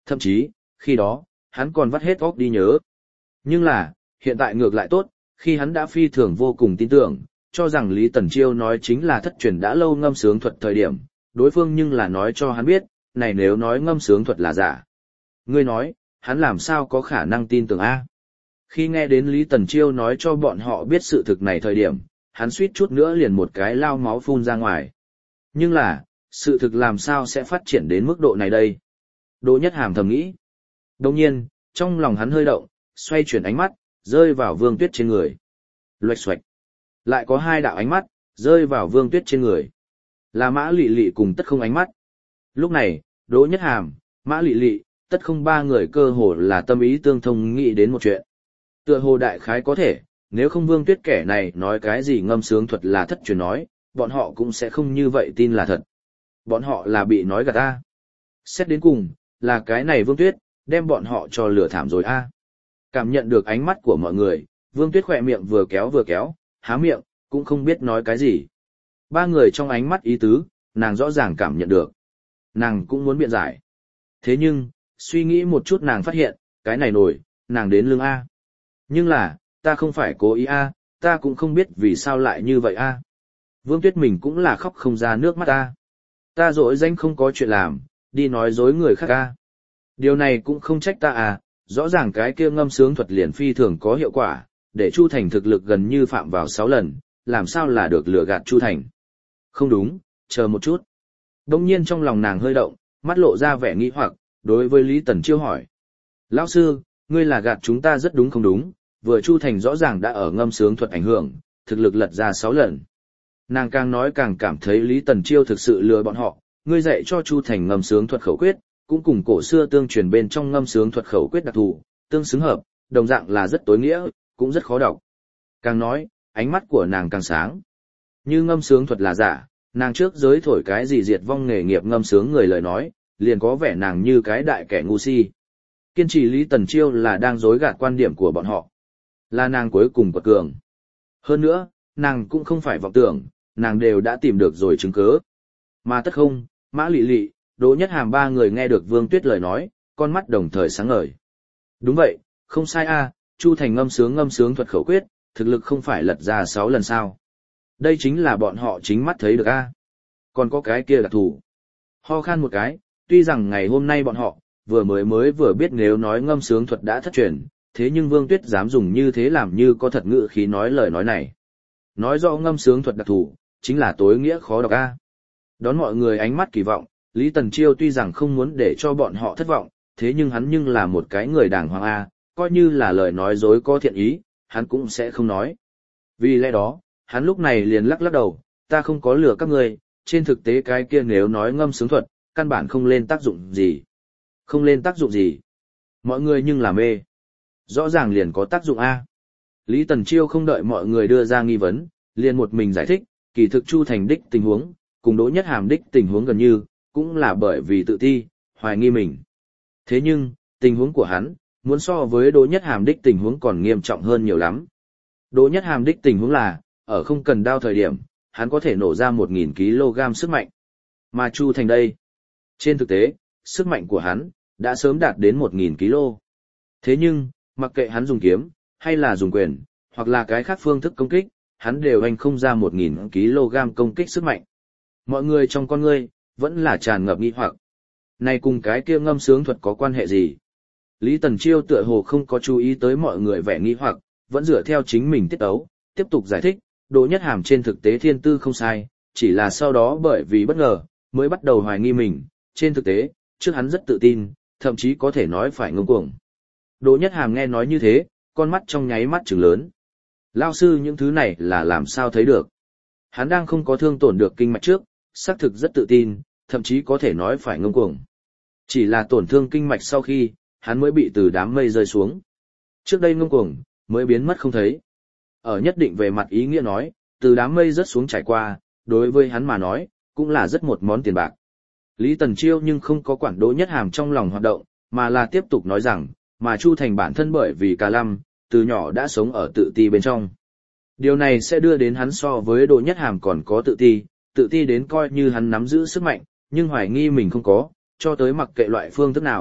Thậm chí, khi đó, hắn còn vắt hết óc đi nhớ. Nhưng là, hiện tại ngược lại tốt, khi hắn đã phi thường vô cùng tin tưởng, cho rằng Lý Tần Chiêu nói chính là thất truyền đã lâu ngâm sướng thuật thời điểm, đối phương nhưng là nói cho hắn biết, này nếu nói ngâm sướng thuật là giả. Ngươi nói, hắn làm sao có khả năng tin tưởng A? Khi nghe đến Lý Tần Chiêu nói cho bọn họ biết sự thực này thời điểm, hắn suýt chút nữa liền một cái lao máu phun ra ngoài. Nhưng là, sự thực làm sao sẽ phát triển đến mức độ này đây? Đỗ Nhất Hàm thầm nghĩ. Đồng nhiên, trong lòng hắn hơi động, xoay chuyển ánh mắt, rơi vào Vương Tuyết trên người. Loạch xoạch. Lại có hai đạo ánh mắt, rơi vào Vương Tuyết trên người. Là Mã Lị Lị cùng Tất Không ánh mắt. Lúc này, Đỗ Nhất Hàm, Mã Lị Lị, Tất Không ba người cơ hồ là tâm ý tương thông nghĩ đến một chuyện. Tựa hồ đại khái có thể, nếu không Vương Tuyết kẻ này nói cái gì ngâm sướng thuật là thất truyền nói, bọn họ cũng sẽ không như vậy tin là thật. Bọn họ là bị nói gạt ta. Xét đến cùng, là cái này Vương Tuyết, đem bọn họ cho lừa thảm rồi a. Cảm nhận được ánh mắt của mọi người, Vương Tuyết khỏe miệng vừa kéo, há miệng, cũng không biết nói cái gì. Ba người trong ánh mắt ý tứ, nàng rõ ràng cảm nhận được. Nàng cũng muốn biện giải. Thế nhưng, suy nghĩ một chút nàng phát hiện, cái này nổi, nàng đến lưng A. Nhưng là, ta không phải cố ý A, ta cũng không biết vì sao lại như vậy A. Vương Tuyết mình cũng là khóc không ra nước mắt A. Ta dỗi danh không có chuyện làm, đi nói dối người khác A. Điều này cũng không trách ta à, rõ ràng cái kia ngâm sướng thuật liền phi thường có hiệu quả, để Chu Thành thực lực gần như phạm vào 6 lần, làm sao là được lừa gạt Chu Thành. Không đúng, chờ một chút. Đông nhiên trong lòng nàng hơi động, mắt lộ ra vẻ nghi hoặc, đối với Lý Tần Chiêu hỏi. Lão sư, ngươi là gạt chúng ta rất đúng không đúng, vừa Chu Thành rõ ràng đã ở ngâm sướng thuật ảnh hưởng, thực lực lật ra 6 lần. Nàng càng nói càng cảm thấy Lý Tần Chiêu thực sự lừa bọn họ, ngươi dạy cho Chu Thành ngâm sướng thuật khẩu quyết, cũng cùng cổ xưa tương truyền bên trong ngâm sướng thuật khẩu quyết đặc thù, tương xứng hợp, đồng dạng là rất tối nghĩa, cũng rất khó đọc. Càng nói, ánh mắt của nàng càng sáng. Như ngâm sướng thuật là giả, nàng trước giới thổi cái gì diệt vong nghề nghiệp ngâm sướng người lời nói, liền có vẻ nàng như cái đại kẻ ngu si. Kiên trì Lý Tần Chiêu là đang dối gạt quan điểm của bọn họ. Là nàng cuối cùng quật cường. Hơn nữa, nàng cũng không phải vọng tưởng, nàng đều đã tìm được rồi chứng cứ. Mà Tất Không, Mã Lị Lị, Đỗ Nhất Hàm ba người nghe được Vương Tuyết lời nói, con mắt đồng thời sáng ngời. Đúng vậy, không sai a, Chu Thành ngâm sướng thuật khẩu quyết, thực lực không phải lật ra 6 lần sao. Đây chính là bọn họ chính mắt thấy được a. Còn có cái kia đặc thù. Ho khan một cái, tuy rằng ngày hôm nay bọn họ, vừa biết nếu nói ngâm sướng thuật đã thất truyền, thế nhưng Vương Tuyết dám dùng như thế làm như có thật ngữ khí nói lời nói này. Nói rõ ngâm sướng thuật đặc thù, chính là tối nghĩa khó đọc a. Đón mọi người ánh mắt kỳ vọng, Lý Tần Chiêu tuy rằng không muốn để cho bọn họ thất vọng, thế nhưng hắn nhưng là một cái người đàng hoàng a, coi như là lời nói dối có thiện ý, hắn cũng sẽ không nói. Vì lẽ đó, hắn lúc này liền lắc đầu, ta không có lừa các ngươi, trên thực tế cái kia nếu nói ngâm sướng thuật, căn bản không lên tác dụng gì. Không lên tác dụng gì. Mọi người nhưng là mê. Rõ ràng liền có tác dụng a. Lý Tần Chiêu không đợi mọi người đưa ra nghi vấn, liền một mình giải thích, kỳ thực Chu Thành đích tình huống, cùng Đỗ Nhất Hàm đích tình huống gần như, cũng là bởi vì tự ti, hoài nghi mình. Thế nhưng, tình huống của hắn, muốn so với Đỗ Nhất Hàm đích tình huống còn nghiêm trọng hơn nhiều lắm. Đỗ Nhất Hàm đích tình huống là, ở không cần đao thời điểm, hắn có thể nổ ra 1.000 kg sức mạnh. Mà Chu Thành đây, trên thực tế, sức mạnh của hắn, đã sớm đạt đến 1.000 kg. Thế nhưng, mặc kệ hắn dùng kiếm, hay là dùng quyền, hoặc là cái khác phương thức công kích, hắn đều hành không ra 1.000 kg công kích sức mạnh. Mọi người trong con ngươi, vẫn là tràn ngập nghi hoặc. Này cùng cái kia ngâm sướng thuật có quan hệ gì? Lý Tần Chiêu tựa hồ không có chú ý tới mọi người vẻ nghi hoặc, vẫn dựa theo chính mình tiết tấu, tiếp tục giải thích, Đỗ Nhất Hàm trên thực tế thiên tư không sai, chỉ là sau đó bởi vì bất ngờ, mới bắt đầu hoài nghi mình, trên thực tế, trước hắn rất tự tin, thậm chí có thể nói phải ngông cuồng. Đỗ Nhất Hàm nghe nói như thế, con mắt trong nháy mắt trừng lớn. Lao sư những thứ này là làm sao thấy được? Hắn đang không có thương tổn được kinh mạch trước, xác thực rất tự tin, thậm chí có thể nói phải ngông cuồng. Chỉ là tổn thương kinh mạch sau khi, hắn mới bị từ đám mây rơi xuống. Trước đây ngông cuồng, mới biến mất không thấy. Ở nhất định về mặt ý nghĩa nói, từ đám mây rớt xuống trải qua, đối với hắn mà nói, cũng là rất một món tiền bạc. Lý Tần Chiêu nhưng không có quản Đỗ Nhất Hàm trong lòng hoạt động, mà là tiếp tục nói rằng, mà Chu Thành bản thân bởi vì Cà Lâm, từ nhỏ đã sống ở tự ti bên trong. Điều này sẽ đưa đến hắn so với Đỗ Nhất Hàm còn có tự ti đến coi như hắn nắm giữ sức mạnh, nhưng hoài nghi mình không có, cho tới mặc kệ loại phương thức nào,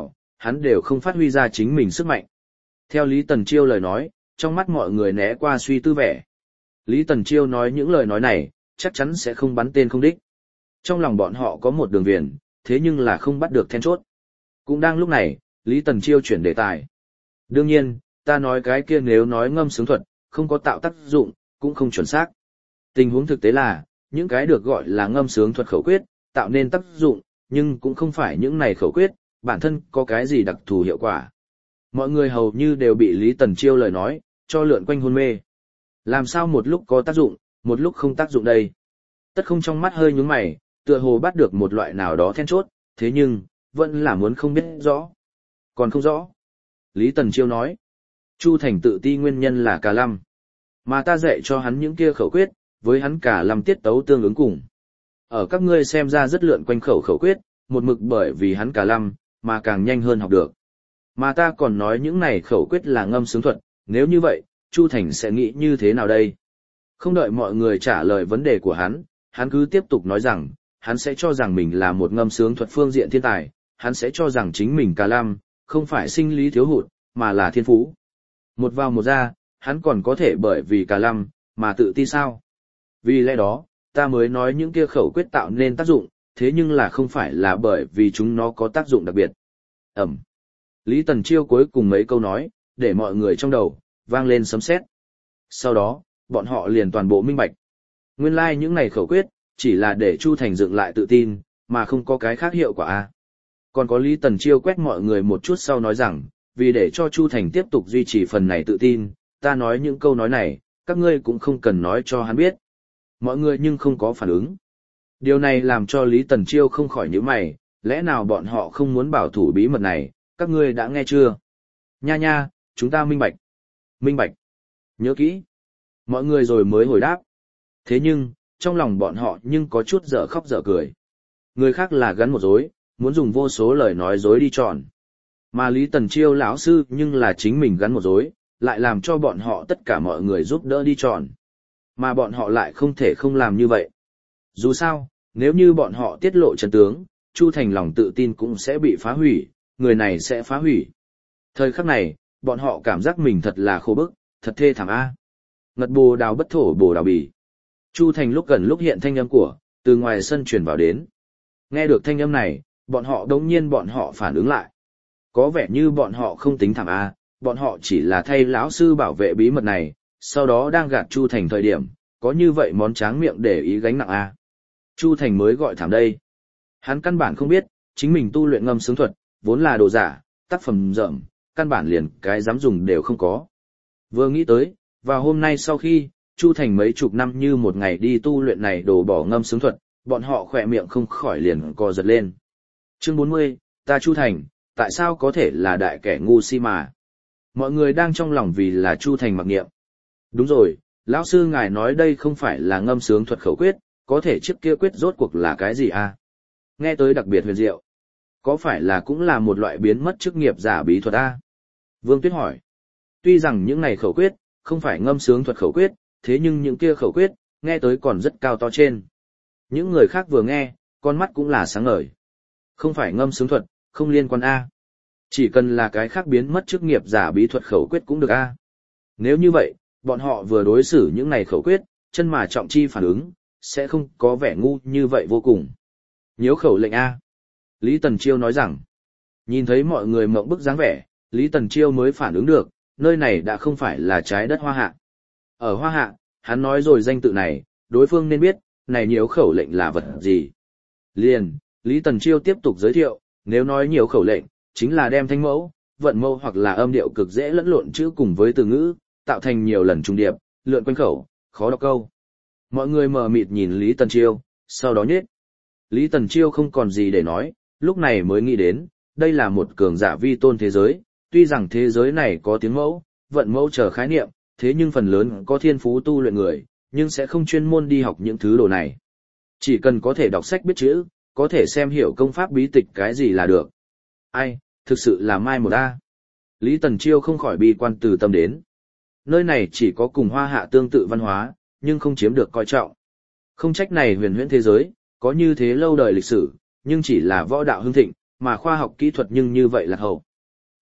hắn đều không phát huy ra chính mình sức mạnh. Theo Lý Tần Chiêu lời nói, trong mắt mọi người né qua suy tư vẻ. Lý Tần Chiêu nói những lời nói này, chắc chắn sẽ không bắn tên không đích. Trong lòng bọn họ có một đường viền, thế nhưng là không bắt được then chốt. Cũng đang lúc này, Lý Tần Chiêu chuyển đề tài. Đương nhiên, ta nói cái kia nếu nói ngâm sướng thuật, không có tạo tác dụng, cũng không chuẩn xác. Tình huống thực tế là, những cái được gọi là ngâm sướng thuật khẩu quyết, tạo nên tác dụng, nhưng cũng không phải những này khẩu quyết, bản thân có cái gì đặc thù hiệu quả. Mọi người hầu như đều bị Lý Tần Chiêu lời nói, cho lượn quanh hôn mê. Làm sao một lúc có tác dụng, một lúc không tác dụng đây? Tất không trong mắt hơi nhướng mày, tựa hồ bắt được một loại nào đó then chốt, thế nhưng, vẫn là muốn không biết rõ. Còn không rõ. Lý Tần Chiêu nói, Chu Thành tự ti nguyên nhân là Cà Lâm. Mà ta dạy cho hắn những kia khẩu quyết, với hắn Cà Lâm tiết tấu tương ứng cùng. Ở các ngươi xem ra rất lượn quanh khẩu quyết, một mực bởi vì hắn Cà Lâm, mà càng nhanh hơn học được. Mà ta còn nói những này khẩu quyết là ngâm sướng thuật, nếu như vậy, Chu Thành sẽ nghĩ như thế nào đây? Không đợi mọi người trả lời vấn đề của hắn cứ tiếp tục nói rằng, hắn sẽ cho rằng mình là một ngâm sướng thuật phương diện thiên tài, hắn sẽ cho rằng chính mình Cà Lâm, không phải sinh lý thiếu hụt, mà là thiên phú. Một vào một ra, hắn còn có thể bởi vì Cà Lâm, mà tự ti sao? Vì lẽ đó, ta mới nói những kia khẩu quyết tạo nên tác dụng, thế nhưng là không phải là bởi vì chúng nó có tác dụng đặc biệt. Ẩm. Lý Tần Chiêu cuối cùng mấy câu nói, để mọi người trong đầu, vang lên sấm sét. Sau đó, bọn họ liền toàn bộ minh bạch. Nguyên lai những này khẩu quyết, chỉ là để Chu Thành dựng lại tự tin, mà không có cái khác hiệu quả a. Còn có Lý Tần Chiêu quét mọi người một chút sau nói rằng, vì để cho Chu Thành tiếp tục duy trì phần này tự tin, ta nói những câu nói này, các ngươi cũng không cần nói cho hắn biết. Mọi người nhưng không có phản ứng. Điều này làm cho Lý Tần Chiêu không khỏi nhíu mày, lẽ nào bọn họ không muốn bảo thủ bí mật này, các ngươi đã nghe chưa? Nha nha, chúng ta minh bạch. Minh bạch. Nhớ kỹ. Mọi người rồi mới hồi đáp. Thế nhưng, trong lòng bọn họ nhưng có chút dở khóc dở cười. Người khác là gắn một dối, muốn dùng vô số lời nói dối đi tròn. Mà Lý Tần Chiêu lão sư nhưng là chính mình gắn một dối, lại làm cho bọn họ tất cả mọi người giúp đỡ đi tròn. Mà bọn họ lại không thể không làm như vậy. Dù sao, nếu như bọn họ tiết lộ chân tướng, Chu Thành lòng tự tin cũng sẽ bị phá hủy, người này sẽ phá hủy. Thời khắc này, bọn họ cảm giác mình thật là khổ bức, thật thê thảm a. Ngật bồ đào bất thổ bồ đào bì. Chu Thành lúc gần lúc hiện thanh âm của, từ ngoài sân truyền vào đến. Nghe được thanh âm này, bọn họ đống nhiên bọn họ phản ứng lại. Có vẻ như bọn họ không tính thảm a, bọn họ chỉ là thay lão sư bảo vệ bí mật này, sau đó đang gạt Chu Thành thời điểm, có như vậy món tráng miệng để ý gánh nặng a. Chu Thành mới gọi thảm đây. Hắn căn bản không biết, chính mình tu luyện ngâm sướng thuật, vốn là đồ giả, tác phẩm dởm, căn bản liền cái dám dùng đều không có. Vừa nghĩ tới, và hôm nay sau khi, Chu Thành mấy chục năm như một ngày đi tu luyện này đổ bỏ ngâm sướng thuật, bọn họ khỏe miệng không khỏi liền co giật lên. Chương 40, ta Chu Thành, tại sao có thể là đại kẻ ngu si mà? Mọi người đang trong lòng vì là Chu Thành mặc niệm. Đúng rồi, lão sư ngài nói đây không phải là ngâm sướng thuật khẩu quyết, có thể trước kia quyết rốt cuộc là cái gì à? Nghe tới đặc biệt huyền diệu. Có phải là cũng là một loại biến mất chức nghiệp giả bí thuật à? Vương Tuyết hỏi. Tuy rằng những này khẩu quyết, không phải ngâm sướng thuật khẩu quyết, thế nhưng những kia khẩu quyết, nghe tới còn rất cao to trên. Những người khác vừa nghe, con mắt cũng là sáng ngời. Không phải ngâm sướng thuật, không liên quan A. Chỉ cần là cái khác biến mất chức nghiệp giả bí thuật khẩu quyết cũng được A. Nếu như vậy, bọn họ vừa đối xử những này khẩu quyết, chân mà trọng chi phản ứng, sẽ không có vẻ ngu như vậy vô cùng. Nhiễu khẩu lệnh A. Lý Tần Chiêu nói rằng, nhìn thấy mọi người mộng bức dáng vẻ, Lý Tần Chiêu mới phản ứng được, nơi này đã không phải là trái đất Hoa Hạ. Ở Hoa Hạ, hắn nói rồi danh tự này, đối phương nên biết, này nhiễu khẩu lệnh là vật gì. Liền, Lý Tần Chiêu tiếp tục giới thiệu, nếu nói nhiễu khẩu lệnh, chính là đem thanh mẫu, vận mẫu hoặc là âm điệu cực dễ lẫn lộn chữ cùng với từ ngữ, tạo thành nhiều lần trùng điệp, lượn quanh khẩu, khó đọc câu. Mọi người mờ mịt nhìn Lý Tần Chiêu, sau đó nhết. Lý Tần Chiêu không còn gì để nói, lúc này mới nghĩ đến, đây là một cường giả vi tôn thế giới, tuy rằng thế giới này có tiếng mẫu, vận mẫu chờ khái niệm, thế nhưng phần lớn có thiên phú tu luyện người, nhưng sẽ không chuyên môn đi học những thứ đồ này. Chỉ cần có thể đọc sách biết chữ, có thể xem hiểu công pháp bí tịch cái gì là được. Ai, thực sự là mai một a. Lý Tần Chiêu không khỏi bi quan từ tâm đến. Nơi này chỉ có cùng Hoa Hạ tương tự văn hóa, nhưng không chiếm được coi trọng. Không trách này huyền huyễn thế giới, có như thế lâu đời lịch sử, nhưng chỉ là võ đạo hưng thịnh, mà khoa học kỹ thuật nhưng như vậy là hậu.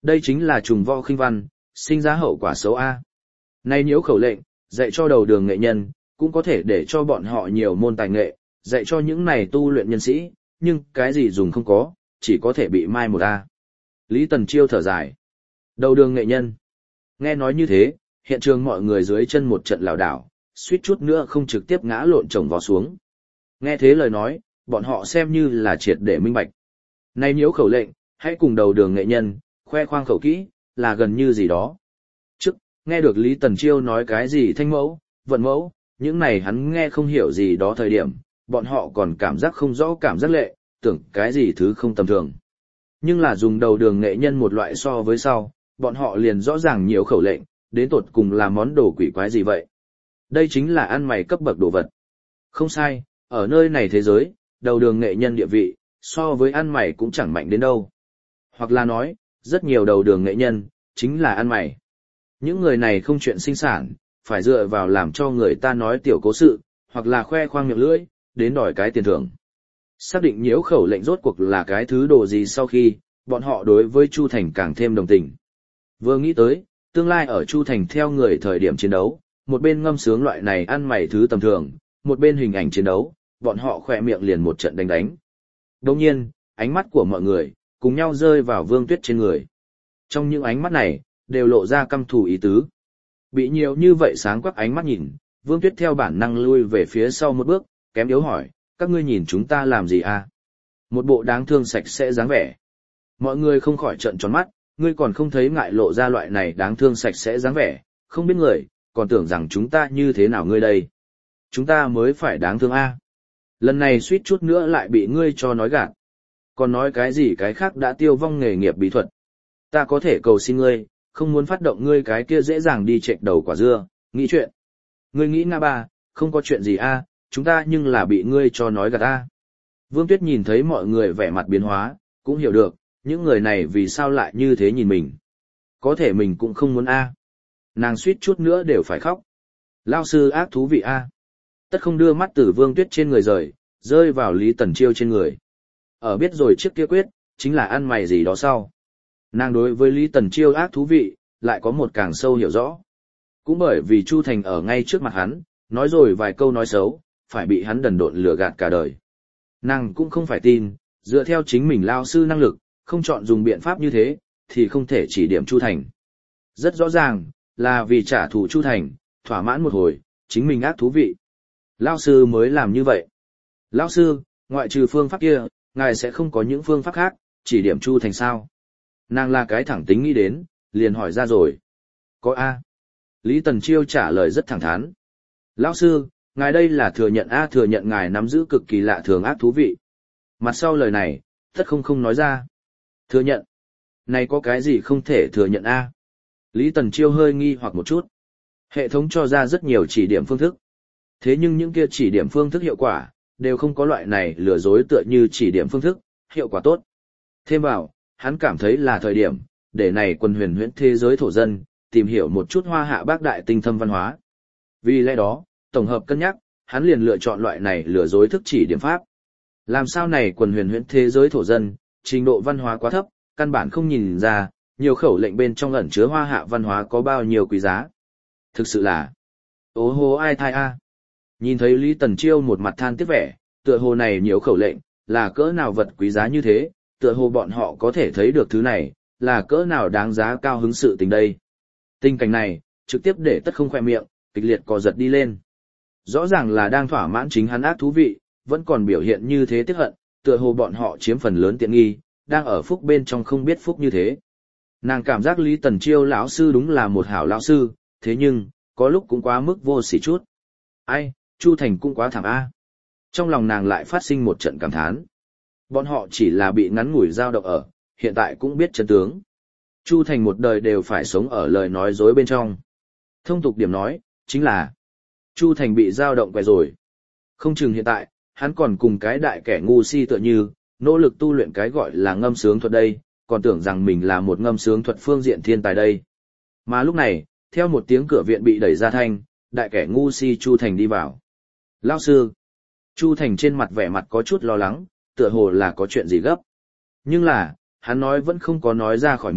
Đây chính là trùng võ khinh văn, sinh ra hậu quả xấu A. Này nhiễu khẩu lệnh, dạy cho đầu đường nghệ nhân, cũng có thể để cho bọn họ nhiều môn tài nghệ, dạy cho những này tu luyện nhân sĩ, nhưng cái gì dùng không có, chỉ có thể bị mai một A. Lý Tần Chiêu thở dài. Đầu đường nghệ nhân. Nghe nói như thế, hiện trường mọi người dưới chân một trận lảo đảo, suýt chút nữa không trực tiếp ngã lộn chồng vó xuống. Nghe thế lời nói, bọn họ xem như là triệt để minh bạch. Này nhiễu khẩu lệnh, hãy cùng đầu đường nghệ nhân, khoe khoang khẩu kỹ, là gần như gì đó. Trước, nghe được Lý Tần Chiêu nói cái gì thanh mẫu, vận mẫu, những này hắn nghe không hiểu gì đó thời điểm, bọn họ còn cảm giác không rõ cảm giác lệ, tưởng cái gì thứ không tầm thường. Nhưng là dùng đầu đường nghệ nhân một loại so với sau, bọn họ liền rõ ràng nhiều khẩu lệnh, đến tột cùng là món đồ quỷ quái gì vậy. Đây chính là ăn mày cấp bậc đồ vật. Không sai, ở nơi này thế giới, đầu đường nghệ nhân địa vị, so với ăn mày cũng chẳng mạnh đến đâu. Hoặc là nói, rất nhiều đầu đường nghệ nhân, chính là ăn mày. Những người này không chuyện sinh sản, phải dựa vào làm cho người ta nói tiểu cố sự, hoặc là khoe khoang miệng lưỡi, đến đòi cái tiền thưởng. Xác định nhiễu khẩu lệnh rốt cuộc là cái thứ đồ gì sau khi, bọn họ đối với Chu Thành càng thêm đồng tình. Vừa nghĩ tới, tương lai ở Chu Thành theo người thời điểm chiến đấu, một bên ngâm sướng loại này ăn mày thứ tầm thường, một bên hình ảnh chiến đấu, bọn họ khỏe miệng liền một trận đánh đánh. Đồng nhiên, ánh mắt của mọi người, cùng nhau rơi vào Vương Tuyết trên người. Trong những ánh mắt này, đều lộ ra căm thù ý tứ. Bị nhiều như vậy sáng quắc ánh mắt nhìn, Vương Tuyết theo bản năng lui về phía sau một bước, kém yếu hỏi, các ngươi nhìn chúng ta làm gì à? Một bộ đáng thương sạch sẽ dáng vẻ. Mọi người không khỏi trợn tròn mắt, ngươi còn không thấy ngại lộ ra loại này đáng thương sạch sẽ dáng vẻ, không biết người, còn tưởng rằng chúng ta như thế nào ngươi đây. Chúng ta mới phải đáng thương a. Lần này suýt chút nữa lại bị ngươi cho nói gạt. Còn nói cái gì cái khác đã tiêu vong nghề nghiệp bí thuật. Ta có thể cầu xin ngươi, không muốn phát động ngươi cái kia dễ dàng đi chệch đầu quả dưa, nghĩ chuyện. Ngươi nghĩ nga ba, không có chuyện gì a, chúng ta nhưng là bị ngươi cho nói gạt a. Vương Tuyết nhìn thấy mọi người vẻ mặt biến hóa, cũng hiểu được, những người này vì sao lại như thế nhìn mình. Có thể mình cũng không muốn a. Nàng suýt chút nữa đều phải khóc. Lao sư ác thú vị a. Tất không đưa mắt từ Vương Tuyết trên người rơi vào Lý Tần Chiêu trên người. Ở biết rồi chiếc kia quyết, chính là ăn mày gì đó sau. Nàng đối với Lý Tần Chiêu ác thú vị, lại có một càng sâu hiểu rõ. Cũng bởi vì Chu Thành ở ngay trước mặt hắn, nói rồi vài câu nói xấu, phải bị hắn đần độn lừa gạt cả đời. Nàng cũng không phải tin, dựa theo chính mình lao sư năng lực, không chọn dùng biện pháp như thế, thì không thể chỉ điểm Chu Thành. Rất rõ ràng, là vì trả thù Chu Thành, thỏa mãn một hồi, chính mình ác thú vị. Lao sư mới làm như vậy. Lao sư, ngoại trừ phương pháp kia, ngài sẽ không có những phương pháp khác, chỉ điểm Chu Thành sao? Nàng là cái thẳng tính nghĩ đến, liền hỏi ra rồi. Có A. Lý Tần Chiêu trả lời rất thẳng thắn. Lão sư, ngài đây là thừa nhận A, thừa nhận ngài nắm giữ cực kỳ lạ thường ác thú vị. Mặt sau lời này, tất không nói ra. Thừa nhận. Này có cái gì không thể thừa nhận A? Lý Tần Chiêu hơi nghi hoặc một chút. Hệ thống cho ra rất nhiều chỉ điểm phương thức. Thế nhưng những kia chỉ điểm phương thức hiệu quả, đều không có loại này lừa dối tựa như chỉ điểm phương thức, hiệu quả tốt. Thêm vào, hắn cảm thấy là thời điểm, để này quân huyền huyễn thế giới thổ dân, tìm hiểu một chút hoa hạ bác đại tinh thâm văn hóa. Vì lẽ đó, tổng hợp cân nhắc, hắn liền lựa chọn loại này lừa dối thức chỉ điểm pháp. Làm sao này quân huyền huyễn thế giới thổ dân, trình độ văn hóa quá thấp, căn bản không nhìn ra, nhiều khẩu lệnh bên trong ẩn chứa hoa hạ văn hóa có bao nhiêu quý giá. Thực sự là, ố hô ai thai a. Nhìn thấy Lý Tần Chiêu một mặt than tiếc vẻ, tựa hồ này nhiều khẩu lệnh, là cỡ nào vật quý giá như thế, tựa hồ bọn họ có thể thấy được thứ này, là cỡ nào đáng giá cao hứng sự tình đây. Tình cảnh này, trực tiếp để tất không khoe miệng, kịch liệt co giật đi lên. Rõ ràng là đang thỏa mãn chính hắn ác thú vị, vẫn còn biểu hiện như thế tiếc hận, tựa hồ bọn họ chiếm phần lớn tiện nghi, đang ở phúc bên trong không biết phúc như thế. Nàng cảm giác Lý Tần Chiêu lão sư đúng là một hảo lão sư, thế nhưng, có lúc cũng quá mức vô sỉ chút. Ai, Chu Thành cũng quá thảm a. Trong lòng nàng lại phát sinh một trận cảm thán. Bọn họ chỉ là bị ngắn ngủi dao động ở, hiện tại cũng biết chân tướng. Chu Thành một đời đều phải sống ở lời nói dối bên trong. Thông tục điểm nói, chính là Chu Thành bị dao động quẻ rồi. Không chừng hiện tại, hắn còn cùng cái đại kẻ ngu si tựa như, nỗ lực tu luyện cái gọi là ngâm sướng thuật đây, còn tưởng rằng mình là một ngâm sướng thuật phương diện thiên tài đây. Mà lúc này, theo một tiếng cửa viện bị đẩy ra thanh, đại kẻ ngu si Chu Thành đi vào. Lão sư. Chu Thành trên mặt vẻ mặt có chút lo lắng, tựa hồ là có chuyện gì gấp. Nhưng là, hắn nói vẫn không có nói ra khỏi miệng,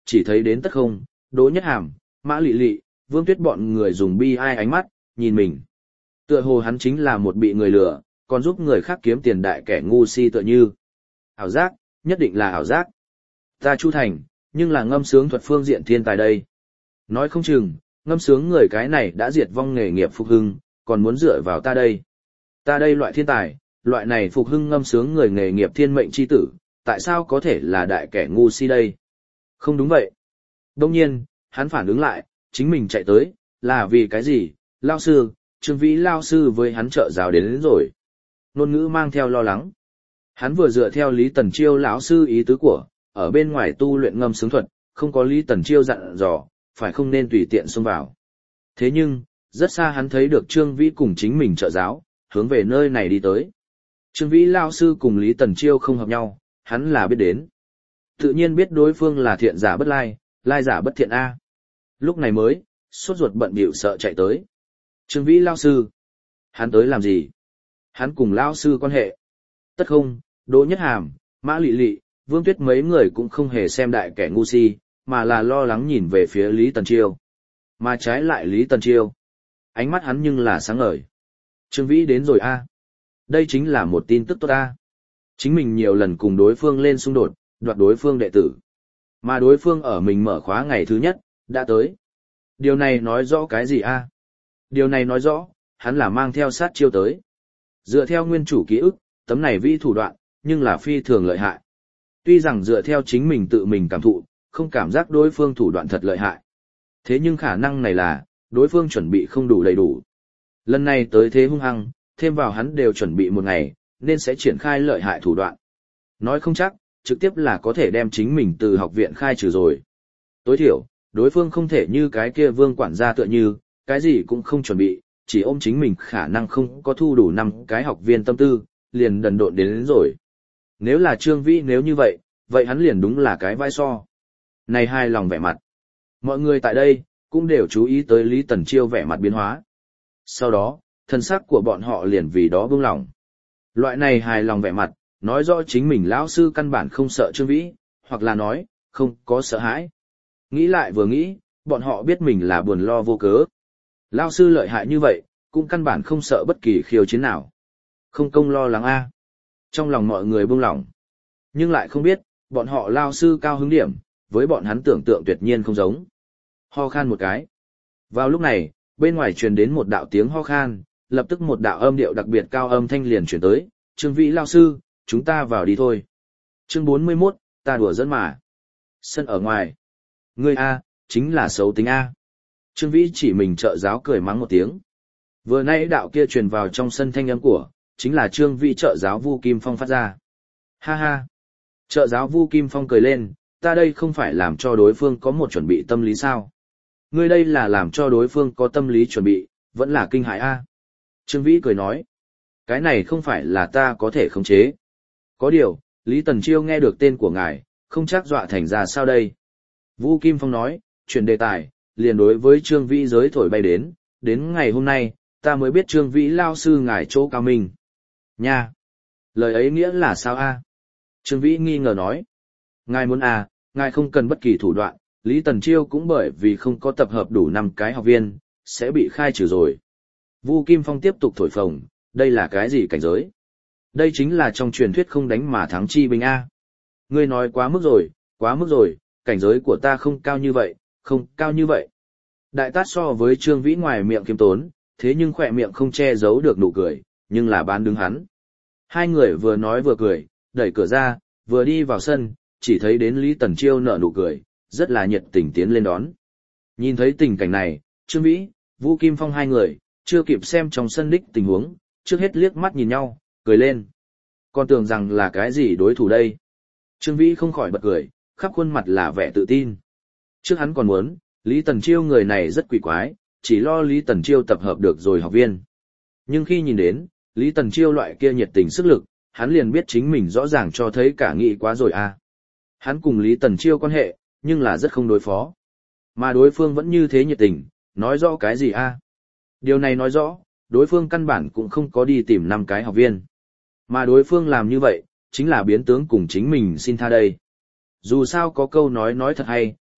chỉ thấy đến Tất Không, Đỗ Nhất Hàm, Mã Lị Lị, Vương Tuyết bọn người dùng bi ai ánh mắt, nhìn mình. Tựa hồ hắn chính là một bị người lừa, còn giúp người khác kiếm tiền đại kẻ ngu si tựa như. Ảo giác, nhất định là ảo giác. Ta Chu Thành, nhưng là ngâm sướng thuật phương diện thiên tài đây. Nói không chừng, ngâm sướng người cái này đã diệt vong nghề nghiệp phục hưng, còn muốn dựa vào ta đây. Ta đây loại thiên tài, loại này phục hưng ngâm sướng người nghề nghiệp thiên mệnh chi tử, tại sao có thể là đại kẻ ngu si đây? Không đúng vậy. Đông nhiên, hắn phản ứng lại, chính mình chạy tới, là vì cái gì? Lao sư, Trương Vĩ lao sư với hắn trợ giáo đến rồi. Ngôn ngữ mang theo lo lắng. Hắn vừa dựa theo Lý Tần Chiêu lão sư ý tứ của, ở bên ngoài tu luyện ngâm sướng thuật, không có Lý Tần Chiêu dặn dò, phải không nên tùy tiện xông vào. Thế nhưng, rất xa hắn thấy được Trương Vĩ cùng chính mình trợ giáo, hướng về nơi này đi tới. Trương Vĩ lao sư cùng Lý Tần Chiêu không hợp nhau, hắn là biết đến. Tự nhiên biết đối phương là thiện giả bất lai, lai giả bất thiện A. Lúc này mới, sốt ruột bận bịu sợ chạy tới. Trương Vĩ lao sư. Hắn tới làm gì? Hắn cùng lao sư quan hệ. Tất Không, Đỗ Nhất Hàm, Mã Lị Lị, Vương Tuyết mấy người cũng không hề xem đại kẻ ngu si, mà là lo lắng nhìn về phía Lý Tần Chiêu. Mà trái lại Lý Tần Chiêu. Ánh mắt hắn nhưng là sáng ngời. Trương Vĩ đến rồi A. Đây chính là một tin tức tốt A. Chính mình nhiều lần cùng đối phương lên xung đột, đoạt đối phương đệ tử. Mà đối phương ở mình mở khóa ngày thứ nhất, đã tới. Điều này nói rõ cái gì A? Điều này nói rõ, hắn là mang theo sát chiêu tới. Dựa theo nguyên chủ ký ức, tấm này vi thủ đoạn, nhưng là phi thường lợi hại. Tuy rằng dựa theo chính mình tự mình cảm thụ, không cảm giác đối phương thủ đoạn thật lợi hại. Thế nhưng khả năng này là, đối phương chuẩn bị không đủ đầy đủ. Lần này tới thế hung hăng, thêm vào hắn đều chuẩn bị một ngày, nên sẽ triển khai lợi hại thủ đoạn. Nói không chắc, trực tiếp là có thể đem chính mình từ học viện khai trừ rồi. Tối thiểu, đối phương không thể như cái kia Vương quản gia tựa như, cái gì cũng không chuẩn bị, chỉ ôm chính mình khả năng không có thu đủ 5 cái học viên tâm tư, liền đần độn đến rồi. Nếu là Trương Vĩ nếu như vậy, vậy hắn liền đúng là cái vai so. Này hài lòng vẻ mặt. Mọi người tại đây, cũng đều chú ý tới Lý Tần Chiêu vẻ mặt biến hóa. Sau đó, thân sắc của bọn họ liền vì đó buông lỏng. Loại này hài lòng vẻ mặt, nói rõ chính mình lão sư căn bản không sợ Trương Vĩ, hoặc là nói, không có sợ hãi. Nghĩ lại vừa nghĩ, bọn họ biết mình là buồn lo vô cớ. Lão sư lợi hại như vậy, cũng căn bản không sợ bất kỳ khiêu chiến nào. Không công lo lắng a. Trong lòng mọi người buông lỏng. Nhưng lại không biết, bọn họ lão sư cao hứng điểm, với bọn hắn tưởng tượng tuyệt nhiên không giống. Ho khan một cái. Vào lúc này, bên ngoài truyền đến một đạo tiếng ho khan, lập tức một đạo âm điệu đặc biệt cao âm thanh liền chuyển tới, Trương Vĩ lao sư, chúng ta vào đi thôi. Chương 41, ta đùa dẫn mà. Sân ở ngoài. Ngươi A, chính là xấu tính A. Trương Vĩ chỉ mình trợ giáo cười mắng một tiếng. Vừa nãy đạo kia truyền vào trong sân thanh âm của, chính là Trương Vĩ trợ giáo Vu Kim Phong phát ra. Ha ha. Trợ giáo Vu Kim Phong cười lên, ta đây không phải làm cho đối phương có một chuẩn bị tâm lý sao. Ngươi đây là làm cho đối phương có tâm lý chuẩn bị, vẫn là kinh hãi A. Trương Vĩ cười nói, cái này không phải là ta có thể khống chế. Có điều, Lý Tần Chiêu nghe được tên của ngài, không chắc dọa thành ra sao đây. Vũ Kim Phong nói, chuyển đề tài, liền đối với Trương Vĩ giới thổi bay đến ngày hôm nay, ta mới biết Trương Vĩ lao sư ngài chỗ cao minh. Nha! Lời ấy nghĩa là sao A? Trương Vĩ nghi ngờ nói, ngài muốn à, ngài không cần bất kỳ thủ đoạn, Lý Tần Chiêu cũng bởi vì không có tập hợp đủ 5 cái học viên, sẽ bị khai trừ rồi. Vu Kim Phong tiếp tục thổi phồng, đây là cái gì cảnh giới? Đây chính là trong truyền thuyết không đánh mà thắng chi binh A. Ngươi nói quá mức rồi, cảnh giới của ta không cao như vậy, không cao như vậy. Đại tát so với Trương Vĩ ngoài miệng kiêm tốn, thế nhưng khỏe miệng không che giấu được nụ cười, nhưng là bán đứng hắn. Hai người vừa nói vừa cười, đẩy cửa ra, vừa đi vào sân, chỉ thấy đến Lý Tần Chiêu nở nụ cười, rất là nhiệt tình tiến lên đón. Nhìn thấy tình cảnh này, Trương Vĩ, Vũ Kim Phong hai người, chưa kịp xem trong sân đích tình huống, trước hết liếc mắt nhìn nhau, cười lên. Còn tưởng rằng là cái gì đối thủ đây? Trương Vĩ không khỏi bật cười, khắp khuôn mặt là vẻ tự tin. Trước hắn còn muốn, Lý Tần Chiêu người này rất quỷ quái, chỉ lo Lý Tần Chiêu tập hợp được rồi học viên. Nhưng khi nhìn đến, Lý Tần Chiêu loại kia nhiệt tình sức lực, hắn liền biết chính mình rõ ràng cho thấy cả nghị quá rồi à. Hắn cùng Lý Tần Chiêu quan hệ, nhưng là rất không đối phó. Mà đối phương vẫn như thế nhiệt tình, nói rõ cái gì a? Điều này nói rõ, đối phương căn bản cũng không có đi tìm 5 cái học viên. Mà đối phương làm như vậy, chính là biến tướng cùng chính mình xin tha đây. Dù sao có câu nói thật hay,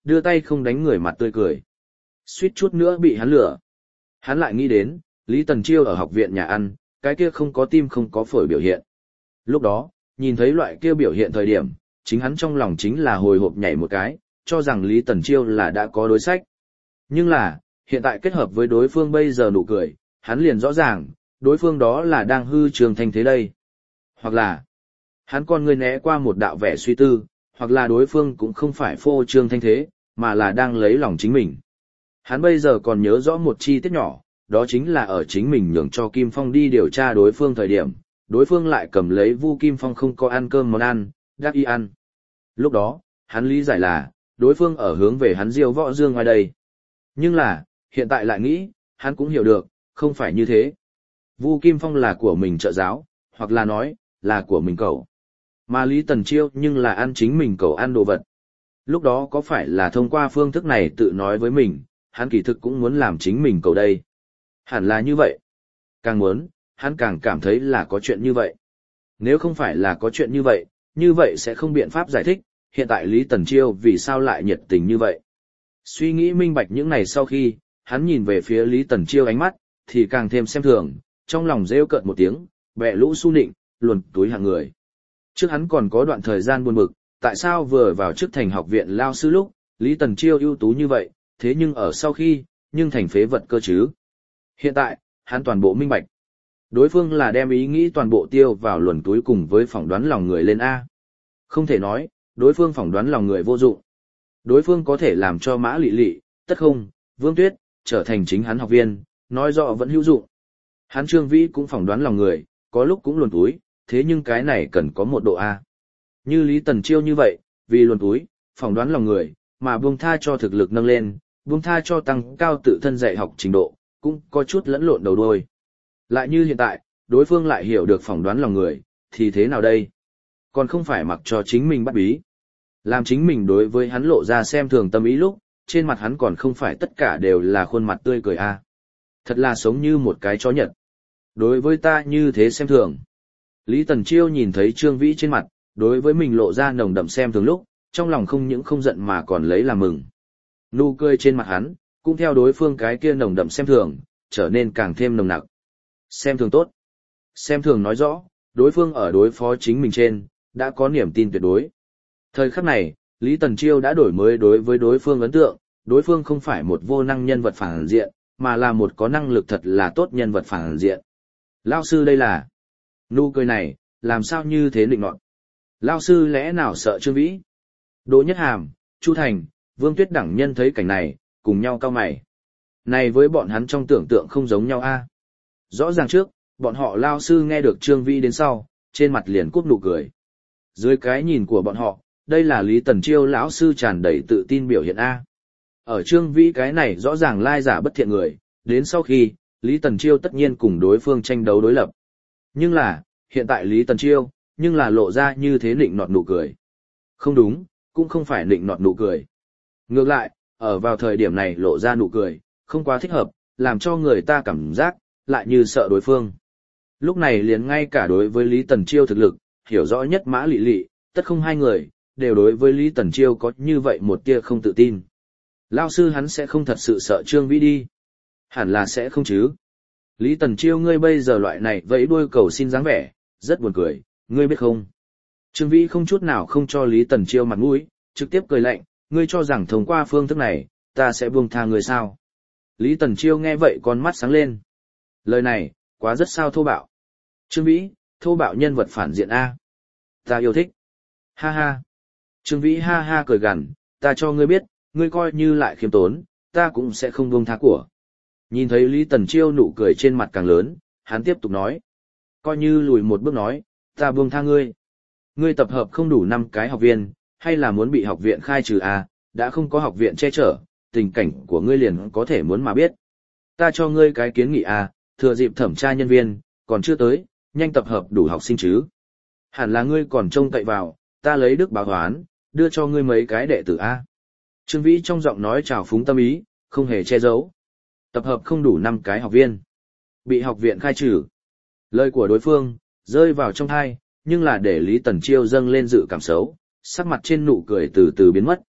đưa tay không đánh người mặt tươi cười. Suýt chút nữa bị hắn lừa. Hắn lại nghĩ đến, Lý Tần Chiêu ở học viện nhà ăn, cái kia không có tim không có phổi biểu hiện. Lúc đó, nhìn thấy loại kia biểu hiện thời điểm, chính hắn trong lòng chính là hồi hộp nhảy một cái, cho rằng Lý Tần Chiêu là đã có đối sách. Nhưng là, hiện tại kết hợp với đối phương bây giờ nụ cười, hắn liền rõ ràng, đối phương đó là đang hư trường thanh thế đây. Hoặc là, hắn con người né qua một đạo vẻ suy tư, hoặc là đối phương cũng không phải phô trương thanh thế, mà là đang lấy lòng chính mình. Hắn bây giờ còn nhớ rõ một chi tiết nhỏ, đó chính là ở chính mình nhường cho Kim Phong đi điều tra đối phương thời điểm, đối phương lại cầm lấy Vu Kim Phong không có ăn cơm món ăn, đắc y ăn. Lúc đó, hắn lý giải là, đối phương ở hướng về hắn diêu võ dương ngoài đây. Nhưng là, hiện tại lại nghĩ, hắn cũng hiểu được, không phải như thế. Vu Kim Phong là của mình trợ giáo, hoặc là nói, là của mình cậu. Mà Lý Tần Chiêu nhưng là ăn chính mình cậu ăn đồ vật. Lúc đó có phải là thông qua phương thức này tự nói với mình, hắn kỳ thực cũng muốn làm chính mình cậu đây. Hẳn là như vậy. Càng muốn, hắn càng cảm thấy là có chuyện như vậy. Nếu không phải là có chuyện như vậy sẽ không biện pháp giải thích, hiện tại Lý Tần Chiêu vì sao lại nhiệt tình như vậy. Suy nghĩ minh bạch những này sau khi, hắn nhìn về phía Lý Tần Chiêu ánh mắt, thì càng thêm xem thường, trong lòng rêu cợt một tiếng, bẹ lũ su nịnh, luồn túi hạng người. Trước hắn còn có đoạn thời gian buồn bực, tại sao vừa vào trước thành học viện lao sư lúc, Lý Tần Chiêu ưu tú như vậy, thế nhưng ở sau khi, nhưng thành phế vật cơ chứ. Hiện tại, hắn toàn bộ minh bạch. Đối phương là đem ý nghĩ toàn bộ tiêu vào luồn túi cùng với phỏng đoán lòng người lên A. Không thể nói, đối phương phỏng đoán lòng người vô dụng. Đối phương có thể làm cho Mã Lị Lị, Tất Không, Vương Tuyết, trở thành chính hắn học viên, nói rõ vẫn hữu dụng. Hắn Trương Vĩ cũng phỏng đoán lòng người, có lúc cũng luồn túi, thế nhưng cái này cần có một độ A. Như Lý Tần Chiêu như vậy, vì luồn túi, phỏng đoán lòng người, mà buông tha cho thực lực nâng lên, buông tha cho tăng cao tự thân dạy học trình độ, cũng có chút lẫn lộn đầu đuôi. Lại như hiện tại, đối phương lại hiểu được phỏng đoán lòng người, thì thế nào đây? Còn không phải mặc cho chính mình bắt bí. Làm chính mình đối với hắn lộ ra xem thường tâm ý lúc, trên mặt hắn còn không phải tất cả đều là khuôn mặt tươi cười a. Thật là sống như một cái chó Nhật. Đối với ta như thế xem thường. Lý Tần Chiêu nhìn thấy Trương Vĩ trên mặt, đối với mình lộ ra nồng đậm xem thường lúc, trong lòng không những không giận mà còn lấy làm mừng. Nụ cười trên mặt hắn, cũng theo đối phương cái kia nồng đậm xem thường, trở nên càng thêm nồng nặc. Xem thường tốt. Xem thường nói rõ, đối phương ở đối phó chính mình trên, đã có niềm tin tuyệt đối. Thời khắc này, Lý Tần Chiêu đã đổi mới đối với đối phương ấn tượng, đối phương không phải một vô năng nhân vật phản diện, mà là một có năng lực thật là tốt nhân vật phản diện. Lao sư đây là... Nụ cười này, làm sao như thế định nọt. Lao sư lẽ nào sợ Trương Vĩ? Đỗ Nhất Hàm, Chu Thành, Vương Tuyết đẳng nhân thấy cảnh này, cùng nhau cau mày. Này với bọn hắn trong tưởng tượng không giống nhau a. Rõ ràng trước, bọn họ Lao sư nghe được Trương Vĩ đến sau, trên mặt liền cúp nụ cười. Dưới cái nhìn của bọn họ, đây là Lý Tần Chiêu lão sư tràn đầy tự tin biểu hiện a. Ở Trương Vĩ cái này rõ ràng lai giả bất thiện người, đến sau khi, Lý Tần Chiêu tất nhiên cùng đối phương tranh đấu đối lập. Nhưng là, hiện tại Lý Tần Chiêu, nhưng là lộ ra như thế nịnh nọt nụ cười. Không đúng, cũng không phải nịnh nọt nụ cười. Ngược lại, ở vào thời điểm này lộ ra nụ cười, không quá thích hợp, làm cho người ta cảm giác, lại như sợ đối phương. Lúc này liền ngay cả đối với Lý Tần Chiêu thực lực, hiểu rõ nhất Mã Lị Lị, Tất Không hai người, đều đối với Lý Tần Chiêu có như vậy một tia không tự tin. Lao sư hắn sẽ không thật sự sợ Trương Vĩ đi. Hẳn là sẽ không chứ. Lý Tần Chiêu ngươi bây giờ loại này vẫy đuôi cầu xin dáng vẻ, rất buồn cười, ngươi biết không? Trương Vĩ không chút nào không cho Lý Tần Chiêu mặt mũi, trực tiếp cười lạnh, ngươi cho rằng thông qua phương thức này, ta sẽ buông tha ngươi sao? Lý Tần Chiêu nghe vậy con mắt sáng lên. Lời này, quá rất sao thô bạo. Trương Vĩ, thô bạo nhân vật phản diện A. Ta yêu thích. Ha ha. Trương Vĩ ha ha cười gằn, ta cho ngươi biết, ngươi coi như lại khiêm tốn, ta cũng sẽ không buông tha của. Nhìn thấy Lý Tần Chiêu nụ cười trên mặt càng lớn, hắn tiếp tục nói. Coi như lùi một bước nói, ta buông tha ngươi. Ngươi tập hợp không đủ 5 cái học viên, hay là muốn bị học viện khai trừ à, đã không có học viện che chở, tình cảnh của ngươi liền có thể muốn mà biết. Ta cho ngươi cái kiến nghị à, thừa dịp thẩm tra nhân viên, còn chưa tới, nhanh tập hợp đủ học sinh chứ. Hẳn là ngươi còn trông cậy vào, ta lấy đức báo hoán, đưa cho ngươi mấy cái đệ tử a. Trương Vĩ trong giọng nói trào phúng tâm ý, không hề che giấu. Tập hợp không đủ 5 cái học viên, bị học viện khai trừ. Lời của đối phương rơi vào trong tai, nhưng là để Lý Tần Chiêu dâng lên dự cảm xấu, sắc mặt trên nụ cười từ từ biến mất.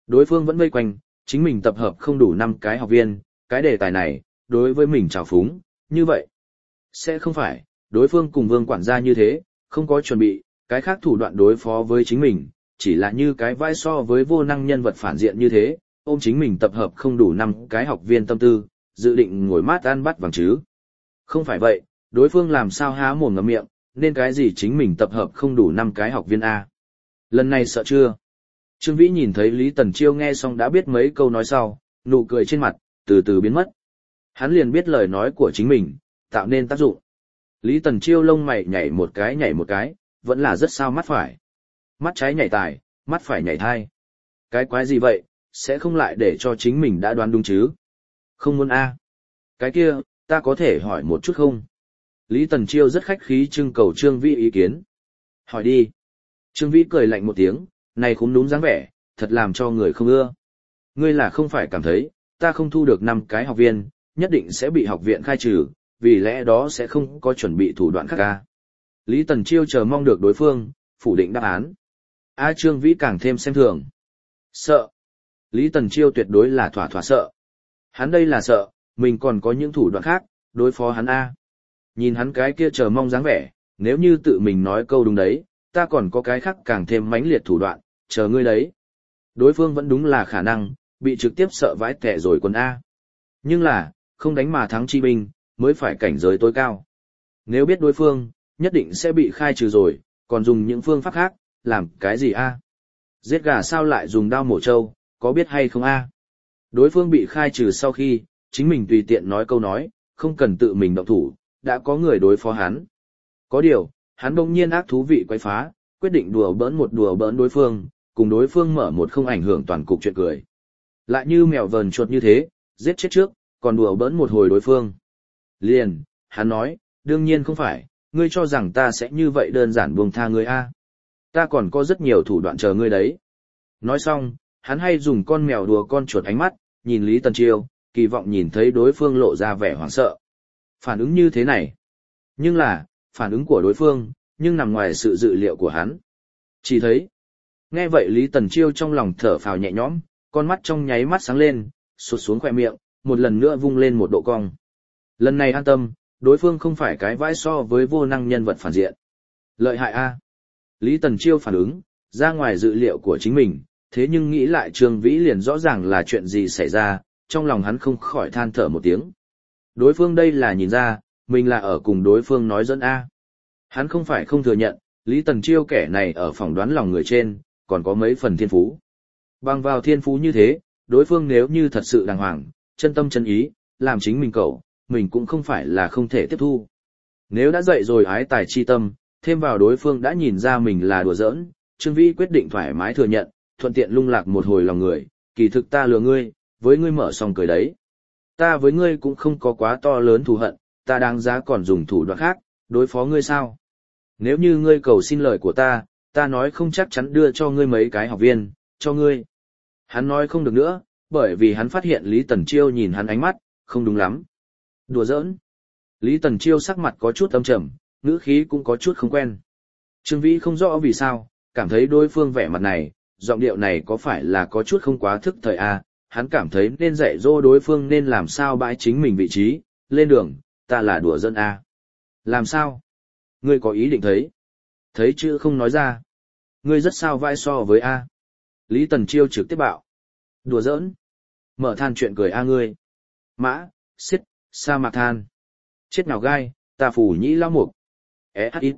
Đối phương vẫn vây quanh, chính mình tập hợp không đủ 5 cái học viên, cái đề tài này, đối với mình trào phúng, như vậy. Sẽ không phải, đối phương cùng Vương quản gia như thế, không có chuẩn bị, cái khác thủ đoạn đối phó với chính mình, chỉ là như cái vai so với vô năng nhân vật phản diện như thế, ôm chính mình tập hợp không đủ 5 cái học viên tâm tư, dự định ngồi mát ăn bắt vàng chứ. Không phải vậy, đối phương làm sao há mồm ngậm miệng, nên cái gì chính mình tập hợp không đủ 5 cái học viên A. Lần này sợ chưa? Trương Vĩ nhìn thấy Lý Tần Chiêu nghe xong đã biết mấy câu nói sau, nụ cười trên mặt, từ từ biến mất. Hắn liền biết lời nói của chính mình, tạo nên tác dụng. Lý Tần Chiêu lông mày nhảy một cái, vẫn là rất sao mắt phải. Mắt trái nhảy tài, mắt phải nhảy thai. Cái quái gì vậy, sẽ không lại để cho chính mình đã đoán đúng chứ? Không muốn A. Cái kia, ta có thể hỏi một chút không? Lý Tần Chiêu rất khách khí trưng cầu Trương Vĩ ý kiến. Hỏi đi. Trương Vĩ cười lạnh một tiếng, này khúm núm dáng vẻ, thật làm cho người không ưa. Ngươi là không phải cảm thấy, ta không thu được 5 cái học viên, nhất định sẽ bị học viện khai trừ, vì lẽ đó sẽ không có chuẩn bị thủ đoạn khác ca. Lý Tần Chiêu chờ mong được đối phương, phủ định đáp án. Trương Vĩ càng thêm xem thường. Sợ. Lý Tần Chiêu tuyệt đối là thỏa sợ. Hắn đây là sợ, mình còn có những thủ đoạn khác, đối phó hắn A. Nhìn hắn cái kia chờ mong dáng vẻ, nếu như tự mình nói câu đúng đấy, ta còn có cái khác càng thêm mãnh liệt thủ đoạn, chờ ngươi đấy. Đối phương vẫn đúng là khả năng, bị trực tiếp sợ vãi tẻ rồi quân A. Nhưng là, không đánh mà thắng chi binh, mới phải cảnh giới tối cao. Nếu biết đối phương, nhất định sẽ bị khai trừ rồi, còn dùng những phương pháp khác, làm cái gì A? Giết gà sao lại dùng đao mổ trâu, có biết hay không A? Đối phương bị khai trừ sau khi, chính mình tùy tiện nói câu nói, không cần tự mình động thủ, đã có người đối phó hắn. Có điều, hắn bỗng nhiên ác thú vị quấy phá, quyết định đùa bỡn đối phương, cùng đối phương mở một không ảnh hưởng toàn cục chuyện cười. Lại như mèo vờn chuột như thế, giết chết trước, còn đùa bỡn một hồi đối phương. Liền, hắn nói, đương nhiên không phải, ngươi cho rằng ta sẽ như vậy đơn giản buông tha ngươi a? Ta còn có rất nhiều thủ đoạn chờ ngươi đấy. Nói xong, hắn hay dùng con mèo đùa con chuột ánh mắt, nhìn Lý Tần Chiêu, kỳ vọng nhìn thấy đối phương lộ ra vẻ hoảng sợ. Phản ứng như thế này. Nhưng là, phản ứng của đối phương, nhưng nằm ngoài sự dự liệu của hắn. Chỉ thấy, nghe vậy Lý Tần Chiêu trong lòng thở phào nhẹ nhõm, con mắt trong nháy mắt sáng lên, sụt xuống khỏe miệng, một lần nữa vung lên một độ cong. Lần này an tâm, đối phương không phải cái vãi so với vô năng nhân vật phản diện. Lợi hại a. Lý Tần Chiêu phản ứng, ra ngoài dự liệu của chính mình, thế nhưng nghĩ lại Trương Vĩ liền rõ ràng là chuyện gì xảy ra, trong lòng hắn không khỏi than thở một tiếng. Đối phương đây là nhìn ra, mình là ở cùng đối phương nói dẫn A. Hắn không phải không thừa nhận, Lý Tần Chiêu kẻ này ở phỏng đoán lòng người trên, còn có mấy phần thiên phú. Bằng vào thiên phú như thế, đối phương nếu như thật sự đàng hoàng, chân tâm chân ý, làm chính mình cậu, mình cũng không phải là không thể tiếp thu. Nếu đã dậy rồi ái tài chi tâm, thêm vào đối phương đã nhìn ra mình là đùa giỡn, Trương Vĩ quyết định thoải mái thừa nhận, thuận tiện lung lạc một hồi lòng người, kỳ thực ta lừa ngươi, với ngươi mở xong cười đấy. Ta với ngươi cũng không có quá to lớn thù hận, ta đáng giá còn dùng thủ đoạn khác, đối phó ngươi sao? Nếu như ngươi cầu xin lời của ta nói không chắc chắn đưa cho ngươi mấy cái học viên, cho ngươi. Hắn nói không được nữa, bởi vì hắn phát hiện Lý Tần Chiêu nhìn hắn ánh mắt, không đúng lắm. Đùa giỡn. Lý Tần Chiêu sắc mặt có chút âm trầm, ngữ khí cũng có chút không quen. Trương Vĩ không rõ vì sao, cảm thấy đối phương vẻ mặt này, giọng điệu này có phải là có chút không quá thức thời a? Hắn cảm thấy nên dạy dỗ đối phương nên làm sao bãi chính mình vị trí, lên đường, ta là đùa giỡn a. Làm sao? Ngươi có ý định thấy? Thấy chứ không nói ra. Ngươi rất sao vai so với a. Lý Tần Chiêu trực tiếp bạo. Đùa giỡn. Mở than chuyện cười a ngươi. Mã, xiết, sa mạc than. Chết nào gai, ta phủ nhĩ lao mục. ít.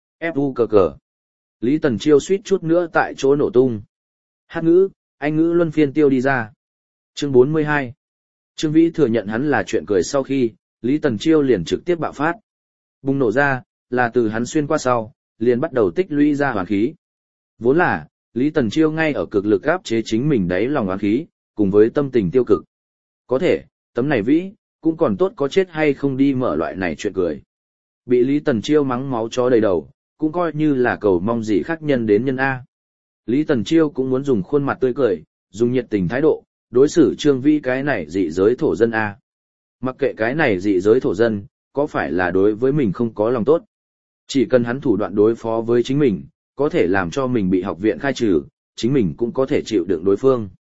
Fu cờ cờ. Lý Tần Chiêu suýt chút nữa tại chỗ nổ tung. Hát ngữ, anh ngữ luân phiên tiêu đi ra. Chương 42. Trương Vĩ thừa nhận hắn là chuyện cười sau khi, Lý Tần Chiêu liền trực tiếp bạo phát. Bùng nổ ra, là từ hắn xuyên qua sau, liền bắt đầu tích lũy ra hoàn khí. Vốn là, Lý Tần Chiêu ngay ở cực lực áp chế chính mình đáy lòng oán khí, cùng với tâm tình tiêu cực. Có thể, tấm này Vĩ, cũng còn tốt có chết hay không đi mở loại này chuyện cười. Bị Lý Tần Chiêu mắng máu chó đầy đầu, cũng coi như là cầu mong gì khác nhân đến nhân A. Lý Tần Chiêu cũng muốn dùng khuôn mặt tươi cười, dùng nhiệt tình thái độ, đối xử Trương Vĩ cái này dị giới thổ dân A. Mặc kệ cái này dị giới thổ dân, có phải là đối với mình không có lòng tốt. Chỉ cần hắn thủ đoạn đối phó với chính mình, có thể làm cho mình bị học viện khai trừ, chính mình cũng có thể chịu đựng đối phương.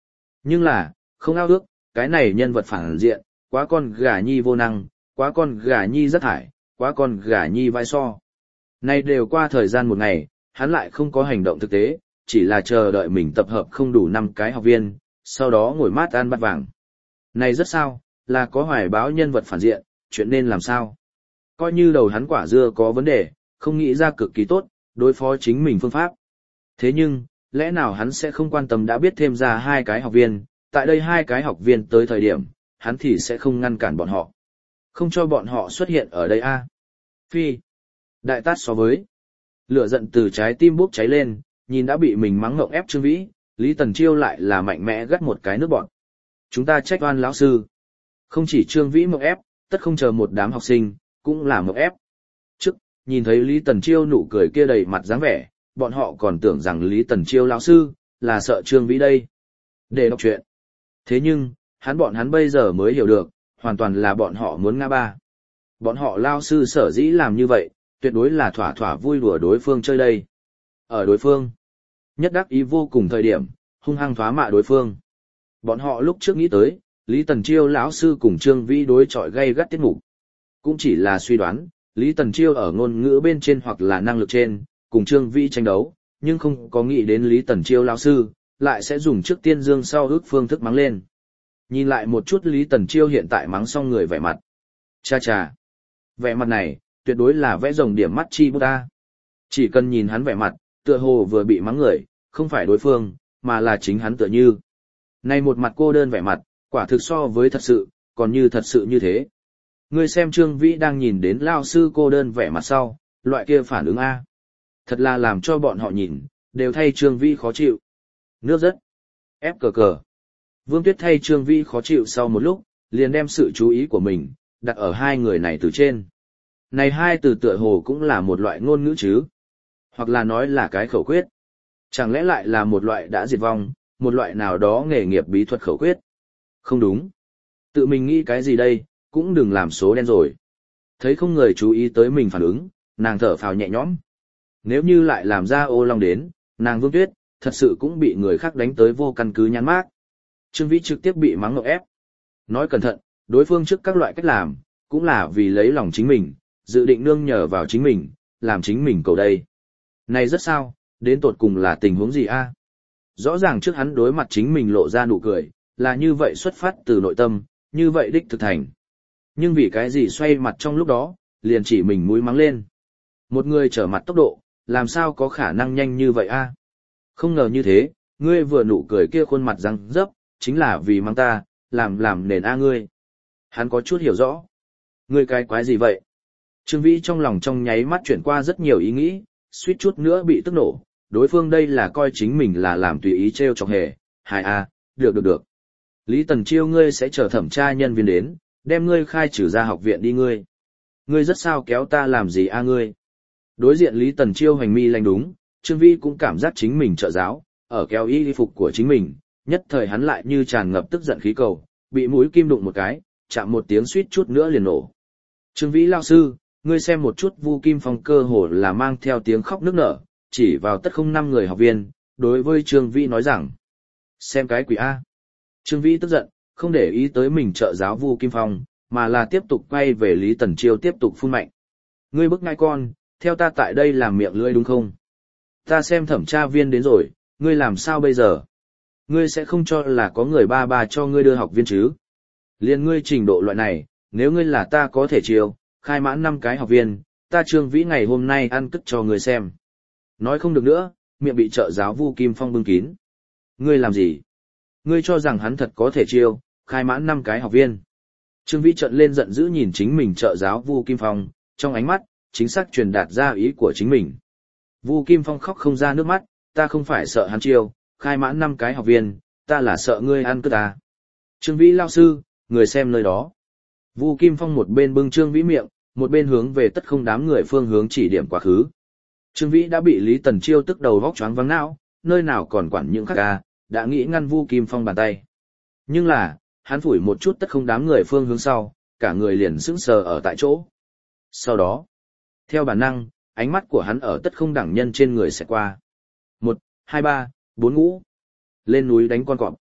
Nhưng là, không ao ước, cái này nhân vật phản diện, quá con gà nhi vô năng, quá con gà nhi rất thải, quá con gà nhi vai so. Này đều qua thời gian một ngày, hắn lại không có hành động thực tế, chỉ là chờ đợi mình tập hợp không đủ 5 cái học viên, sau đó ngồi mát ăn bát vàng. Này rất sao, là có hoài báo nhân vật phản diện, chuyện nên làm sao? Coi như đầu hắn quả dưa có vấn đề, không nghĩ ra cực kỳ tốt, đối phó chính mình phương pháp. Thế nhưng, lẽ nào hắn sẽ không quan tâm đã biết thêm ra 2 cái học viên, tại đây 2 cái học viên tới thời điểm, hắn thì sẽ không ngăn cản bọn họ. Không cho bọn họ xuất hiện ở đây a. Phi. Đại tát so với. Lửa giận từ trái tim bốc cháy lên, nhìn đã bị mình mắng ngộng ép Trương Vĩ, Lý Tần Chiêu lại là mạnh mẽ gắt một cái nước bọt. Chúng ta trách oan lão sư. Không chỉ Trương Vĩ ngộng ép, tất không chờ một đám học sinh, cũng là ngộng ép. Trước, nhìn thấy Lý Tần Chiêu nụ cười kia đầy mặt dáng vẻ, bọn họ còn tưởng rằng Lý Tần Chiêu lão sư, là sợ Trương Vĩ đây. Để đọc chuyện. Thế nhưng, bọn hắn bây giờ mới hiểu được, hoàn toàn là bọn họ muốn ngã ba. Bọn họ lao sư sở dĩ làm như vậy, tuyệt đối là thỏa thỏa vui đùa đối phương chơi đây. Ở đối phương, nhất đắc ý vô cùng thời điểm, hung hăng thoá mạ đối phương. Bọn họ lúc trước nghĩ tới, Lý Tần Chiêu lão sư cùng Trương Vĩ đối chọi gay gắt tiết mục. Cũng chỉ là suy đoán, Lý Tần Chiêu ở ngôn ngữ bên trên hoặc là năng lực trên, cùng Trương Vĩ tranh đấu, nhưng không có nghĩ đến Lý Tần Chiêu lão sư, lại sẽ dùng trước tiên dương sau ước phương thức mắng lên. Nhìn lại một chút Lý Tần Chiêu hiện tại mắng xong người vẻ mặt. Cha cha. Vẻ mặt này, tuyệt đối là vẽ rồng điểm mắt chi bút ta. Chỉ cần nhìn hắn vẻ mặt, tựa hồ vừa bị mắng người, không phải đối phương, mà là chính hắn tựa như. Này một mặt cô đơn vẻ mặt, quả thực so với thật sự, còn như thật sự như thế. Ngươi xem Trương Vĩ đang nhìn đến lao sư cô đơn vẻ mặt sau, loại kia phản ứng A. Thật là làm cho bọn họ nhìn, đều thay Trương Vĩ khó chịu. Nước rất. Ép cờ cờ. Vương Tuyết thay Trương Vĩ khó chịu sau một lúc, liền đem sự chú ý của mình, đặt ở 2 người này từ trên. Này 2 từ tựa hồ cũng là một loại ngôn ngữ chứ. Hoặc là nói là cái khẩu quyết. Chẳng lẽ lại là một loại đã diệt vong, một loại nào đó nghề nghiệp bí thuật khẩu quyết. Không đúng. Tự mình nghĩ cái gì đây, cũng đừng làm số đen rồi. Thấy không người chú ý tới mình phản ứng, nàng thở phào nhẹ nhõm. Nếu như lại làm ra ô long đến, nàng Vương Tuyết, thật sự cũng bị người khác đánh tới vô căn cứ nhắn mác. Trương Vĩ trực tiếp bị mắng ngộ ép. Nói cẩn thận, đối phương trước các loại cách làm, cũng là vì lấy lòng chính mình, dự định nương nhờ vào chính mình, làm chính mình cầu đây. Này rất sao, đến tột cùng là tình huống gì a? Rõ ràng trước hắn đối mặt chính mình lộ ra nụ cười, là như vậy xuất phát từ nội tâm, như vậy đích thực thành. Nhưng vì cái gì xoay mặt trong lúc đó, liền chỉ mình mũi mắng lên. Một người trở mặt tốc độ, làm sao có khả năng nhanh như vậy a? Không ngờ như thế, ngươi vừa nụ cười kia khuôn mặt răng rớp, chính là vì mắng ta, làm nền a ngươi. Hắn có chút hiểu rõ. Ngươi cái quái gì vậy? Trương Vĩ trong lòng trong nháy mắt chuyển qua rất nhiều ý nghĩ, suýt chút nữa bị tức nổ. Đối phương đây là coi chính mình là làm tùy ý trêu chọc hề. Hai a, được. Lý Tần Chiêu ngươi sẽ chờ thẩm tra nhân viên đến, đem ngươi khai trừ ra học viện đi ngươi. Ngươi rất sao kéo ta làm gì a ngươi? Đối diện Lý Tần Chiêu hành mi lanh đúng, Trương Vĩ cũng cảm giác chính mình trợ giáo, ở kéo y phục của chính mình, nhất thời hắn lại như tràn ngập tức giận khí cầu, bị mũi kim đụng một cái, chạm một tiếng suýt chút nữa liền nổ. Trương Vĩ lao sư, ngươi xem một chút Vu Kim Phong cơ hồ là mang theo tiếng khóc nức nở, chỉ vào tất không 5 người học viên, đối với Trương Vĩ nói rằng, xem cái quỷ A. Trương Vĩ tức giận, không để ý tới mình trợ giáo Vu Kim Phong, mà là tiếp tục quay về Lý Tần Chiêu tiếp tục phun mạnh. Ngươi bức ngai con, theo ta tại đây làm miệng lưỡi đúng không? Ta xem thẩm tra viên đến rồi, ngươi làm sao bây giờ? Ngươi sẽ không cho là có người ba cho ngươi đưa học viên chứ? Liên ngươi trình độ loại này, nếu ngươi là ta có thể chiêu, khai mãn 5 cái học viên, ta Trương Vĩ ngày hôm nay ăn cất cho ngươi xem. Nói không được nữa, miệng bị trợ giáo Vu Kim Phong bưng kín. Ngươi làm gì? Ngươi cho rằng hắn thật có thể chiêu, khai mãn 5 cái học viên. Trương Vĩ trợn lên giận dữ nhìn chính mình trợ giáo Vu Kim Phong, trong ánh mắt, chính xác truyền đạt ra ý của chính mình. Vu Kim Phong khóc không ra nước mắt, ta không phải sợ hắn chiêu, khai mãn 5 cái học viên, ta là sợ ngươi ăn cướp ta. Trương Vĩ lao sư, người xem nơi đó. Vu Kim Phong một bên bưng Trương Vĩ miệng, một bên hướng về tất không đám người phương hướng chỉ điểm quá khứ. Trương Vĩ đã bị Lý Tần Chiêu tức đầu vóc choáng váng não, nơi nào còn quản những khác ca, đã nghĩ ngăn Vu Kim Phong bàn tay. Nhưng là, hắn phủi một chút tất không đám người phương hướng sau, cả người liền sững sờ ở tại chỗ. Sau đó, theo bản năng, ánh mắt của hắn ở tất không đẳng nhân trên người sẽ qua. 1, 2, 3, 4 ngũ. Lên núi đánh con cọp.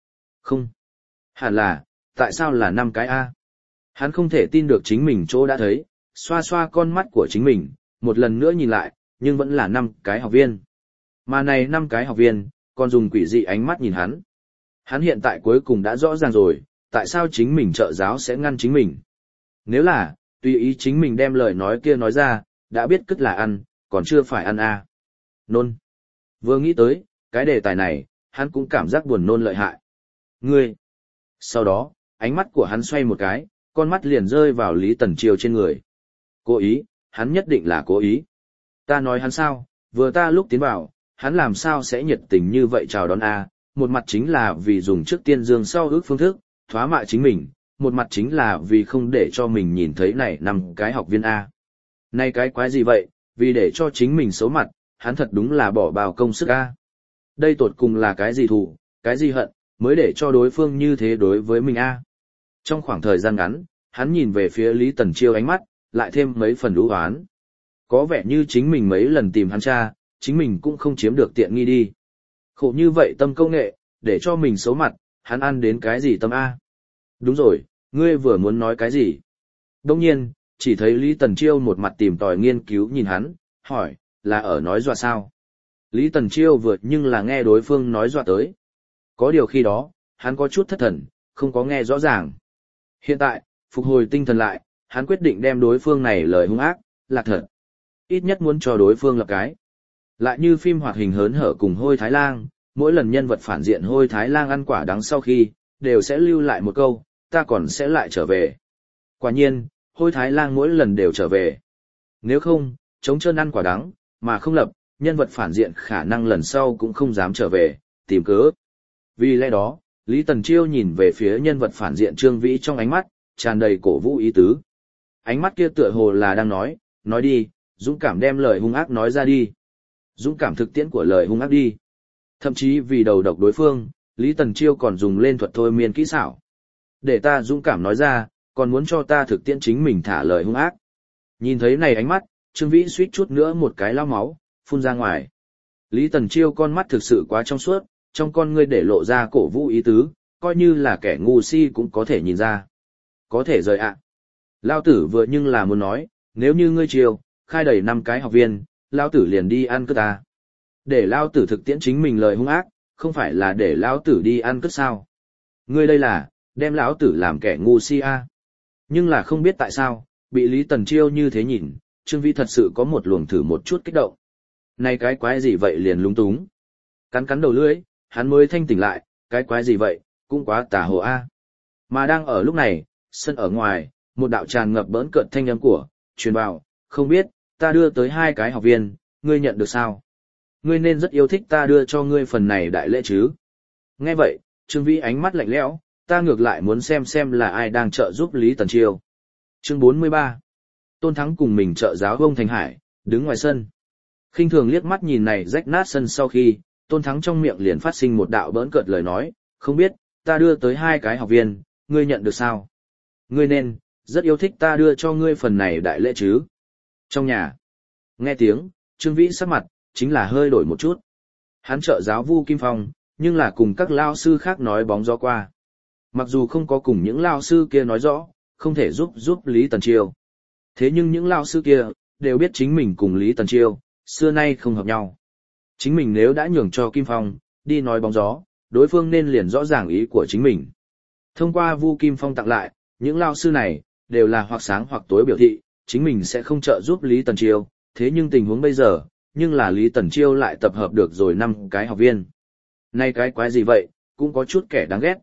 Không. Hẳn là, tại sao là 5 cái A? Hắn không thể tin được chính mình chỗ đã thấy, xoa xoa con mắt của chính mình, một lần nữa nhìn lại, nhưng vẫn là 5 cái học viên. Mà này 5 cái học viên, còn dùng quỷ dị ánh mắt nhìn hắn. Hắn hiện tại cuối cùng đã rõ ràng rồi, tại sao chính mình trợ giáo sẽ ngăn chính mình. Nếu là, tùy ý chính mình đem lời nói kia nói ra, đã biết cất là ăn, còn chưa phải ăn A. Nôn. Vừa nghĩ tới, cái đề tài này, hắn cũng cảm giác buồn nôn lợi hại. Ngươi. Sau đó, ánh mắt của hắn xoay một cái, con mắt liền rơi vào Lý Tần Chiêu trên người. Cố ý, hắn nhất định là cố ý. Ta nói hắn sao, vừa ta lúc tiến vào, hắn làm sao sẽ nhiệt tình như vậy chào đón A, một mặt chính là vì dùng trước tiên dương sau ước phương thức, thoá mạ chính mình, một mặt chính là vì không để cho mình nhìn thấy này 5 cái học viên A. Này cái quái gì vậy, vì để cho chính mình xấu mặt, hắn thật đúng là bỏ bao công sức A. Đây tột cùng là cái gì thù, cái gì hận, mới để cho đối phương như thế đối với mình A. Trong khoảng thời gian ngắn, hắn nhìn về phía Lý Tần Chiêu ánh mắt, lại thêm mấy phần đú oán. Có vẻ như chính mình mấy lần tìm hắn cha, chính mình cũng không chiếm được tiện nghi đi. Khổ như vậy tâm công nghệ, để cho mình xấu mặt, hắn ăn đến cái gì tâm A. Đúng rồi, ngươi vừa muốn nói cái gì? Đông nhiên, chỉ thấy Lý Tần Chiêu một mặt tìm tòi nghiên cứu nhìn hắn, hỏi, là ở nói dọa sao? Lý Tần Chiêu vượt nhưng là nghe đối phương nói dọa tới. Có điều khi đó, hắn có chút thất thần, không có nghe rõ ràng. Hiện tại, phục hồi tinh thần lại, hắn quyết định đem đối phương này lời hung ác, lạc thật. Ít nhất muốn cho đối phương lập cái. Lại như phim hoạt hình hớn hở cùng Hôi Thái Lang, mỗi lần nhân vật phản diện Hôi Thái Lang ăn quả đắng sau khi, đều sẽ lưu lại một câu, ta còn sẽ lại trở về. Quả nhiên, Hôi Thái Lang mỗi lần đều trở về. Nếu không, chống chân ăn quả đắng, mà không lập, nhân vật phản diện khả năng lần sau cũng không dám trở về, tìm cớ. Vì lẽ đó, Lý Tần Chiêu nhìn về phía nhân vật phản diện Trương Vĩ trong ánh mắt, tràn đầy cổ vũ ý tứ. Ánh mắt kia tựa hồ là đang nói đi, dũng cảm đem lời hung ác nói ra đi. Dũng cảm thực tiễn của lời hung ác đi. Thậm chí vì đầu độc đối phương, Lý Tần Chiêu còn dùng lên thuật thôi miên kỹ xảo. Để ta dũng cảm nói ra, còn muốn cho ta thực tiễn chính mình thả lời hung ác. Nhìn thấy này ánh mắt, Trương Vĩ suýt chút nữa một cái lao máu, phun ra ngoài. Lý Tần Chiêu con mắt thực sự quá trong suốt, trong con ngươi để lộ ra cổ vũ ý tứ, coi như là kẻ ngu si cũng có thể nhìn ra. Có thể rời ạ. Lao tử vừa nhưng là muốn nói, nếu như ngươi chiêu, khai đầy 5 cái học viên, Lao tử liền đi ăn cướp ta. Để Lao tử thực tiễn chính mình lời hung ác, không phải là để Lao tử đi ăn cướp sao. Ngươi đây là, đem lão tử làm kẻ ngu si a. Nhưng là không biết tại sao, bị Lý Tần Chiêu như thế nhìn, Trương Vĩ thật sự có một luồng thử một chút kích động. Này cái quái gì vậy liền lúng túng. Cắn cắn đầu lưỡi, hắn mới thanh tỉnh lại, cái quái gì vậy, cũng quá tà hồ a. Mà đang ở lúc này, sân ở ngoài, một đạo tràn ngập bỡn cợt thanh âm của, truyền vào, không biết, ta đưa tới 2 cái học viên, ngươi nhận được sao? Ngươi nên rất yêu thích ta đưa cho ngươi phần này đại lễ chứ. Nghe vậy, Trương Vĩ ánh mắt lạnh lẽo, ta ngược lại muốn xem là ai đang trợ giúp Lý Tần Chiêu. Chương 43. Tôn Thắng cùng mình trợ giáo ông Thành Hải, đứng ngoài sân. Khinh thường liếc mắt nhìn này rách nát sân sau khi, Tôn Thắng trong miệng liền phát sinh một đạo bỡn cợt lời nói, không biết, ta đưa tới 2 cái học viên, ngươi nhận được sao? Ngươi nên, rất yêu thích ta đưa cho ngươi phần này đại lễ chứ. Trong nhà, nghe tiếng, Trương Vĩ sắc mặt, chính là hơi đổi một chút. Hắn trợ giáo Vu Kim Phong, nhưng là cùng các lao sư khác nói bóng gió qua. Mặc dù không có cùng những lao sư kia nói rõ, không thể giúp Lý Tần Chiêu. Thế nhưng những lao sư kia, đều biết chính mình cùng Lý Tần Chiêu, xưa nay không hợp nhau. Chính mình nếu đã nhường cho Kim Phong, đi nói bóng gió, đối phương nên liền rõ ràng ý của chính mình. Thông qua Vu Kim Phong tặng lại, những lao sư này, đều là hoặc sáng hoặc tối biểu thị, chính mình sẽ không trợ giúp Lý Tần Chiêu, thế nhưng tình huống bây giờ, nhưng là Lý Tần Chiêu lại tập hợp được rồi 5 cái học viên. Nay cái quái gì vậy, cũng có chút kẻ đáng ghét.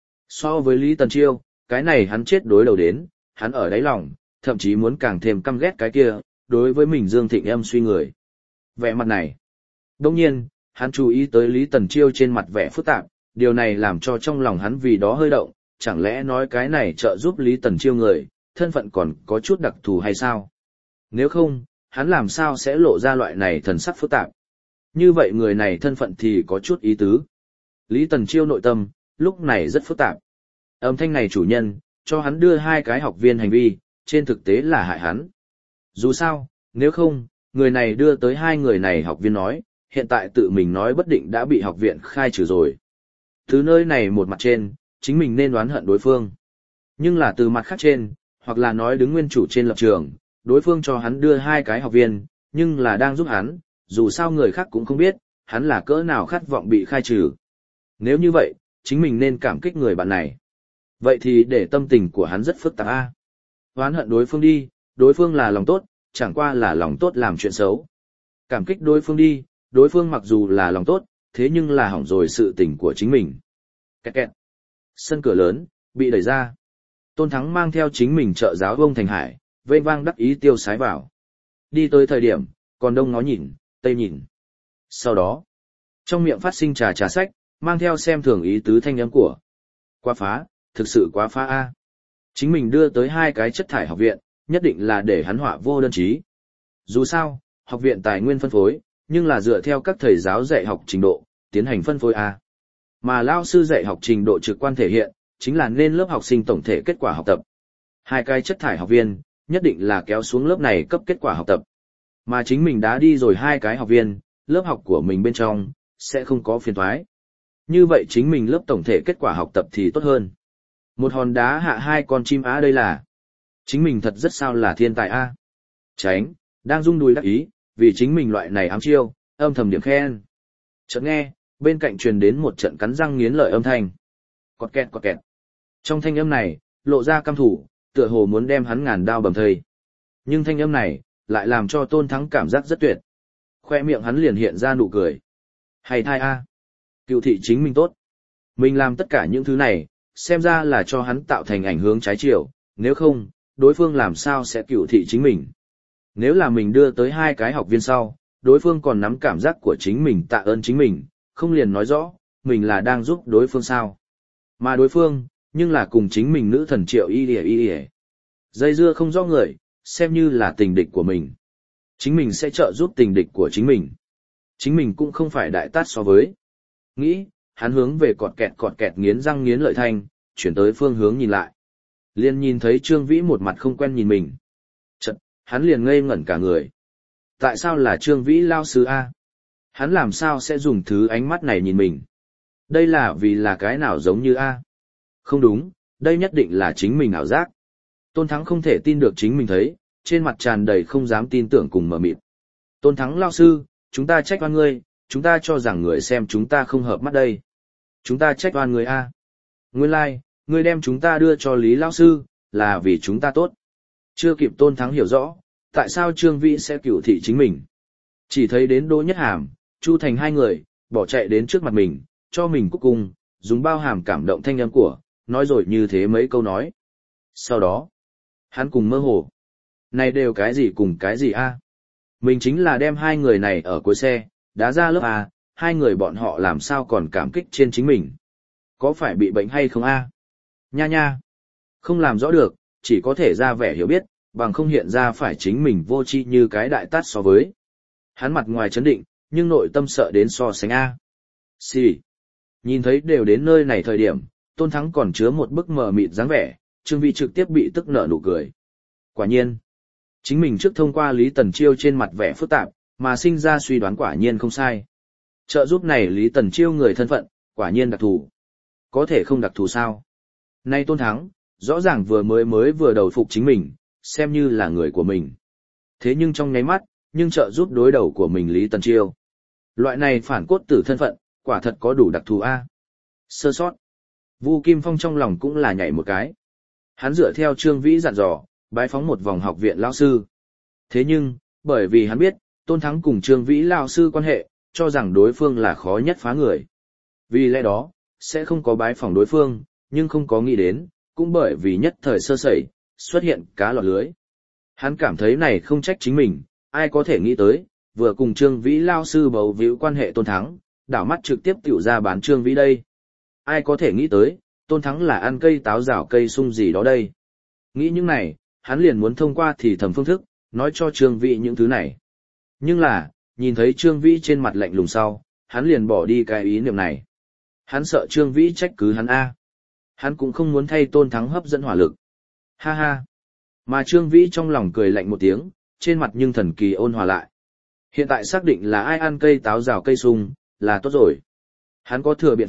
So với Lý Tần Chiêu, cái này hắn chết đối đầu đến, hắn ở đáy lòng, thậm chí muốn càng thêm căm ghét cái kia, đối với mình Dương Thịnh Em suy người. Vẻ mặt này. Đồng nhiên, hắn chú ý tới Lý Tần Chiêu trên mặt vẻ phức tạp, điều này làm cho trong lòng hắn vì đó hơi động, chẳng lẽ nói cái này trợ giúp Lý Tần Chiêu người, thân phận còn có chút đặc thù hay sao? Nếu không, hắn làm sao sẽ lộ ra loại này thần sắc phức tạp? Như vậy người này thân phận thì có chút ý tứ. Lý Tần Chiêu nội tâm, lúc này rất phức tạp. Âm thanh này chủ nhân, cho hắn đưa 2 cái học viên hành vi, trên thực tế là hại hắn. Dù sao, nếu không, người này đưa tới 2 người này học viên nói, hiện tại tự mình nói bất định đã bị học viện khai trừ rồi. Từ nơi này một mặt trên, chính mình nên oán hận đối phương. Nhưng là từ mặt khác trên, hoặc là nói đứng nguyên chủ trên lập trường, đối phương cho hắn đưa 2 cái học viên, nhưng là đang giúp hắn, dù sao người khác cũng không biết, hắn là cỡ nào khát vọng bị khai trừ. Nếu như vậy, chính mình nên cảm kích người bạn này. Vậy thì để tâm tình của hắn rất phức tạp a. Oán hận đối phương đi, đối phương là lòng tốt, chẳng qua là lòng tốt làm chuyện xấu. Cảm kích đối phương đi, đối phương mặc dù là lòng tốt, thế nhưng là hỏng rồi sự tình của chính mình. Kẹt kẹt. Sân cửa lớn, bị đẩy ra. Tôn Thắng mang theo chính mình trợ giáo ông Thành Hải, vênh vang đắc ý tiêu sái vào. Đi tới thời điểm, còn đông ngó nhìn, tây nhìn. Sau đó, trong miệng phát sinh trà trà sách, mang theo xem thường ý tứ thanh âm của. Quá phá, thực sự quá phá a. Chính mình đưa tới 2 cái chất thải học viện, nhất định là để hắn họa vô đơn chí. Dù sao, học viện tài nguyên phân phối, nhưng là dựa theo các thầy giáo dạy học trình độ, tiến hành phân phối a. Mà lao sư dạy học trình độ trực quan thể hiện, chính là nên lớp học sinh tổng thể kết quả học tập. 2 cái chất thải học viên, nhất định là kéo xuống lớp này cấp kết quả học tập. Mà chính mình đã đi rồi 2 cái học viên, lớp học của mình bên trong, sẽ không có phiền toái. Như vậy chính mình lớp tổng thể kết quả học tập thì tốt hơn. Một hòn đá hạ 2 con chim á đây là. Chính mình thật rất sao là thiên tài a. Tránh, đang rung đùi đắc ý, vì chính mình loại này ám chiêu, âm thầm điểm khen. Chợt nghe, bên cạnh truyền đến một trận cắn răng nghiến lợi âm thanh. Cọt kẹt cọt kẹt. Trong thanh âm này, lộ ra căm thủ, tựa hồ muốn đem hắn ngàn đao bầm thây. Nhưng thanh âm này, lại làm cho Tôn Thắng cảm giác rất tuyệt. Khoe miệng hắn liền hiện ra nụ cười. Hay thai a. Cựu thị chính mình tốt. Mình làm tất cả những thứ này, xem ra là cho hắn tạo thành ảnh hướng trái chiều, nếu không, đối phương làm sao sẽ cựu thị chính mình. Nếu là mình đưa tới 2 cái học viên sau, đối phương còn nắm cảm giác của chính mình tạ ơn chính mình, không liền nói rõ, mình là đang giúp đối phương sao. Mà đối phương, nhưng là cùng chính mình nữ thần Triệu Y. Dây dưa không rõ người, xem như là tình địch của mình. Chính mình sẽ trợ giúp tình địch của chính mình. Chính mình cũng không phải đại tát so với. Nghĩ, hắn hướng về cọt kẹt nghiến răng nghiến lợi thanh, chuyển tới phương hướng nhìn lại. Liền nhìn thấy Trương Vĩ một mặt không quen nhìn mình. Chật, hắn liền ngây ngẩn cả người. Tại sao là Trương Vĩ lao sư A? Hắn làm sao sẽ dùng thứ ánh mắt này nhìn mình? Đây là vì là cái nào giống như A? Không đúng, đây nhất định là chính mình ảo giác. Tôn Thắng không thể tin được chính mình thấy, trên mặt tràn đầy không dám tin tưởng cùng mờ mịt. Tôn Thắng lao sư, chúng ta trách oan ngươi, chúng ta cho rằng người xem chúng ta không hợp mắt đây. Chúng ta trách oan người A. Nguyên lai, ngươi đem chúng ta đưa cho Lý lao sư, là vì chúng ta tốt. Chưa kịp Tôn Thắng hiểu rõ, tại sao Trương Vĩ sẽ cửu thị chính mình. Chỉ thấy đến Đỗ Nhất Hàm, Chu Thành 2 người, bỏ chạy đến trước mặt mình, cho mình cúc cung, dùng bao hàm cảm động thanh âm của, nói rồi như thế mấy câu nói. Sau đó, hắn cùng mơ hồ. Này đều cái gì cùng cái gì a? Mình chính là đem 2 người này ở cuối xe, đá ra lớp A, 2 người bọn họ làm sao còn cảm kích trên chính mình. Có phải bị bệnh hay không a? Nha nha. Không làm rõ được, chỉ có thể ra vẻ hiểu biết, bằng không hiện ra phải chính mình vô tri như cái đại tát so với. Hắn mặt ngoài chấn định, nhưng nội tâm sợ đến so sánh a. Xì. Nhìn thấy đều đến nơi này thời điểm, Tôn Thắng còn chứa một bức mờ mịt dáng vẻ, Trương Vĩ trực tiếp bị tức nở nụ cười. Quả nhiên, chính mình trước thông qua Lý Tần Chiêu trên mặt vẻ phức tạp, mà sinh ra suy đoán quả nhiên không sai. Trợ giúp này Lý Tần Chiêu người thân phận, quả nhiên đặc thù. Có thể không đặc thù sao? Nay Tôn Thắng, rõ ràng mới vừa đầu phục chính mình, xem như là người của mình. Thế nhưng trong nháy mắt, nhưng trợ giúp đối đầu của mình Lý Tần Chiêu. Loại này phản cốt tử thân phận, quả thật có đủ đặc thù a. Sơ sót. Vu Kim Phong trong lòng cũng là nhảy một cái. Hắn dựa theo Trương Vĩ dặn dò, bái phóng một vòng học viện lão sư. Thế nhưng, bởi vì hắn biết, Tôn Thắng cùng Trương Vĩ lão sư quan hệ, cho rằng đối phương là khó nhất phá người. Vì lẽ đó, sẽ không có bái phỏng đối phương, nhưng không có nghĩ đến, cũng bởi vì nhất thời sơ sẩy, xuất hiện cá lọt lưới. Hắn cảm thấy này không trách chính mình, ai có thể nghĩ tới, vừa cùng Trương Vĩ lão sư bầu víu quan hệ Tôn Thắng, đảo mắt trực tiếp tiểu ra bán Trương Vĩ đây. Ai có thể nghĩ tới, Tôn Thắng là ăn cây táo rào cây sung gì đó đây. Nghĩ những này, hắn liền muốn thông qua thì thầm phương thức, nói cho Trương Vĩ những thứ này. Nhưng là, nhìn thấy Trương Vĩ trên mặt lạnh lùng sau, hắn liền bỏ đi cái ý niệm này. Hắn sợ Trương Vĩ trách cứ hắn A. Hắn cũng không muốn thay Tôn Thắng hấp dẫn hỏa lực. Ha ha. Mà Trương Vĩ trong lòng cười lạnh một tiếng, trên mặt nhưng thần kỳ ôn hòa lại. Hiện tại xác định là ai ăn cây táo rào cây sung, là tốt rồi. Hắn có thừa biện pháp,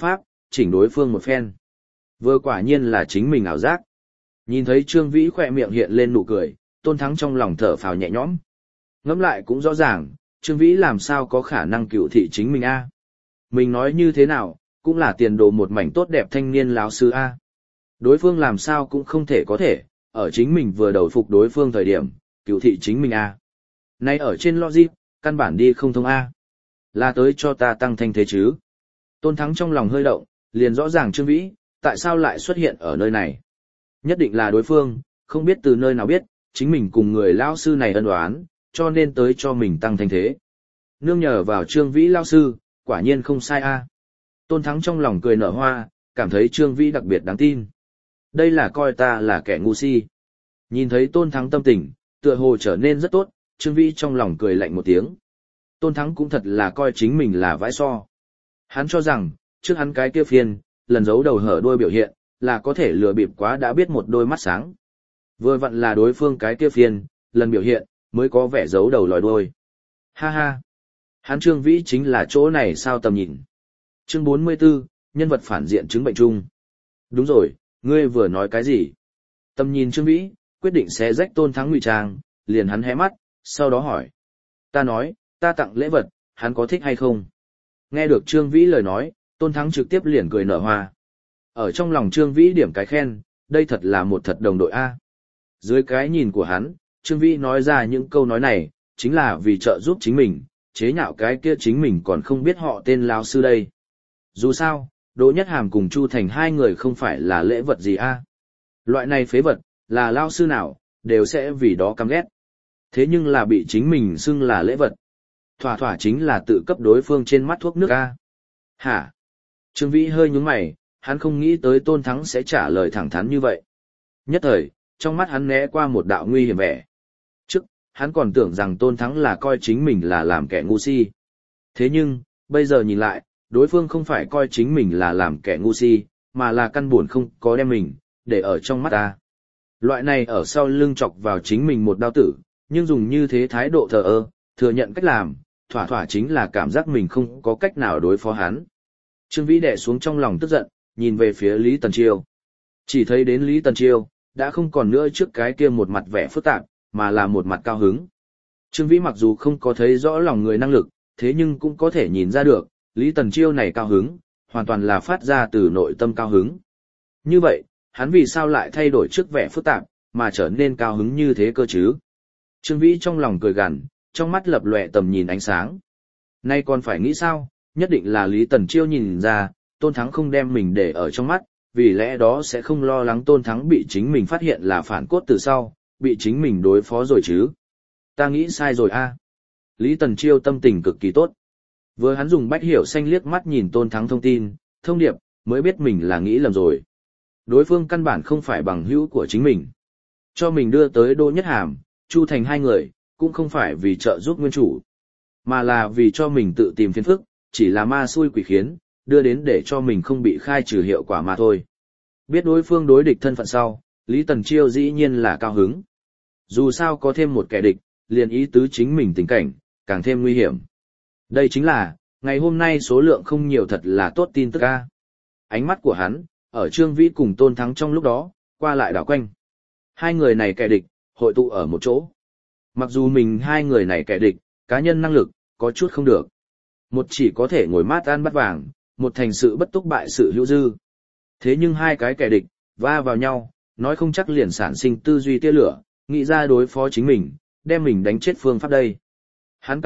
chỉnh đối phương một phen. Vừa quả nhiên là chính mình ảo giác. Nhìn thấy Trương Vĩ khỏe miệng hiện lên nụ cười, Tôn Thắng trong lòng thở phào nhẹ nhõm. Ngẫm lại cũng rõ ràng, Trương Vĩ làm sao có khả năng cựu thị chính mình a? Mình nói như thế nào, cũng là tiền đồ một mảnh tốt đẹp thanh niên lão sư a. Đối phương làm sao cũng không thể có thể, ở chính mình vừa đầu phục đối phương thời điểm, cựu thị chính mình a. Nay ở trên logic, căn bản đi không thông a. Là tới cho ta tăng thanh thế chứ. Tôn Thắng trong lòng hơi động, liền rõ ràng Trương Vĩ, tại sao lại xuất hiện ở nơi này. Nhất định là đối phương, không biết từ nơi nào biết, chính mình cùng người lão sư này ân oán, cho nên tới cho mình tăng thanh thế. Nương nhờ vào Trương Vĩ lão sư, quả nhiên không sai a. Tôn Thắng trong lòng cười nở hoa, cảm thấy Trương Vĩ đặc biệt đáng tin. Đây là coi ta là kẻ ngu si. Nhìn thấy Tôn Thắng tâm tình, tựa hồ trở nên rất tốt, Trương Vĩ trong lòng cười lạnh một tiếng. Tôn Thắng cũng thật là coi chính mình là vãi so. Hắn cho rằng, trước hắn cái kia phiên, lần giấu đầu hở đuôi biểu hiện, là có thể lừa bịp quá đã biết một đôi mắt sáng. Vừa vặn là đối phương cái kia phiên, lần biểu hiện, mới có vẻ giấu đầu lòi đuôi. Ha ha! Hắn Trương Vĩ chính là chỗ này sao tầm nhìn. Chương 44, nhân vật phản diện chứng bệnh chung. Đúng rồi, ngươi vừa nói cái gì? Tầm nhìn Trương Vĩ, quyết định sẽ rách Tôn Thắng ngụy trang, liền hắn hé mắt, sau đó hỏi. Ta nói, ta tặng lễ vật, hắn có thích hay không? Nghe được Trương Vĩ lời nói, Tôn Thắng trực tiếp liền cười nở hoa. Ở trong lòng Trương Vĩ điểm cái khen, đây thật là một thật đồng đội A. Dưới cái nhìn của hắn, Trương Vĩ nói ra những câu nói này, chính là vì trợ giúp chính mình, chế nhạo cái kia chính mình còn không biết họ tên lão sư đây. Dù sao, Đỗ Nhất Hàm cùng Chu Thành hai người không phải là lễ vật gì A. Loại này phế vật, là lão sư nào, đều sẽ vì đó căm ghét. Thế nhưng là bị chính mình xưng là lễ vật. Thỏa thỏa chính là tự cấp đối phương trên mắt thuốc nước A. Hả? Trương Vĩ hơi nhướng mày, hắn không nghĩ tới Tôn Thắng sẽ trả lời thẳng thắn như vậy. Nhất thời, trong mắt hắn né qua một đạo nguy hiểm vẻ. Trước, hắn còn tưởng rằng Tôn Thắng là coi chính mình là làm kẻ ngu si. Thế nhưng, bây giờ nhìn lại, đối phương không phải coi chính mình là làm kẻ ngu si, mà là căn buồn không có đem mình, để ở trong mắt ta. Loại này ở sau lưng chọc vào chính mình một đao tử, nhưng dùng như thế thái độ thờ ơ, thừa nhận cách làm, thỏa thỏa chính là cảm giác mình không có cách nào đối phó hắn. Trương Vĩ đè xuống trong lòng tức giận, nhìn về phía Lý Tần Chiêu. Chỉ thấy đến Lý Tần Chiêu, đã không còn nữa trước cái kia một mặt vẻ phức tạp, mà là một mặt cao hứng. Trương Vĩ mặc dù không có thấy rõ lòng người năng lực, thế nhưng cũng có thể nhìn ra được, Lý Tần Chiêu này cao hứng, hoàn toàn là phát ra từ nội tâm cao hứng. Như vậy, hắn vì sao lại thay đổi trước vẻ phức tạp, mà trở nên cao hứng như thế cơ chứ? Trương Vĩ trong lòng cười gằn, trong mắt lập lòe tầm nhìn ánh sáng. Nay còn phải nghĩ sao, nhất định là Lý Tần Chiêu nhìn ra, Tôn Thắng không đem mình để ở trong mắt, vì lẽ đó sẽ không lo lắng Tôn Thắng bị chính mình phát hiện là phản cốt từ sau, bị chính mình đối phó rồi chứ. Ta nghĩ sai rồi a. Lý Tần Chiêu tâm tình cực kỳ tốt. Vừa hắn dùng bách hiểu xanh liếc mắt nhìn Tôn Thắng thông tin, thông điệp, mới biết mình là nghĩ lầm rồi. Đối phương căn bản không phải bằng hữu của chính mình. Cho mình đưa tới Đỗ Nhất Hàm, Chu Thành hai người, cũng không phải vì trợ giúp nguyên chủ, mà là vì cho mình tự tìm phiền phức, chỉ là ma xui quỷ khiến, đưa đến để cho mình không bị khai trừ hiệu quả mà thôi. Biết đối phương đối địch thân phận sau, Lý Tần Chiêu dĩ nhiên là cao hứng. Dù sao có thêm một kẻ địch, liền ý tứ chính mình tình cảnh, càng thêm nguy hiểm. Đây chính là, ngày hôm nay số lượng không nhiều thật là tốt tin tức a. Ánh mắt của hắn, ở Trương Vĩ cùng Tôn Thắng trong lúc đó, qua lại đảo quanh. Hai người này kẻ địch, hội tụ ở một chỗ. Mặc dù mình hai người này kẻ địch, cá nhân năng lực, có chút không được. Một chỉ có thể ngồi mát ăn bắt vàng, một thành sự bất túc bại sự hữu dư. Thế nhưng hai cái kẻ địch, va vào nhau, nói không chắc liền sản sinh tư duy tia lửa, nghĩ ra đối phó chính mình, đem mình đánh chết phương pháp đây. Hắn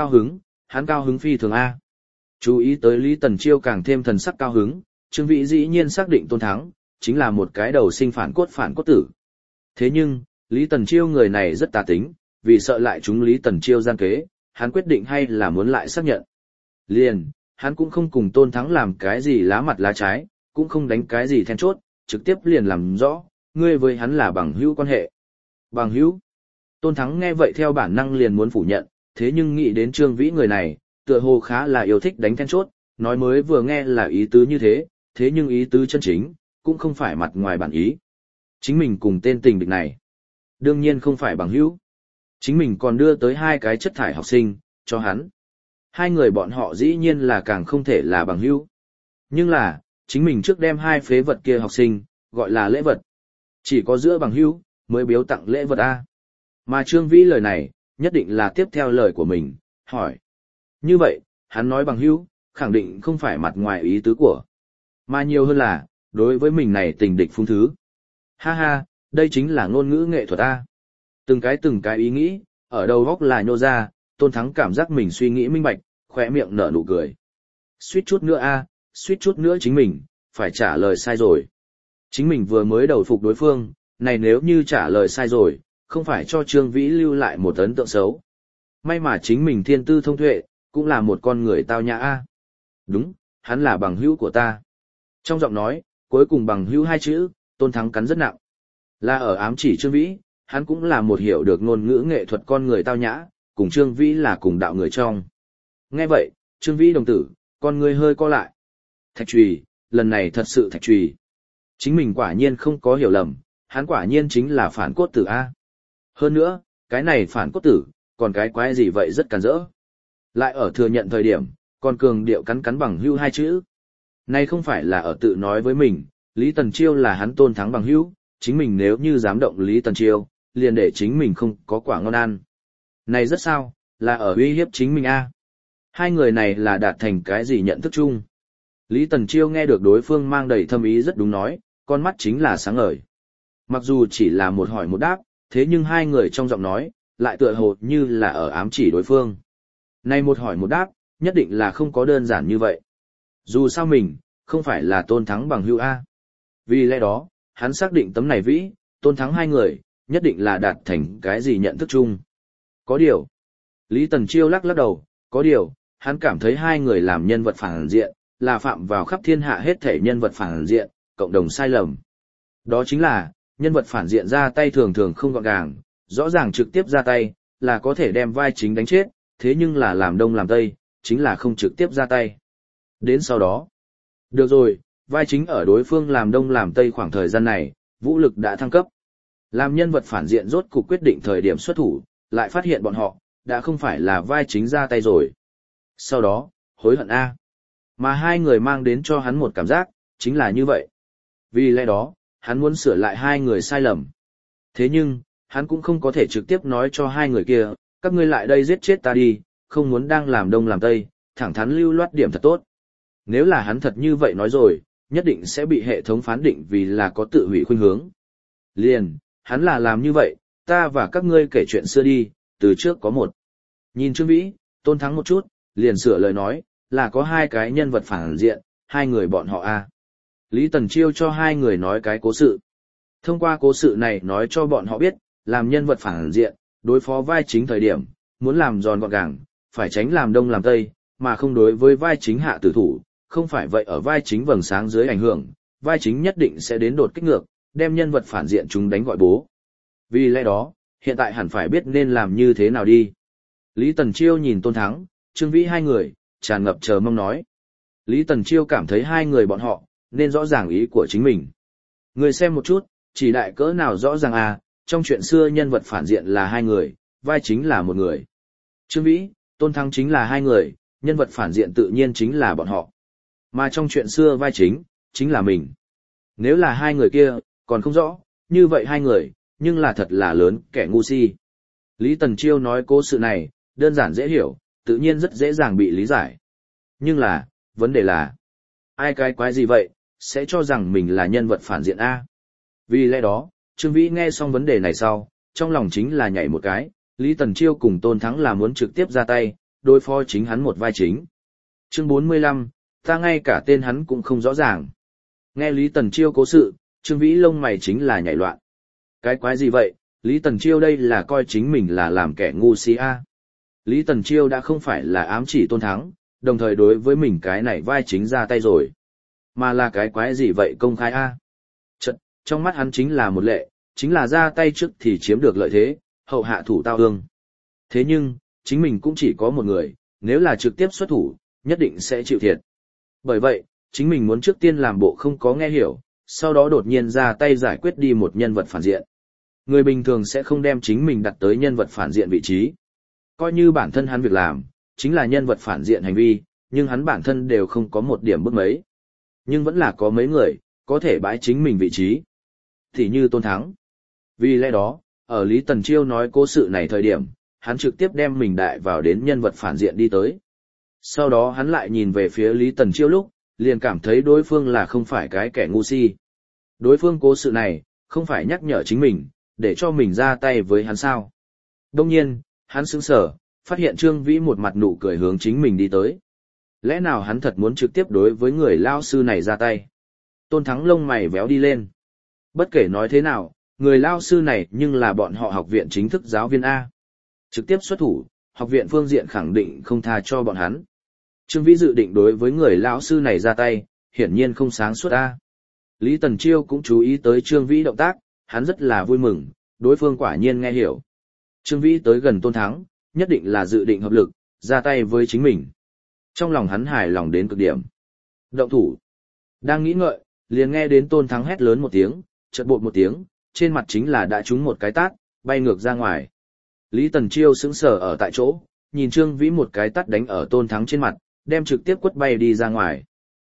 cao hứng phi thường A. Chú ý tới Lý Tần Chiêu càng thêm thần sắc cao hứng, Trương Vĩ dĩ nhiên xác định Tôn Thắng, chính là một cái đầu sinh phản cốt tử. Thế nhưng, Lý Tần Chiêu người này rất tà tính, vì sợ lại chúng Lý Tần Chiêu gian kế, hắn quyết định hay là muốn lại xác nhận. Liền, hắn cũng không cùng Tôn Thắng làm cái gì lá mặt lá trái, cũng không đánh cái gì then chốt, trực tiếp liền làm rõ, ngươi với hắn là bằng hữu quan hệ. Bằng hữu? Tôn Thắng nghe vậy theo bản năng liền muốn phủ nhận, thế nhưng nghĩ đến Trương Vĩ người này, tựa hồ khá là yêu thích đánh then chốt, nói mới vừa nghe là ý tứ như thế nhưng ý tứ chân chính, cũng không phải mặt ngoài bản ý. Chính mình cùng tên tình địch này, đương nhiên không phải bằng hữu. Chính mình còn đưa tới hai cái chất thải học sinh, cho hắn. Hai người bọn họ dĩ nhiên là càng không thể là bằng hữu. Nhưng là, chính mình trước đem hai phế vật kia học sinh, gọi là lễ vật. Chỉ có giữa bằng hữu mới biếu tặng lễ vật A. Mà Trương Vĩ lời này, nhất định là tiếp theo lời của mình, hỏi. Như vậy, hắn nói bằng hữu, khẳng định không phải mặt ngoài ý tứ của, mà nhiều hơn là, đối với mình này tình địch phung thứ. Ha ha, đây chính là ngôn ngữ nghệ thuật A. Từng cái ý nghĩ, ở đầu góc là nhô ra, Tôn Thắng cảm giác mình suy nghĩ minh bạch, khỏe miệng nở nụ cười. Suýt chút nữa A, suýt chút nữa chính mình, phải trả lời sai rồi. Chính mình vừa mới đầu phục đối phương, này nếu như trả lời sai rồi, không phải cho Trương Vĩ lưu lại một ấn tượng xấu. May mà chính mình thiên tư thông tuệ, cũng là một con người tao nhã A. Đúng, hắn là bằng hữu của ta. Trong giọng nói, cuối cùng bằng hữu hai chữ, Tôn Thắng cắn rất nặng. Là ở ám chỉ Trương Vĩ, hắn cũng là một hiểu được ngôn ngữ nghệ thuật con người tao nhã, cùng Trương Vĩ là cùng đạo người trong. Nghe vậy, Trương Vĩ đồng tử, con người hơi co lại. Thạch trùy, lần này thật sự thạch trùy. Chính mình quả nhiên không có hiểu lầm, hắn quả nhiên chính là phản cốt tử A. Hơn nữa, cái này phản cốt tử, còn cái quái gì vậy rất cản rỡ. Lại ở thừa nhận thời điểm, còn cường điệu cắn cắn bằng hữu hai chữ. Này không phải là ở tự nói với mình, Lý Tần Chiêu là hắn Tôn Thắng bằng hữu, chính mình nếu như dám động Lý Tần Chiêu, liền để chính mình không có quả ngon ăn. Này rất sao, là ở uy hiếp chính mình A. Hai người này là đạt thành cái gì nhận thức chung. Lý Tần Chiêu nghe được đối phương mang đầy thâm ý rất đúng nói, con mắt chính là sáng ngời. Mặc dù chỉ là một hỏi một đáp, thế nhưng hai người trong giọng nói, lại tựa hồ như là ở ám chỉ đối phương. Này một hỏi một đáp, nhất định là không có đơn giản như vậy. Dù sao mình, không phải là Tôn Thắng bằng hữu A. Vì lẽ đó, hắn xác định tấm này Vĩ, Tôn Thắng hai người, nhất định là đạt thành cái gì nhận thức chung. Có điều. Lý Tần Chiêu lắc lắc đầu, có điều, hắn cảm thấy hai người làm nhân vật phản diện, là phạm vào khắp thiên hạ hết thể nhân vật phản diện, cộng đồng sai lầm. Đó chính là, nhân vật phản diện ra tay thường thường không gọn gàng, rõ ràng trực tiếp ra tay, là có thể đem vai chính đánh chết, thế nhưng là làm đông làm tây, chính là không trực tiếp ra tay. Đến sau đó, được rồi, vai chính ở đối phương làm đông làm tây khoảng thời gian này, vũ lực đã thăng cấp. Làm nhân vật phản diện rốt cuộc quyết định thời điểm xuất thủ, lại phát hiện bọn họ, đã không phải là vai chính ra tay rồi. Sau đó, hối hận A. Mà hai người mang đến cho hắn một cảm giác, chính là như vậy. Vì lẽ đó, hắn muốn sửa lại hai người sai lầm. Thế nhưng, hắn cũng không có thể trực tiếp nói cho hai người kia, các ngươi lại đây giết chết ta đi, không muốn đang làm đông làm tây, thẳng thắn lưu loát điểm thật tốt. Nếu là hắn thật như vậy nói rồi, nhất định sẽ bị hệ thống phán định vì là có tự hủy khuynh hướng. Liền, hắn là làm như vậy, ta và các ngươi kể chuyện xưa đi, từ trước có một. Nhìn Trương Vĩ, Tôn Thắng một chút, liền sửa lời nói, là có hai cái nhân vật phản diện, hai người bọn họ A. Lý Tần Chiêu cho hai người nói cái cố sự. Thông qua cố sự này nói cho bọn họ biết, làm nhân vật phản diện, đối phó vai chính thời điểm, muốn làm giòn gọn gàng, phải tránh làm đông làm tây, mà không đối với vai chính hạ tử thủ, không phải vậy ở vai chính vầng sáng dưới ảnh hưởng, vai chính nhất định sẽ đến đột kích ngược, đem nhân vật phản diện chúng đánh gọi bố. Vì lẽ đó, hiện tại hẳn phải biết nên làm như thế nào đi. Lý Tần Chiêu nhìn Tôn Thắng, Trương Vĩ hai người, tràn ngập chờ mong nói. Lý Tần Chiêu cảm thấy hai người bọn họ, nên rõ ràng ý của chính mình. Người xem một chút, chỉ đại cỡ nào rõ ràng à, trong chuyện xưa nhân vật phản diện là hai người, vai chính là một người. Trương Vĩ, Tôn Thắng chính là hai người, nhân vật phản diện tự nhiên chính là bọn họ. Mà trong chuyện xưa vai chính là mình. Nếu là hai người kia, còn không rõ, như vậy hai người, nhưng là thật là lớn kẻ ngu si. Lý Tần Chiêu nói cố sự này, đơn giản dễ hiểu, tự nhiên rất dễ dàng bị lý giải. Nhưng là, vấn đề là, ai cái quái gì vậy, sẽ cho rằng mình là nhân vật phản diện A. Vì lẽ đó, Trương Vĩ nghe xong vấn đề này sau, trong lòng chính là nhảy một cái, Lý Tần Chiêu cùng Tôn Thắng là muốn trực tiếp ra tay, đối phó chính hắn một vai chính. Chương 45, ta ngay cả tên hắn cũng không rõ ràng. Nghe Lý Tần Chiêu cố sự, Trương Vĩ lông mày chính là nhảy loạn. Cái quái gì vậy, Lý Tần Chiêu đây là coi chính mình là làm kẻ ngu si A. Lý Tần Chiêu đã không phải là ám chỉ Tôn Thắng, đồng thời đối với mình cái này vai chính ra tay rồi. Mà là cái quái gì vậy công khai A. Chật, trong mắt hắn chính là một lệ, chính là ra tay trước thì chiếm được lợi thế, hậu hạ thủ tao ương. Thế nhưng, chính mình cũng chỉ có một người, nếu là trực tiếp xuất thủ, nhất định sẽ chịu thiệt. Bởi vậy, chính mình muốn trước tiên làm bộ không có nghe hiểu, sau đó đột nhiên ra tay giải quyết đi một nhân vật phản diện. Người bình thường sẽ không đem chính mình đặt tới nhân vật phản diện vị trí. Coi như bản thân hắn việc làm, chính là nhân vật phản diện hành vi, nhưng hắn bản thân đều không có một điểm bước mấy. nhưng vẫn là có mấy người, có thể bãi chính mình vị trí. Thì như Tôn Thắng. Vì lẽ đó, ở Lý Tần Chiêu nói cố sự này thời điểm, hắn trực tiếp đem mình đại vào đến nhân vật phản diện đi tới. Sau đó hắn lại nhìn về phía Lý Tần Chiêu lúc, liền cảm thấy đối phương là không phải cái kẻ ngu si. Đối phương cố sự này, không phải nhắc nhở chính mình, để cho mình ra tay với hắn sao. Đông nhiên, hắn sững sờ, phát hiện Trương Vĩ một mặt nụ cười hướng chính mình đi tới. Lẽ nào hắn thật muốn trực tiếp đối với người lao sư này ra tay? Tôn Thắng lông mày véo đi lên. Bất kể nói thế nào, người lao sư này nhưng là bọn họ học viện chính thức giáo viên A. Trực tiếp xuất thủ, học viện phương diện khẳng định không tha cho bọn hắn. Trương Vĩ dự định đối với người lão sư này ra tay, hiển nhiên không sáng suốt A. Lý Tần Chiêu cũng chú ý tới Trương Vĩ động tác, hắn rất là vui mừng, đối phương quả nhiên nghe hiểu. Trương Vĩ tới gần Tôn Thắng, nhất định là dự định hợp lực, ra tay với chính mình. Trong lòng hắn hài lòng đến cực điểm. Động thủ. Đang nghĩ ngợi, liền nghe đến Tôn Thắng hét lớn một tiếng, chợt bột một tiếng, trên mặt chính là đã trúng một cái tát, bay ngược ra ngoài. Lý Tần Chiêu sững sờ ở tại chỗ, nhìn Trương Vĩ một cái tát đánh ở Tôn Thắng trên mặt, đem trực tiếp quất bay đi ra ngoài.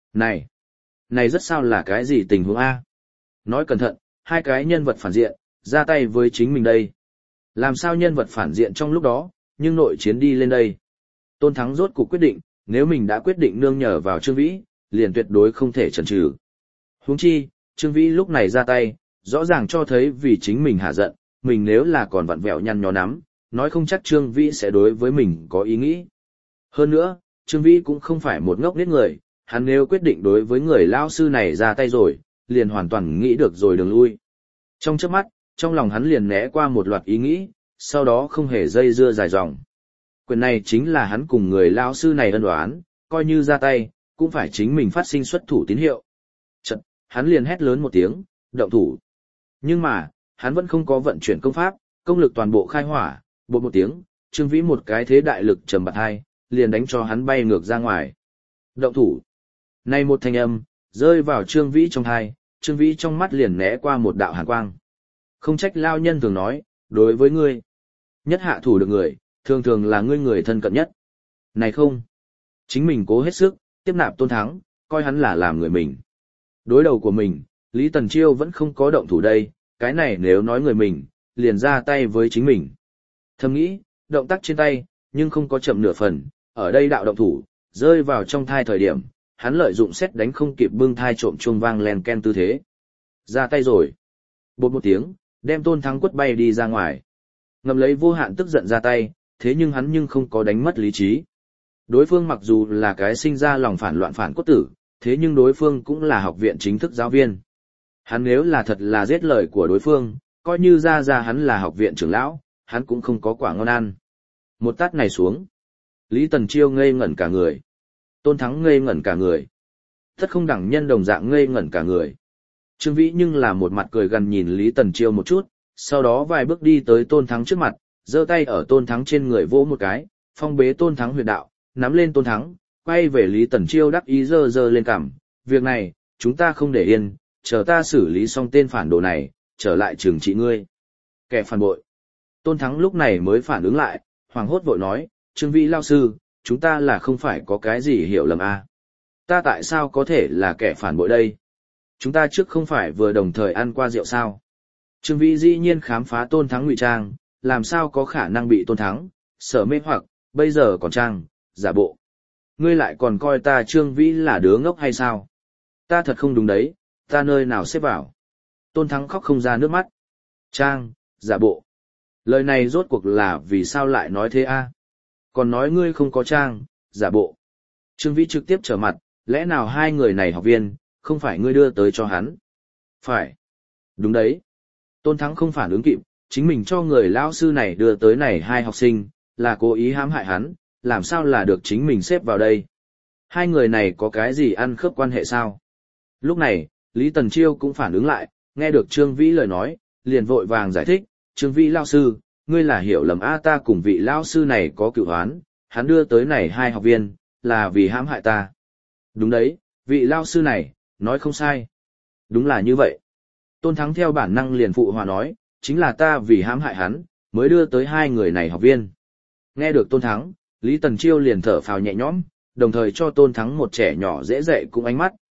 Này rất sao là cái gì tình huống A? Nói cẩn thận, hai cái nhân vật phản diện, ra tay với chính mình đây. Làm sao nhân vật phản diện trong lúc đó, nhưng nội chiến đi lên đây. Tôn Thắng rốt cuộc quyết định, nếu mình đã quyết định nương nhờ vào Trương Vĩ, liền tuyệt đối không thể chần chừ. Huống chi, Trương Vĩ lúc này ra tay, rõ ràng cho thấy vì chính mình hạ giận, mình nếu là còn vặn vẹo nhăn nhó nắm, nói không chắc Trương Vĩ sẽ đối với mình có ý nghĩ. Hơn nữa, Trương Vĩ cũng không phải một ngốc nghếch người, hắn nếu quyết định đối với người lao sư này ra tay rồi, liền hoàn toàn nghĩ được rồi đường lui. Trong chớp mắt, trong lòng hắn liền né qua một loạt ý nghĩ, sau đó không hề dây dưa dài dòng. Quyền này chính là hắn cùng người lao sư này ân oán, coi như ra tay, cũng phải chính mình phát sinh xuất thủ tín hiệu. Chật, hắn liền hét lớn một tiếng, động thủ. Nhưng mà, hắn vẫn không có vận chuyển công pháp, công lực toàn bộ khai hỏa, bột một tiếng, Trương Vĩ một cái thế đại lực trầm bạt hai, liền đánh cho hắn bay ngược ra ngoài. Động thủ. Này một thanh âm, rơi vào Trương Vĩ trong thai, Trương Vĩ trong mắt liền né qua một đạo hàn quang. Không trách lao nhân thường nói, đối với ngươi, nhất hạ thủ được người, thường thường là ngươi người thân cận nhất. Này không. Chính mình cố hết sức, tiếp nạp Tôn Thắng, coi hắn là làm người mình. Đối đầu của mình, Lý Tần Chiêu vẫn không có động thủ đây, cái này nếu nói người mình, liền ra tay với chính mình. Thầm nghĩ, động tác trên tay, nhưng không có chậm nửa phần, ở đây đạo động thủ, rơi vào trong thai thời điểm, hắn lợi dụng xét đánh không kịp bưng thai trộm chuông vang len ken tư thế. Ra tay rồi. Bột một tiếng, đem Tôn Thắng quất bay đi ra ngoài. Ngầm lấy vô hạn tức giận ra tay, thế nhưng hắn nhưng không có đánh mất lý trí. Đối phương mặc dù là cái sinh ra lòng phản loạn phản cốt tử, thế nhưng đối phương cũng là học viện chính thức giáo viên. Hắn nếu là thật là giết lời của đối phương, coi như ra hắn là học viện trưởng lão, hắn cũng không có quả ngon ăn. Một tát này xuống. Lý Tần Chiêu ngây ngẩn cả người. Tôn Thắng ngây ngẩn cả người. Tất không đẳng nhân đồng dạng ngây ngẩn cả người. Trương Vĩ nhưng là một mặt cười gần nhìn Lý Tần Chiêu một chút, sau đó vài bước đi tới Tôn Thắng trước mặt, giơ tay ở Tôn Thắng trên người vỗ một cái, phong bế Tôn Thắng huyệt đạo, nắm lên Tôn Thắng, quay về Lý Tần Chiêu đắc ý giơ lên cằm. Việc này, chúng ta không để yên, chờ ta xử lý xong tên phản đồ này, trở lại trừng trị ngươi. Kẻ phản bội. Tôn Thắng lúc này mới phản ứng lại, hoảng hốt vội nói, Trương Vĩ lao sư, chúng ta là không phải có cái gì hiểu lầm à? Ta tại sao có thể là kẻ phản bội đây? Chúng ta trước không phải vừa đồng thời ăn qua rượu sao? Trương Vĩ dĩ nhiên khám phá Tôn Thắng ngụy trang, làm sao có khả năng bị Tôn Thắng sợ mê hoặc, bây giờ còn trang, giả bộ. Ngươi lại còn coi ta Trương Vĩ là đứa ngốc hay sao? Ta thật không đúng đấy, ta nơi nào xếp vào? Tôn Thắng khóc không ra nước mắt. Trang, giả bộ. Lời này rốt cuộc là vì sao lại nói thế a? Còn nói ngươi không có trang, giả bộ. Trương Vĩ trực tiếp trở mặt, lẽ nào hai người này học viên, không phải ngươi đưa tới cho hắn? Phải. Đúng đấy. Tôn Thắng không phản ứng kịp, chính mình cho người lão sư này đưa tới này hai học sinh, là cố ý hãm hại hắn, làm sao là được chính mình xếp vào đây? Hai người này có cái gì ăn khớp quan hệ sao? Lúc này, Lý Tần Chiêu cũng phản ứng lại, nghe được Trương Vĩ lời nói, liền vội vàng giải thích, Trương Vĩ lão sư, ngươi là hiểu lầm a, ta cùng vị lão sư này có cựu oán, hắn đưa tới này hai học viên, là vì hãm hại ta. Đúng đấy, vị lão sư này, nói không sai. Đúng là như vậy. Tôn Thắng theo bản năng liền phụ hòa nói, chính là ta vì hãm hại hắn, mới đưa tới hai người này học viên. Nghe được Tôn Thắng, Lý Tần Chiêu liền thở phào nhẹ nhõm, đồng thời cho Tôn Thắng một trẻ nhỏ dễ dạy cũng ánh mắt,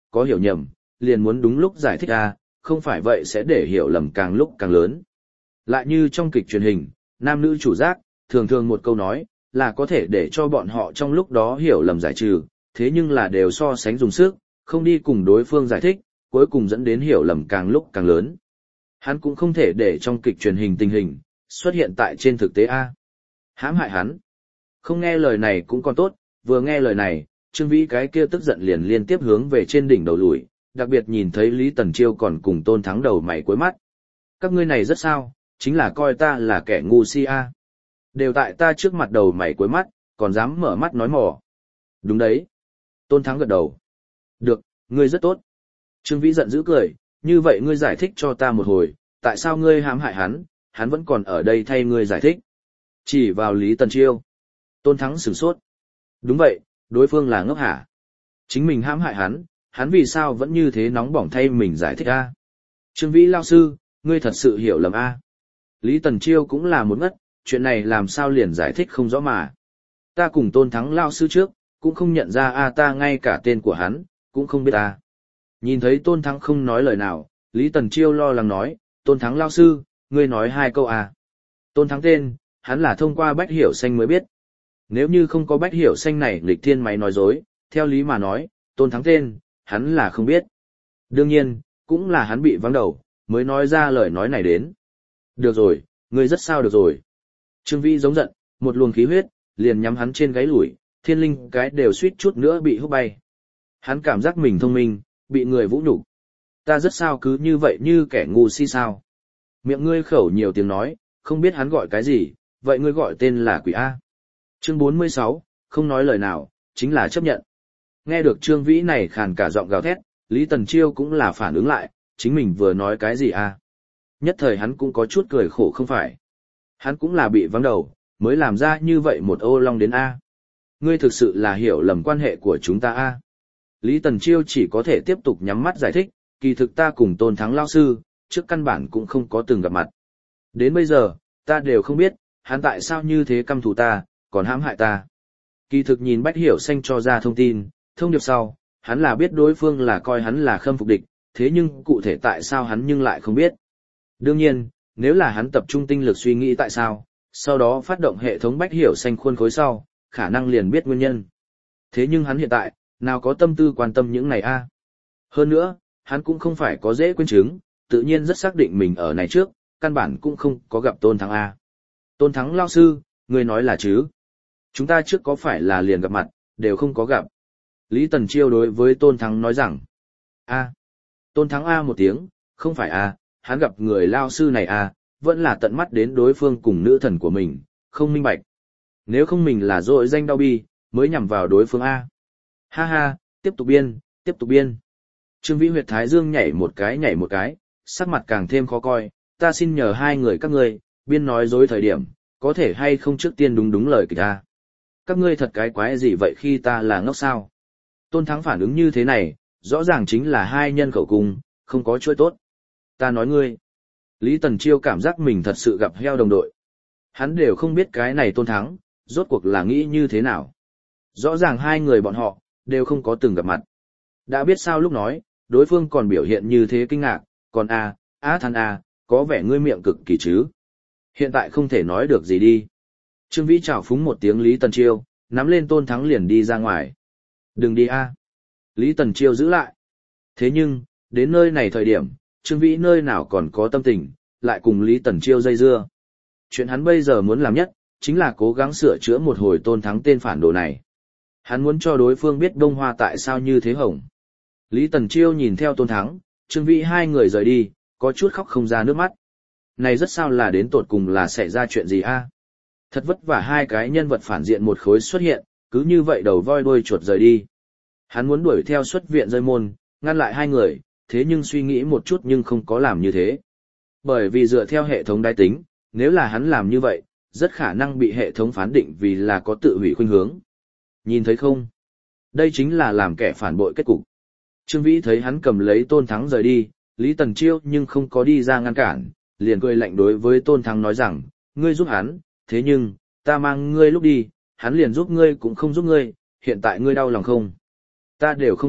có hiểu nhầm, liền muốn đúng lúc giải thích a, không phải vậy sẽ để hiểu lầm càng lúc càng lớn. Lại như trong kịch truyền hình, nam nữ chủ giác, thường thường một câu nói, là có thể để cho bọn họ trong lúc đó hiểu lầm giải trừ, thế nhưng là đều so sánh dùng sức, không đi cùng đối phương giải thích, cuối cùng dẫn đến hiểu lầm càng lúc càng lớn. Hắn cũng không thể để trong kịch truyền hình tình hình, xuất hiện tại trên thực tế A. Hãm hại hắn. Không nghe lời này cũng còn tốt, vừa nghe lời này, Trương Vĩ cái kia tức giận liền liên tiếp hướng về trên đỉnh đầu lùi, đặc biệt nhìn thấy Lý Tần Chiêu còn cùng Tôn Thắng đầu mày cuối mắt. Các ngươi này rất sao, chính là coi ta là kẻ ngu si A. Đều tại ta trước mặt đầu mày cuối mắt, còn dám mở mắt nói mỏ. Đúng đấy. Tôn Thắng gật đầu. Được, ngươi rất tốt. Trương Vĩ giận dữ cười, như vậy ngươi giải thích cho ta một hồi, tại sao ngươi hãm hại hắn vẫn còn ở đây thay ngươi giải thích. Chỉ vào Lý Tần Chiêu. Tôn Thắng sửng sốt. Đúng vậy, đối phương là ngốc hả? Chính mình hãm hại hắn vì sao vẫn như thế nóng bỏng thay mình giải thích a? Trương Vĩ lao sư, ngươi thật sự hiểu lầm a. Lý Tần Chiêu cũng là một ngất, chuyện này làm sao liền giải thích không rõ mà. Ta cùng Tôn Thắng lao sư trước, cũng không nhận ra a, ta ngay cả tên của hắn, cũng không biết a. Nhìn thấy Tôn Thắng không nói lời nào, Lý Tần Chiêu lo lắng nói, Tôn Thắng lao sư, ngươi nói 2 câu a. Tôn Thắng tên, hắn là thông qua Bách Hiểu Xanh mới biết. Nếu như không có Bách Hiểu Xanh này nghịch thiên máy nói dối, theo lý mà nói, Tôn Thắng tên, hắn là không biết. Đương nhiên, cũng là hắn bị vắng đầu, mới nói ra lời nói này đến. Được rồi, ngươi rất sao được rồi. Trương Vĩ giống giận, một luồng khí huyết, liền nhắm hắn trên gáy lủi, thiên linh cái đều suýt chút nữa bị hút bay. Hắn cảm giác mình thông minh, bị người vũ nhục. Ta rất sao cứ như vậy như kẻ ngu si sao. Miệng ngươi khẩu nhiều tiếng nói, không biết hắn gọi cái gì, vậy ngươi gọi tên là quỷ A. Chương 46, không nói lời nào, chính là chấp nhận. Nghe được Trương Vĩ này khàn cả giọng gào thét, Lý Tần Chiêu cũng là phản ứng lại, chính mình vừa nói cái gì a? Nhất thời hắn cũng có chút cười khổ không phải. Hắn cũng là bị vắng đầu, mới làm ra như vậy một ô long đến a. Ngươi thực sự là hiểu lầm quan hệ của chúng ta a. Lý Tần Chiêu chỉ có thể tiếp tục nhắm mắt giải thích, kỳ thực ta cùng Tôn Thắng lao sư, trước căn bản cũng không có từng gặp mặt. Đến bây giờ, ta đều không biết, hắn tại sao như thế căm thù ta, còn hãm hại ta. Kỳ thực nhìn Bách Hiểu Xanh cho ra thông tin, thông điệp sau, hắn là biết đối phương là coi hắn là khâm phục địch, thế nhưng cụ thể tại sao hắn nhưng lại không biết. Đương nhiên, nếu là hắn tập trung tinh lực suy nghĩ tại sao, sau đó phát động hệ thống Bách Hiểu Xanh khuôn khối sau, khả năng liền biết nguyên nhân. Thế nhưng hắn hiện tại, nào có tâm tư quan tâm những này a? Hơn nữa, hắn cũng không phải có dễ quên chứng, tự nhiên rất xác định mình ở này trước, căn bản cũng không có gặp Tôn Thắng a. Tôn Thắng lao sư, người nói là chứ? Chúng ta trước có phải là liền gặp mặt, đều không có gặp. Lý Tần Chiêu đối với Tôn Thắng nói rằng, a. Tôn Thắng a một tiếng, không phải a, hắn gặp người lao sư này a, vẫn là tận mắt đến đối phương cùng nữ thần của mình, không minh bạch. Nếu không mình là dội danh đau bi, mới nhằm vào đối phương a. Ha ha, tiếp tục biên, tiếp tục biên. Trương Vĩ huyệt thái dương nhảy một cái, sắc mặt càng thêm khó coi, ta xin nhờ hai người các ngươi, biên nói dối thời điểm, có thể hay không trước tiên đúng lời kịch ta. Các ngươi thật cái quái gì vậy khi ta là ngốc sao? Tôn Thắng phản ứng như thế này, rõ ràng chính là hai nhân khẩu cung, không có chuỗi tốt. Ta nói ngươi. Lý Tần Chiêu cảm giác mình thật sự gặp heo đồng đội. Hắn đều không biết cái này Tôn Thắng, rốt cuộc là nghĩ như thế nào. Rõ ràng hai người bọn họ, đều không có từng gặp mặt. Đã biết sao lúc nói, đối phương còn biểu hiện như thế kinh ngạc, còn than có vẻ ngươi miệng cực kỳ chứ. Hiện tại không thể nói được gì đi. Trương Vĩ chào phúng một tiếng Lý Tần Chiêu, nắm lên Tôn Thắng liền đi ra ngoài. Đừng đi a. Lý Tần Chiêu giữ lại. Thế nhưng, đến nơi này thời điểm, Trương Vĩ nơi nào còn có tâm tình, lại cùng Lý Tần Chiêu dây dưa. Chuyện hắn bây giờ muốn làm nhất, chính là cố gắng sửa chữa một hồi Tôn Thắng tên phản đồ này. Hắn muốn cho đối phương biết Đông Hoa tại sao như thế hồng. Lý Tần Chiêu nhìn theo Tôn Thắng, Trương Vĩ hai người rời đi, có chút khóc không ra nước mắt. Này rất sao là đến tột cùng là xảy ra chuyện gì a? Thật vất vả hai cái nhân vật phản diện một khối xuất hiện, cứ như vậy đầu voi đuôi chuột rời đi. Hắn muốn đuổi theo xuất viện rơi môn, ngăn lại hai người, thế nhưng suy nghĩ một chút nhưng không có làm như thế. Bởi vì dựa theo hệ thống đái tính, nếu là hắn làm như vậy, rất khả năng bị hệ thống phán định vì là có tự hủy khuynh hướng. Nhìn thấy không? Đây chính là làm kẻ phản bội kết cục. Trương Vĩ thấy hắn cầm lấy Tôn Thắng rời đi, Lý Tần Chiêu nhưng không có đi ra ngăn cản, liền cười lạnh đối với Tôn Thắng nói rằng, ngươi giúp hắn, thế nhưng, ta mang ngươi lúc đi, hắn liền giúp ngươi cũng không giúp ngươi, hiện tại ngươi đau lòng không? Ta đều không biết,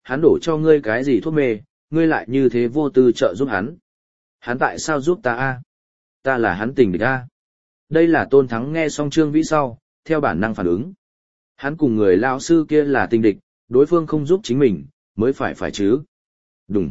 hắn đổ cho ngươi cái gì thuốc mê, ngươi lại như thế vô tư trợ giúp hắn. Hắn tại sao giúp ta a? Ta là hắn tình địch a. Đây là Tôn Thắng nghe xong Trương Vĩ sau, theo bản năng phản ứng. Hắn cùng người lao sư kia là tình địch, đối phương không giúp chính mình, mới phải chứ. Đúng.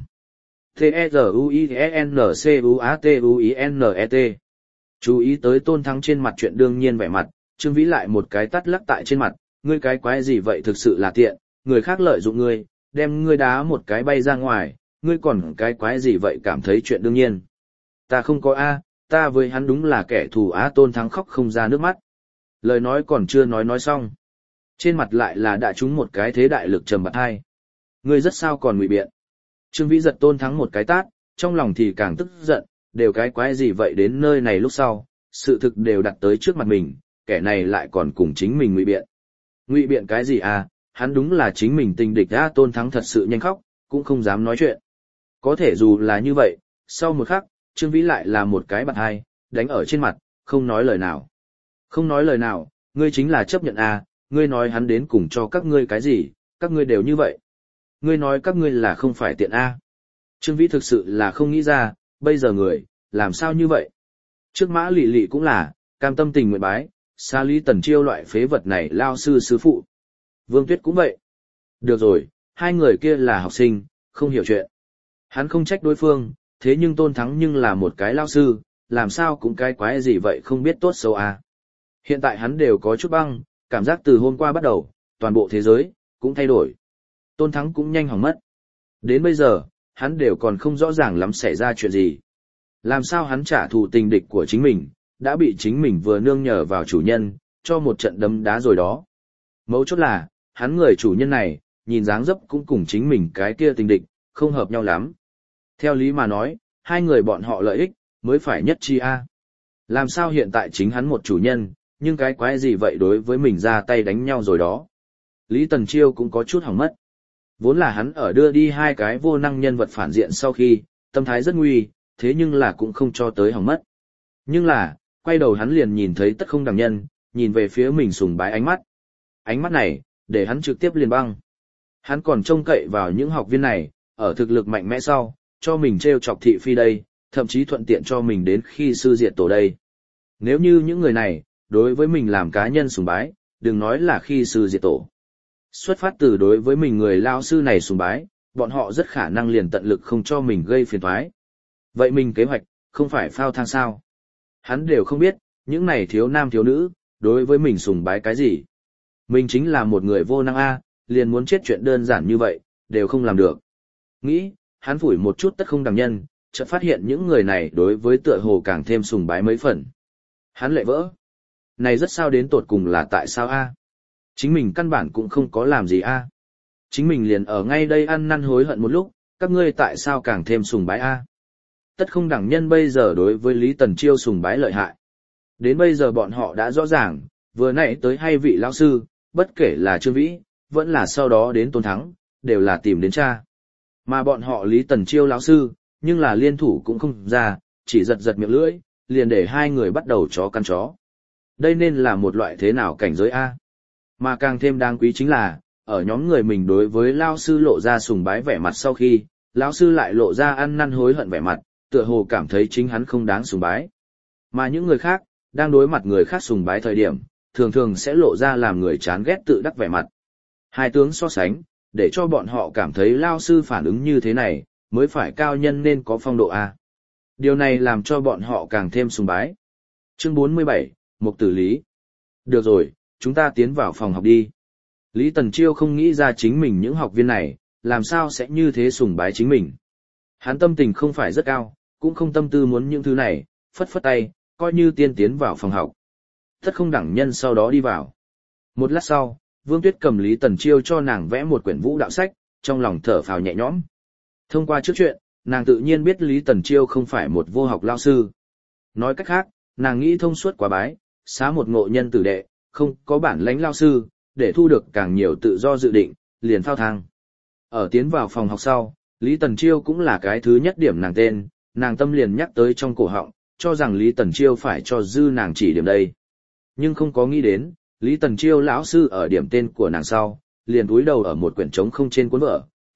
T-E-Z-U-I-N-C-U-A-T-U-I-N-E-T. Chú ý tới Tôn Thắng trên mặt chuyện đương nhiên vẻ mặt, Trương Vĩ lại một cái tắt lắc tại trên mặt, ngươi cái quái gì vậy thực sự là tiện, người khác lợi dụng ngươi, đem ngươi đá một cái bay ra ngoài, ngươi còn cái quái gì vậy cảm thấy chuyện đương nhiên. Ta không có A, ta với hắn đúng là kẻ thù á. Tôn Thắng khóc không ra nước mắt. Lời nói còn chưa nói xong. Trên mặt lại là đã trúng một cái thế đại lực trầm bạc hai. Ngươi rất sao còn ngụy biện. Trương Vĩ giật Tôn Thắng một cái tát, trong lòng thì càng tức giận, đều cái quái gì vậy đến nơi này lúc sau, sự thực đều đặt tới trước mặt mình, kẻ này lại còn cùng chính mình ngụy biện. Ngụy biện cái gì à, hắn đúng là chính mình tình địch á. Tôn Thắng thật sự nhanh khóc, cũng không dám nói chuyện. Có thể dù là như vậy, sau một khắc, Trương Vĩ lại là một cái bạt hai, đánh ở trên mặt, không nói lời nào. Không nói lời nào, ngươi chính là chấp nhận à, ngươi nói hắn đến cùng cho các ngươi cái gì, các ngươi đều như vậy. Ngươi nói các ngươi là không phải tiện a. Trương Vĩ thực sự là không nghĩ ra, bây giờ người, làm sao như vậy? Trước Mã Lị Lị cũng là, cam tâm tình nguyện bái, xa Lý Tần Chiêu loại phế vật này lao sư sư phụ. Vương Tuyết cũng vậy. Được rồi, hai người kia là học sinh, không hiểu chuyện. Hắn không trách đối phương, thế nhưng Tôn Thắng nhưng là một cái lao sư, làm sao cũng cái quái gì vậy không biết tốt xấu à. Hiện tại hắn đều có chút băng, cảm giác từ hôm qua bắt đầu, toàn bộ thế giới, cũng thay đổi. Tôn Thắng cũng nhanh hỏng mất. Đến bây giờ, hắn đều còn không rõ ràng lắm xảy ra chuyện gì. Làm sao hắn trả thù tình địch của chính mình, đã bị chính mình vừa nương nhờ vào chủ nhân, cho một trận đấm đá rồi đó. Mấu chốt là, hắn người chủ nhân này, nhìn dáng dấp cũng cùng chính mình cái kia tình địch, không hợp nhau lắm. Theo lý mà nói, hai người bọn họ lợi ích, mới phải nhất chi a. Làm sao hiện tại chính hắn một chủ nhân, nhưng cái quái gì vậy đối với mình ra tay đánh nhau rồi đó. Lý Tần Chiêu cũng có chút hỏng mất. Vốn là hắn ở đưa đi hai cái vô năng nhân vật phản diện sau khi, tâm thái rất nguy, thế nhưng là cũng không cho tới hỏng mất. Nhưng là, quay đầu hắn liền nhìn thấy Tất Không Đẳng Nhân, nhìn về phía mình sùng bái ánh mắt. Ánh mắt này, để hắn trực tiếp liền băng. Hắn còn trông cậy vào những học viên này, ở thực lực mạnh mẽ sau, cho mình treo chọc thị phi đây, thậm chí thuận tiện cho mình đến khi sư diệt tổ đây. Nếu như những người này, đối với mình làm cá nhân sùng bái, đừng nói là khi sư diệt tổ. Xuất phát từ đối với mình người lao sư này sùng bái, bọn họ rất khả năng liền tận lực không cho mình gây phiền toái. Vậy mình kế hoạch, không phải phao thang sao? Hắn đều không biết, những này thiếu nam thiếu nữ, đối với mình sùng bái cái gì. Mình chính là một người vô năng a, liền muốn chết chuyện đơn giản như vậy, đều không làm được. Nghĩ, hắn phủi một chút Tất Không Đẳng Nhân, chợt phát hiện những người này đối với tựa hồ càng thêm sùng bái mấy phần. Hắn lại vỡ. Này rất sao đến tột cùng là tại sao a? Chính mình căn bản cũng không có làm gì a. Chính mình liền ở ngay đây ăn năn hối hận một lúc, các ngươi tại sao càng thêm sùng bái a? Tất Không Đẳng Nhân bây giờ đối với Lý Tần Chiêu sùng bái lợi hại. Đến bây giờ bọn họ đã rõ ràng, vừa nãy tới hai vị lão sư, bất kể là Trương Vĩ, vẫn là sau đó đến Tôn Thắng, đều là tìm đến cha. Mà bọn họ Lý Tần Chiêu lão sư, nhưng là liên thủ cũng không ra, chỉ giật giật miệng lưỡi, liền để hai người bắt đầu chó căn chó. Đây nên là một loại thế nào cảnh giới a? Mà càng thêm đáng quý chính là, ở nhóm người mình đối với lão sư lộ ra sùng bái vẻ mặt sau khi, lão sư lại lộ ra ăn năn hối hận vẻ mặt, tựa hồ cảm thấy chính hắn không đáng sùng bái. Mà những người khác, đang đối mặt người khác sùng bái thời điểm, thường thường sẽ lộ ra làm người chán ghét tự đắc vẻ mặt. Hai tướng so sánh, để cho bọn họ cảm thấy lao sư phản ứng như thế này, mới phải cao nhân nên có phong độ A. Điều này làm cho bọn họ càng thêm sùng bái. Chương 47, Mục Tử Lý. Được rồi, chúng ta tiến vào phòng học đi. Lý Tần Chiêu không nghĩ ra chính mình những học viên này, làm sao sẽ như thế sùng bái chính mình. Hắn tâm tình không phải rất cao, cũng không tâm tư muốn những thứ này, phất phất tay, coi như tiên tiến vào phòng học. Tất Không Đẳng Nhân sau đó đi vào. Một lát sau, Vương Tuyết cầm Lý Tần Chiêu cho nàng vẽ một quyển vũ đạo sách, trong lòng thở phào nhẹ nhõm. Thông qua trước chuyện, nàng tự nhiên biết Lý Tần Chiêu không phải một vô học lao sư. Nói cách khác, nàng nghĩ thông suốt quá bái, xá một ngộ nhân tử đệ, không có bản lãnh lao sư, để thu được càng nhiều tự do dự định, liền phao thang. Ở tiến vào phòng học sau, Lý Tần Chiêu cũng là cái thứ nhất điểm nàng tên, nàng tâm liền nhắc tới trong cổ họng, cho rằng Lý Tần Chiêu phải cho dư nàng chỉ điểm đây. Nhưng không có nghĩ đến, Lý Tần Chiêu lão sư ở điểm tên của nàng sau, liền cúi đầu ở một quyển trống không trên cuốn vở,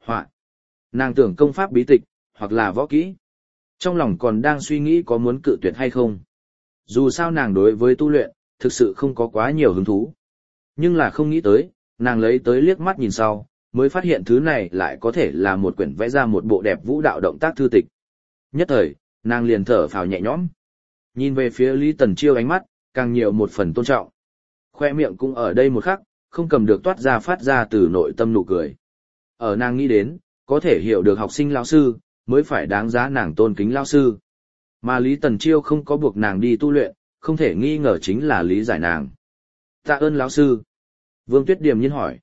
Họa. Nàng tưởng công pháp bí tịch, hoặc là võ kỹ. Trong lòng còn đang suy nghĩ có muốn cự tuyệt hay không. Dù sao nàng đối với tu luyện, thực sự không có quá nhiều hứng thú. Nhưng là không nghĩ tới, nàng lấy tới liếc mắt nhìn sau, mới phát hiện thứ này lại có thể là một quyển vẽ ra một bộ đẹp vũ đạo động tác thư tịch. Nhất thời, nàng liền thở phào nhẹ nhõm. Nhìn về phía Lý Tần Chiêu ánh mắt, càng nhiều một phần tôn trọng. Khoe miệng cũng ở đây một khắc, không cầm được toát ra phát ra từ nội tâm nụ cười. Ở nàng nghĩ đến, có thể hiểu được học sinh lão sư, mới phải đáng giá nàng tôn kính lão sư. Mà Lý Tần Chiêu không có buộc nàng đi tu luyện, không thể nghi ngờ chính là lý giải nàng. Tạ ơn lão sư. Vương Tuyết điềm nhiên hỏi.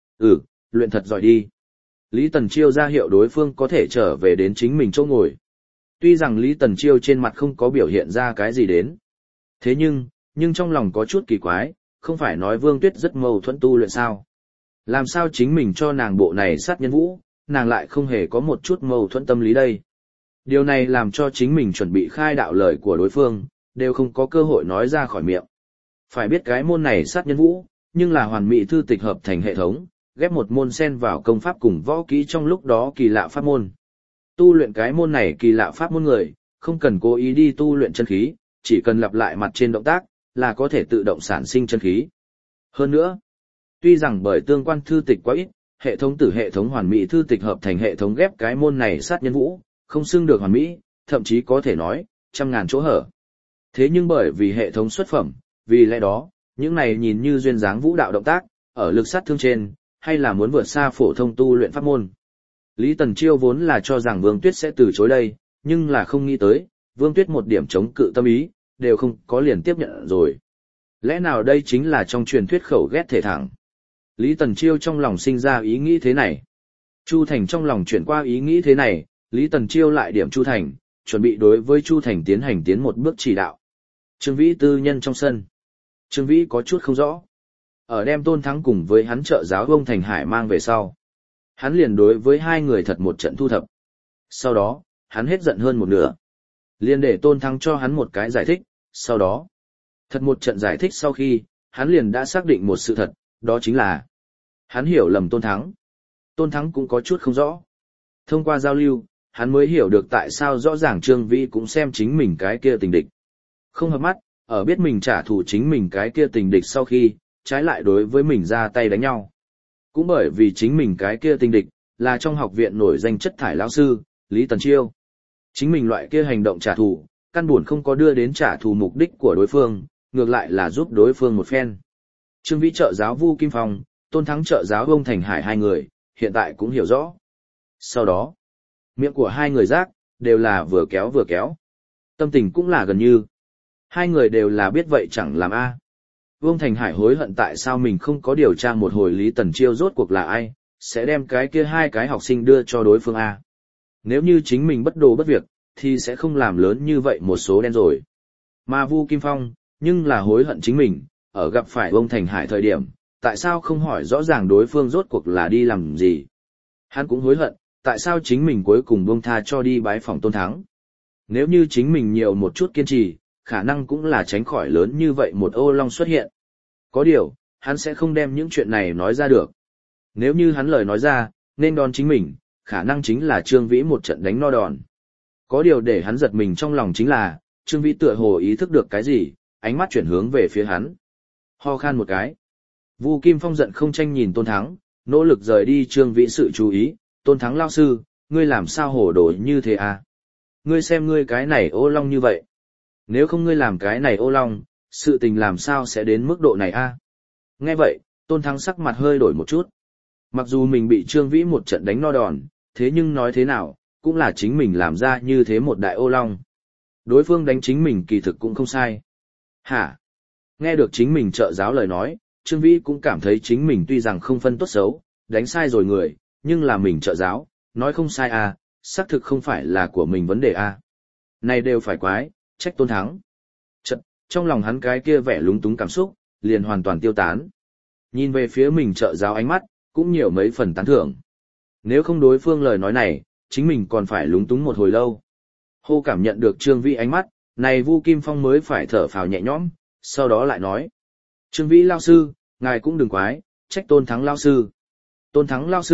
Luyện thật giỏi đi. Lý Tần Chiêu ra hiệu đối phương có thể trở về đến chính mình chỗ ngồi. Tuy rằng Lý Tần Chiêu trên mặt không có biểu hiện ra cái gì đến. Thế nhưng trong lòng có chút kỳ quái, không phải nói Vương Tuyết rất mâu thuẫn tu luyện sao. Làm sao chính mình cho nàng bộ này sát nhân vũ, nàng lại không hề có một chút mâu thuẫn tâm lý đây. Điều này làm cho chính mình chuẩn bị khai đạo lời của đối phương, đều không có cơ hội nói ra khỏi miệng. Phải biết cái môn này sát nhân vũ, nhưng là hoàn mỹ thư tịch hợp thành hệ thống, ghép một môn xen vào công pháp cùng võ kỹ trong lúc đó kỳ lạ pháp môn. Tu luyện cái môn này kỳ lạ pháp môn người, không cần cố ý đi tu luyện chân khí, chỉ cần lặp lại mặt trên động tác, là có thể tự động sản sinh chân khí. Hơn nữa, tuy rằng bởi tương quan thư tịch quá ít, hệ thống từ hệ thống hoàn mỹ thư tịch hợp thành hệ thống ghép cái môn này sát nhân vũ, không xưng được hoàn mỹ, thậm chí có thể nói, trăm ngàn chỗ hở. Thế nhưng bởi vì hệ thống xuất phẩm, vì lẽ đó, những này nhìn như duyên dáng vũ đạo động tác, ở lực sát thương trên, hay là muốn vượt xa phổ thông tu luyện pháp môn. Lý Tần Chiêu vốn là cho rằng Vương Tuyết sẽ từ chối đây, nhưng là không nghĩ tới, Vương Tuyết một điểm chống cự tâm ý, đều không có liền tiếp nhận rồi. Lẽ nào đây chính là trong truyền thuyết khẩu ghét thể thẳng? Lý Tần Chiêu trong lòng sinh ra ý nghĩ thế này. Chu Thành trong lòng chuyển qua ý nghĩ thế này, Lý Tần Chiêu lại điểm Chu Thành, chuẩn bị đối với Chu Thành tiến một bước chỉ đạo. Trương Vĩ tư nhân trong sân. Trương Vĩ có chút không rõ. Ở đem Tôn Thắng cùng với hắn trợ giáo ông Thành Hải mang về sau. Hắn liền đối với hai người thật một trận thu thập. Sau đó, hắn hết giận hơn một nửa. Liền để Tôn Thắng cho hắn một cái giải thích, sau đó. Thật một trận giải thích sau khi, hắn liền đã xác định một sự thật, đó chính là hắn hiểu lầm Tôn Thắng. Tôn Thắng cũng có chút không rõ. Thông qua giao lưu, hắn mới hiểu được tại sao rõ ràng Trương Vĩ cũng xem chính mình cái kia tình địch. Không hợp mắt, ở biết mình trả thù chính mình cái kia tình địch sau khi, trái lại đối với mình ra tay đánh nhau. Cũng bởi vì chính mình cái kia tình địch, là trong học viện nổi danh chất thải lão sư, Lý Tần Chiêu. Chính mình loại kia hành động trả thù, căn buồn không có đưa đến trả thù mục đích của đối phương, ngược lại là giúp đối phương một phen. Trương Vĩ trợ giáo Vu Kim Phong, Tôn Thắng trợ giáo ông Thành Hải hai người, hiện tại cũng hiểu rõ. Sau đó, miệng của hai người giác, đều là vừa kéo vừa kéo. Tâm tình cũng là gần như. Hai người đều là biết vậy chẳng làm a. Vương Thành Hải hối hận tại sao mình không có điều tra một hồi Lý Tần Chiêu rốt cuộc là ai, sẽ đem cái kia hai cái học sinh đưa cho đối phương a. Nếu như chính mình bất đồ bất việc, thì sẽ không làm lớn như vậy một số đen rồi. Mà Vu Kim Phong, nhưng là hối hận chính mình, ở gặp phải Vương Thành Hải thời điểm, tại sao không hỏi rõ ràng đối phương rốt cuộc là đi làm gì. Hắn cũng hối hận, tại sao chính mình cuối cùng buông tha cho đi bái phỏng Tôn Thắng. Nếu như chính mình nhiều một chút kiên trì, khả năng cũng là tránh khỏi lớn như vậy một ô long xuất hiện. Có điều, hắn sẽ không đem những chuyện này nói ra được. Nếu như hắn lời nói ra, nên đòn chính mình, khả năng chính là Trương Vĩ một trận đánh no đòn. Có điều để hắn giật mình trong lòng chính là, Trương Vĩ tựa hồ ý thức được cái gì, ánh mắt chuyển hướng về phía hắn. Ho khan một cái. Vu Kim Phong giận không tranh nhìn Tôn Thắng, nỗ lực rời đi Trương Vĩ sự chú ý. Tôn Thắng lao sư, ngươi làm sao hồ đồ như thế à? Ngươi xem ngươi cái này ô long như vậy. Nếu không ngươi làm cái này ô long, sự tình làm sao sẽ đến mức độ này a? Nghe vậy, Tôn Thắng sắc mặt hơi đổi một chút. Mặc dù mình bị Trương Vĩ một trận đánh no đòn, thế nhưng nói thế nào, cũng là chính mình làm ra như thế một đại ô long. Đối phương đánh chính mình kỳ thực cũng không sai. Hả? Nghe được chính mình trợ giáo lời nói, Trương Vĩ cũng cảm thấy chính mình tuy rằng không phân tốt xấu, đánh sai rồi người, nhưng là mình trợ giáo, nói không sai à, xác thực không phải là của mình vấn đề à. Này đều phải quái, trách Tôn Thắng. Chật, trong lòng hắn cái kia vẻ lúng túng cảm xúc, liền hoàn toàn tiêu tán. Nhìn về phía mình trợ giáo ánh mắt, cũng nhiều mấy phần tán thưởng. Nếu không đối phương lời nói này, chính mình còn phải lúng túng một hồi lâu. Hô cảm nhận được Trương Vĩ ánh mắt, này Vu Kim Phong mới phải thở phào nhẹ nhõm, sau đó lại nói. Trương Vĩ lao sư, ngài cũng đừng quái, trách Tôn Thắng lao sư. Tôn Thắng lao sư,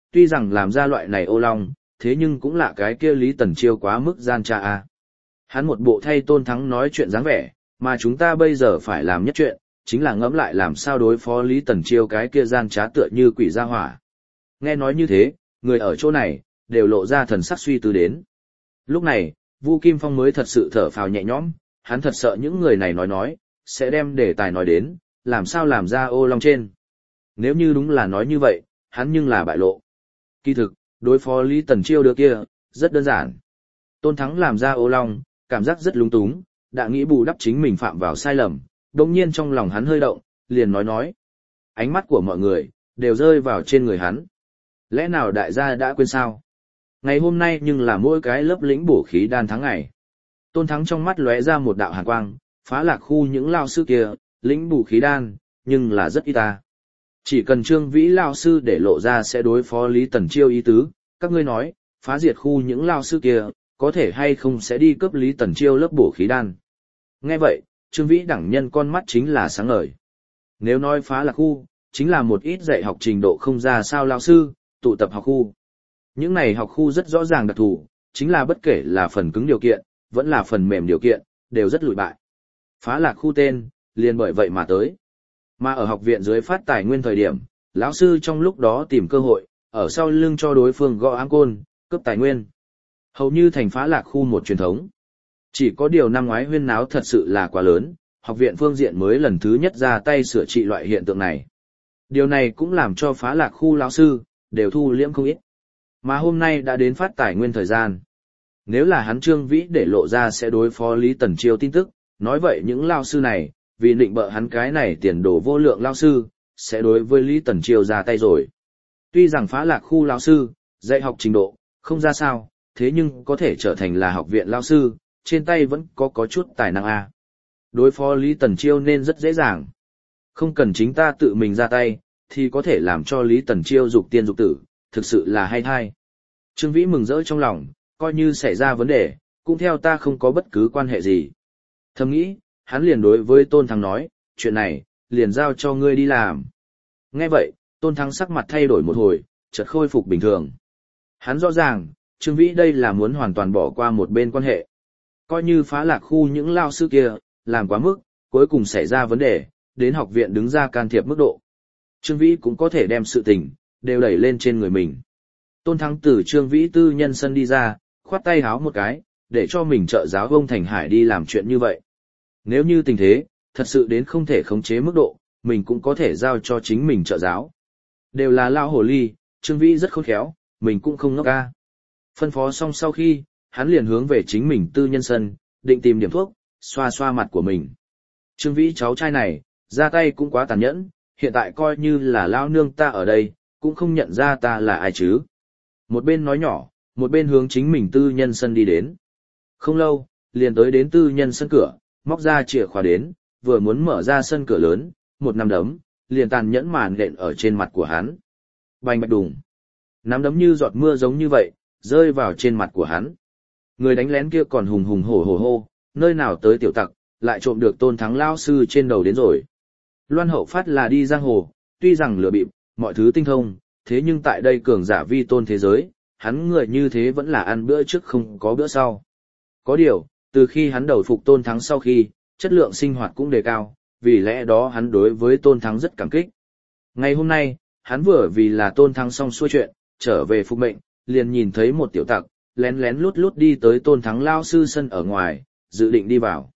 tuy rằng làm ra loại này ô long, thế nhưng cũng là cái kia Lý Tần Chiêu quá mức gian trá a. Hắn một bộ thay Tôn Thắng nói chuyện dáng vẻ, mà chúng ta bây giờ phải làm nhất chuyện, chính là ngẫm lại làm sao đối phó Lý Tần Chiêu cái kia gian trá tựa như quỷ gia hỏa. Nghe nói như thế, người ở chỗ này, đều lộ ra thần sắc suy tư đến. Lúc này, Vu Kim Phong mới thật sự thở phào nhẹ nhõm, hắn thật sợ những người này nói, sẽ đem đề tài nói đến, làm sao làm ra ô long trên. Nếu như đúng là nói như vậy, hắn nhưng là bại lộ. Kỳ thực, đối phó Lý Tần Chiêu đứa kia, rất đơn giản. Tôn Thắng làm ra ô long, cảm giác rất lúng túng, đã nghĩ bù đắp chính mình phạm vào sai lầm, đồng nhiên trong lòng hắn hơi động, liền nói. Ánh mắt của mọi người, đều rơi vào trên người hắn. Lẽ nào đại gia đã quên sao? Ngày hôm nay nhưng là mỗi cái lớp lĩnh bổ khí đan tháng ngày. Tôn Thắng trong mắt lóe ra một đạo hàn quang, phá lạc khu những lao sư kia, lĩnh bổ khí đan, nhưng là rất ít ta. Chỉ cần Trương Vĩ lao sư để lộ ra sẽ đối phó Lý Tần Chiêu ý tứ, các ngươi nói, phá diệt khu những lao sư kia, có thể hay không sẽ đi cướp Lý Tần Chiêu lớp bổ khí đan. Nghe vậy, Trương Vĩ đẳng nhân con mắt chính là sáng ngời. Nếu nói phá lạc khu, chính là một ít dạy học trình độ không ra sao lao sư, tụ tập học khu. Những này học khu rất rõ ràng đặc thù, chính là bất kể là phần cứng điều kiện, vẫn là phần mềm điều kiện, đều rất lụi bại. Phá lạc khu tên, liền bởi vậy mà tới. Mà ở học viện dưới phát tài nguyên thời điểm, lão sư trong lúc đó tìm cơ hội, ở sau lưng cho đối phương gõ áng côn, cướp tài nguyên. Hầu như thành phá lạc khu một truyền thống. Chỉ có điều năm ngoái huyên náo thật sự là quá lớn, học viện phương diện mới lần thứ nhất ra tay sửa trị loại hiện tượng này. Điều này cũng làm cho phá lạc khu lão sư, đều thu liễm không ít. Mà hôm nay đã đến phát tài nguyên thời gian. Nếu là hắn Trương Vĩ để lộ ra sẽ đối phó Lý Tần Chiêu tin tức, nói vậy những lao sư này, vì định bợ hắn cái này tiền đồ vô lượng lao sư, sẽ đối với Lý Tần Chiêu ra tay rồi. Tuy rằng phá lạc khu lao sư, dạy học trình độ, không ra sao, thế nhưng có thể trở thành là học viện lao sư, trên tay vẫn có chút tài năng a. Đối phó Lý Tần Chiêu nên rất dễ dàng. Không cần chính ta tự mình ra tay, thì có thể làm cho Lý Tần Chiêu dục tiên dục tử, thực sự là hay thay. Trương Vĩ mừng rỡ trong lòng, coi như xảy ra vấn đề, cũng theo ta không có bất cứ quan hệ gì. Thầm nghĩ, hắn liền đối với Tôn Thắng nói, chuyện này, liền giao cho ngươi đi làm. Nghe vậy, Tôn Thắng sắc mặt thay đổi một hồi, chợt khôi phục bình thường. Hắn rõ ràng, Trương Vĩ đây là muốn hoàn toàn bỏ qua một bên quan hệ. Coi như phá lạc khu những lao sư kia, làm quá mức, cuối cùng xảy ra vấn đề, đến học viện đứng ra can thiệp mức độ. Trương Vĩ cũng có thể đem sự tình, đều đẩy lên trên người mình. Tôn Thắng từ Trương Vĩ tư nhân sân đi ra, khoát tay háo một cái, để cho mình trợ giáo Vông Thành Hải đi làm chuyện như vậy. Nếu như tình thế, thật sự đến không thể khống chế mức độ, mình cũng có thể giao cho chính mình trợ giáo. Đều là lao hồ ly, Trương Vĩ rất khôn khéo, mình cũng không ngốc ca. Phân phó xong sau khi, hắn liền hướng về chính mình tư nhân sân, định tìm điểm thuốc, xoa xoa mặt của mình. Trương Vĩ cháu trai này, ra tay cũng quá tàn nhẫn, hiện tại coi như là lao nương ta ở đây, cũng không nhận ra ta là ai chứ. Một bên nói nhỏ, một bên hướng chính mình tư nhân sân đi đến. Không lâu, liền tới đến tư nhân sân cửa, móc ra chìa khóa đến, vừa muốn mở ra sân cửa lớn, một nắm đấm, liền tàn nhẫn màn nện ở trên mặt của hắn. Bành bạch đùng. Nắm đấm như giọt mưa giống như vậy, rơi vào trên mặt của hắn. Người đánh lén kia còn hùng hùng hổ hổ hô, nơi nào tới tiểu tặc, lại trộm được Tôn Thắng lao sư trên đầu đến rồi. Loan Hậu Phát là đi giang hồ, tuy rằng lừa bịp, mọi thứ tinh thông, thế nhưng tại đây cường giả vi tôn thế giới, hắn người như thế vẫn là ăn bữa trước không có bữa sau. Có điều, từ khi hắn đầu phục Tôn Thắng sau khi, chất lượng sinh hoạt cũng đề cao, vì lẽ đó hắn đối với Tôn Thắng rất cảm kích. Ngày hôm nay, hắn vừa vì là Tôn Thắng xong xuôi chuyện, trở về phục mệnh, liền nhìn thấy một tiểu tặc, lén lén lút lút đi tới Tôn Thắng lao sư sân ở ngoài, dự định đi vào.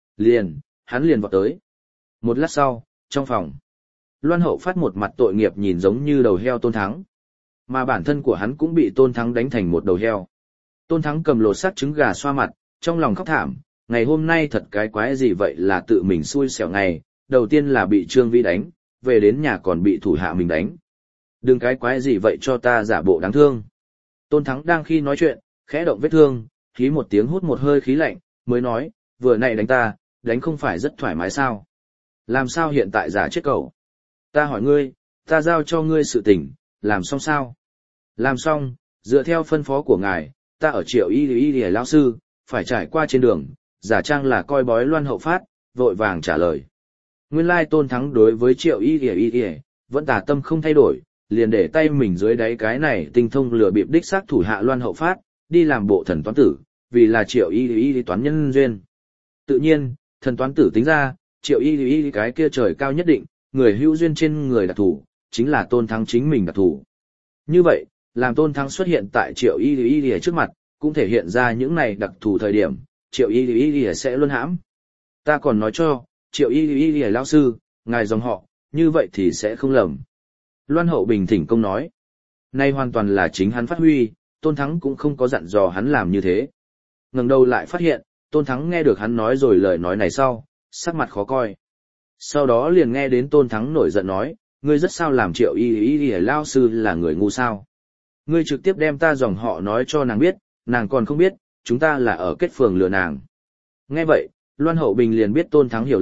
Hắn liền vọt tới. Một lát sau, trong phòng, Loan Hậu Phát một mặt tội nghiệp nhìn giống như đầu heo Tôn Thắng. Mà bản thân của hắn cũng bị Tôn Thắng đánh thành một đầu heo. Tôn Thắng cầm lột xác trứng gà xoa mặt, trong lòng khóc thảm, ngày hôm nay thật cái quái gì vậy là tự mình xui xẻo ngày, đầu tiên là bị Trương Vĩ đánh, về đến nhà còn bị thủ hạ mình đánh. Đừng cái quái gì vậy cho ta giả bộ đáng thương. Tôn Thắng đang khi nói chuyện, khẽ động vết thương, khí một tiếng hút một hơi khí lạnh, mới nói, vừa nãy đánh ta, đánh không phải rất thoải mái sao? Làm sao hiện tại giả chết cậu? Ta hỏi ngươi, ta giao cho ngươi sự tình, làm xong sao? Làm xong, dựa theo phân phó của ngài, ta ở Triệu Y lão sư, phải trải qua trên đường, giả trang là coi bói Loan Hậu Phát, vội vàng trả lời. Nguyên lai Tôn Thắng đối với Triệu Y vẫn tà tâm không thay đổi, liền để tay mình dưới đáy cái này tinh thông lừa bịp đích xác thủ hạ Loan Hậu Phát, đi làm bộ thần toán tử, vì là Triệu Y toán nhân duyên. Tự nhiên, thần toán tử tính ra, Triệu Y cái kia trời cao nhất định, người hữu duyên trên người đặc thủ, chính là Tôn Thắng chính mình đặc thủ. Như vậy, làm Tôn Thắng xuất hiện tại Triệu Y trước mặt, cũng thể hiện ra những này đặc thù thời điểm, Triệu Y sẽ luôn hãm. Ta còn nói cho, Triệu Y lão sư, ngài dòng họ, như vậy thì sẽ không lầm. Loan Hậu Bình thỉnh công nói. Nay hoàn toàn là chính hắn phát huy, Tôn Thắng cũng không có dặn dò hắn làm như thế. Ngẩng đầu lại phát hiện, Tôn Thắng nghe được hắn nói rồi lời nói này sau, sắc mặt khó coi. Sau đó liền nghe đến Tôn Thắng nổi giận nói, ngươi rất sao làm Triệu Y lão sư là người ngu sao. Ngươi trực tiếp đem ta dòng họ nói cho nàng biết, nàng còn không biết, chúng ta là ở kết phường lừa nàng. Nghe vậy, Loan Hậu Bình liền biết Tôn Thắng hiểu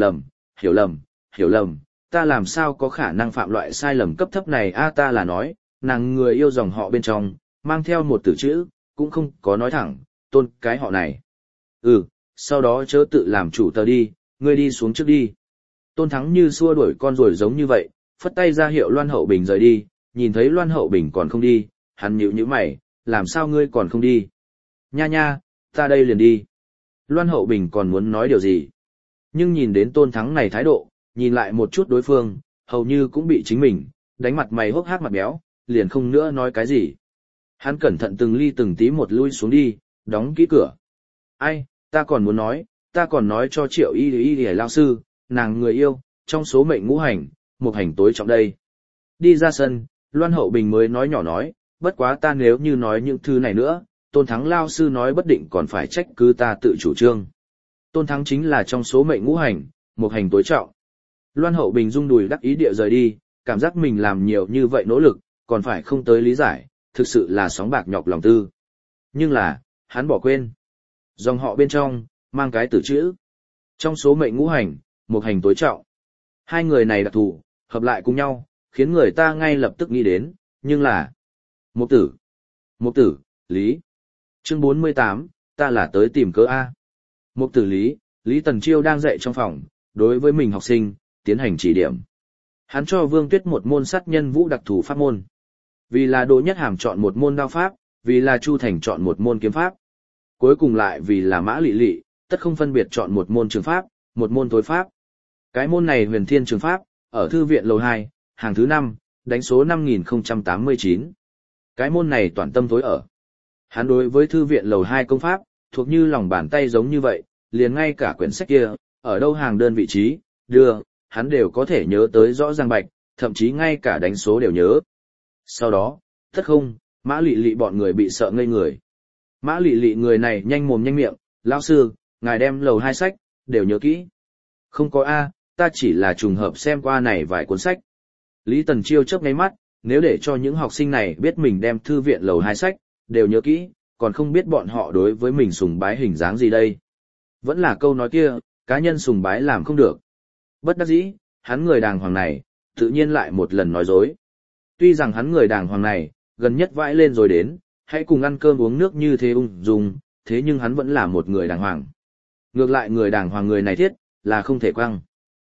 lầm, ta làm sao có khả năng phạm loại sai lầm cấp thấp này ta là nói, nàng người yêu dòng họ bên trong, mang theo một từ chữ, cũng không có nói thẳng, Tôn cái họ này. Sau đó chớ tự làm chủ tờ đi, ngươi đi xuống trước đi. Tôn Thắng như xua đuổi con ruồi giống như vậy, phất tay ra hiệu Loan Hậu Bình rời đi, nhìn thấy Loan Hậu Bình còn không đi, hắn nhíu mày, làm sao ngươi còn không đi? Nha, ta đây liền đi. Loan Hậu Bình còn muốn nói điều gì? Nhưng nhìn đến Tôn Thắng này thái độ, nhìn lại một chút đối phương, hầu như cũng bị chính mình, đánh mặt mày hốc hác mặt béo, liền không nữa nói cái gì. Hắn cẩn thận từng ly từng tí một lui xuống đi, đóng kỹ cửa. Ai, ta còn nói cho Triệu Y lão sư, nàng người yêu, trong số mệnh ngũ hành, một hành tối trọng đây. Đi ra sân, Loan Hậu Bình mới nói nhỏ nói, bất quá ta nếu như nói những thứ này nữa, Tôn Thắng lao sư nói bất định còn phải trách cứ ta tự chủ trương. Tôn Thắng chính là trong số mệnh ngũ hành, một hành tối trọng. Loan Hậu Bình rung đùi đắc ý địa rời đi, cảm giác mình làm nhiều như vậy nỗ lực, còn phải không tới lý giải, thực sự là sóng bạc nhọc lòng tư. Nhưng là, hắn bỏ quên. Dòng họ bên trong, mang cái tử chữ. Trong số mệnh ngũ hành, một hành tối trọng. Hai người này đặc thù, hợp lại cùng nhau, khiến người ta ngay lập tức nghĩ đến, nhưng là... Mục tử, Lý. Chương 48, ta là tới tìm cớ A. Mục tử Lý Tần Chiêu đang dạy trong phòng, đối với mình học sinh, tiến hành chỉ điểm. Hắn cho Vương Tuyết một môn sát nhân vũ đặc thù pháp môn. Vì là Đỗ Nhất Hàm chọn một môn đao pháp, vì là Chu Thành chọn một môn kiếm pháp. Cuối cùng lại vì là Mã Lị Lị, tất không phân biệt chọn một môn trường pháp, một môn tối pháp. Cái môn này huyền thiên trường pháp, ở thư viện lầu 2, hàng thứ 5, đánh số 5089. Cái môn này toàn tâm tối ở. Hắn đối với thư viện lầu 2 công pháp, thuộc như lòng bàn tay giống như vậy, liền ngay cả quyển sách kia, ở đâu hàng đơn vị trí, hắn đều có thể nhớ tới rõ ràng bạch, thậm chí ngay cả đánh số đều nhớ. Sau đó, tất không, Mã Lị Lị bọn người bị sợ ngây người. Mã Lị Lị người này nhanh mồm nhanh miệng, lão sư, ngài đem lầu 2 sách, đều nhớ kỹ. Không có A, ta chỉ là trùng hợp xem qua này vài cuốn sách. Lý Tần Chiêu chớp ngáy mắt, nếu để cho những học sinh này biết mình đem thư viện lầu 2 sách, đều nhớ kỹ, còn không biết bọn họ đối với mình sùng bái hình dáng gì đây. Vẫn là câu nói kia, cá nhân sùng bái làm không được. Bất đắc dĩ, hắn người đàng hoàng này, tự nhiên lại một lần nói dối. Tuy rằng hắn người đàng hoàng này, gần nhất vãi lên rồi đến, hãy cùng ăn cơm uống nước như thế ung dung, thế nhưng hắn vẫn là một người đàng hoàng. Ngược lại người đàng hoàng người này thiết, là không thể quăng.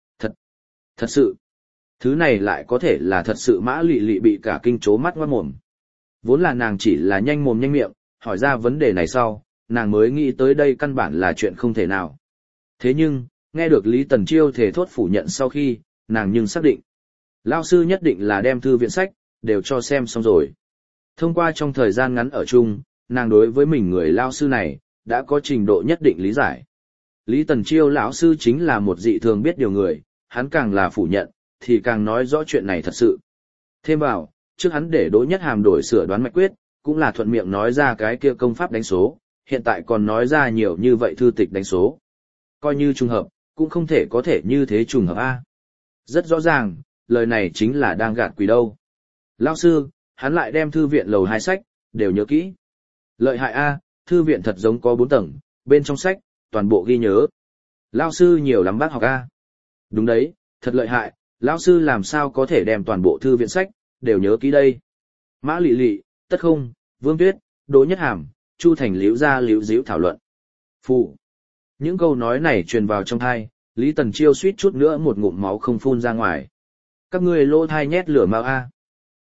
Thật sự. Thứ này lại có thể là thật sự Mã Lị Lị bị cả kinh chố mắt ngoát mồm. Vốn là nàng chỉ là nhanh mồm nhanh miệng, hỏi ra vấn đề này sau, nàng mới nghĩ tới đây căn bản là chuyện không thể nào. Thế nhưng, nghe được Lý Tần Chiêu thề thốt phủ nhận sau khi, nàng nhưng xác định. Lao sư nhất định là đem thư viện sách, đều cho xem xong rồi. Thông qua trong thời gian ngắn ở chung, nàng đối với mình người lao sư này, đã có trình độ nhất định lý giải. Lý Tần Chiêu lão sư chính là một dị thường biết điều người, hắn càng là phủ nhận, thì càng nói rõ chuyện này thật sự. Thêm vào, trước hắn để Đỗ Nhất Hàm đổi sửa đoán mạch quyết, cũng là thuận miệng nói ra cái kia công pháp đánh số, hiện tại còn nói ra nhiều như vậy thư tịch đánh số. Coi như trùng hợp, cũng không thể có thể như thế trùng hợp A. Rất rõ ràng, lời này chính là đang gạt quỷ đâu. Lão sư, hắn lại đem thư viện lầu 2 sách, đều nhớ kỹ. Lợi hại A, thư viện thật giống có 4 tầng, bên trong sách, toàn bộ ghi nhớ. Lão sư nhiều lắm bác học A. Đúng đấy, thật lợi hại, lão sư làm sao có thể đem toàn bộ thư viện sách, đều nhớ kỹ đây. Mã Lị Lị, tất không, Vương Tuyết, Đỗ Nhất Hàm, Chu Thành liễu ra liễu díu thảo luận. Phụ. Những câu nói này truyền vào trong thai, Lý Tần Chiêu suýt chút nữa một ngụm máu không phun ra ngoài. Các ngươi lỗ thai nhét lửa mau A.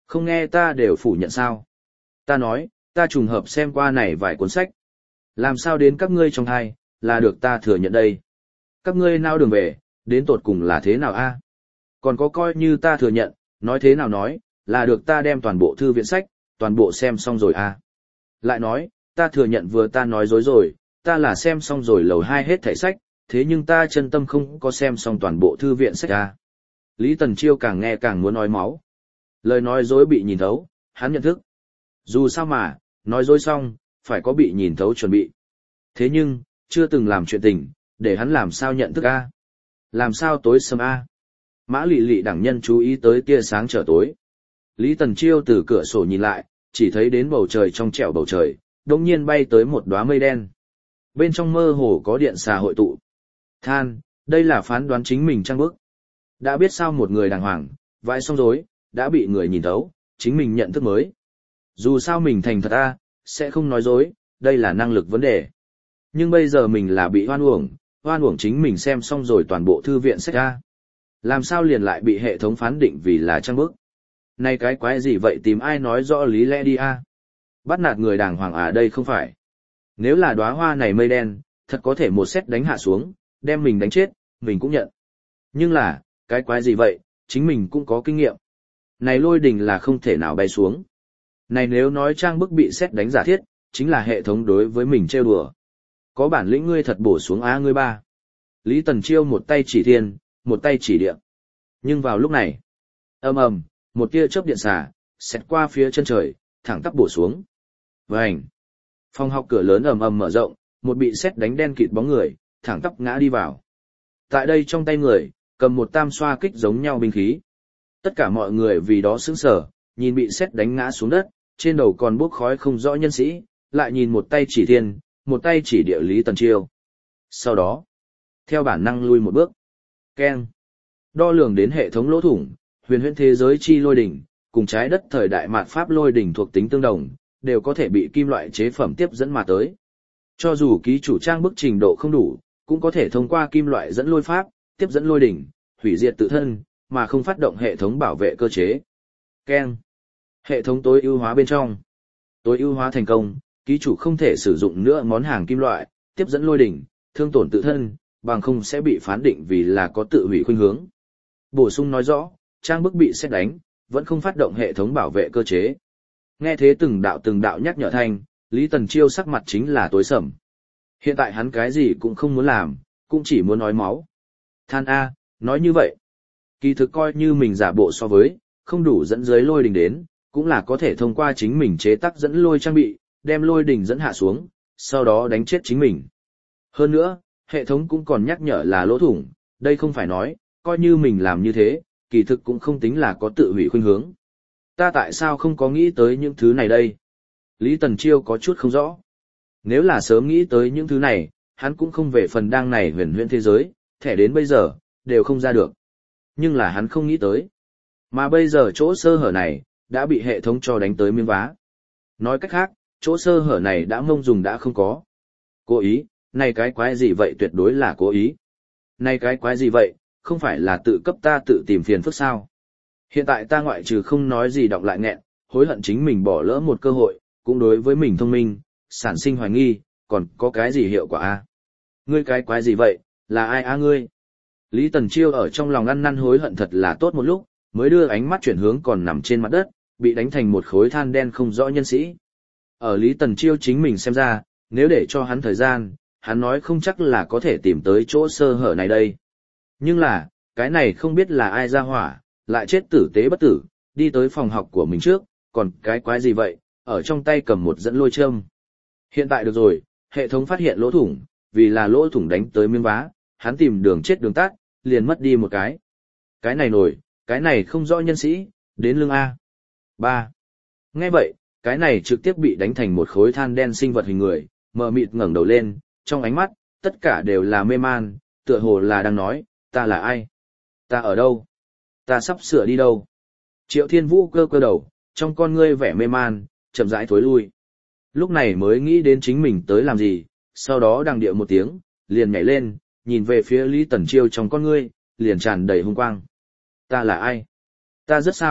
Không nghe ta đều phủ nhận sao. Ta nói, ta trùng hợp xem qua này vài cuốn sách. Làm sao đến các ngươi trong thai, là được ta thừa nhận đây. Các ngươi nao đường về, đến tột cùng là thế nào a? Còn có coi như ta thừa nhận, nói thế nào nói, là được ta đem toàn bộ thư viện sách, toàn bộ xem xong rồi a. Lại nói, ta thừa nhận vừa ta nói dối rồi, ta là xem xong rồi lầu 2 hết thảy sách, thế nhưng ta chân tâm không có xem xong toàn bộ thư viện sách a. Lý Tần Chiêu càng nghe càng muốn nói máu. Lời nói dối bị nhìn thấu, hắn nhận thức. Dù sao mà, nói dối xong, phải có bị nhìn thấu chuẩn bị. Thế nhưng, chưa từng làm chuyện tình, để hắn làm sao nhận thức a? Làm sao tối sầm a? Mã Lị Lị đẳng nhân chú ý tới tia sáng trở tối. Lý Tần Chiêu từ cửa sổ nhìn lại, chỉ thấy đến bầu trời trong trẻo bầu trời, đột nhiên bay tới một đóa mây đen. Bên trong mơ hồ có điện xà hội tụ. Than, đây là phán đoán chính mình trang bức. Đã biết sao một người đàng hoàng, vãi xong dối, đã bị người nhìn thấu, chính mình nhận thức mới. Dù sao mình thành thật a, sẽ không nói dối, đây là năng lực vấn đề. Nhưng bây giờ mình là bị hoan uổng chính mình xem xong rồi toàn bộ thư viện sách a. Làm sao liền lại bị hệ thống phán định vì là trang bức. Này cái quái gì vậy, tìm ai nói rõ lý lẽ đi a. Bắt nạt người đàng hoàng à, đây không phải. Nếu là đóa hoa này mây đen, thật có thể một sét đánh hạ xuống, đem mình đánh chết, mình cũng nhận. Nhưng là, cái quái gì vậy, chính mình cũng có kinh nghiệm. Này lôi đình là không thể nào bay xuống. Này nếu nói trang bức bị sét đánh giả thiết, chính là hệ thống đối với mình trêu đùa. Có bản lĩnh ngươi thật bổ xuống á ngươi ba. Lý Tần Chiêu một tay chỉ thiên, một tay chỉ địa. Nhưng vào lúc này, ầm ầm, một tia chớp điện xà xẹt qua phía chân trời, thẳng tắp bổ xuống. Vành. Phòng học cửa lớn ầm ầm mở rộng, một bị sét đánh đen kịt bóng người, thẳng tắp ngã đi vào. Tại đây trong tay người, cầm một tam xoa kích giống nhau binh khí. Tất cả mọi người vì đó sững sờ, nhìn bị sét đánh ngã xuống đất, trên đầu còn bốc khói không rõ nhân sĩ, lại nhìn một tay chỉ thiên, một tay chỉ địa Lý Tần Chiêu. Sau đó, theo bản năng lui một bước. Keng. Đo lường đến hệ thống lỗ thủng, huyền huyễn thế giới chi lôi đỉnh, cùng trái đất thời đại mạt pháp lôi đỉnh thuộc tính tương đồng, đều có thể bị kim loại chế phẩm tiếp dẫn mà tới. Cho dù ký chủ trang bức trình độ không đủ, cũng có thể thông qua kim loại dẫn lôi pháp, tiếp dẫn lôi đỉnh, hủy diệt tự thân, mà không phát động hệ thống bảo vệ cơ chế. Keng. Hệ thống tối ưu hóa bên trong. Tối ưu hóa thành công, ký chủ không thể sử dụng nữa món hàng kim loại, tiếp dẫn lôi đỉnh, thương tổn tự thân, bằng không sẽ bị phán định vì là có tự hủy khuynh hướng. Bổ sung nói rõ, trang bức bị sét đánh, vẫn không phát động hệ thống bảo vệ cơ chế. Nghe thế từng đạo nhắc nhở thanh, Lý Tần Chiêu sắc mặt chính là tối sầm. Hiện tại hắn cái gì cũng không muốn làm, cũng chỉ muốn nói máu. Than A, nói như vậy. Kỳ thực coi như mình giả bộ so với, không đủ dẫn dưới lôi đỉnh đến, cũng là có thể thông qua chính mình chế tác dẫn lôi trang bị, đem lôi đỉnh dẫn hạ xuống, sau đó đánh chết chính mình. Hơn nữa, hệ thống cũng còn nhắc nhở là lỗ thủng, đây không phải nói, coi như mình làm như thế, kỳ thực cũng không tính là có tự hủy khuynh hướng. Ta tại sao không có nghĩ tới những thứ này đây? Lý Tần Chiêu có chút không rõ. Nếu là sớm nghĩ tới những thứ này, hắn cũng không về phần đang này huyền huyễn thế giới, thẻ đến bây giờ, đều không ra được. Nhưng là hắn không nghĩ tới. Mà bây giờ chỗ sơ hở này, đã bị hệ thống cho đánh tới miếng vá. Nói cách khác, chỗ sơ hở này đã mông dùng đã không có. Cố ý, này cái quái gì vậy, tuyệt đối là cố ý. Này cái quái gì vậy, không phải là tự cấp ta tự tìm phiền phức sao. Hiện tại ta ngoại trừ không nói gì đọc lại nghẹn, hối hận chính mình bỏ lỡ một cơ hội, cũng đối với mình thông minh, sản sinh hoài nghi, còn có cái gì hiệu quả a? Ngươi cái quái gì vậy, là ai a ngươi? Lý Tần Chiêu ở trong lòng ăn năn hối hận thật là tốt một lúc, mới đưa ánh mắt chuyển hướng còn nằm trên mặt đất, bị đánh thành một khối than đen không rõ nhân sĩ. Ở Lý Tần Chiêu chính mình xem ra, nếu để cho hắn thời gian, hắn nói không chắc là có thể tìm tới chỗ sơ hở này đây. Nhưng là, cái này không biết là ai ra hỏa, lại chết tử tế bất tử, đi tới phòng học của mình trước, còn cái quái gì vậy, ở trong tay cầm một dẫn lôi châm. Hiện tại được rồi, hệ thống phát hiện lỗ thủng, vì là lỗ thủng đánh tới miếng vá, hắn tìm đường chết đường tắt, liền mất đi một cái. Cái này nổi, cái này không rõ nhân sĩ, đến lưng A. 3. Nghe vậy, cái này trực tiếp bị đánh thành một khối than đen sinh vật hình người, mờ mịt ngẩng đầu lên, trong ánh mắt, tất cả đều là mê man, tựa hồ là đang nói, ta là ai? Ta ở đâu? Ta sắp sửa đi đâu? Triệu Thiên Vũ cơ cơ đầu, trong con ngươi vẻ mê man, chậm rãi thối lui. Lúc này mới nghĩ đến chính mình tới làm gì, sau đó đằng điệu một tiếng, liền nhảy lên, nhìn về phía Lý Tần Chiêu trong con ngươi, liền tràn đầy hung quang. Ta là ai? Ta rất sao,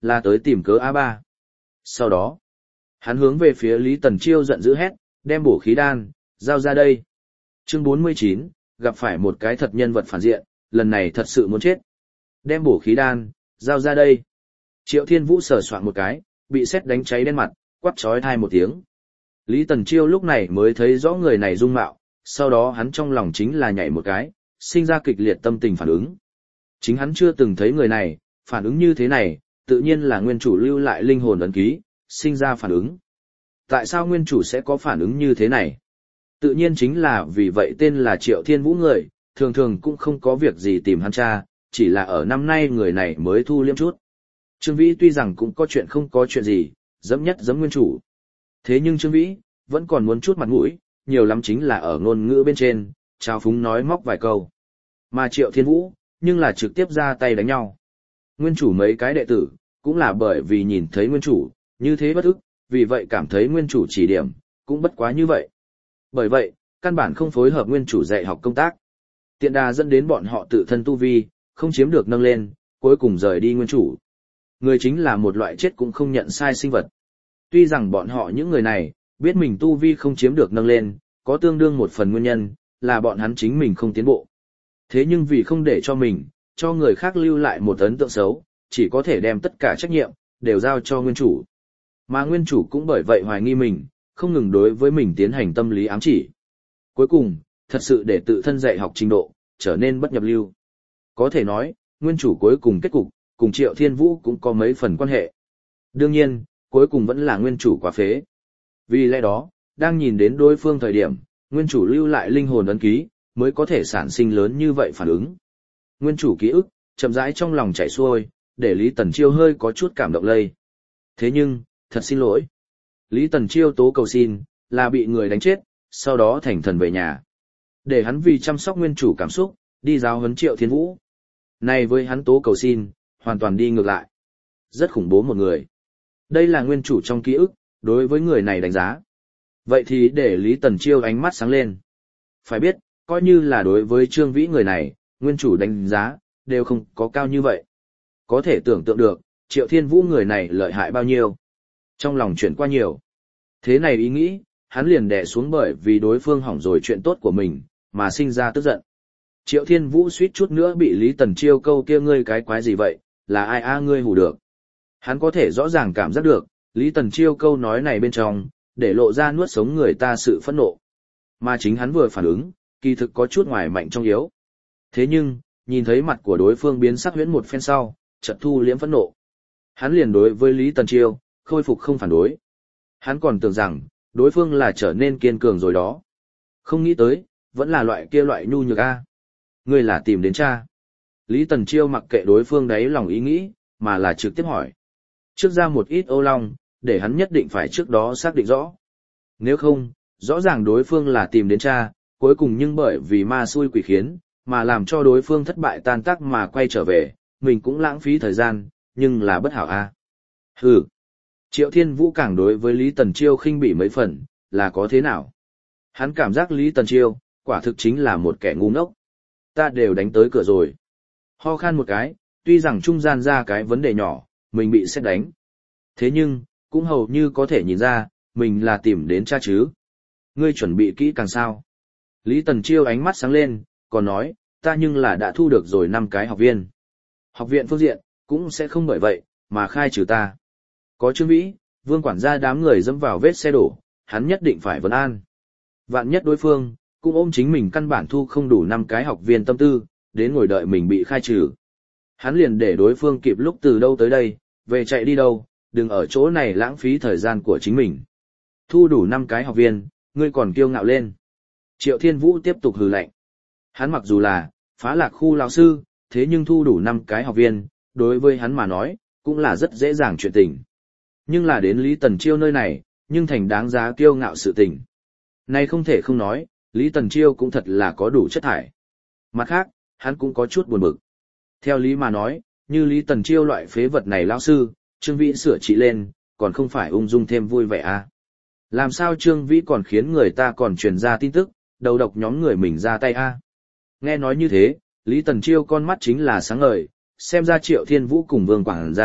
là tới tìm cớ A3. Sau đó, hắn hướng về phía Lý Tần Chiêu giận dữ hét, đem bổ khí đan, giao ra đây. Chương 49, gặp phải một cái thật nhân vật phản diện, lần này thật sự muốn chết. Đem bổ khí đan, giao ra đây. Triệu Thiên Vũ sờ soạn một cái, bị sét đánh cháy đen mặt, quát chói tai một tiếng. Lý Tần Chiêu lúc này mới thấy rõ người này dung mạo, sau đó hắn trong lòng chính là nhảy một cái, sinh ra kịch liệt tâm tình phản ứng. Chính hắn chưa từng thấy người này, phản ứng như thế này, tự nhiên là nguyên chủ lưu lại linh hồn ấn ký, sinh ra phản ứng. Tại sao nguyên chủ sẽ có phản ứng như thế này? Tự nhiên chính là vì vậy tên là Triệu Thiên Vũ người, thường thường cũng không có việc gì tìm hắn cha, chỉ là ở năm nay người này mới thu liêm chút. Trương Vĩ tuy rằng cũng có chuyện không có chuyện gì, dẫm nhất dẫm nguyên chủ. Thế nhưng Trương Vĩ, vẫn còn muốn chút mặt mũi, nhiều lắm chính là ở ngôn ngữ bên trên, trao phúng nói móc vài câu. Mà Triệu Thiên Vũ, nhưng là trực tiếp ra tay đánh nhau. Nguyên chủ mấy cái đệ tử, cũng là bởi vì nhìn thấy nguyên chủ, như thế bất ức, vì vậy cảm thấy nguyên chủ chỉ điểm, cũng bất quá như vậy. Bởi vậy, căn bản không phối hợp nguyên chủ dạy học công tác. Tiện đà dẫn đến bọn họ tự thân tu vi, không chiếm được nâng lên, cuối cùng rời đi nguyên chủ. Người chính là một loại chết cũng không nhận sai sinh vật. Tuy rằng bọn họ những người này, biết mình tu vi không chiếm được nâng lên, có tương đương một phần nguyên nhân, là bọn hắn chính mình không tiến bộ. Thế nhưng vì không để cho mình, cho người khác lưu lại một ấn tượng xấu, chỉ có thể đem tất cả trách nhiệm, đều giao cho nguyên chủ. Mà nguyên chủ cũng bởi vậy hoài nghi mình, không ngừng đối với mình tiến hành tâm lý ám chỉ. Cuối cùng, thật sự để tự thân dạy học trình độ, trở nên bất nhập lưu. Có thể nói, nguyên chủ cuối cùng kết cục, cùng Triệu Thiên Vũ cũng có mấy phần quan hệ. Đương nhiên, cuối cùng vẫn là nguyên chủ quá phế. Vì lẽ đó, đang nhìn đến đối phương thời điểm, nguyên chủ lưu lại linh hồn ấn ký, mới có thể sản sinh lớn như vậy phản ứng. Nguyên chủ ký ức, chậm rãi trong lòng chảy xuôi, để Lý Tần Chiêu hơi có chút cảm động lây. Thế nhưng, thật xin lỗi. Lý Tần Chiêu tố cầu xin, là bị người đánh chết, sau đó thành thần về nhà. Để hắn vì chăm sóc nguyên chủ cảm xúc, đi giáo huấn Triệu Thiên Vũ. Này với hắn tố cầu xin, hoàn toàn đi ngược lại. Rất khủng bố một người. Đây là nguyên chủ trong ký ức, đối với người này đánh giá. Vậy thì để Lý Tần Chiêu ánh mắt sáng lên. Phải biết, coi như là đối với Trương Vĩ người này, nguyên chủ đánh giá, đều không có cao như vậy. Có thể tưởng tượng được, Triệu Thiên Vũ người này lợi hại bao nhiêu. Trong lòng chuyển qua nhiều. Thế này ý nghĩ, hắn liền đè xuống bởi vì đối phương hỏng rồi chuyện tốt của mình, mà sinh ra tức giận. Triệu Thiên Vũ suýt chút nữa bị Lý Tần Chiêu câu kia ngươi cái quái gì vậy, là ai ngươi hù được. Hắn có thể rõ ràng cảm giác được, Lý Tần Chiêu câu nói này bên trong, để lộ ra nuốt sống người ta sự phẫn nộ. Mà chính hắn vừa phản ứng, kỳ thực có chút ngoài mạnh trong yếu. Thế nhưng, nhìn thấy mặt của đối phương biến sắc huyễn một phen sau, chợt thu liễm phẫn nộ. Hắn liền đối với Lý Tần Chiêu, khôi phục không phản đối. Hắn còn tưởng rằng, đối phương là trở nên kiên cường rồi đó. Không nghĩ tới, vẫn là loại kia loại nhu nhược a. Ngươi là tìm đến cha. Lý Tần Chiêu mặc kệ đối phương đấy lòng ý nghĩ, mà là trực tiếp hỏi. Trước ra một ít âu long, để hắn nhất định phải trước đó xác định rõ. Nếu không, rõ ràng đối phương là tìm đến cha, cuối cùng nhưng bởi vì ma xui quỷ khiến, mà làm cho đối phương thất bại tan tác mà quay trở về, mình cũng lãng phí thời gian, nhưng là bất hảo a. Hừ. Triệu Thiên Vũ càng đối với Lý Tần Chiêu khinh bỉ mấy phần, là có thế nào? Hắn cảm giác Lý Tần Chiêu, quả thực chính là một kẻ ngu ngốc. Ta đều đánh tới cửa rồi. Ho khan một cái, tuy rằng trung gian ra cái vấn đề nhỏ, mình bị sét đánh. Thế nhưng, cũng hầu như có thể nhìn ra, mình là tìm đến cha chứ. Ngươi chuẩn bị kỹ càng sao? Lý Tần Chiêu ánh mắt sáng lên, còn nói, ta nhưng là đã thu được rồi 5 cái học viên. Học viện phương diện, cũng sẽ không bởi vậy, mà khai trừ ta. Có Trương Vĩ, Vương quản gia đám người dẫm vào vết xe đổ, hắn nhất định phải vấn an. Vạn nhất đối phương, cũng ôm chính mình căn bản thu không đủ 5 cái học viên tâm tư, đến ngồi đợi mình bị khai trừ. Hắn liền để đối phương kịp lúc từ đâu tới đây, về chạy đi đâu, đừng ở chỗ này lãng phí thời gian của chính mình. Thu đủ 5 cái học viên, ngươi còn kiêu ngạo lên. Triệu Thiên Vũ tiếp tục hừ lạnh. Hắn mặc dù là phá lạc khu lão sư, thế nhưng thu đủ 5 cái học viên, đối với hắn mà nói, cũng là rất dễ dàng chuyện tình. Nhưng là đến Lý Tần Chiêu nơi này, nhưng thành đáng giá kiêu ngạo sự tình. Này không thể không nói, Lý Tần Chiêu cũng thật là có đủ chất thải. Mặt khác, hắn cũng có chút buồn bực. Theo lý mà nói, như Lý Tần Chiêu loại phế vật này lão sư, Trương Vĩ sửa trị lên, còn không phải ung dung thêm vui vẻ à. Làm sao Trương Vĩ còn khiến người ta còn truyền ra tin tức, đầu độc nhóm người mình ra tay à. Nghe nói như thế, Lý Tần Chiêu con mắt chính là sáng ngời, xem ra Triệu Thiên Vũ cùng Vương quản gia,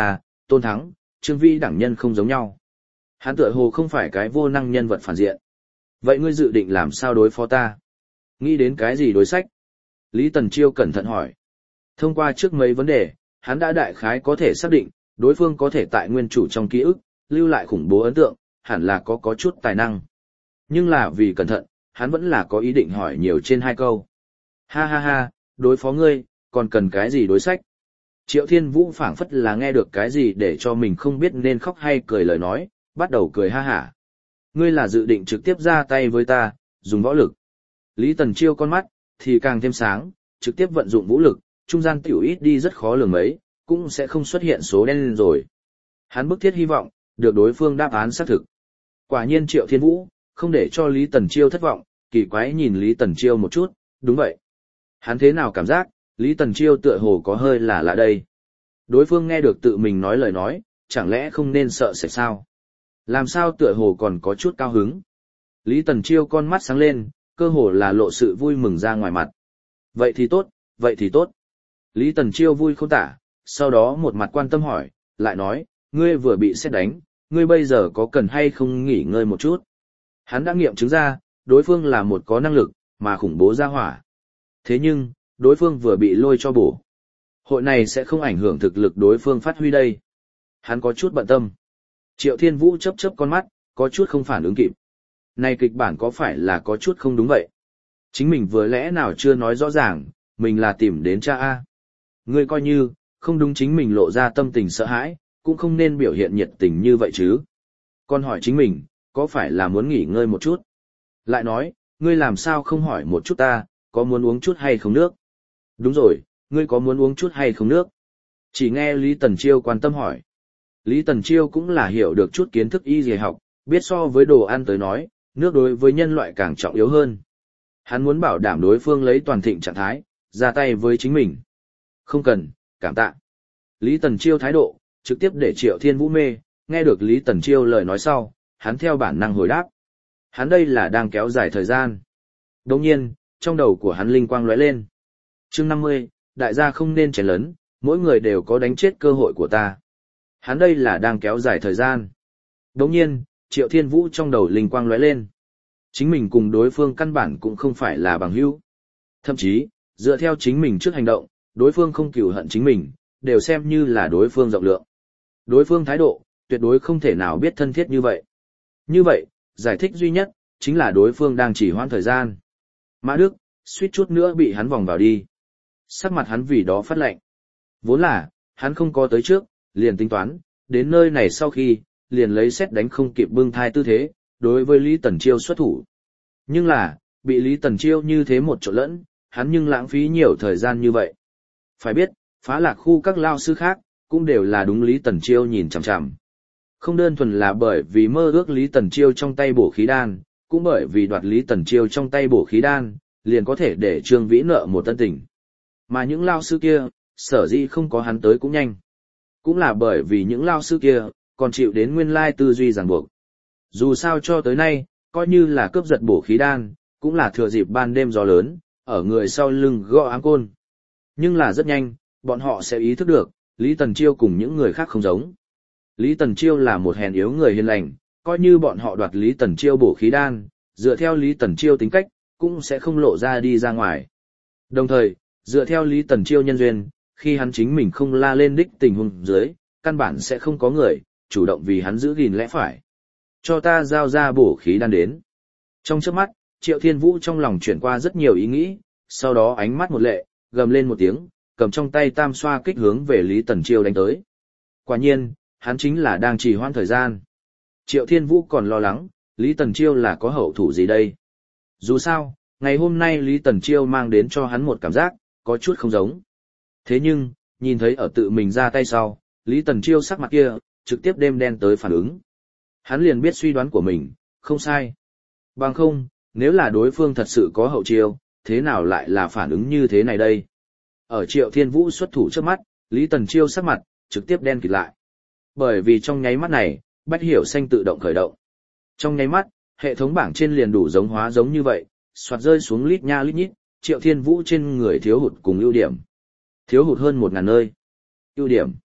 Tôn Thắng, Trương Vĩ đẳng nhân không giống nhau. Hắn tựa hồ không phải cái vô năng nhân vật phản diện. Vậy ngươi dự định làm sao đối phó ta? Nghĩ đến cái gì đối sách? Lý Tần Chiêu cẩn thận hỏi. Thông qua trước mấy vấn đề, hắn đã đại khái có thể xác định, đối phương có thể tại nguyên chủ trong ký ức, lưu lại khủng bố ấn tượng, hẳn là có chút tài năng. Nhưng là vì cẩn thận, hắn vẫn là có ý định hỏi nhiều trên 2 câu. Ha ha ha, đối phó ngươi, còn cần cái gì đối sách? Triệu Thiên Vũ phảng phất là nghe được cái gì để cho mình không biết nên khóc hay cười lời nói, bắt đầu cười ha hả. Ngươi là dự định trực tiếp ra tay với ta, dùng võ lực. Lý Tần Chiêu con mắt, thì càng thêm sáng, trực tiếp vận dụng vũ lực, trung gian tiểu ít đi rất khó lường mấy, cũng sẽ không xuất hiện số đen lên rồi. Hắn bức thiết hy vọng, được đối phương đáp án xác thực. Quả nhiên Triệu Thiên Vũ, không để cho Lý Tần Chiêu thất vọng, kỳ quái nhìn Lý Tần Chiêu một chút, đúng vậy. Hắn thế nào cảm giác, Lý Tần Chiêu tựa hồ có hơi là lạ đây. Đối phương nghe được tự mình nói lời nói, chẳng lẽ không nên sợ sệt sao? Làm sao tựa hồ còn có chút cao hứng? Lý Tần Chiêu con mắt sáng lên, cơ hồ là lộ sự vui mừng ra ngoài mặt. Vậy thì tốt, vậy thì tốt. Lý Tần Chiêu vui không tả, sau đó một mặt quan tâm hỏi, lại nói, ngươi vừa bị sét đánh, ngươi bây giờ có cần hay không nghỉ ngơi một chút? Hắn đã nghiệm chứng ra, đối phương là một có năng lực, mà khủng bố ra hỏa. Thế nhưng, đối phương vừa bị lôi cho bổ. Hội này sẽ không ảnh hưởng thực lực đối phương phát huy đây. Hắn có chút bận tâm. Triệu Thiên Vũ chớp chớp con mắt, có chút không phản ứng kịp. Này kịch bản có phải là có chút không đúng vậy? Chính mình vừa lẽ nào chưa nói rõ ràng, mình là tìm đến cha A. Ngươi coi như, không đúng chính mình lộ ra tâm tình sợ hãi, cũng không nên biểu hiện nhiệt tình như vậy chứ. Còn hỏi chính mình, có phải là muốn nghỉ ngơi một chút? Lại nói, ngươi làm sao không hỏi một chút ta, có muốn uống chút hay không nước? Đúng rồi, ngươi có muốn uống chút hay không nước? Chỉ nghe Lý Tần Chiêu quan tâm hỏi. Lý Tần Chiêu cũng là hiểu được chút kiến thức y dì học, biết so với đồ ăn tới nói, nước đối với nhân loại càng trọng yếu hơn. Hắn muốn bảo đảm đối phương lấy toàn thịnh trạng thái, ra tay với chính mình. Không cần, cảm tạ. Lý Tần Chiêu thái độ, trực tiếp để Triệu Thiên Vũ mê, nghe được Lý Tần Chiêu lời nói sau, hắn theo bản năng hồi đáp. Hắn đây là đang kéo dài thời gian. Đồng nhiên, trong đầu của hắn linh quang lóe lên. Chương 50, đại gia không nên chén lớn, mỗi người đều có đánh chết cơ hội của ta. Hắn đây là đang kéo dài thời gian. Đồng nhiên, Triệu Thiên Vũ trong đầu linh quang lóe lên. Chính mình cùng đối phương căn bản cũng không phải là bằng hữu. Thậm chí, dựa theo chính mình trước hành động, đối phương không cừu hận chính mình, đều xem như là đối phương rộng lượng. Đối phương thái độ, tuyệt đối không thể nào biết thân thiết như vậy. Như vậy, giải thích duy nhất, chính là đối phương đang chỉ hoãn thời gian. Mã Đức, suýt chút nữa bị hắn vòng vào đi. Sắc mặt hắn vì đó phát lạnh. Vốn là, hắn không có tới trước, liền tính toán, đến nơi này sau khi, liền lấy xét đánh không kịp bưng thai tư thế, đối với Lý Tần Chiêu xuất thủ. Nhưng là, bị Lý Tần Chiêu như thế một chỗ lẫn, hắn nhưng lãng phí nhiều thời gian như vậy. Phải biết, phá lạc khu các lao sư khác, cũng đều là đúng Lý Tần Chiêu nhìn chằm chằm. Không đơn thuần là bởi vì mơ ước Lý Tần Chiêu trong tay bổ khí đan, cũng bởi vì đoạt Lý Tần Chiêu trong tay bổ khí đan, liền có thể để Trương Vĩ nợ một tân tình. Mà những lao sư kia, sở dĩ không có hắn tới cũng nhanh. Cũng là bởi vì những lao sư kia, còn chịu đến nguyên lai tư duy ràng buộc. Dù sao cho tới nay, coi như là cướp giật bổ khí đan, cũng là thừa dịp ban đêm gió lớn, ở người sau lưng gõ áng côn. Nhưng là rất nhanh, bọn họ sẽ ý thức được, Lý Tần Chiêu cùng những người khác không giống. Lý Tần Chiêu là một hèn yếu người hiền lành, coi như bọn họ đoạt Lý Tần Chiêu bổ khí đan, dựa theo Lý Tần Chiêu tính cách, cũng sẽ không lộ ra đi ra ngoài. Đồng thời, dựa theo Lý Tần Chiêu nhân duyên, khi hắn chính mình không la lên đích tình huống dưới, căn bản sẽ không có người chủ động vì hắn giữ gìn lẽ phải. Cho ta giao ra bổ khí đan đến. Trong chớp mắt, Triệu Thiên Vũ trong lòng chuyển qua rất nhiều ý nghĩ, sau đó ánh mắt một lệ, gầm lên một tiếng, cầm trong tay tam xoa kích hướng về Lý Tần Chiêu đánh tới. Quả nhiên, hắn chính là đang trì hoãn thời gian. Triệu Thiên Vũ còn lo lắng, Lý Tần Chiêu là có hậu thủ gì đây? Dù sao, ngày hôm nay Lý Tần Chiêu mang đến cho hắn một cảm giác, có chút không giống. Thế nhưng, nhìn thấy ở tự mình ra tay sau, Lý Tần Chiêu sắc mặt kia, trực tiếp đêm đen tới phản ứng. Hắn liền biết suy đoán của mình, không sai. Bằng không, nếu là đối phương thật sự có hậu chiêu, thế nào lại là phản ứng như thế này đây? Ở Triệu Thiên Vũ xuất thủ trước mắt, Lý Tần Chiêu sắc mặt, trực tiếp đen kịt lại. Bởi vì trong nháy mắt này, Bách Hiểu Xanh tự động khởi động. Trong nháy mắt, hệ thống bảng trên liền đủ giống hóa giống như vậy, soạt rơi xuống lít nha lít nhít, Triệu Thiên Vũ trên người thiếu hụt cùng ưu điểm. Thiếu hụt hơn 1000 nơi. Ưu điểm.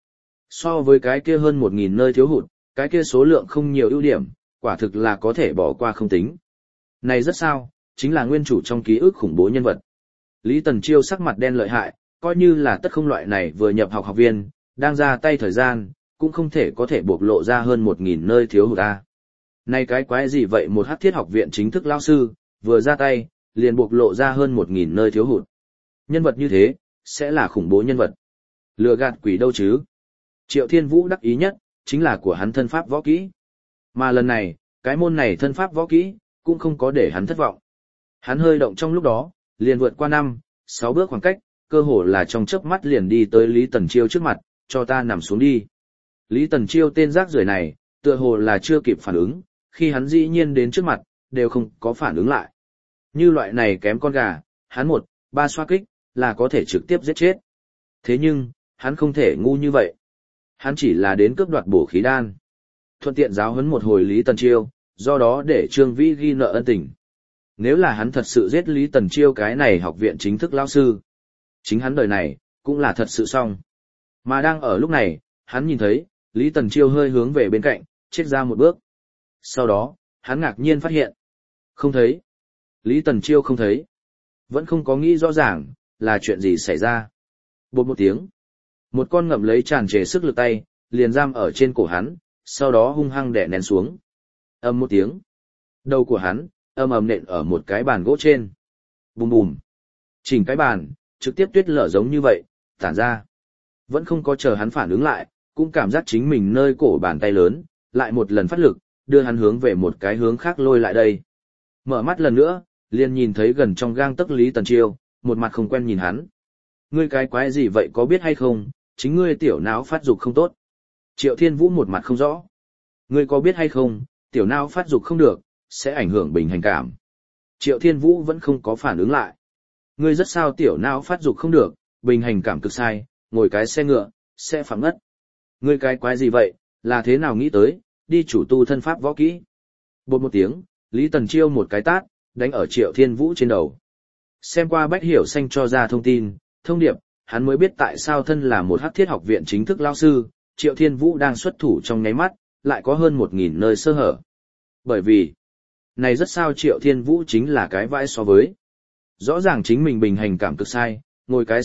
So với cái kia hơn 1.000 nơi thiếu hụt, cái kia số lượng không nhiều ưu điểm, quả thực là có thể bỏ qua không tính. Này rất sao, chính là nguyên chủ trong ký ức khủng bố nhân vật. Lý Tần Chiêu sắc mặt đen lợi hại, coi như là tất không loại này vừa nhập học học viên, đang ra tay thời gian, cũng không thể có thể bộc lộ ra hơn 1.000 nơi thiếu hụt a. Này cái quái gì vậy, một hắc thiết học viện chính thức lao sư, vừa ra tay, liền bộc lộ ra hơn 1.000 nơi thiếu hụt. Nhân vật như thế, sẽ là khủng bố nhân vật. Lừa gạt quỷ đâu chứ. Triệu Thiên Vũ đắc ý nhất, chính là của hắn thân pháp võ kỹ. Mà lần này, cái môn này thân pháp võ kỹ, cũng không có để hắn thất vọng. Hắn hơi động trong lúc đó, liền vượt qua 5-6 bước khoảng cách, cơ hồ là trong chớp mắt liền đi tới Lý Tần Chiêu trước mặt, cho ta nằm xuống đi. Lý Tần Chiêu tên rác rưởi này, tựa hồ là chưa kịp phản ứng, khi hắn dĩ nhiên đến trước mặt, đều không có phản ứng lại. Như loại này kém con gà, hắn 1-3 xoa kích, là có thể trực tiếp giết chết. Thế nhưng, hắn không thể ngu như vậy. Hắn chỉ là đến cướp đoạt bổ khí đan. Thuận tiện giáo huấn một hồi Lý Tần Chiêu, do đó để Trương Vĩ ghi nợ ân tình. Nếu là hắn thật sự giết Lý Tần Chiêu cái này học viện chính thức lao sư, chính hắn đời này, cũng là thật sự xong. Mà đang ở lúc này, hắn nhìn thấy, Lý Tần Chiêu hơi hướng về bên cạnh, chết ra một bước. Sau đó, hắn ngạc nhiên phát hiện. Không thấy. Lý Tần Chiêu không thấy. Vẫn không có nghĩ rõ ràng, là chuyện gì xảy ra. Bột một tiếng. Một con ngậm lấy tràn trề sức lực tay, liền giam ở trên cổ hắn, sau đó hung hăng đè nén xuống. Ầm một tiếng. Đầu của hắn, ầm nện ở một cái bàn gỗ trên. Bùm bùm. Chỉnh cái bàn, trực tiếp tuyết lở giống như vậy, tản ra. Vẫn không có chờ hắn phản ứng lại, cũng cảm giác chính mình nơi cổ bàn tay lớn, lại một lần phát lực, đưa hắn hướng về một cái hướng khác lôi lại đây. Mở mắt lần nữa, liền nhìn thấy gần trong gang tấc Lý Tần Chiêu, một mặt không quen nhìn hắn. Ngươi cái quái gì vậy, có biết hay không, chính ngươi tiểu não phát dục không tốt. Triệu Thiên Vũ một mặt không rõ. Ngươi có biết hay không, tiểu não phát dục không được, sẽ ảnh hưởng bình hành cảm. Triệu Thiên Vũ vẫn không có phản ứng lại. Ngươi rất sao tiểu não phát dục không được, bình hành cảm cực sai, ngồi cái xe ngựa, sẽ phạm ngất. Ngươi cái quái gì vậy, là thế nào nghĩ tới, đi chủ tu thân pháp võ kỹ. Bột một tiếng, Lý Tần Chiêu một cái tát, đánh ở Triệu Thiên Vũ trên đầu. Xem qua Bách Hiểu Xanh cho ra thông tin, thông điệp, hắn mới biết tại sao thân là một hắc thiết học viện chính thức lao sư, Triệu Thiên Vũ đang xuất thủ trong nháy mắt, lại có hơn 1.000 nơi sơ hở. Bởi vì, này rất sao Triệu Thiên Vũ chính là cái vãi so với. Rõ ràng chính mình bình hành cảm cực sai, ngồi cái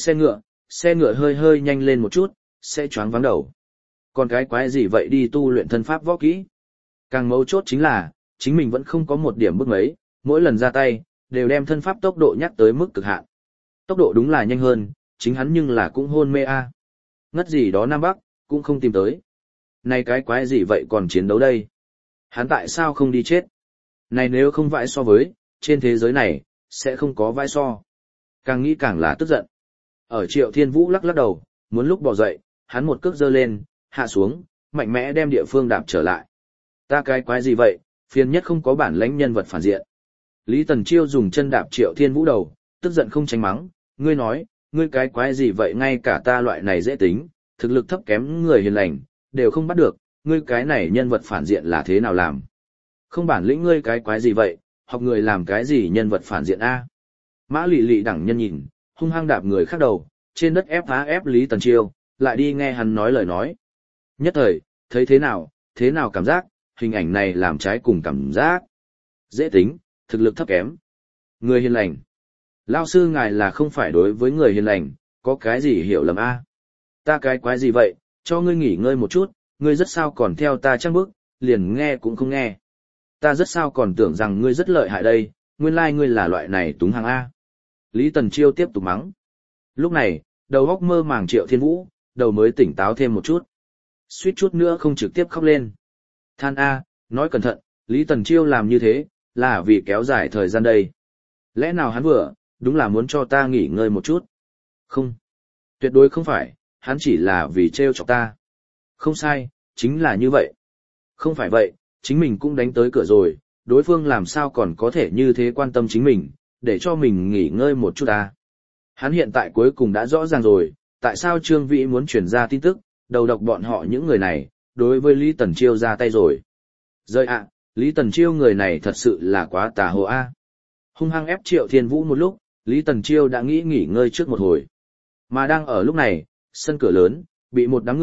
xe ngựa hơi hơi nhanh lên một chút, sẽ choáng váng đầu. Còn cái quái gì vậy đi tu luyện thân pháp võ kỹ. Càng mấu chốt chính là, chính mình vẫn không có một điểm bước mấy, mỗi lần ra tay, đều đem thân pháp tốc độ nhắc tới mức cực hạn. Tốc độ đúng là nhanh hơn, chính hắn nhưng là cũng hôn mê a. Ngất gì đó Nam Bắc, cũng không tìm tới. Này cái quái gì vậy còn chiến đấu đây? Hắn tại sao không đi chết? Này nếu không vãi so với, trên thế giới này, sẽ không có vãi so. Càng nghĩ càng là tức giận. Ở Triệu Thiên Vũ lắc lắc đầu, muốn lúc bò dậy, hắn một cước giơ lên, hạ xuống, mạnh mẽ đem địa phương đạp trở lại. Ta cái quái gì vậy, phiền nhất không có bản lãnh nhân vật phản diện. Lý Tần Chiêu dùng chân đạp Triệu Thiên Vũ đầu, tức giận không tránh mắng, ngươi nói, ngươi cái quái gì vậy, ngay cả ta loại này dễ tính, thực lực thấp kém người hiền lành, đều không bắt được, ngươi cái này nhân vật phản diện là thế nào làm. Không bản lĩnh ngươi cái quái gì vậy, học người làm cái gì nhân vật phản diện a? Mã Lị Lị đẳng nhân nhìn, hung hăng đạp người khác đầu, trên đất ép phá ép Lý Tần Chiêu, lại đi nghe hắn nói lời nói. Nhất thời, thấy thế nào cảm giác, hình ảnh này làm trái cùng cảm giác. Dễ tính, thực lực thấp kém. Người hiền lành. Lao sư ngài là không phải đối với người hiền lành, có cái gì hiểu lầm a? Ta cái quái gì vậy, cho ngươi nghỉ ngơi một chút, ngươi rất sao còn theo ta trăng bức, liền nghe cũng không nghe. Ta rất sao còn tưởng rằng ngươi rất lợi hại đây, nguyên lai ngươi là loại này túng hàng A. Lý Tần Chiêu tiếp tục mắng. Lúc này, đầu óc mơ màng Triệu Thiên Vũ, đầu mới tỉnh táo thêm một chút. Suýt chút nữa không trực tiếp khóc lên. Than A, nói cẩn thận, Lý Tần Chiêu làm như thế, là vì kéo dài thời gian đây. Lẽ nào hắn vừa, đúng là muốn cho ta nghỉ ngơi một chút? Không. Tuyệt đối không phải, hắn chỉ là vì trêu chọc ta. Không sai, chính là như vậy. Không phải vậy, chính mình cũng đánh tới cửa rồi, đối phương làm sao còn có thể như thế quan tâm chính mình, để cho mình nghỉ ngơi một chút ta. Hắn hiện tại cuối cùng đã rõ ràng rồi, tại sao Trương Vĩ muốn truyền ra tin tức, đầu độc bọn họ những người này, đối với Lý Tần Chiêu ra tay rồi. Rơi ạ, Lý Tần Chiêu người này thật sự là quá tà hồ a. Hung hăng ép Triệu Thiên Vũ một lúc, Lý Tần Chiêu đã nghỉ ngơi trước một hồi. Mà đang ở lúc này, sân cửa lớn, bị một đám người,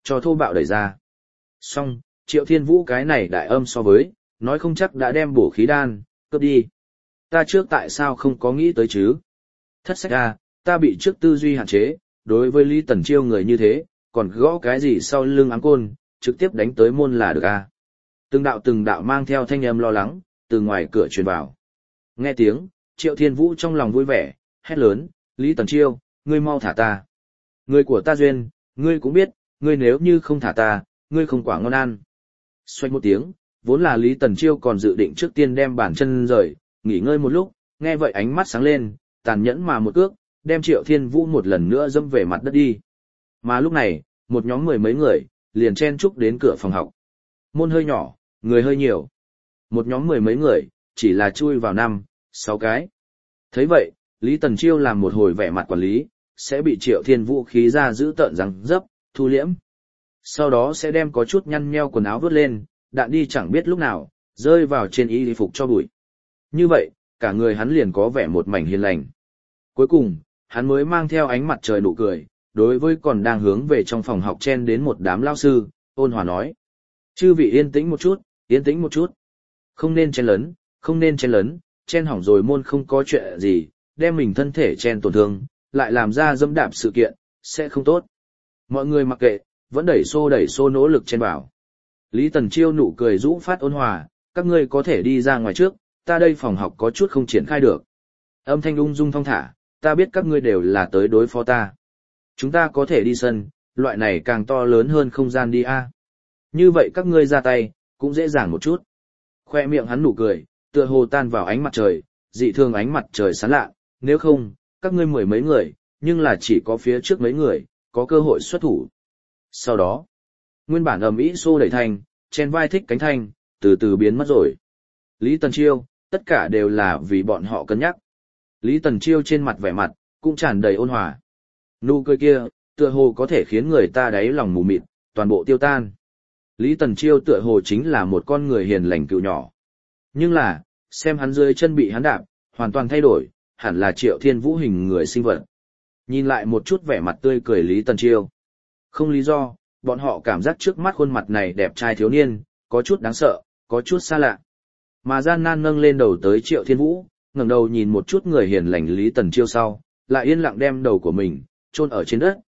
cho thô bạo đẩy ra. Xong, Triệu Thiên Vũ cái này đại âm so với, nói không chắc đã đem bổ khí đan, cướp đi. Ta trước tại sao không có nghĩ tới chứ? Thất sách à, ta bị trước tư duy hạn chế, đối với Lý Tần Chiêu người như thế, còn gõ cái gì sau lưng ám côn, trực tiếp đánh tới môn là được à. Từng đạo mang theo thanh âm lo lắng, từ ngoài cửa truyền vào. Nghe tiếng, Triệu Thiên Vũ trong lòng vui vẻ, hét lớn, Lý Tần Chiêu, ngươi mau thả ta. Người của ta duyên, ngươi cũng biết, ngươi nếu như không thả ta, ngươi không quả ngon ăn. Xoay một tiếng, vốn là Lý Tần Chiêu còn dự định trước tiên đem bàn chân rời, nghỉ ngơi một lúc, nghe vậy ánh mắt sáng lên, tàn nhẫn mà một cước, đem Triệu Thiên Vũ một lần nữa dẫm về mặt đất đi. Mà lúc này, một nhóm mười mấy người, liền chen chúc đến cửa phòng học. Môn hơi nhỏ, người hơi nhiều. Một nhóm mười mấy người, chỉ là chui vào 5, 6 cái. Thấy vậy, Lý Tần Chiêu làm một hồi vẻ mặt quản lý, sẽ bị Triệu Thiên Vũ khí ra giữ tợn răng dấp, thu liễm. Sau đó sẽ đem có chút nhăn nheo quần áo vớt lên, đạn đi chẳng biết lúc nào, rơi vào trên y phục cho bụi. Như vậy, cả người hắn liền có vẻ một mảnh hiền lành. Cuối cùng, hắn mới mang theo ánh mặt trời nụ cười, đối với còn đang hướng về trong phòng học chen đến một đám lao sư, ôn hòa nói. Chư vị yên tĩnh một chút, yên tĩnh một chút. Không nên chen lấn, không nên chen lấn, chen hỏng rồi môn không có chuyện gì, đem mình thân thể chen tổn thương, lại làm ra dẫm đạp sự kiện, sẽ không tốt. Mọi người mặc kệ, vẫn đẩy xô nỗ lực chen vào. Lý Tần Chiêu nụ cười rũ phát ôn hòa, các ngươi có thể đi ra ngoài trước, ta đây phòng học có chút không triển khai được. Âm thanh ung dung thong thả, ta biết các ngươi đều là tới đối phó ta. Chúng ta có thể đi sân, loại này càng to lớn hơn không gian đi a. Như vậy các ngươi ra tay, cũng dễ dàng một chút. Khoe miệng hắn nụ cười, tựa hồ tan vào ánh mặt trời, dị thường ánh mặt trời sáng lạ, nếu không, các ngươi mười mấy người, nhưng là chỉ có phía trước mấy người, có cơ hội xuất thủ. Sau đó, nguyên bản ầm ĩ xô đẩy thanh, chen vai thích cánh thanh, từ từ biến mất rồi. Lý Tần Chiêu, tất cả đều là vì bọn họ cân nhắc. Lý Tần Chiêu trên mặt vẻ mặt, cũng tràn đầy ôn hòa. Nụ cười kia, tựa hồ có thể khiến người ta đáy lòng mù mịt, toàn bộ tiêu tan. Lý Tần Chiêu tựa hồ chính là một con người hiền lành cựu nhỏ. Nhưng là, xem hắn dưới chân bị hắn đạp, hoàn toàn thay đổi, hẳn là Triệu Thiên Vũ hình người sinh vật. Nhìn lại một chút vẻ mặt tươi cười Lý Tần Chiêu. Không lý do, bọn họ cảm giác trước mắt khuôn mặt này đẹp trai thiếu niên, có chút đáng sợ, có chút xa lạ. Mà gian nan nâng lên đầu tới Triệu Thiên Vũ, ngẩng đầu nhìn một chút người hiền lành Lý Tần Chiêu sau, lại yên lặng đem đầu của mình chôn ở trên đất,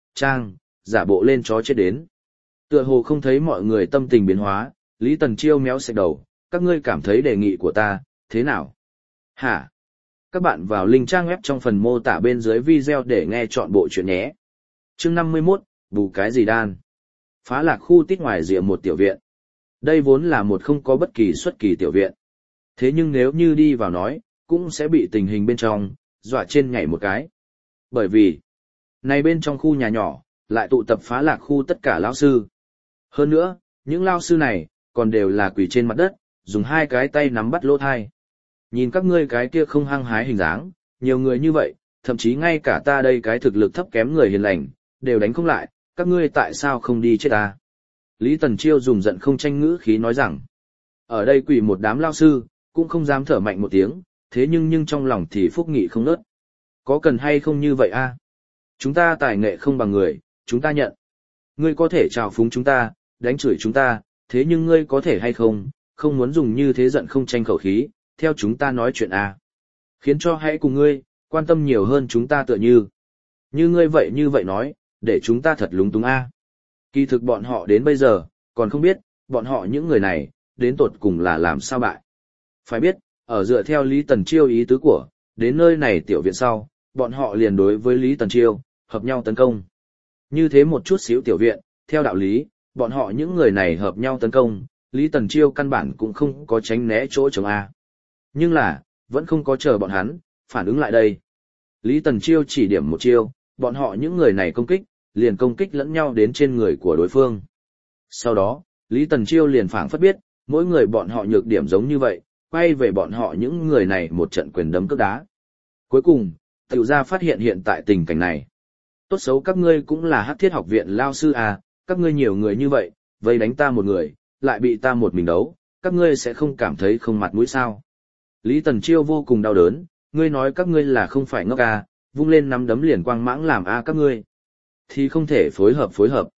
giả bộ lên chó chết đến. Tựa hồ không thấy mọi người tâm tình biến hóa, Lý Tần Chiêu méo sạch đầu, các ngươi cảm thấy đề nghị của ta, thế nào? Hả? Các bạn vào link trang web trong phần mô tả bên dưới video để nghe chọn bộ chuyện nhé. Chương 51, bù cái gì đan? Phá Lạc khu tít ngoài rìa một tiểu viện. Đây vốn là một không có bất kỳ xuất kỳ tiểu viện. Thế nhưng nếu như đi vào nói, cũng sẽ bị tình hình bên trong, dọa trên nhảy một cái. Bởi vì, này bên trong khu nhà nhỏ, lại tụ tập Phá Lạc khu tất cả lão sư. Hơn nữa, những lão sư này, còn đều là quỳ trên mặt đất, dùng hai cái tay nắm bắt lỗ thai. Nhìn các ngươi cái kia không hăng hái hình dáng, nhiều người như vậy, thậm chí ngay cả ta đây cái thực lực thấp kém người hiền lành, đều đánh không lại, các ngươi tại sao không đi chết ta? Lý Tần Chiêu dùng giận không tranh ngữ khí nói rằng, ở đây quỳ một đám lao sư, cũng không dám thở mạnh một tiếng, thế nhưng trong lòng thì phúc nghị không nớt. Có cần hay không như vậy a? Chúng ta tài nghệ không bằng người, chúng ta nhận. Ngươi có thể trào phúng chúng ta, đánh chửi chúng ta, thế nhưng ngươi có thể hay không muốn dùng như thế giận không tranh khẩu khí, theo chúng ta nói chuyện a. Khiến cho hãy cùng ngươi, quan tâm nhiều hơn chúng ta tựa như. Như ngươi vậy như vậy nói, để chúng ta thật lúng túng a. Kỳ thực bọn họ đến bây giờ, còn không biết, bọn họ những người này, đến tột cùng là làm sao bại. Phải biết, ở dựa theo Lý Tần Chiêu ý tứ của, đến nơi này tiểu viện sau, bọn họ liền đối với Lý Tần Chiêu, hợp nhau tấn công. Như thế một chút xíu tiểu viện, theo đạo lý, bọn họ những người này hợp nhau tấn công, Lý Tần Chiêu căn bản cũng không có tránh né chỗ chống A. Nhưng là, vẫn không có chờ bọn hắn, phản ứng lại đây. Lý Tần Chiêu chỉ điểm một chiêu, bọn họ những người này công kích, liền công kích lẫn nhau đến trên người của đối phương. Sau đó, Lý Tần Chiêu liền phảng phất biết, mỗi người bọn họ nhược điểm giống như vậy, quay về bọn họ những người này một trận quyền đấm cước đá. Cuối cùng, tiểu gia phát hiện hiện tại tình cảnh này. Tốt xấu các ngươi cũng là Hắc Thiết học viện lao sư à, các ngươi nhiều người như vậy, vây đánh ta một người, lại bị ta một mình đấu, các ngươi sẽ không cảm thấy không mặt mũi sao. Lý Tần Chiêu vô cùng đau đớn, ngươi nói các ngươi là không phải ngốc à, vung lên nắm đấm liền quang mãng làm a các ngươi. Thì không thể phối hợp.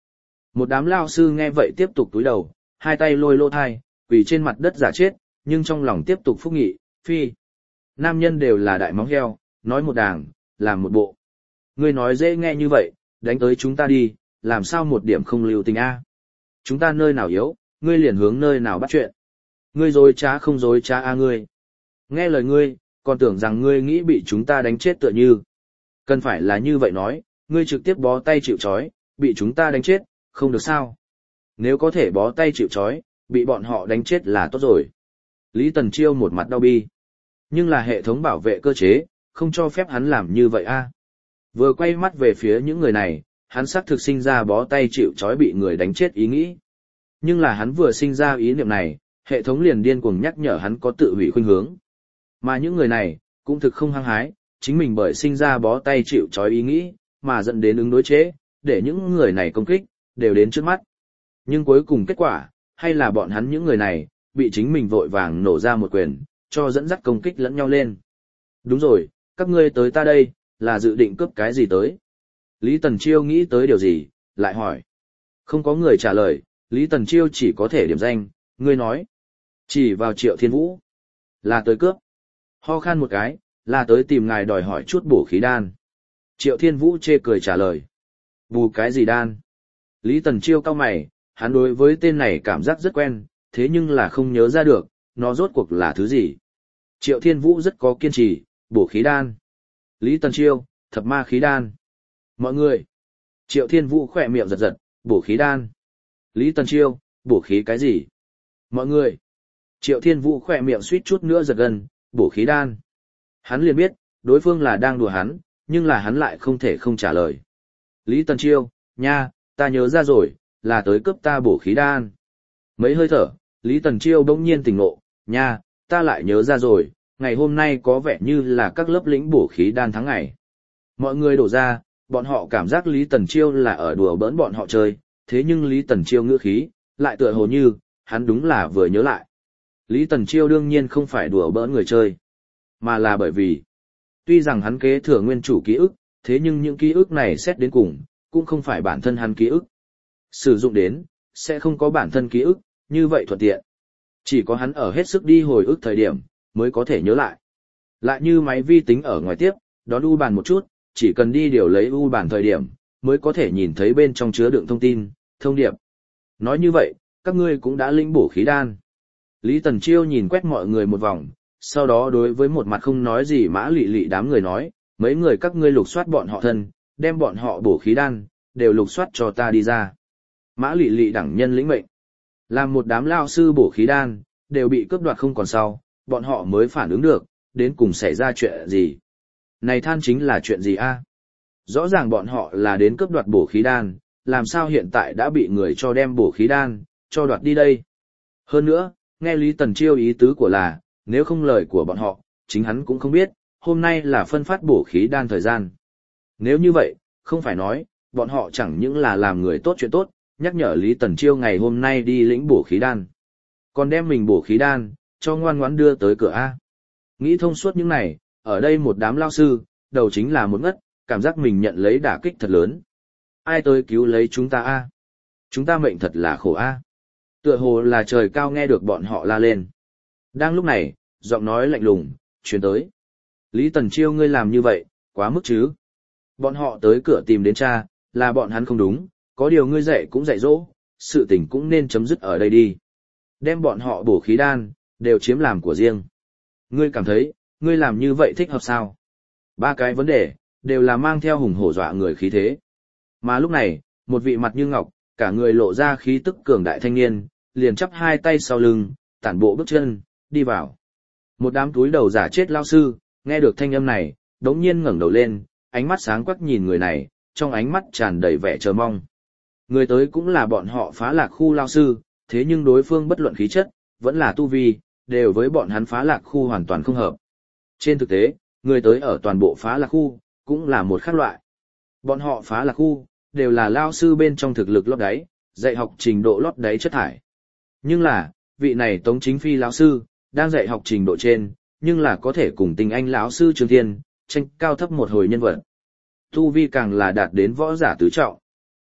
Một đám lao sư nghe vậy tiếp tục túi đầu, hai tay lôi lô thai, quỳ trên mặt đất giả chết, nhưng trong lòng tiếp tục phúc nghị, phi. Nam nhân đều là đại móng heo, nói một đàng, làm một bộ. Ngươi nói dễ nghe như vậy, đánh tới chúng ta đi, làm sao một điểm không lưu tình a? Chúng ta nơi nào yếu, ngươi liền hướng nơi nào bắt chuyện. Ngươi dối trá không dối trá a ngươi. Nghe lời ngươi, còn tưởng rằng ngươi nghĩ bị chúng ta đánh chết tựa như. Cần phải là như vậy nói, ngươi trực tiếp bó tay chịu trói, bị chúng ta đánh chết, không được sao. Nếu có thể bó tay chịu trói, bị bọn họ đánh chết là tốt rồi. Lý Tần Chiêu một mặt đau bi. Nhưng là hệ thống bảo vệ cơ chế, không cho phép hắn làm như vậy a. Vừa quay mắt về phía những người này, hắn xác thực sinh ra bó tay chịu trói bị người đánh chết ý nghĩ. Nhưng là hắn vừa sinh ra ý niệm này, hệ thống liền điên cuồng nhắc nhở hắn có tự hủy khuynh hướng. Mà những người này, cũng thực không hăng hái, chính mình bởi sinh ra bó tay chịu trói ý nghĩ, mà dẫn đến ứng đối chế, để những người này công kích, đều đến trước mắt. Nhưng cuối cùng kết quả, hay là bọn hắn những người này, bị chính mình vội vàng nổ ra một quyền, cho dẫn dắt công kích lẫn nhau lên. Đúng rồi, các ngươi tới ta đây, là dự định cướp cái gì tới? Lý Tần Chiêu nghĩ tới điều gì, lại hỏi. Không có người trả lời, Lý Tần Chiêu chỉ có thể điểm danh, ngươi nói. Chỉ vào Triệu Thiên Vũ. Là tới cướp. Ho khan một cái, là tới tìm ngài đòi hỏi chút bổ khí đan. Triệu Thiên Vũ chê cười trả lời. Bù cái gì đan? Lý Tần Chiêu cau mày, hắn đối với tên này cảm giác rất quen, thế nhưng là không nhớ ra được, nó rốt cuộc là thứ gì. Triệu Thiên Vũ rất có kiên trì, bổ khí đan. Lý Tần Chiêu, thập ma khí đan. Mọi người. Triệu Thiên Vũ khỏe miệng giật giật, bổ khí đan. Lý Tần Chiêu, bổ khí cái gì? Mọi người. Triệu Thiên Vũ khỏe miệng suýt chút nữa giật gần, bổ khí đan. Hắn liền biết, đối phương là đang đùa hắn, nhưng là hắn lại không thể không trả lời. Lý Tần Chiêu, nha, ta nhớ ra rồi, là tới cướp ta bổ khí đan. Mấy hơi thở, Lý Tần Chiêu bỗng nhiên tỉnh ngộ, nha, ta lại nhớ ra rồi, ngày hôm nay có vẻ như là các lớp lĩnh bổ khí đan tháng ngày. Mọi người đổ ra, bọn họ cảm giác Lý Tần Chiêu là ở đùa bỡn bọn họ chơi, thế nhưng Lý Tần Chiêu ngữ khí, lại tựa hồ như, hắn đúng là vừa nhớ lại. Lý Tần Chiêu đương nhiên không phải đùa bỡn người chơi, mà là bởi vì, tuy rằng hắn kế thừa nguyên chủ ký ức, thế nhưng những ký ức này xét đến cùng, cũng không phải bản thân hắn ký ức. Sử dụng đến, sẽ không có bản thân ký ức, như vậy thuận tiện. Chỉ có hắn ở hết sức đi hồi ức thời điểm, mới có thể nhớ lại. Lại như máy vi tính ở ngoài tiếp, đón U bàn một chút, chỉ cần đi điều lấy U bàn thời điểm, mới có thể nhìn thấy bên trong chứa đựng thông tin, thông điệp. Nói như vậy, các ngươi cũng đã lĩnh bổ khí đan. Lý Tần Chiêu nhìn quét mọi người một vòng, sau đó đối với một mặt không nói gì Mã Lị Lị đám người nói, mấy người các ngươi lục soát bọn họ thân, đem bọn họ bổ khí đan, đều lục soát cho ta đi ra. Mã Lị Lị đẳng nhân lĩnh mệnh. Làm một đám lao sư bổ khí đan, đều bị cướp đoạt không còn sau, bọn họ mới phản ứng được, đến cùng xảy ra chuyện gì. Này than chính là chuyện gì a? Rõ ràng bọn họ là đến cướp đoạt bổ khí đan, làm sao hiện tại đã bị người cho đem bổ khí đan, cho đoạt đi đây. Hơn nữa, nghe Lý Tần Chiêu ý tứ của là, nếu không lời của bọn họ, chính hắn cũng không biết, hôm nay là phân phát bổ khí đan thời gian. Nếu như vậy, không phải nói, bọn họ chẳng những là làm người tốt chuyện tốt, nhắc nhở Lý Tần Chiêu ngày hôm nay đi lĩnh bổ khí đan. Còn đem mình bổ khí đan, cho ngoan ngoãn đưa tới cửa A. Nghĩ thông suốt những này, ở đây một đám lao sư, đầu chính là một ngất, cảm giác mình nhận lấy đả kích thật lớn. Ai tới cứu lấy chúng ta A? Chúng ta mệnh thật là khổ A. Tựa hồ là trời cao nghe được bọn họ la lên. Đang lúc này, giọng nói lạnh lùng, truyền tới. Lý Tần Chiêu ngươi làm như vậy, quá mức chứ. Bọn họ tới cửa tìm đến cha, là bọn hắn không đúng, có điều ngươi dạy cũng dạy dỗ, sự tình cũng nên chấm dứt ở đây đi. Đem bọn họ bổ khí đan, đều chiếm làm của riêng. Ngươi cảm thấy, ngươi làm như vậy thích hợp sao? Ba cái vấn đề, đều là mang theo hùng hổ dọa người khí thế. Mà lúc này, một vị mặt như ngọc, cả người lộ ra khí tức cường đại thanh niên, liền chắp hai tay sau lưng, tản bộ bước chân, đi vào. Một đám túi đầu giả chết lao sư, nghe được thanh âm này, đống nhiên ngẩng đầu lên, ánh mắt sáng quắc nhìn người này, trong ánh mắt tràn đầy vẻ chờ mong. Người tới cũng là bọn họ Phá Lạc khu lao sư, thế nhưng đối phương bất luận khí chất, vẫn là tu vi, đều với bọn hắn Phá Lạc khu hoàn toàn không hợp. Trên thực tế, người tới ở toàn bộ Phá Lạc khu, cũng là một khác loại. Bọn họ Phá Lạc khu, đều là lao sư bên trong thực lực lót đáy, dạy học trình độ lót đáy chất thải. Nhưng là, vị này Tống Chính Phi lão sư, đang dạy học trình độ trên, nhưng là có thể cùng Tình Anh lão sư Trương Thiên, tranh cao thấp một hồi nhân vật. Tu vi càng là đạt đến võ giả tứ trọng.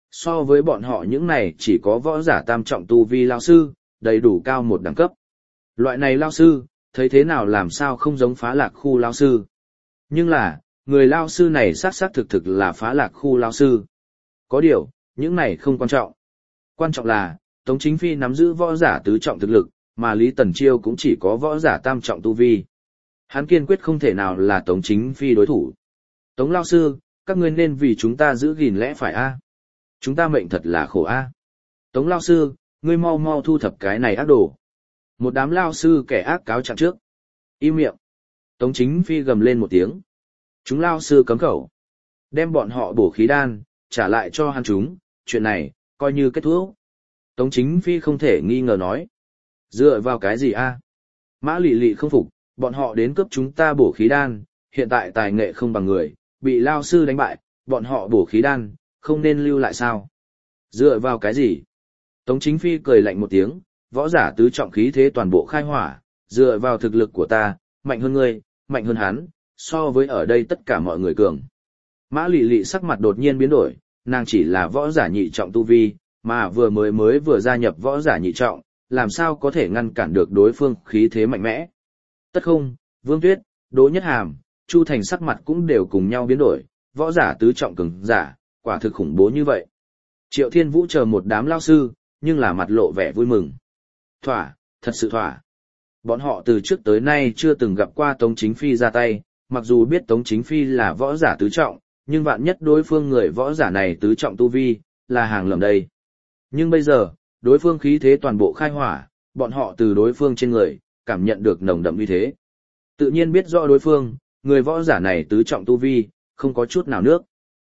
So với bọn họ những này chỉ có võ giả tam trọng tu vi lao sư, đầy đủ cao một đẳng cấp. Loại này lao sư, thấy thế nào làm sao không giống phá lạc khu lao sư. Nhưng là, người lao sư này xác xác thực thực là phá lạc khu lao sư. Có điều, những này không quan trọng. Quan trọng là, Tống Chính Phi nắm giữ võ giả tứ trọng thực lực, mà Lý Tần Chiêu cũng chỉ có võ giả tam trọng tu vi. Hắn kiên quyết không thể nào là Tống Chính Phi đối thủ. Tống lao sư, các ngươi nên vì chúng ta giữ gìn lẽ phải a. Chúng ta mệnh thật là khổ a. Tống lao sư, ngươi mau mau thu thập cái này ác đồ. Một đám lao sư kẻ ác cáo trạng trước. Im miệng. Tống Chính Phi gầm lên một tiếng. Chúng lao sư cấm khẩu. Đem bọn họ bổ khí đan, trả lại cho hắn chúng, chuyện này, coi như kết thúc. Tống Chính Phi không thể nghi ngờ nói. Dựa vào cái gì a? Mã Lị Lị không phục, bọn họ đến cướp chúng ta bổ khí đan, hiện tại tài nghệ không bằng người, bị lao sư đánh bại, bọn họ bổ khí đan, không nên lưu lại sao? Dựa vào cái gì? Tống Chính Phi cười lạnh một tiếng, võ giả tứ trọng khí thế toàn bộ khai hỏa, dựa vào thực lực của ta, mạnh hơn ngươi, mạnh hơn hắn, so với ở đây tất cả mọi người cường. Mã Lị Lị sắc mặt đột nhiên biến đổi, nàng chỉ là võ giả nhị trọng tu vi, mà mới vừa gia nhập võ giả nhị trọng, làm sao có thể ngăn cản được đối phương khí thế mạnh mẽ. Tất không, Vương Tuyết, Đỗ Nhất Hàm, Chu Thành sắc mặt cũng đều cùng nhau biến đổi, võ giả tứ trọng cường giả, quả thực khủng bố như vậy. Triệu Thiên Vũ chờ một đám lao sư, nhưng là mặt lộ vẻ vui mừng. Thỏa, thật sự thỏa. Bọn họ từ trước tới nay chưa từng gặp qua Tống Chính Phi ra tay, mặc dù biết Tống Chính Phi là võ giả tứ trọng, nhưng vạn nhất đối phương người võ giả này tứ trọng tu vi, là hàng lầm đây. Nhưng bây giờ, đối phương khí thế toàn bộ khai hỏa, bọn họ từ đối phương trên người, cảm nhận được nồng đậm uy thế. Tự nhiên biết rõ đối phương, người võ giả này tứ trọng tu vi, không có chút nào nước.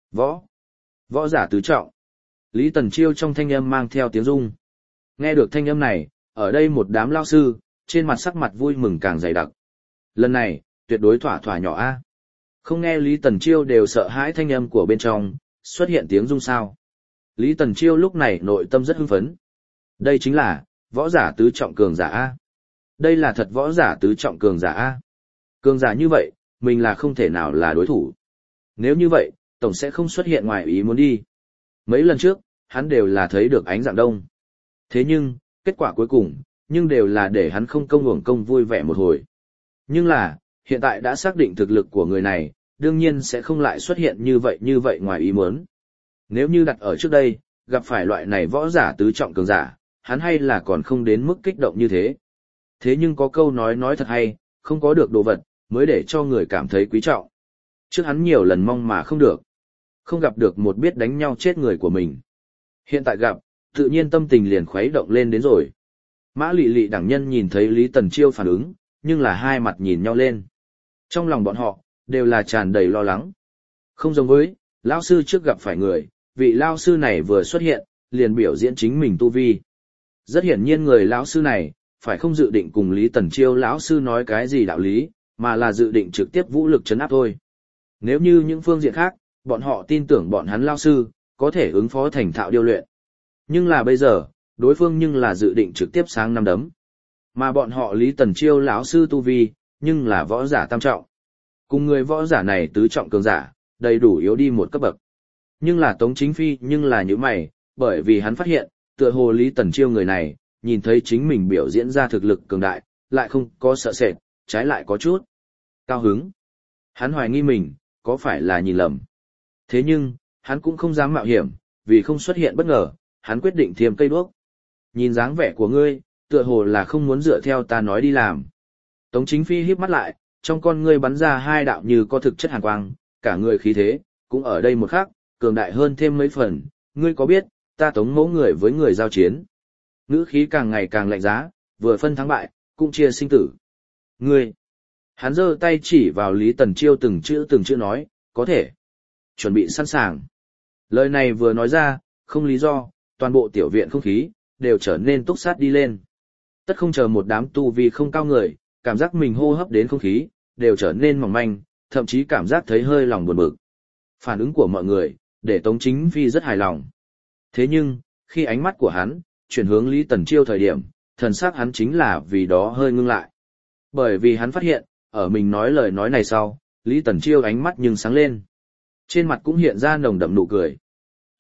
Võ giả tứ trọng. Lý Tần Chiêu trong thanh âm mang theo tiếng rung. Nghe được thanh âm này, ở đây một đám lao sư, trên mặt sắc mặt vui mừng càng dày đặc. Lần này, tuyệt đối thỏa nhỏ a. Không nghe Lý Tần Chiêu đều sợ hãi thanh âm của bên trong, xuất hiện tiếng rung sao. Lý Tần Chiêu lúc này nội tâm rất hưng phấn. Đây chính là, võ giả tứ trọng cường giả A. Đây là thật võ giả tứ trọng cường giả A. Cường giả như vậy, mình là không thể nào là đối thủ. Nếu như vậy, tổng sẽ không xuất hiện ngoài ý muốn đi. Mấy lần trước, hắn đều là thấy được ánh dạng đông. Thế nhưng, kết quả cuối cùng, nhưng đều là để hắn không công uổng công vui vẻ một hồi. Nhưng là, hiện tại đã xác định thực lực của người này, đương nhiên sẽ không lại xuất hiện như vậy ngoài ý muốn. Nếu như đặt ở trước đây, gặp phải loại này võ giả tứ trọng cường giả, hắn hay là còn không đến mức kích động như thế. Thế nhưng có câu nói thật hay, không có được đồ vật, mới để cho người cảm thấy quý trọng. Trước hắn nhiều lần mong mà không được. Không gặp được một biết đánh nhau chết người của mình. Hiện tại gặp, tự nhiên tâm tình liền khuấy động lên đến rồi. Mã Lị Lị đẳng nhân nhìn thấy Lý Tần Chiêu phản ứng, nhưng là hai mặt nhìn nhau lên. Trong lòng bọn họ, đều là tràn đầy lo lắng. Không giống với, lão sư trước gặp phải người, vị lão sư này vừa xuất hiện, liền biểu diễn chính mình tu vi. Rất hiển nhiên người lão sư này, phải không dự định cùng Lý Tần Chiêu lão sư nói cái gì đạo lý, mà là dự định trực tiếp vũ lực trấn áp thôi. Nếu như những phương diện khác, bọn họ tin tưởng bọn hắn lão sư, có thể ứng phó thành thạo điêu luyện. Nhưng là bây giờ, đối phương nhưng là dự định trực tiếp sáng năm đấm. Mà bọn họ Lý Tần Chiêu lão sư tu vi, nhưng là võ giả tam trọng. Cùng người võ giả này tứ trọng cường giả, đầy đủ yếu đi một cấp bậc. Nhưng là Tống Chính Phi nhưng là như mày, bởi vì hắn phát hiện, tựa hồ Lý Tần Chiêu người này, nhìn thấy chính mình biểu diễn ra thực lực cường đại, lại không có sợ sệt, trái lại có chút cao hứng. Hắn hoài nghi mình, có phải là nhìn lầm. Thế nhưng, hắn cũng không dám mạo hiểm, vì không xuất hiện bất ngờ, hắn quyết định thiêm cây đuốc. Nhìn dáng vẻ của ngươi, tựa hồ là không muốn dựa theo ta nói đi làm. Tống Chính Phi híp mắt lại, trong con ngươi bắn ra hai đạo như có thực chất hàn quang, cả người khí thế, cũng ở đây một khắc, cường đại hơn thêm mấy phần, ngươi có biết, ta Tống mẫu người với người giao chiến. Ngữ khí càng ngày càng lạnh giá, vừa phân thắng bại, cũng chia sinh tử. Ngươi, hắn giơ tay chỉ vào Lý Tần Chiêu từng chữ nói, có thể. Chuẩn bị sẵn sàng. Lời này vừa nói ra, không lý do, toàn bộ tiểu viện không khí, đều trở nên túc sát đi lên. Tất không chờ một đám tu vi không cao người, cảm giác mình hô hấp đến không khí, đều trở nên mỏng manh, thậm chí cảm giác thấy hơi lòng buồn bực. Phản ứng của mọi người, để Tống Chính Phi rất hài lòng. Thế nhưng, khi ánh mắt của hắn, chuyển hướng Lý Tần Chiêu thời điểm, thần sắc hắn chính là vì đó hơi ngưng lại. Bởi vì hắn phát hiện, ở mình nói lời nói này sau, Lý Tần Chiêu ánh mắt nhưng sáng lên. Trên mặt cũng hiện ra nồng đậm nụ cười. Trước,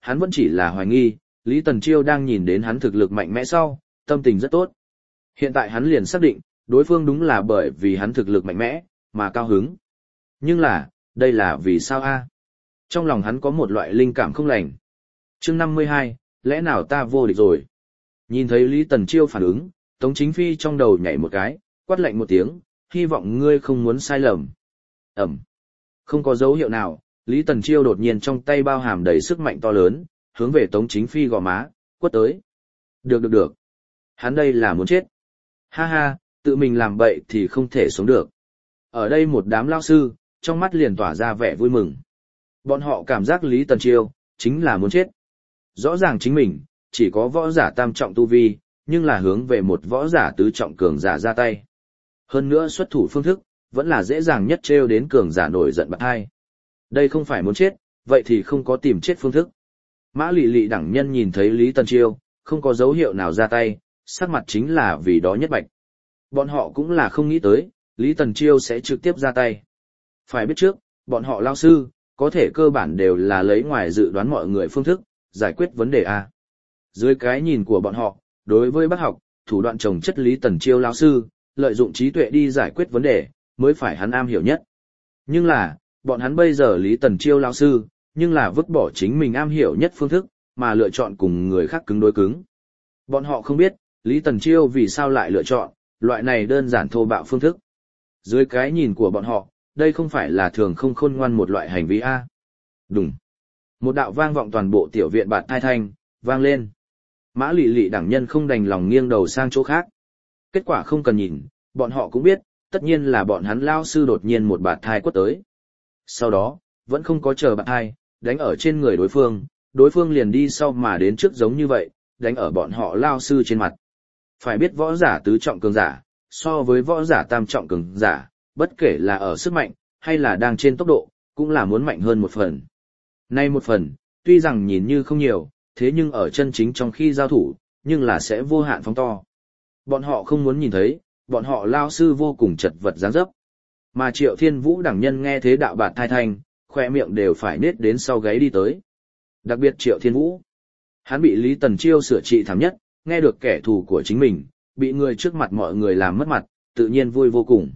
hắn vẫn chỉ là hoài nghi, Lý Tần Chiêu đang nhìn đến hắn thực lực mạnh mẽ sau, tâm tình rất tốt. Hiện tại hắn liền xác định, đối phương đúng là bởi vì hắn thực lực mạnh mẽ, mà cao hứng. Nhưng là, đây là vì sao a? Trong lòng hắn có một loại linh cảm không lành. Chương 52, lẽ nào ta vô địch rồi? Nhìn thấy Lý Tần Chiêu phản ứng, Tống Chính Phi trong đầu nhảy một cái, quát lạnh một tiếng, hy vọng ngươi không muốn sai lầm. Ẩm. Không có dấu hiệu nào, Lý Tần Chiêu đột nhiên trong tay bao hàm đầy sức mạnh to lớn, hướng về Tống Chính Phi gò má, quất tới. Được. Hắn đây là muốn chết. Ha ha, tự mình làm bậy thì không thể sống được. Ở đây một đám lao sư, trong mắt liền tỏa ra vẻ vui mừng. Bọn họ cảm giác Lý Tần Chiêu, chính là muốn chết. Rõ ràng chính mình, chỉ có võ giả tam trọng tu vi, nhưng là hướng về một võ giả tứ trọng cường giả ra tay. Hơn nữa xuất thủ phương thức, vẫn là dễ dàng nhất trêu đến cường giả nổi giận bật hai. Đây không phải muốn chết, vậy thì không có tìm chết phương thức. Mã Lị Lị đẳng nhân nhìn thấy Lý Tần Chiêu, không có dấu hiệu nào ra tay, sắc mặt chính là vì đó nhất bạch. Bọn họ cũng là không nghĩ tới, Lý Tần Chiêu sẽ trực tiếp ra tay. Phải biết trước, bọn họ lao sư, có thể cơ bản đều là lấy ngoài dự đoán mọi người phương thức, giải quyết vấn đề A. Dưới cái nhìn của bọn họ, đối với bác học, thủ đoạn trồng chất Lý Tần Chiêu lao sư, lợi dụng trí tuệ đi giải quyết vấn đề, mới phải hắn am hiểu nhất. Nhưng là, bọn hắn bây giờ Lý Tần Chiêu lao sư, nhưng là vứt bỏ chính mình am hiểu nhất phương thức, mà lựa chọn cùng người khác cứng đối cứng. Bọn họ không biết, Lý Tần Chiêu vì sao lại lựa chọn, loại này đơn giản thô bạo phương thức. Dưới cái nhìn của bọn họ, đây không phải là thường không khôn ngoan một loại hành vi A. Đúng. Một đạo vang vọng toàn bộ tiểu viện bạt thai thanh, vang lên. Mã Lị Lị đẳng nhân không đành lòng nghiêng đầu sang chỗ khác. Kết quả không cần nhìn, bọn họ cũng biết, tất nhiên là bọn hắn lao sư đột nhiên một bạt thai quất tới. Sau đó, vẫn không có chờ bạt thai, đánh ở trên người đối phương liền đi sau mà đến trước giống như vậy, đánh ở bọn họ lao sư trên mặt. Phải biết võ giả tứ trọng cường giả, so với võ giả tam trọng cường giả, bất kể là ở sức mạnh, hay là đang trên tốc độ, cũng là muốn mạnh hơn một phần. Nay một phần, tuy rằng nhìn như không nhiều, thế nhưng ở chân chính trong khi giao thủ, nhưng là sẽ vô hạn phóng to. Bọn họ không muốn nhìn thấy, bọn họ lao sư vô cùng chật vật dáng dấp. Mà Triệu Thiên Vũ đẳng nhân nghe thế đạo bạt thai thanh, khoe miệng đều phải nết đến sau gáy đi tới. Đặc biệt Triệu Thiên Vũ. Hắn bị Lý Tần Chiêu sửa trị thảm nhất, nghe được kẻ thù của chính mình, bị người trước mặt mọi người làm mất mặt, tự nhiên vui vô cùng.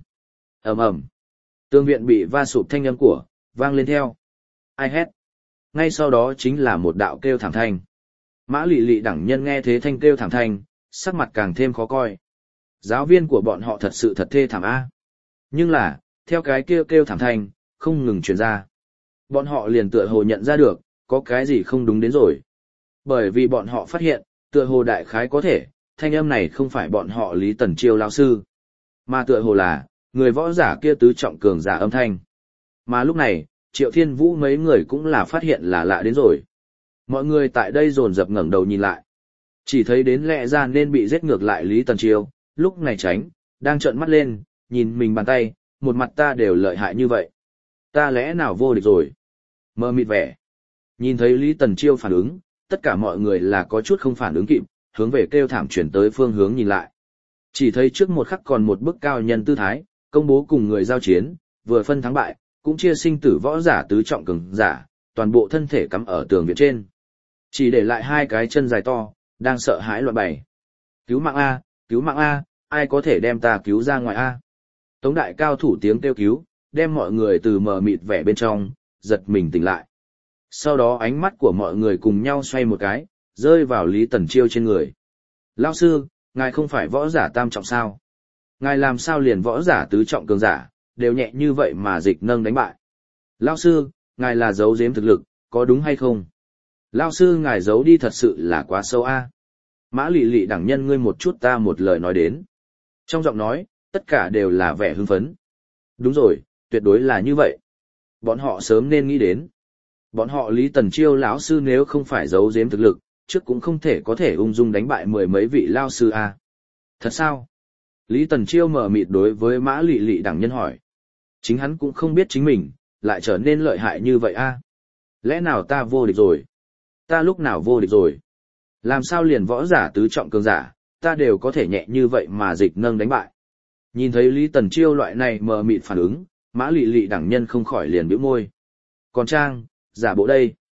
Ầm. Tường viện bị va sụp thanh âm của, vang lên theo. Ai hét? Ngay sau đó chính là một đạo kêu thảm thanh. Mã Lị Lị đẳng nhân nghe thế thanh kêu thảm thanh, sắc mặt càng thêm khó coi. Giáo viên của bọn họ thật sự thật thê thảm a. Nhưng là, theo cái kêu thảm thanh, không ngừng truyền ra. Bọn họ liền tựa hồ nhận ra được, có cái gì không đúng đến rồi. Bởi vì bọn họ phát hiện, tựa hồ đại khái có thể, thanh âm này không phải bọn họ Lý Tần Chiêu lão sư, mà tựa hồ là người võ giả kia tứ trọng cường giả âm thanh. Mà lúc này, Triệu Thiên Vũ mấy người cũng là phát hiện là lạ đến rồi. Mọi người tại đây dồn dập ngẩng đầu nhìn lại. Chỉ thấy đến lẽ ra nên bị giết ngược lại Lý Tần Chiêu, lúc này tránh, đang trợn mắt lên, nhìn mình bàn tay, một mặt ta đều lợi hại như vậy. Ta lẽ nào vô địch rồi? Mơ mịt vẻ. Nhìn thấy Lý Tần Chiêu phản ứng, tất cả mọi người là có chút không phản ứng kịp, hướng về kêu thảm chuyển tới phương hướng nhìn lại. Chỉ thấy trước một khắc còn một bức cao nhân tư thái, công bố cùng người giao chiến, vừa phân thắng bại, cũng chia sinh tử võ giả tứ trọng cường giả, toàn bộ thân thể cắm ở tường viện trên. Chỉ để lại hai cái chân dài to, đang sợ hãi loạn bày. Cứu mạng A, ai có thể đem ta cứu ra ngoài A. Tống đại cao thủ tiếng kêu cứu, đem mọi người từ mờ mịt vẻ bên trong, giật mình tỉnh lại. Sau đó ánh mắt của mọi người cùng nhau xoay một cái, rơi vào Lý Tần Chiêu trên người. Lão sư, ngài không phải võ giả tam trọng sao? Ngài làm sao liền võ giả tứ trọng cường giả, đều nhẹ như vậy mà dịch nâng đánh bại? Lão sư, ngài là giấu giếm thực lực, có đúng hay không? Lão sư ngài giấu đi thật sự là quá sâu a. Mã Lị Lị đẳng nhân ngươi một chút ta một lời nói đến. Trong giọng nói, tất cả đều là vẻ hưng phấn. Đúng rồi, tuyệt đối là như vậy. Bọn họ sớm nên nghĩ đến. Bọn họ Lý Tần Chiêu lão sư nếu không phải giấu giếm thực lực, trước cũng không thể có thể ung dung đánh bại mười mấy vị lao sư a. Thật sao? Lý Tần Chiêu mở mịt đối với Mã Lị Lị đẳng nhân hỏi. Chính hắn cũng không biết chính mình, lại trở nên lợi hại như vậy a. Lẽ nào ta vô địch rồi? Ta lúc nào vô địch rồi? Làm sao liền võ giả tứ trọng cường giả, ta đều có thể nhẹ như vậy mà dịch nâng đánh bại. Nhìn thấy Lý Tần Chiêu loại này mờ mịt phản ứng, Mã Lị Lị đẳng nhân không khỏi liền bĩu môi. Còn Trang, giả bộ đây.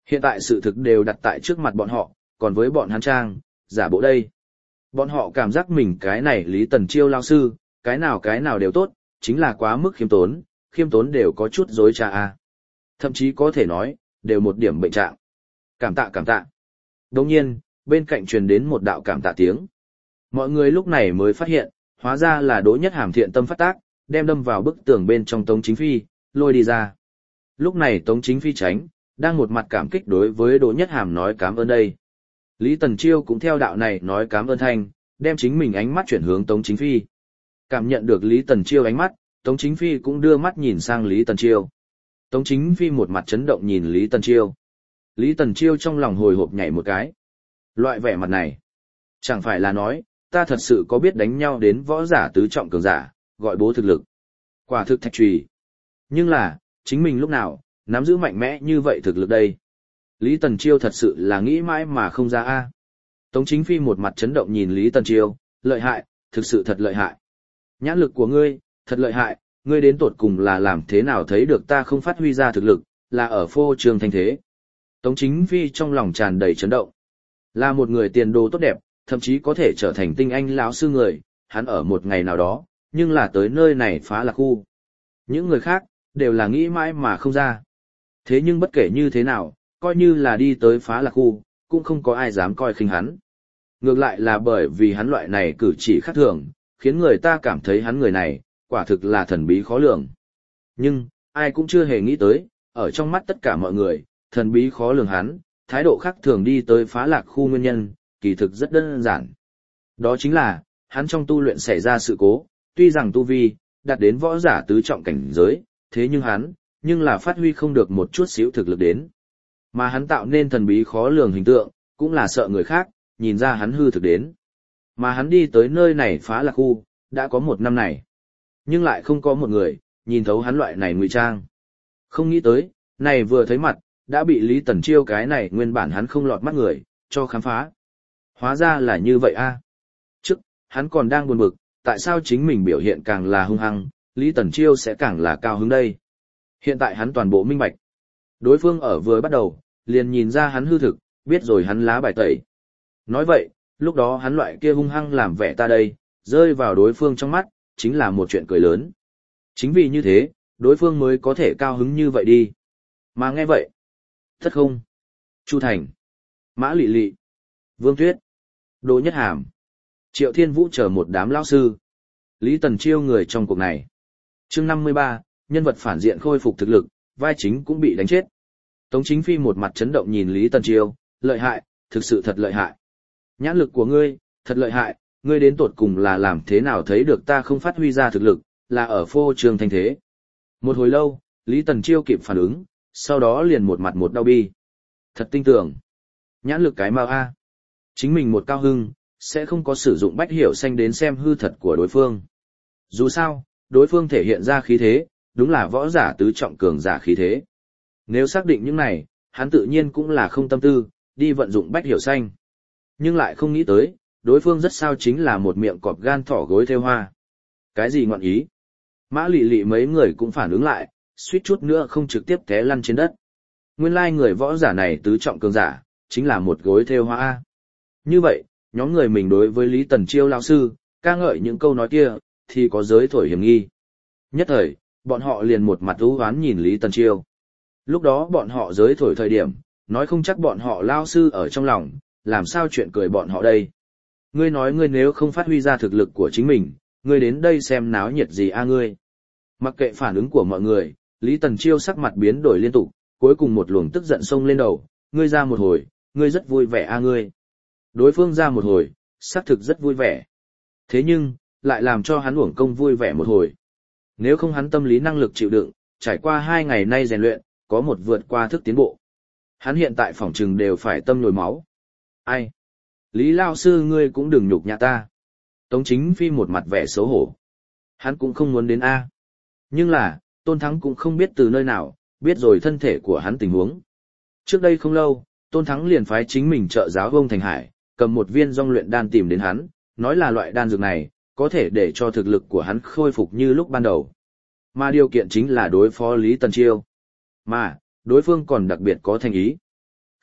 Hiện tại sự thực đều đặt tại trước mặt bọn họ, còn với bọn hắn trang, giả bộ đây. Bọn họ cảm giác mình cái này Lý Tần Chiêu lao sư, cái nào đều tốt, chính là quá mức khiêm tốn đều có chút dối trá a. Thậm chí có thể nói, đều một điểm bệnh trạng. Cảm tạ. Đồng nhiên, bên cạnh truyền đến một đạo cảm tạ tiếng. Mọi người lúc này mới phát hiện, hóa ra là Đỗ Nhất Hàm thiện tâm phát tác, đem đâm vào bức tường bên trong Tống Chính Phi, lôi đi ra. Lúc này Tống Chính Phi tránh, đang một mặt cảm kích đối với Đỗ Nhất Hàm nói cảm ơn đây. Lý Tần Chiêu cũng theo đạo này nói cảm ơn thanh, đem chính mình ánh mắt chuyển hướng Tống Chính Phi. Cảm nhận được Lý Tần Chiêu ánh mắt, Tống Chính Phi cũng đưa mắt nhìn sang Lý Tần Chiêu. Tống Chính Phi một mặt chấn động nhìn Lý Tần Chiêu. Lý Tần Chiêu trong lòng hồi hộp nhảy một cái. Loại vẻ mặt này, chẳng phải là nói, ta thật sự có biết đánh nhau đến võ giả tứ trọng cường giả, gọi bố thực lực. Quả thực thạch trùy. Nhưng là, chính mình lúc nào, nắm giữ mạnh mẽ như vậy thực lực đây. Lý Tần Chiêu thật sự là nghĩ mãi mà không ra a. Tống Chính Phi một mặt chấn động nhìn Lý Tần Chiêu, lợi hại, thực sự thật lợi hại. Nhãn lực của ngươi, thật lợi hại, ngươi đến tột cùng là làm thế nào thấy được ta không phát huy ra thực lực, là ở phô trương thanh thế. Tống Chính Phi trong lòng tràn đầy chấn động. Là một người tiền đồ tốt đẹp, thậm chí có thể trở thành tinh anh lão sư người, hắn ở một ngày nào đó, nhưng là tới nơi này phá lạc khu. Những người khác, đều là nghĩ mãi mà không ra. Thế nhưng bất kể như thế nào, coi như là đi tới phá lạc khu, cũng không có ai dám coi khinh hắn. Ngược lại là bởi vì hắn loại này cử chỉ khác thường, khiến người ta cảm thấy hắn người này, quả thực là thần bí khó lường. Nhưng, ai cũng chưa hề nghĩ tới, ở trong mắt tất cả mọi người, thần bí khó lường hắn, thái độ khác thường đi tới phá lạc khu nguyên nhân, kỳ thực rất đơn giản. Đó chính là, hắn trong tu luyện xảy ra sự cố, tuy rằng tu vi, đạt đến võ giả tứ trọng cảnh giới, thế nhưng hắn, nhưng là phát huy không được một chút xíu thực lực đến. Mà hắn tạo nên thần bí khó lường hình tượng, cũng là sợ người khác, nhìn ra hắn hư thực đến. Mà hắn đi tới nơi này phá lạc khu, đã có một năm này. Nhưng lại không có một người, nhìn thấu hắn loại này ngụy trang. Không nghĩ tới, này vừa thấy mặt, đã bị Lý Tần Chiêu cái này nguyên bản hắn không lọt mắt người, cho khám phá. Hóa ra là như vậy a. Trước, hắn còn đang buồn bực, tại sao chính mình biểu hiện càng là hung hăng, Lý Tần Chiêu sẽ càng là cao hứng đây. Hiện tại hắn toàn bộ minh bạch. Đối phương ở vừa bắt đầu, liền nhìn ra hắn hư thực, biết rồi hắn lá bài tẩy. Nói vậy, lúc đó hắn loại kia hung hăng làm vẻ ta đây, rơi vào đối phương trong mắt, chính là một chuyện cười lớn. Chính vì như thế, đối phương mới có thể cao hứng như vậy đi. Mà nghe vậy, thất không, Chu Thành, Mã Lị Lị, Vương Tuyết, Đỗ Nhất Hàm, Triệu Thiên Vũ chờ một đám lão sư. Lý Tần Chiêu người trong cuộc này. Chương 53, nhân vật phản diện khôi phục thực lực, vai chính cũng bị đánh chết. Tống Chính Phi một mặt chấn động nhìn Lý Tần Chiêu, lợi hại, thực sự thật lợi hại. Nhãn lực của ngươi, thật lợi hại, ngươi đến tột cùng là làm thế nào thấy được ta không phát huy ra thực lực, là ở phô trương thanh thế. Một hồi lâu, Lý Tần Chiêu kịp phản ứng, sau đó liền một mặt một đau bi. Thật tinh tưởng. Nhãn lực cái mau a. Chính mình một cao hưng, sẽ không có sử dụng bách hiểu xanh đến xem hư thật của đối phương. Dù sao, đối phương thể hiện ra khí thế, đúng là võ giả tứ trọng cường giả khí thế. Nếu xác định những này, hắn tự nhiên cũng là không tâm tư, đi vận dụng bách hiểu xanh. Nhưng lại không nghĩ tới, đối phương rất sao chính là một miệng cọp gan thỏ gối theo hoa. Cái gì ngọn ý? Mã Lị Lị mấy người cũng phản ứng lại, suýt chút nữa không trực tiếp té lăn trên đất. Nguyên lai người võ giả này tứ trọng cường giả, chính là một gối theo hoa. Như vậy, nhóm người mình đối với Lý Tần Chiêu lão sư, ca ngợi những câu nói kia, thì có giới thổi hiểm nghi. Nhất thời, bọn họ liền một mặt ưu hoán nhìn Lý Tần Chiêu. Lúc đó bọn họ giới thổi thời điểm, nói không chắc bọn họ lao sư ở trong lòng, làm sao chuyện cười bọn họ đây. Ngươi nói ngươi nếu không phát huy ra thực lực của chính mình, ngươi đến đây xem náo nhiệt gì a ngươi. Mặc kệ phản ứng của mọi người, Lý Tần Chiêu sắc mặt biến đổi liên tục, cuối cùng một luồng tức giận xông lên đầu, ngươi ra một hồi, ngươi rất vui vẻ a ngươi. Đối phương ra một hồi, xác thực rất vui vẻ. Thế nhưng, lại làm cho hắn uổng công vui vẻ một hồi. Nếu không hắn tâm lý năng lực chịu đựng, trải qua 2 ngày nay rèn luyện, có một vượt qua thức tiến bộ. Hắn hiện tại phỏng trừng đều phải tâm nhồi máu. Ai? Lý lao sư ngươi cũng đừng nhục nhã ta. Tống Chính Phi một mặt vẻ xấu hổ. Hắn cũng không muốn đến A. Nhưng là, Tôn Thắng cũng không biết từ nơi nào, biết rồi thân thể của hắn tình huống. Trước đây không lâu, Tôn Thắng liền phái chính mình trợ giáo Vông Thành Hải, cầm một viên dong luyện đan tìm đến hắn, nói là loại đan dược này, có thể để cho thực lực của hắn khôi phục như lúc ban đầu. Mà điều kiện chính là đối phó Lý Tần Chiêu. Mà, đối phương còn đặc biệt có thành ý.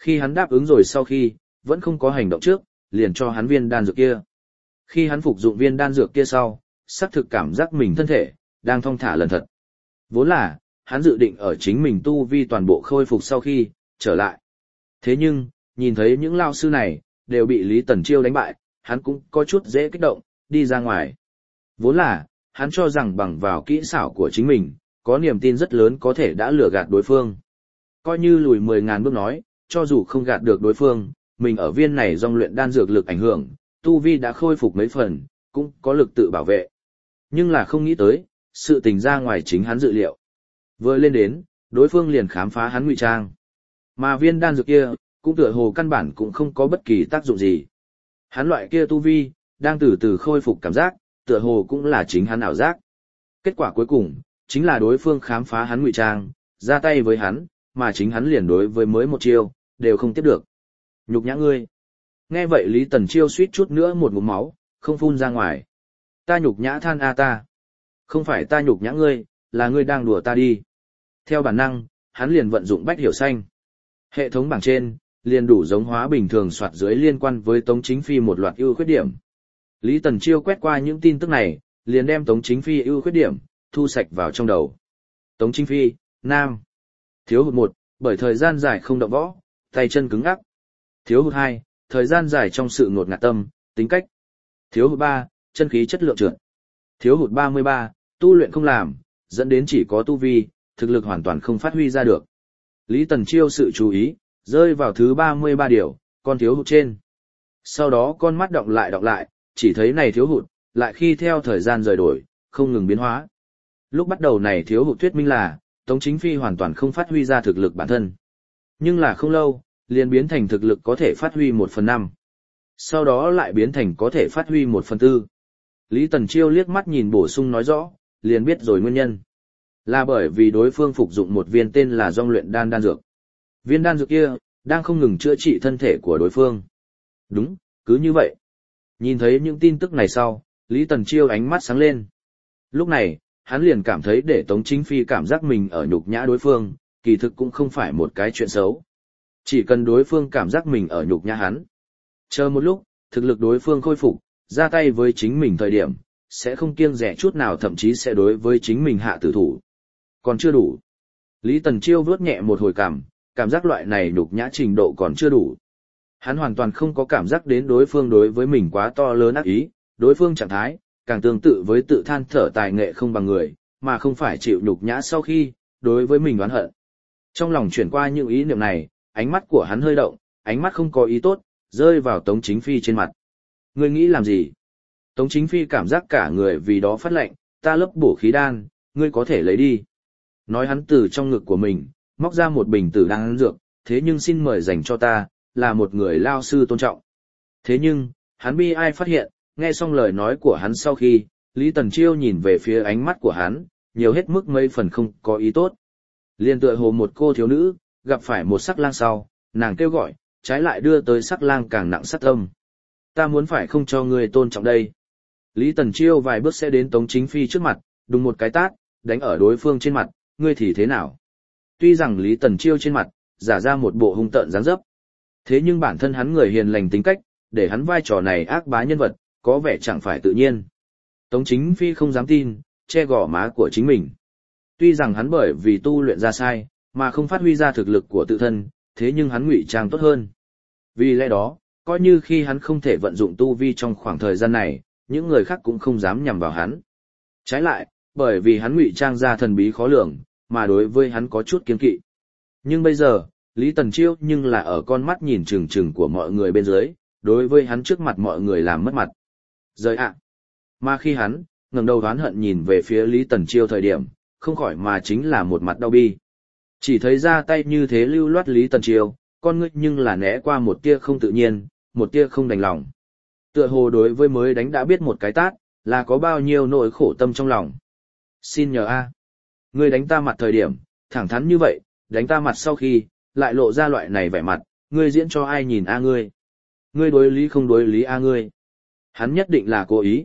Khi hắn đáp ứng rồi sau khi, vẫn không có hành động trước, liền cho hắn viên đan dược kia. Khi hắn phục dụng viên đan dược kia sau, xác thực cảm giác mình thân thể, đang thong thả lần thật. Vốn là, hắn dự định ở chính mình tu vi toàn bộ khôi phục sau khi, trở lại. Thế nhưng, nhìn thấy những lao sư này, đều bị Lý Tần Chiêu đánh bại, hắn cũng có chút dễ kích động, đi ra ngoài. Vốn là, hắn cho rằng bằng vào kỹ xảo của chính mình, có niềm tin rất lớn có thể đã lừa gạt đối phương. Coi như lùi 10.000 bước nói, cho dù không gạt được đối phương, mình ở viên này dòng luyện đan dược lực ảnh hưởng, tu vi đã khôi phục mấy phần, cũng có lực tự bảo vệ. Nhưng là không nghĩ tới, sự tình ra ngoài chính hắn dự liệu. Vừa lên đến, đối phương liền khám phá hắn ngụy trang. Mà viên đan dược kia, cũng tựa hồ căn bản cũng không có bất kỳ tác dụng gì. Hắn loại kia tu vi, đang từ từ khôi phục cảm giác, tựa hồ cũng là chính hắn ảo giác. Kết quả cuối cùng, chính là đối phương khám phá hắn ngụy trang, ra tay với hắn, mà chính hắn liền đối với mới một chiêu, đều không tiếp được. Nhục nhã ngươi. Nghe vậy Lý Tần Chiêu suýt chút nữa một ngụm máu, không phun ra ngoài. Ta nhục nhã than a ta. Không phải ta nhục nhã ngươi, là ngươi đang đùa ta đi. Theo bản năng, hắn liền vận dụng bách hiểu xanh. Hệ thống bảng trên, liền đủ giống hóa bình thường soạt dưới liên quan với Tống Chính Phi một loạt ưu khuyết điểm. Lý Tần Chiêu quét qua những tin tức này, liền đem Tống Chính Phi ưu khuyết điểm, thu sạch vào trong đầu. Tống Chính Phi, nam. Thiếu hụt 1, bởi thời gian dài không động võ, tay chân cứng ngắc. Thiếu hụt 2, thời gian dài trong sự ngột ngạt tâm, tính cách. Thiếu hụt 3, chân khí chất lượng trượt. Thiếu hụt 33, tu luyện không làm, dẫn đến chỉ có tu vi, thực lực hoàn toàn không phát huy ra được. Lý Tần Chiêu sự chú ý, rơi vào thứ 33 điều, con thiếu hụt trên. Sau đó con mắt đọng lại, chỉ thấy này thiếu hụt, lại khi theo thời gian rời đổi, không ngừng biến hóa. Lúc bắt đầu này thiếu hụt thuyết minh là, Tống Chính Phi hoàn toàn không phát huy ra thực lực bản thân. Nhưng là không lâu, liền biến thành thực lực có thể phát huy 1/5. Sau đó lại biến thành có thể phát huy 1/4. Lý Tần Chiêu liếc mắt nhìn bổ sung nói rõ, liền biết rồi nguyên nhân. Là bởi vì đối phương phục dụng một viên tên là dòng luyện đan dược. Viên đan dược kia, đang không ngừng chữa trị thân thể của đối phương. Đúng, cứ như vậy. Nhìn thấy những tin tức này sau, Lý Tần Chiêu ánh mắt sáng lên. Lúc này, hắn liền cảm thấy để Tống Chính Phi cảm giác mình ở nhục nhã đối phương, kỳ thực cũng không phải một cái chuyện xấu. Chỉ cần đối phương cảm giác mình ở nhục nhã hắn. Chờ một lúc, thực lực đối phương khôi phục, ra tay với chính mình thời điểm, sẽ không kiêng dè chút nào, thậm chí sẽ đối với chính mình hạ tử thủ. Còn chưa đủ. Lý Tần Chiêu vớt nhẹ một hồi cảm giác loại này nhục nhã trình độ còn chưa đủ. Hắn hoàn toàn không có cảm giác đến đối phương đối với mình quá to lớn ác ý, đối phương trạng thái, càng tương tự với tự than thở tài nghệ không bằng người, mà không phải chịu nhục nhã sau khi, đối với mình oán hận. Trong lòng chuyển qua những ý niệm này, ánh mắt của hắn hơi động, ánh mắt không có ý tốt, rơi vào Tống Chính Phi trên mặt. Ngươi nghĩ làm gì? Tống Chính Phi cảm giác cả người vì đó phát lạnh, ta lấp bổ khí đan, ngươi có thể lấy đi. Nói hắn từ trong ngực của mình, móc ra một bình tử đan dược, thế nhưng xin mời dành cho ta, là một người lao sư tôn trọng. Thế nhưng, hắn bi ai phát hiện, nghe xong lời nói của hắn sau khi, Lý Tần Chiêu nhìn về phía ánh mắt của hắn, nhiều hết mức mấy phần không có ý tốt. Liên tựa hồ một cô thiếu nữ, gặp phải một sắc lang sau, nàng kêu gọi, trái lại đưa tới sắc lang càng nặng sát tâm. Ta muốn phải không cho ngươi tôn trọng đây. Lý Tần Chiêu vài bước sẽ đến Tống Chính Phi trước mặt, đùng một cái tát, đánh ở đối phương trên mặt, ngươi thì thế nào? Tuy rằng Lý Tần Chiêu trên mặt, giả ra một bộ hung tợn dáng dấp. Thế nhưng bản thân hắn người hiền lành tính cách, để hắn vai trò này ác bá nhân vật, có vẻ chẳng phải tự nhiên. Tống Chính Phi không dám tin, che gò má của chính mình. Tuy rằng hắn bởi vì tu luyện ra sai, mà không phát huy ra thực lực của tự thân, thế nhưng hắn ngụy trang tốt hơn. Vì lẽ đó, coi như khi hắn không thể vận dụng tu vi trong khoảng thời gian này, những người khác cũng không dám nhằm vào hắn. Trái lại, bởi vì hắn ngụy trang ra thần bí khó lường, mà đối với hắn có chút kiêng kỵ. Nhưng bây giờ, Lý Tần Chiêu nhưng là ở con mắt nhìn chừng chừng của mọi người bên dưới, đối với hắn trước mặt mọi người làm mất mặt. Rời ạ! Mà khi hắn, ngẩng đầu đoán hận nhìn về phía Lý Tần Chiêu thời điểm, không khỏi mà chính là một mặt đau bi. Chỉ thấy ra tay như thế lưu loát Lý Tần Chiêu, con ngươi nhưng là né qua một tia không tự nhiên, một tia không đành lòng. Tựa hồ đối với mới đánh đã biết một cái tát, là có bao nhiêu nỗi khổ tâm trong lòng. Xin nhờ a, ngươi đánh ta mặt thời điểm, thẳng thắn như vậy, đánh ta mặt sau khi, lại lộ ra loại này vẻ mặt, ngươi diễn cho ai nhìn a ngươi. Ngươi đối lý không đối lý a ngươi. Hắn nhất định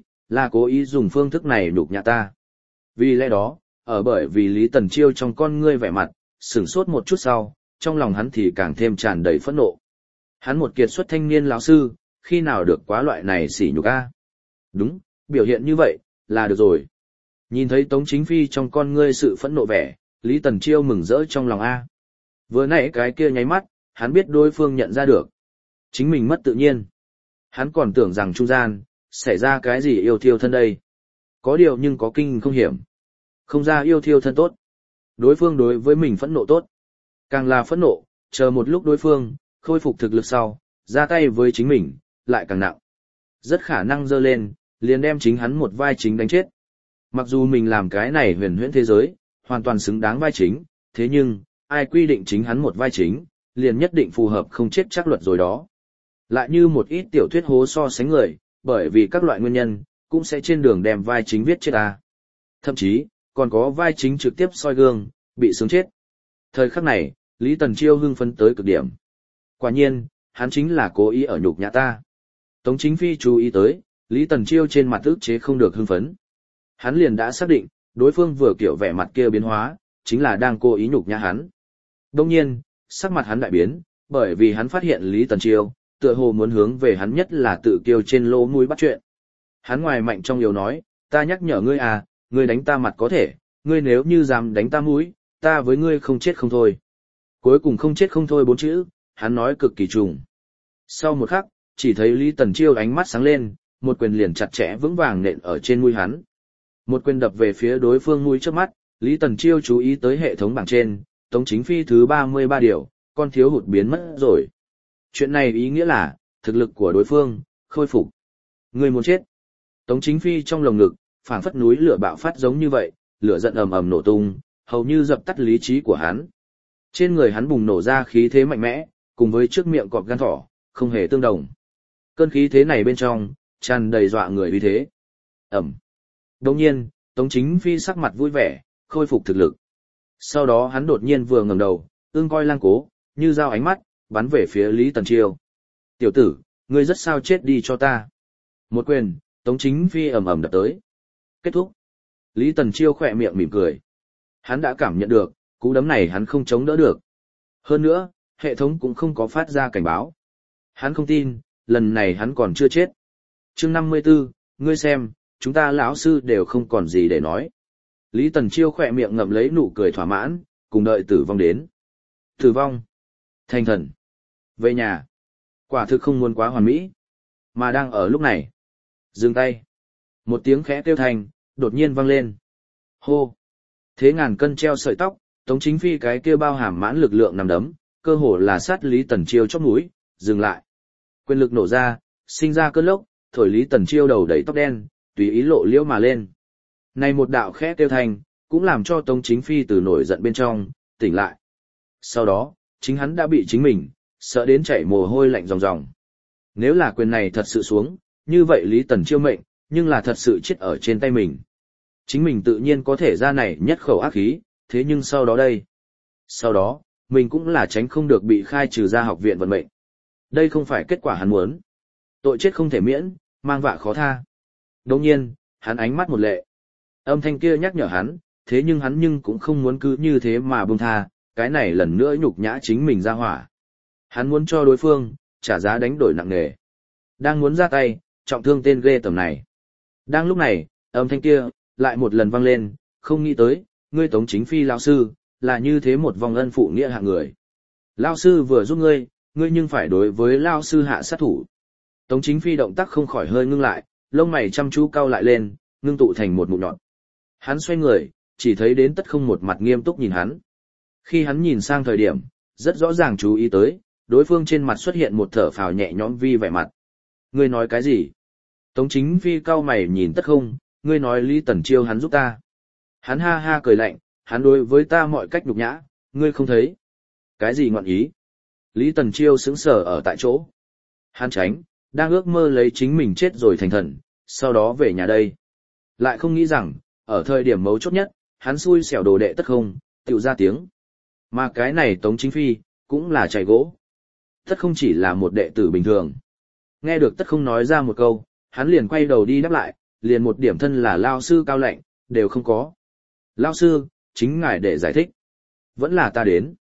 là cố ý dùng phương thức này nhục nhã ta. Vì lẽ đó, ở bởi vì Lý Tần Chiêu trong con ngươi vẻ mặt, sửng sốt một chút sau, trong lòng hắn thì càng thêm tràn đầy phẫn nộ. Hắn một kiệt xuất thanh niên lão sư, khi nào được quá loại này sỉ nhục a? Đúng, biểu hiện như vậy, là được rồi. Nhìn thấy Tống Chính Phi trong con ngươi sự phẫn nộ vẻ, Lý Tần Chiêu mừng rỡ trong lòng a. Vừa nãy cái kia nháy mắt, hắn biết đối phương nhận ra được. Chính mình mất tự nhiên. Hắn còn tưởng rằng trung gian, xảy ra cái gì yêu thiêu thân đây. Có điều nhưng có kinh không hiểm. Không ra yêu thiêu thân tốt. Đối phương đối với mình phẫn nộ tốt. Càng là phẫn nộ, chờ một lúc đối phương, khôi phục thực lực sau, ra tay với chính mình, lại càng nặng. Rất khả năng dơ lên, liền đem chính hắn một vai chính đánh chết. Mặc dù mình làm cái này huyền huyễn thế giới, hoàn toàn xứng đáng vai chính, thế nhưng, ai quy định chính hắn một vai chính, liền nhất định phù hợp không chết chắc luật rồi đó. Lại như một ít tiểu thuyết hố so sánh người, bởi vì các loại nguyên nhân, cũng sẽ trên đường đem vai chính viết chết ta. Thậm chí, còn có vai chính trực tiếp soi gương, bị sướng chết. Thời khắc này, Lý Tần Chiêu hưng phấn tới cực điểm. Quả nhiên, hắn chính là cố ý ở nhục nhã ta. Tống Chính Phi chú ý tới, Lý Tần Chiêu trên mặt ức chế không được hưng phấn. Hắn liền đã xác định, đối phương vừa kiểu vẻ mặt kia biến hóa, chính là đang cố ý nhục nhã hắn. Đồng nhiên, sắc mặt hắn đại biến, bởi vì hắn phát hiện Lý Tần Chiêu, tựa hồ muốn hướng về hắn nhất là tự kiêu trên lỗ mũi bắt chuyện. Hắn ngoài mạnh trong yếu nói, ta nhắc nhở ngươi à, ngươi đánh ta mặt có thể, ngươi nếu như dám đánh ta mũi, ta với ngươi không chết không thôi. Cuối cùng không chết không thôi 4 chữ, hắn nói cực kỳ trùng. Sau một khắc, chỉ thấy Lý Tần Chiêu ánh mắt sáng lên, một quyền liền chặt chẽ vững vàng nện ở trên mũi hắn. Một quyền đập về phía đối phương mũi trước mắt, Lý Tần Chiêu chú ý tới hệ thống bảng trên, Tống Chính Phi thứ 33 điều, con thiếu hụt biến mất rồi. Chuyện này ý nghĩa là, thực lực của đối phương, khôi phục. Người muốn chết. Tống Chính Phi trong lồng ngực, phảng phất núi lửa bạo phát giống như vậy, lửa giận ầm ầm nổ tung, hầu như dập tắt lý trí của hắn. Trên người hắn bùng nổ ra khí thế mạnh mẽ, cùng với trước miệng cọp gan thỏ, không hề tương đồng. Cơn khí thế này bên trong, tràn đầy dọa người uy thế. Ẩm. Đồng nhiên, Tống Chính Phi sắc mặt vui vẻ, khôi phục thực lực. Sau đó hắn đột nhiên vừa ngẩng đầu, ương coi lang cố, như dao ánh mắt, bắn về phía Lý Tần Chiêu. Tiểu tử, ngươi rất sao chết đi cho ta. Một quyền, Tống Chính Phi ầm ầm đập tới. Kết thúc. Lý Tần Chiêu khỏe miệng mỉm cười. Hắn đã cảm nhận được, cú đấm này hắn không chống đỡ được. Hơn nữa, hệ thống cũng không có phát ra cảnh báo. Hắn không tin, lần này hắn còn chưa chết. Chương 54, ngươi xem, chúng ta lão sư đều không còn gì để nói. Lý Tần Chiêu khỏe miệng ngậm lấy nụ cười thỏa mãn, cùng đợi tử vong đến. Tử vong. Thành thần. Về nhà. Quả thực không muốn quá hoàn mỹ. Mà đang ở lúc này. Dừng tay. Một tiếng khẽ kêu thành, đột nhiên vang lên. Hô. Thế ngàn cân treo sợi tóc, Tống Chính Phi cái kia bao hàm mãn lực lượng nằm đấm, cơ hồ là sát Lý Tần Chiêu chóp mũi, dừng lại. Quyền lực nổ ra, sinh ra cơn lốc, thổi Lý Tần Chiêu đầu đầy tóc đen, tùy ý lộ liễu mà lên. Này một đạo khẽ kêu thành, cũng làm cho Tống Chính Phi từ nổi giận bên trong, tỉnh lại. Sau đó, chính hắn đã bị chính mình, sợ đến chảy mồ hôi lạnh ròng ròng. Nếu là quyền này thật sự xuống, như vậy Lý Tần Chiêu mệnh, nhưng là thật sự chết ở trên tay mình. Chính mình tự nhiên có thể ra này nhất khẩu ác khí, thế nhưng sau đó đây. Sau đó, mình cũng là tránh không được bị khai trừ ra học viện vận mệnh. Đây không phải kết quả hắn muốn. Tội chết không thể miễn, mang vạ khó tha. Đồng nhiên, hắn ánh mắt một lệ. Âm thanh kia nhắc nhở hắn, thế nhưng hắn nhưng cũng không muốn cứ như thế mà buông tha, cái này lần nữa nhục nhã chính mình ra hỏa. Hắn muốn cho đối phương, trả giá đánh đổi nặng nề. Đang muốn ra tay, trọng thương tên ghê tầm này. Đang lúc này, âm thanh kia, lại một lần vang lên, không nghĩ tới, ngươi Tống Chính Phi lão sư, là như thế một vòng ân phụ nghĩa hạng người. Lão sư vừa giúp ngươi, ngươi nhưng phải đối với lão sư hạ sát thủ. Tống Chính Phi động tác không khỏi hơi ngưng lại, lông mày chăm chú cau lại lên, ngưng tụ thành một mụn nhọn. Hắn xoay người, chỉ thấy đến tất không một mặt nghiêm túc nhìn hắn. Khi hắn nhìn sang thời điểm, rất rõ ràng chú ý tới, đối phương trên mặt xuất hiện một thở phào nhẹ nhõm vi vẻ mặt. Ngươi nói cái gì? Tống Chính Phi cau mày nhìn tất không, ngươi nói Lý Tần Chiêu hắn giúp ta. Hắn ha ha cười lạnh, hắn đối với ta mọi cách nhục nhã, ngươi không thấy. Cái gì ngọn ý? Lý Tần Chiêu sững sờ ở tại chỗ. Hắn tránh, đang ước mơ lấy chính mình chết rồi thành thần, sau đó về nhà đây. Lại không nghĩ rằng, ở thời điểm mấu chốt nhất, hắn xui xẻo đồ đệ tất không, tiểu ra tiếng. Mà cái này Tống Chính Phi, cũng là chảy gỗ. Tất không chỉ là một đệ tử bình thường. Nghe được tất không nói ra một câu, hắn liền quay đầu đi đáp lại, liền một điểm thân là lao sư cao lệnh, đều không có. Lao sư, chính ngài để giải thích. Vẫn là ta đến.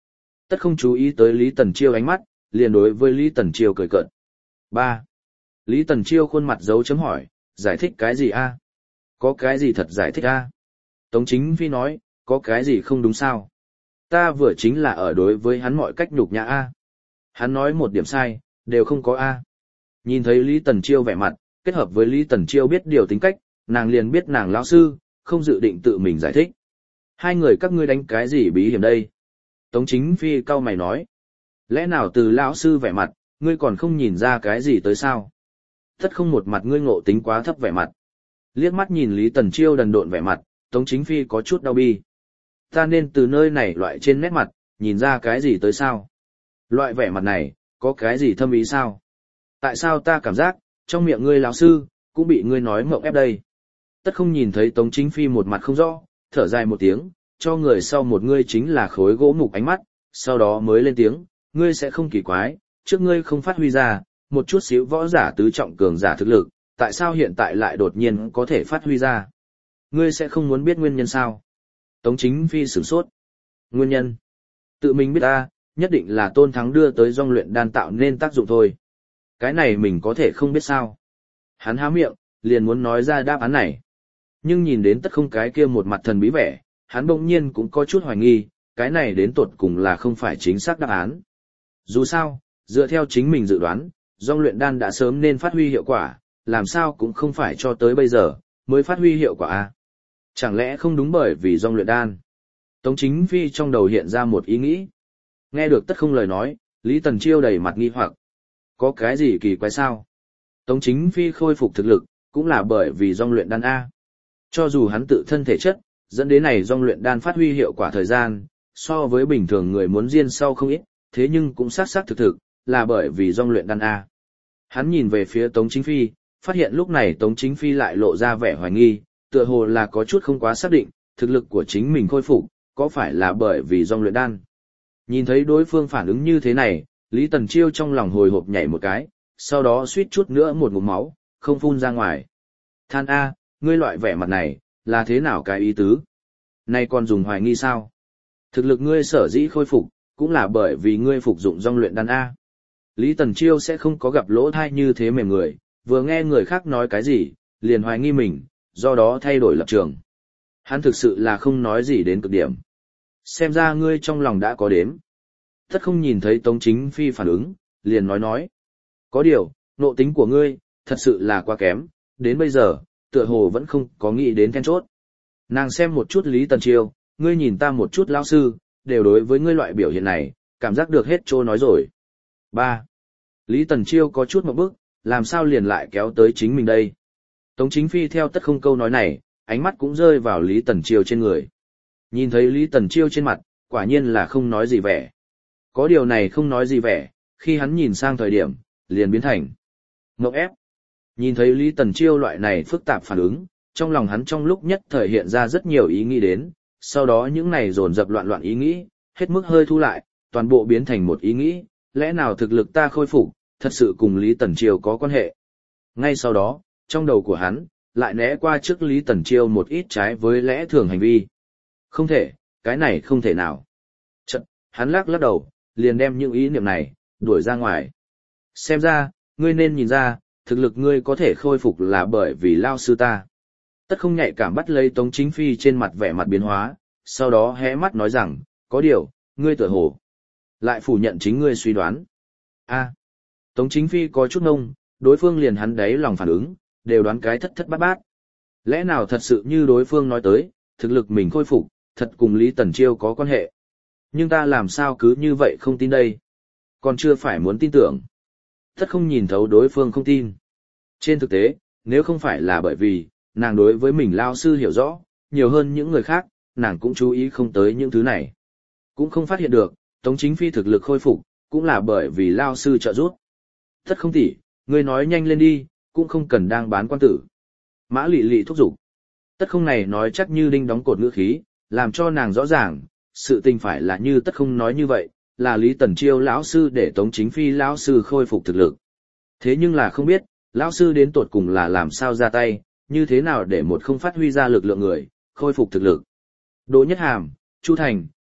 Tất không chú ý tới Lý Tần Chiêu ánh mắt, liền đối với Lý Tần Chiêu cười cợt. 3. Lý Tần Chiêu khuôn mặt dấu chấm hỏi, giải thích cái gì a? Có cái gì thật giải thích a? Tống Chính Phi nói, có cái gì không đúng sao? Ta vừa chính là ở đối với hắn mọi cách nhục nhã a. Hắn nói một điểm sai, đều không có a. Nhìn thấy Lý Tần Chiêu vẻ mặt, kết hợp với Lý Tần Chiêu biết điều tính cách, nàng liền biết nàng lão sư, không dự định tự mình giải thích. Hai người các ngươi đánh cái gì bí hiểm đây? Tống Chính Phi cau mày nói. Lẽ nào từ lão sư vẻ mặt, ngươi còn không nhìn ra cái gì tới sao? Tất không một mặt ngươi ngộ tính quá thấp vẻ mặt. Liếc mắt nhìn Lý Tần Chiêu đần độn vẻ mặt, Tống Chính Phi có chút đau bi. Ta nên từ nơi này loại trên nét mặt, nhìn ra cái gì tới sao? Loại vẻ mặt này, có cái gì thâm ý sao? Tại sao ta cảm giác, trong miệng ngươi lão sư, cũng bị ngươi nói mộng ép đây? Tất không nhìn thấy Tống Chính Phi một mặt không rõ, thở dài một tiếng, cho người sau một ngươi chính là khối gỗ mục ánh mắt, sau đó mới lên tiếng, ngươi sẽ không kỳ quái, trước ngươi không phát huy ra, một chút xíu võ giả tứ trọng cường giả thực lực, tại sao hiện tại lại đột nhiên có thể phát huy ra? Ngươi sẽ không muốn biết nguyên nhân sao? Tống Chính Phi sửng sốt. Nguyên nhân? Tự mình biết ta, nhất định là Tôn Thắng đưa tới dòng luyện đan tạo nên tác dụng thôi. Cái này mình có thể không biết sao? Hắn há miệng, liền muốn nói ra đáp án này. Nhưng nhìn đến tất không cái kia một mặt thần bí vẻ, hắn bỗng nhiên cũng có chút hoài nghi, cái này đến tột cùng là không phải chính xác đáp án. Dù sao, dựa theo chính mình dự đoán, dòng luyện đan đã sớm nên phát huy hiệu quả, làm sao cũng không phải cho tới bây giờ, mới phát huy hiệu quả a. Chẳng lẽ không đúng bởi vì dòng luyện đan? Tống Chính Phi trong đầu hiện ra một ý nghĩ. Nghe được tất không lời nói, Lý Tần Chiêu đầy mặt nghi hoặc. Có cái gì kỳ quái sao? Tống Chính Phi khôi phục thực lực, cũng là bởi vì dòng luyện đan A. Cho dù hắn tự thân thể chất, dẫn đến này dòng luyện đan phát huy hiệu quả thời gian, so với bình thường người muốn riêng sau không ít, thế nhưng cũng xác thực, là bởi vì dòng luyện đan A. Hắn nhìn về phía Tống Chính Phi, phát hiện lúc này Tống Chính Phi lại lộ ra vẻ hoài nghi, tựa hồ là có chút không quá xác định, thực lực của chính mình khôi phục, có phải là bởi vì dòng luyện đan. Nhìn thấy đối phương phản ứng như thế này, Lý Tần Chiêu trong lòng hồi hộp nhảy một cái, sau đó suýt chút nữa một ngụm máu, không phun ra ngoài. Than A, ngươi loại vẻ mặt này, là thế nào cái ý tứ? Nay còn dùng hoài nghi sao? Thực lực ngươi sở dĩ khôi phục, cũng là bởi vì ngươi phục dụng dòng luyện đan A. Lý Tần Chiêu sẽ không có gặp lỗ thai như thế mềm người, vừa nghe người khác nói cái gì, liền hoài nghi mình, do đó thay đổi lập trường. Hắn thực sự là không nói gì đến cực điểm. Xem ra ngươi trong lòng đã có đếm. Tất không nhìn thấy Tống Chính Phi phản ứng, liền nói. Có điều, nộ tính của ngươi, thật sự là quá kém, đến bây giờ, tựa hồ vẫn không có nghĩ đến then chốt. Nàng xem một chút Lý Tần Chiêu, ngươi nhìn ta một chút lão sư, đều đối với ngươi loại biểu hiện này, cảm giác được hết trô nói rồi. 3. Lý Tần Chiêu có chút một bước, làm sao liền lại kéo tới chính mình đây. Tống Chính Phi theo tất không câu nói này, ánh mắt cũng rơi vào Lý Tần Chiêu trên người. Nhìn thấy Lý Tần Chiêu trên mặt, quả nhiên là không nói gì vẻ. Có điều này không nói gì vẻ, khi hắn nhìn sang thời điểm, liền biến thành ngộp ép. Nhìn thấy Lý Tần Chiêu loại này phức tạp phản ứng, trong lòng hắn trong lúc nhất thời hiện ra rất nhiều ý nghĩ đến, sau đó những này dồn dập loạn ý nghĩ, hết mức hơi thu lại, toàn bộ biến thành một ý nghĩ, lẽ nào thực lực ta khôi phục, thật sự cùng Lý Tần Chiêu có quan hệ. Ngay sau đó, trong đầu của hắn, lại né qua trước Lý Tần Chiêu một ít trái với lẽ thường hành vi. Không thể, cái này không thể nào. Chật, hắn lắc đầu, liền đem những ý niệm này, đuổi ra ngoài. Xem ra, ngươi nên nhìn ra, thực lực ngươi có thể khôi phục là bởi vì lao sư ta. Tất không nhạy cảm bắt lấy Tống Chính Phi trên mặt vẻ mặt biến hóa, sau đó hé mắt nói rằng, có điều, ngươi tựa hồ lại phủ nhận chính ngươi suy đoán. A. Tống Chính Phi có chút ngông, đối phương liền hắn đấy lòng phản ứng, đều đoán cái thất bát bát. Lẽ nào thật sự như đối phương nói tới, thực lực mình khôi phục, thật cùng Lý Tần Chiêu có quan hệ. Nhưng ta làm sao cứ như vậy không tin đây? Còn chưa phải muốn tin tưởng. Tất không nhìn thấu đối phương không tin. Trên thực tế, nếu không phải là bởi vì, nàng đối với mình lao sư hiểu rõ, nhiều hơn những người khác, nàng cũng chú ý không tới những thứ này. Cũng không phát hiện được, Tống Chính Phi thực lực khôi phục, cũng là bởi vì lao sư trợ giúp. Tất không tỉ, ngươi nói nhanh lên đi, cũng không cần đang bán quan tử. Mã Lị Lị thúc giục. Tất không này nói chắc như đinh đóng cột ngữ khí, làm cho nàng rõ ràng, sự tình phải là như tất không nói như vậy, là Lý Tần Chiêu lão sư để Tống Chính Phi lão sư khôi phục thực lực. Thế nhưng là không biết, lão sư đến tột cùng là làm sao ra tay, như thế nào để một không phát huy ra lực lượng người, khôi phục thực lực. Đỗ Nhất Hàm, Chu Thành,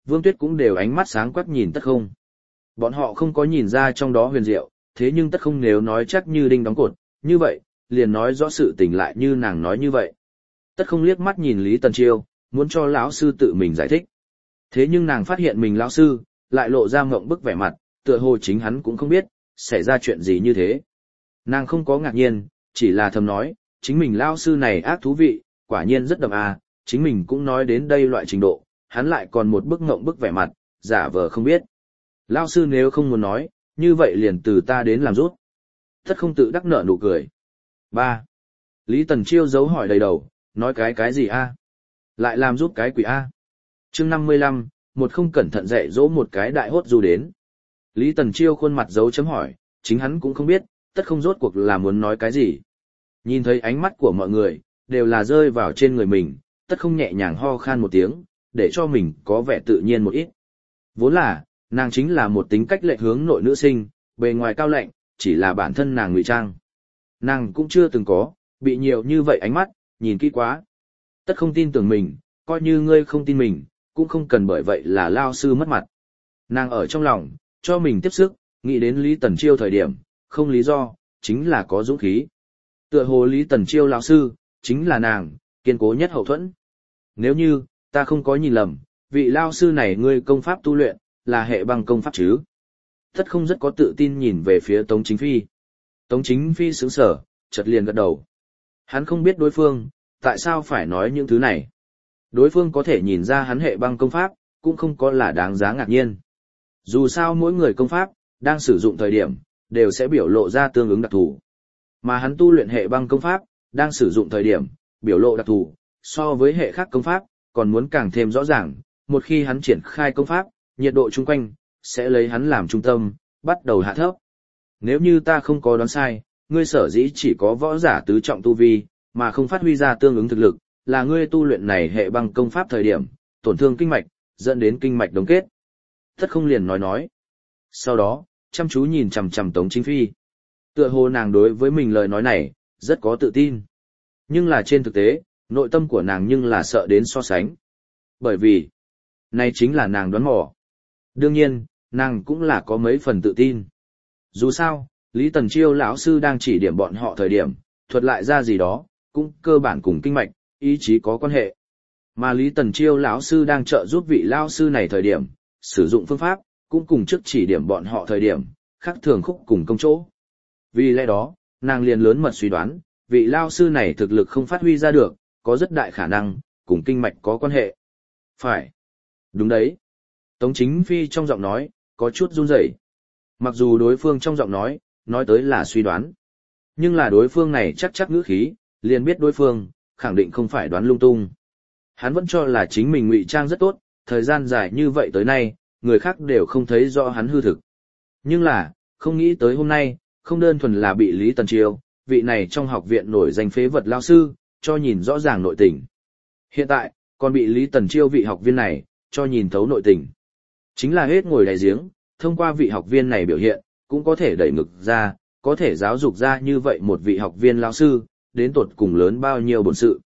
Vương Tuyết cũng đều ánh mắt sáng quắc nhìn Tất Không. Bọn họ không có nhìn ra trong đó huyền diệu, thế nhưng Tất Không nếu nói chắc như đinh đóng cột, như vậy, liền nói rõ sự tình lại như nàng nói như vậy. Tất Không liếc mắt nhìn Lý Tần Chiêu, muốn cho lão sư tự mình giải thích. Thế nhưng nàng phát hiện mình lão sư, lại lộ ra ngộng bức vẻ mặt, tựa hồ chính hắn cũng không biết, xảy ra chuyện gì như thế. Nàng không có ngạc nhiên, chỉ là thầm nói, chính mình lão sư này ác thú vị, quả nhiên rất đậm à, chính mình cũng nói đến đây loại trình độ, hắn lại còn một bức ngộng bức vẻ mặt, giả vờ không biết. Lão sư nếu không muốn nói, như vậy liền từ ta đến làm rút. Tất Không tự đắc nở nụ cười. 3. Lý Tần Chiêu giấu hỏi đầy đầu, nói cái gì a? Lại làm giúp cái quỷ a? Chương 55, một không cẩn thận dạy dỗ một cái đại hốt du đến. Lý Tần Chiêu khuôn mặt dấu chấm hỏi, chính hắn cũng không biết, Tất Không rốt cuộc là muốn nói cái gì. Nhìn thấy ánh mắt của mọi người, đều là rơi vào trên người mình, Tất Không nhẹ nhàng ho khan một tiếng, để cho mình có vẻ tự nhiên một ít. Vốn là, nàng chính là một tính cách lệch hướng nội nữ sinh, bề ngoài cao lạnh, chỉ là bản thân nàng ngụy trang. Nàng cũng chưa từng có, bị nhiều như vậy ánh mắt, nhìn kỹ quá. Tất Không tin tưởng mình, coi như ngươi không tin mình, cũng không cần bởi vậy là lao sư mất mặt. Nàng ở trong lòng, cho mình tiếp sức, nghĩ đến Lý Tần Chiêu thời điểm, không lý do, chính là có dũng khí. Tựa hồ Lý Tần Chiêu lão sư, chính là nàng, kiên cố nhất hậu thuẫn. Nếu như, ta không có nhìn lầm, vị lao sư này ngươi công pháp tu luyện, là hệ băng công pháp chứ. Tất Không rất có tự tin nhìn về phía Tống Chính Phi. Tống Chính Phi sững sờ, chợt liền gật đầu. Hắn không biết đối phương, tại sao phải nói những thứ này. Đối phương có thể nhìn ra hắn hệ băng công pháp, cũng không có là đáng giá ngạc nhiên. Dù sao mỗi người công pháp, đang sử dụng thời điểm, đều sẽ biểu lộ ra tương ứng đặc thù. Mà hắn tu luyện hệ băng công pháp, đang sử dụng thời điểm, biểu lộ đặc thù, so với hệ khác công pháp, còn muốn càng thêm rõ ràng, một khi hắn triển khai công pháp, nhiệt độ chung quanh, sẽ lấy hắn làm trung tâm, bắt đầu hạ thấp. Nếu như ta không có đoán sai, ngươi sở dĩ chỉ có võ giả tứ trọng tu vi, mà không phát huy ra tương ứng thực lực, là ngươi tu luyện này hệ băng công pháp thời điểm, tổn thương kinh mạch, dẫn đến kinh mạch đóng kết. Tất Không liền nói. Sau đó, chăm chú nhìn chằm chằm Tống Chính Phi. Tựa hồ nàng đối với mình lời nói này, rất có tự tin. Nhưng là trên thực tế, nội tâm của nàng nhưng là sợ đến so sánh. Bởi vì, này chính là nàng đoán mò. Đương nhiên, nàng cũng là có mấy phần tự tin. Dù sao, Lý Tần Chiêu lão sư đang chỉ điểm bọn họ thời điểm, thuật lại ra gì đó, cũng cơ bản cùng kinh mạch, ý chí có quan hệ. Mà Lý Tần Chiêu lão sư đang trợ giúp vị lão sư này thời điểm, sử dụng phương pháp, cũng cùng trước chỉ điểm bọn họ thời điểm, khác thường khúc cùng công chỗ. Vì lẽ đó, nàng liền lớn mật suy đoán, vị lão sư này thực lực không phát huy ra được, có rất đại khả năng, cùng kinh mạch có quan hệ. Phải. Đúng đấy. Tống Chính Phi trong giọng nói, có chút run rẩy. Mặc dù đối phương trong giọng nói tới là suy đoán. Nhưng là đối phương này chắc ngữ khí, liền biết đối phương, khẳng định không phải đoán lung tung. Hắn vẫn cho là chính mình ngụy trang rất tốt, thời gian dài như vậy tới nay, người khác đều không thấy rõ hắn hư thực. Nhưng là, không nghĩ tới hôm nay, không đơn thuần là bị Lý Tần Chiêu, vị này trong học viện nổi danh phế vật lao sư, cho nhìn rõ ràng nội tình. Hiện tại, còn bị Lý Tần Chiêu vị học viên này, cho nhìn thấu nội tình. Chính là hết ngồi đáy giếng, thông qua vị học viên này biểu hiện, cũng có thể đẩy ngực ra, có thể giáo dục ra như vậy một vị học viên lao sư, đến tột cùng lớn bao nhiêu bổn sự.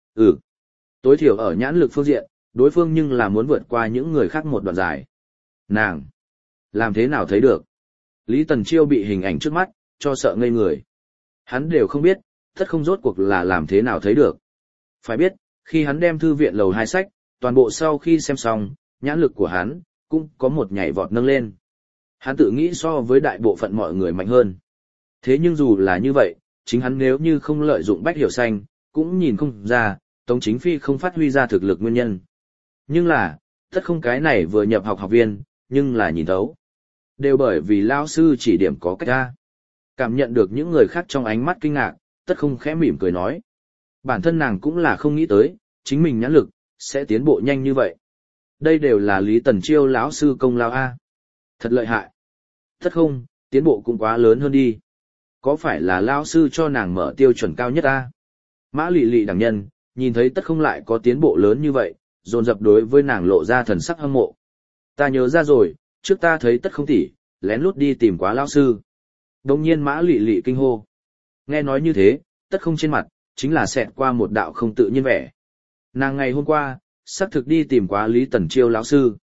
Tối thiểu ở nhãn lực phương diện, đối phương nhưng là muốn vượt qua những người khác một đoạn dài. Nàng! Làm thế nào thấy được? Lý Tần Chiêu bị hình ảnh trước mắt, cho sợ ngây người. Hắn đều không biết, Tất Không rốt cuộc là làm thế nào thấy được. Phải biết, khi hắn đem thư viện lầu 2 sách, toàn bộ sau khi xem xong, nhãn lực của hắn, cũng có một nhảy vọt nâng lên. Hắn tự nghĩ so với đại bộ phận mọi người mạnh hơn. Thế nhưng dù là như vậy, chính hắn nếu như không lợi dụng bách hiểu xanh, cũng nhìn không ra, Tống Chính Phi không phát huy ra thực lực nguyên nhân. Nhưng là, Tất Không cái này vừa nhập học viên, nhưng là nhìn thấu. Đều bởi vì lao sư chỉ điểm có cách ra. Cảm nhận được những người khác trong ánh mắt kinh ngạc, Tất Không khẽ mỉm cười nói. Bản thân nàng cũng là không nghĩ tới, chính mình nhãn lực, sẽ tiến bộ nhanh như vậy. Đây đều là Lý Tần Chiêu lão sư công lao A. Thật lợi hại. Tất Không, tiến bộ cũng quá lớn hơn đi. Có phải là lão sư cho nàng mở tiêu chuẩn cao nhất A? Mã Lị Lị đẳng nhân, nhìn thấy Tất Không lại có tiến bộ lớn như vậy, dồn dập đối với nàng lộ ra thần sắc hâm mộ. Ta nhớ ra rồi, trước ta thấy Tất Không tỷ, lén lút đi tìm quá lão sư. Đồng nhiên Mã Lị Lị kinh hô. Nghe nói như thế, Tất Không trên mặt, chính là xẹt qua một đạo không tự nhiên vẻ. Nàng ngày hôm qua, xác thực đi tìm quá Lý Tần Chiêu lão sư.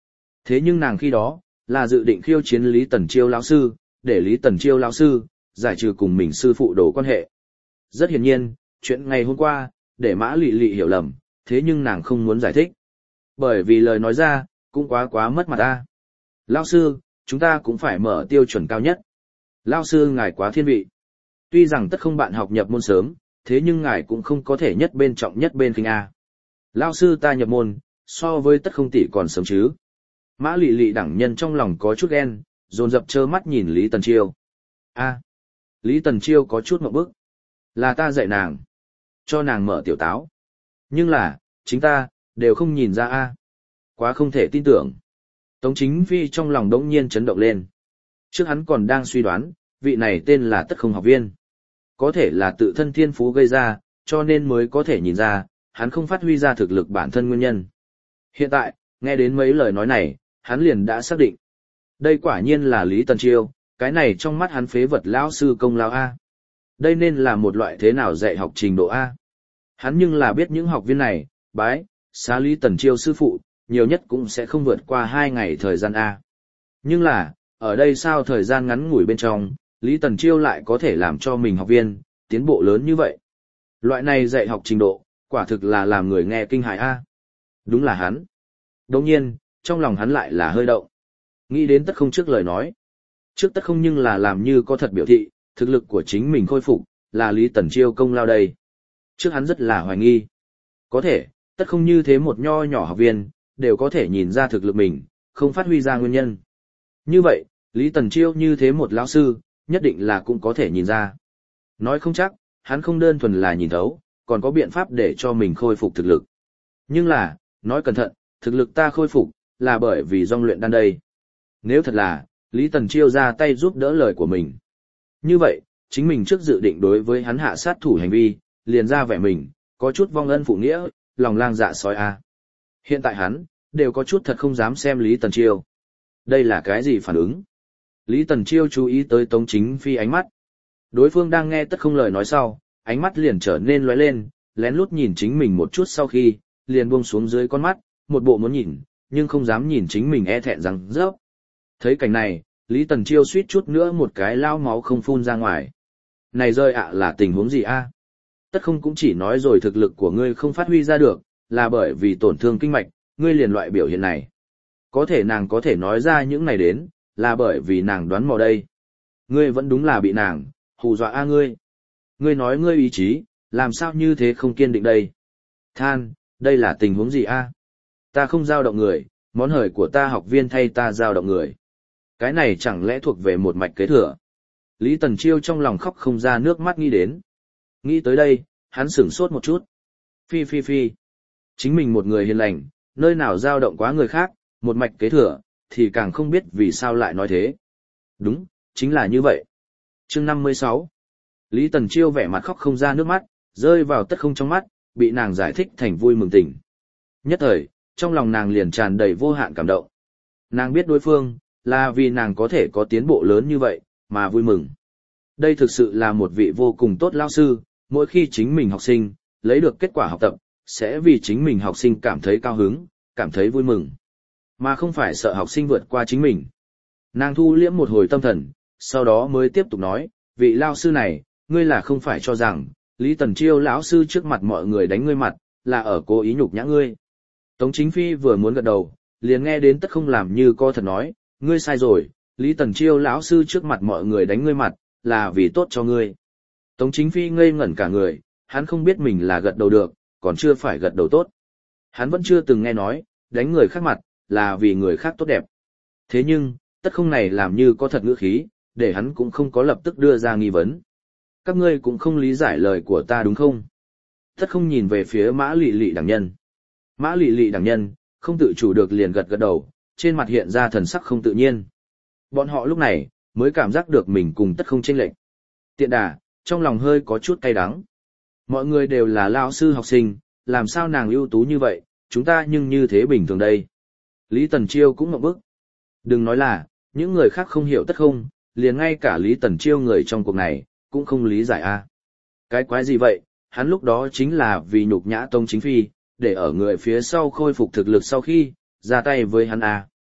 Thế nhưng nàng khi đó, là dự định khiêu chiến Lý Tần Chiêu lão sư, để Lý Tần Chiêu lão sư giải trừ cùng mình sư phụ đồ quan hệ. Rất hiển nhiên, chuyện ngày hôm qua, để Mã Lị Lị hiểu lầm, thế nhưng nàng không muốn giải thích. Bởi vì lời nói ra, cũng quá mất mặt ta. Lão sư, chúng ta cũng phải mở tiêu chuẩn cao nhất. Lão sư ngài quá thiên vị. Tuy rằng tất không bạn học nhập môn sớm, thế nhưng ngài cũng không có thể nhất bên trọng nhất bên khinh A. Lão sư ta nhập môn, so với tất không tỷ còn sớm chứ. Mã Lị Lị đẳng nhân trong lòng có chút ghen, dồn dập trơ mắt nhìn Lý Tần Chiêu. A, Lý Tần Chiêu có chút ngượng bức. Là ta dạy nàng, cho nàng mở tiểu táo. Nhưng là, chính ta, đều không nhìn ra a. Quá không thể tin tưởng. Tống Chính Phi trong lòng đống nhiên chấn động lên. Trước hắn còn đang suy đoán, vị này tên là tất không học viên. Có thể là tự thân thiên phú gây ra, cho nên mới có thể nhìn ra, hắn không phát huy ra thực lực bản thân nguyên nhân. Hiện tại, nghe đến mấy lời nói này, hắn liền đã xác định. Đây quả nhiên là Lý Tần Chiêu, cái này trong mắt hắn phế vật lão sư công lao A. Đây nên là một loại thế nào dạy học trình độ A. Hắn nhưng là biết những học viên này, bái, xá Lý Tần Chiêu sư phụ, nhiều nhất cũng sẽ không vượt qua 2 ngày thời gian A. Nhưng là, ở đây sao thời gian ngắn ngủi bên trong, Lý Tần Chiêu lại có thể làm cho mình học viên, tiến bộ lớn như vậy. Loại này dạy học trình độ, quả thực là làm người nghe kinh hãi A. Đúng là hắn. Đồng nhiên, trong lòng hắn lại là hơi động. Nghĩ đến tất không trước lời nói. Trước tất không nhưng là làm như có thật biểu thị, thực lực của chính mình khôi phục, là Lý Tần Chiêu công lao đây. Trước hắn rất là hoài nghi. Có thể, tất không như thế một nho nhỏ học viên, đều có thể nhìn ra thực lực mình, không phát huy ra nguyên nhân. Như vậy, Lý Tần Chiêu như thế một lão sư, nhất định là cũng có thể nhìn ra. Nói không chắc, hắn không đơn thuần là nhìn thấu, còn có biện pháp để cho mình khôi phục thực lực. Nhưng là, nói cẩn thận, thực lực ta khôi phục, là bởi vì dòng luyện đan đây. Nếu thật là, Lý Tần Chiêu ra tay giúp đỡ lời của mình. Như vậy, chính mình trước dự định đối với hắn hạ sát thủ hành vi, liền ra vẻ mình, có chút vong ân phụ nghĩa, lòng lang dạ sói a. Hiện tại hắn, đều có chút thật không dám xem Lý Tần Chiêu. Đây là cái gì phản ứng? Lý Tần Chiêu chú ý tới Tống Chính Phi ánh mắt. Đối phương đang nghe tất không lời nói sau, ánh mắt liền trở nên lóe lên, lén lút nhìn chính mình một chút sau khi, liền buông xuống dưới con mắt, một bộ muốn nhìn, nhưng không dám nhìn chính mình e thẹn rằng rớp. Thấy cảnh này, Lý Tần Chiêu suýt chút nữa một cái lao máu không phun ra ngoài. Này rơi ạ là tình huống gì a? Tất không cũng chỉ nói rồi thực lực của ngươi không phát huy ra được, là bởi vì tổn thương kinh mạch, ngươi liền loại biểu hiện này. Có thể nàng có thể nói ra những này đến, là bởi vì nàng đoán mò đây. Ngươi vẫn đúng là bị nàng, hù dọa a ngươi. Ngươi nói ngươi ý chí, làm sao như thế không kiên định đây? Than, đây là tình huống gì a? Ta không giao động người, món hời của ta học viên thay ta giao động người. Cái này chẳng lẽ thuộc về một mạch kế thừa? Lý Tần Chiêu trong lòng khóc không ra nước mắt nghĩ đến. Nghĩ tới đây, hắn sửng sốt một chút. Phi. Chính mình một người hiền lành, nơi nào giao động quá người khác, một mạch kế thừa, thì càng không biết vì sao lại nói thế. Đúng, chính là như vậy. Chương 56. Lý Tần Chiêu vẻ mặt khóc không ra nước mắt, rơi vào tất không trong mắt, bị nàng giải thích thành vui mừng tỉnh. Nhất thời, trong lòng nàng liền tràn đầy vô hạn cảm động. Nàng biết đối phương, là vì nàng có thể có tiến bộ lớn như vậy, mà vui mừng. Đây thực sự là một vị vô cùng tốt lao sư, mỗi khi chính mình học sinh, lấy được kết quả học tập, sẽ vì chính mình học sinh cảm thấy cao hứng, cảm thấy vui mừng, mà không phải sợ học sinh vượt qua chính mình. Nàng thu liễm một hồi tâm thần, sau đó mới tiếp tục nói, vị lao sư này, ngươi là không phải cho rằng, Lý Tần Chiêu lão sư trước mặt mọi người đánh ngươi mặt, là ở cố ý nhục nhã ngươi. Tống Chính Phi vừa muốn gật đầu, liền nghe đến tất không làm như co thật nói, ngươi sai rồi, Lý Tần Chiêu lão sư trước mặt mọi người đánh ngươi mặt, là vì tốt cho ngươi. Tống Chính Phi ngây ngẩn cả người, hắn không biết mình là gật đầu được, còn chưa phải gật đầu tốt. Hắn vẫn chưa từng nghe nói, đánh người khác mặt, là vì người khác tốt đẹp. Thế nhưng, tất không này làm như có thật ngữ khí, để hắn cũng không có lập tức đưa ra nghi vấn. Các ngươi cũng không lý giải lời của ta đúng không? Tất không nhìn về phía Mã Lị Lị đẳng nhân. Mã Lị Lị đẳng nhân, không tự chủ được liền gật gật đầu, trên mặt hiện ra thần sắc không tự nhiên. Bọn họ lúc này, mới cảm giác được mình cùng tất không chênh lệch. Tiện đà, trong lòng hơi có chút cay đắng. Mọi người đều là lao sư học sinh, làm sao nàng ưu tú như vậy, chúng ta nhưng như thế bình thường đây. Lý Tần Chiêu cũng ngậm bức. Đừng nói là, những người khác không hiểu tất không, liền ngay cả Lý Tần Chiêu người trong cuộc này, cũng không lý giải a. Cái quái gì vậy, hắn lúc đó chính là vì nhục nhã Tống Chính Phi, để ở người phía sau khôi phục thực lực sau khi, ra tay với hắn a.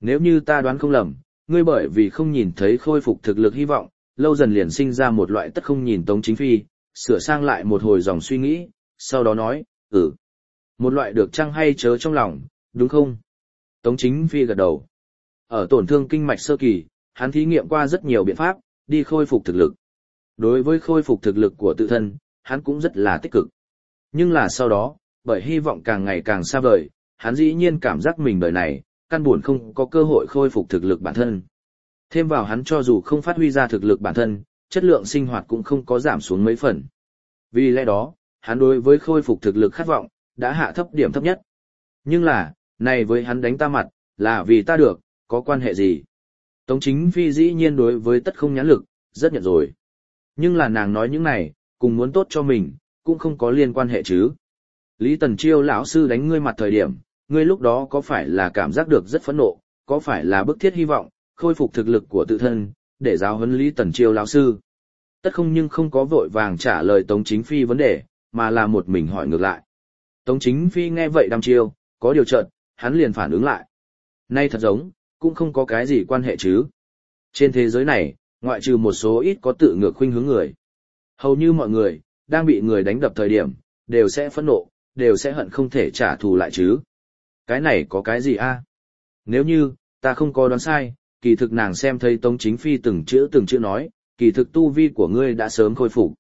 Nếu như ta đoán không lầm, ngươi bởi vì không nhìn thấy khôi phục thực lực hy vọng, lâu dần liền sinh ra một loại tất không nhìn Tống Chính Phi, sửa sang lại một hồi dòng suy nghĩ, sau đó nói, một loại được chăng hay chớ trong lòng, đúng không? Tống Chính Phi gật đầu. Ở tổn thương kinh mạch sơ kỳ, hắn thí nghiệm qua rất nhiều biện pháp, đi khôi phục thực lực. Đối với khôi phục thực lực của tự thân, hắn cũng rất là tích cực. Nhưng là sau đó, bởi hy vọng càng ngày càng xa vời, hắn dĩ nhiên cảm giác mình đời này, căn buồn không có cơ hội khôi phục thực lực bản thân. Thêm vào hắn cho dù không phát huy ra thực lực bản thân, chất lượng sinh hoạt cũng không có giảm xuống mấy phần. Vì lẽ đó, hắn đối với khôi phục thực lực khát vọng, đã hạ thấp điểm thấp nhất. Nhưng là, này với hắn đánh ta mặt, là vì ta được, có quan hệ gì? Tống Chính Phi dĩ nhiên đối với tất không nhãn lực, rất nhận rồi. Nhưng là nàng nói những này, cùng muốn tốt cho mình, cũng không có liên quan hệ chứ. Lý Tần Chiêu lão sư đánh ngươi mặt thời điểm, ngươi lúc đó có phải là cảm giác được rất phẫn nộ, có phải là bức thiết hy vọng, khôi phục thực lực của tự thân, để giáo huấn Lý Tần Chiêu lão sư? Tất không nhưng không có vội vàng trả lời Tống Chính Phi vấn đề, mà là một mình hỏi ngược lại. Tống Chính Phi nghe vậy đăm chiêu, có điều chợt, hắn liền phản ứng lại. Nay thật giống, cũng không có cái gì quan hệ chứ. Trên thế giới này, ngoại trừ một số ít có tự ngược khuynh hướng người. Hầu như mọi người, đang bị người đánh đập thời điểm, đều sẽ phẫn nộ, đều sẽ hận không thể trả thù lại chứ. Cái này có cái gì a? Nếu như, ta không có đoán sai, kỳ thực nàng xem thấy Tống Chính Phi từng chữ nói, kỳ thực tu vi của ngươi đã sớm khôi phục.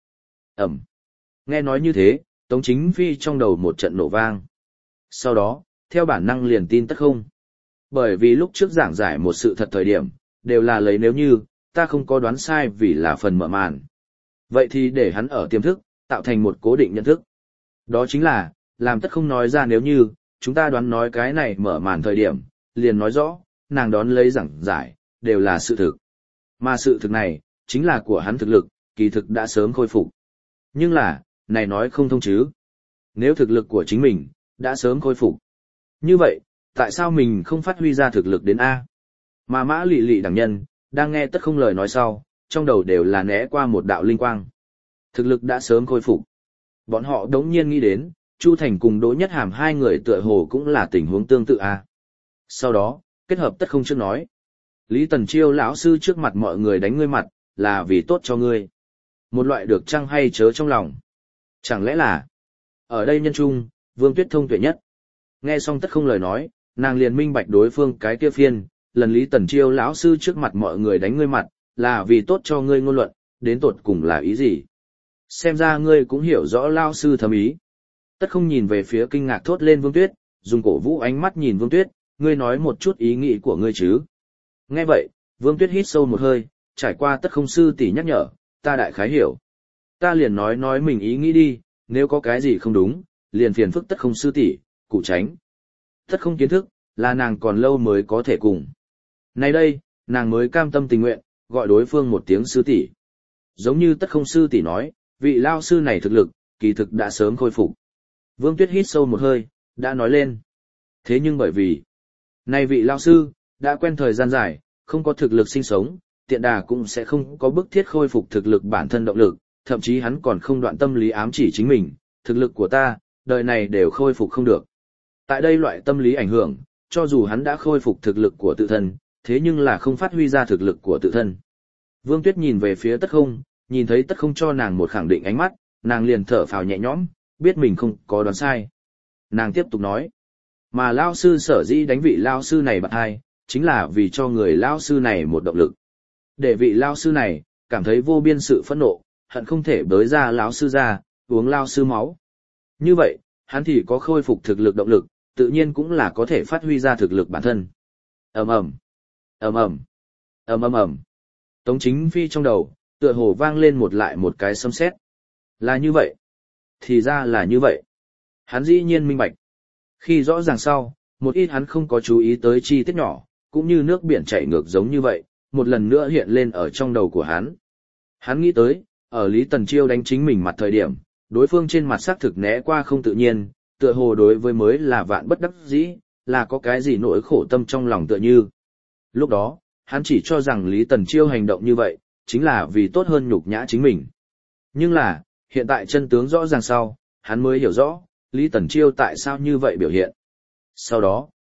Nghe nói như thế, Tống Chính Phi trong đầu một trận nổ vang. Sau đó, theo bản năng liền tin tất không. Bởi vì lúc trước giảng giải một sự thật thời điểm, đều là lấy nếu như, ta không có đoán sai vì là phần mở màn. Vậy thì để hắn ở tiềm thức, tạo thành một cố định nhận thức. Đó chính là, làm tất không nói ra nếu như, chúng ta đoán nói cái này mở màn thời điểm, liền nói rõ, nàng đón lấy giảng giải, đều là sự thực. Mà sự thực này, chính là của hắn thực lực, kỳ thực đã sớm khôi phục. Nhưng là, này nói không thông chứ. Nếu thực lực của chính mình, đã sớm khôi phục. Như vậy, tại sao mình không phát huy ra thực lực đến A? Mà Mã Lị Lị đẳng nhân, đang nghe tất không lời nói sau, trong đầu đều là né qua một đạo linh quang. Thực lực đã sớm khôi phục. Bọn họ đống nhiên nghĩ đến, Chu Thành cùng Đỗ Nhất Hàm hai người tựa hồ cũng là tình huống tương tự A. Sau đó, kết hợp tất không trước nói. Lý Tần Chiêu lão sư trước mặt mọi người đánh ngươi mặt, là vì tốt cho ngươi. Một loại được chăng hay chớ trong lòng. Chẳng lẽ là, ở đây nhân trung, Vương Tuyết thông tuệ nhất. Nghe xong tất không lời nói, nàng liền minh bạch đối phương cái kia phiên, lần Lý Tần Chiêu lão sư trước mặt mọi người đánh ngươi mặt, là vì tốt cho ngươi ngôn luận, đến tột cùng là ý gì? Xem ra ngươi cũng hiểu rõ lão sư thầm ý. Tất không nhìn về phía kinh ngạc thốt lên Vương Tuyết, dùng cổ vũ ánh mắt nhìn Vương Tuyết, ngươi nói một chút ý nghĩ của ngươi chứ? Nghe vậy, Vương Tuyết hít sâu một hơi, trải qua tất không sư tỷ nhắc nhở, ta đại khái hiểu. Ta liền nói mình ý nghĩ đi, nếu có cái gì không đúng, liền phiền phức tất không sư tỷ, cụ tránh. Tất không kiến thức, là nàng còn lâu mới có thể cùng. Nay đây, nàng mới cam tâm tình nguyện, gọi đối phương một tiếng sư tỷ. Giống như tất không sư tỷ nói, vị lao sư này thực lực, kỳ thực đã sớm khôi phục. Vương Tuyết hít sâu một hơi, đã nói lên. Thế nhưng bởi vì, nay vị lao sư, đã quen thời gian dài, không có thực lực sinh sống, tiện đà cũng sẽ không có bức thiết khôi phục thực lực bản thân động lực, thậm chí hắn còn không đoạn tâm lý ám chỉ chính mình, thực lực của ta, đời này đều khôi phục không được. Tại đây loại tâm lý ảnh hưởng, cho dù hắn đã khôi phục thực lực của tự thân, thế nhưng là không phát huy ra thực lực của tự thân. Vương Tuyết nhìn về phía tất không, nhìn thấy tất không cho nàng một khẳng định ánh mắt, nàng liền thở phào nhẹ nhõm, biết mình không có đoán sai. Nàng tiếp tục nói, mà lao sư sở dĩ đánh vị lao sư này bạn hai, chính là vì cho người lao sư này một động lực. Để vị lao sư này, cảm thấy vô biên sự phẫn nộ, hận không thể bới ra lão sư ra, uống lao sư máu. Như vậy, hắn thì có khôi phục thực lực động lực, tự nhiên cũng là có thể phát huy ra thực lực bản thân. ầm ầm, ầm ầm, ầm ầm ầm. Tống Chính Phi trong đầu, tựa hồ vang lên một lại một cái sấm sét. Là như vậy. Thì ra là như vậy. Hắn dĩ nhiên minh bạch. Khi rõ ràng sau, một ít hắn không có chú ý tới chi tiết nhỏ, cũng như nước biển chảy ngược giống như vậy, một lần nữa hiện lên ở trong đầu của hắn. Hắn nghĩ tới, ở Lý Tần Chiêu đánh chính mình mặt thời điểm, đối phương trên mặt xác thực né qua không tự nhiên, tựa hồ đối với mới là vạn bất đắc dĩ, là có cái gì nỗi khổ tâm trong lòng tựa như. Lúc đó, hắn chỉ cho rằng Lý Tần Chiêu hành động như vậy, chính là vì tốt hơn nhục nhã chính mình. Nhưng là, hiện tại chân tướng rõ ràng sau, hắn mới hiểu rõ, Lý Tần Chiêu tại sao như vậy biểu hiện. Sau đó,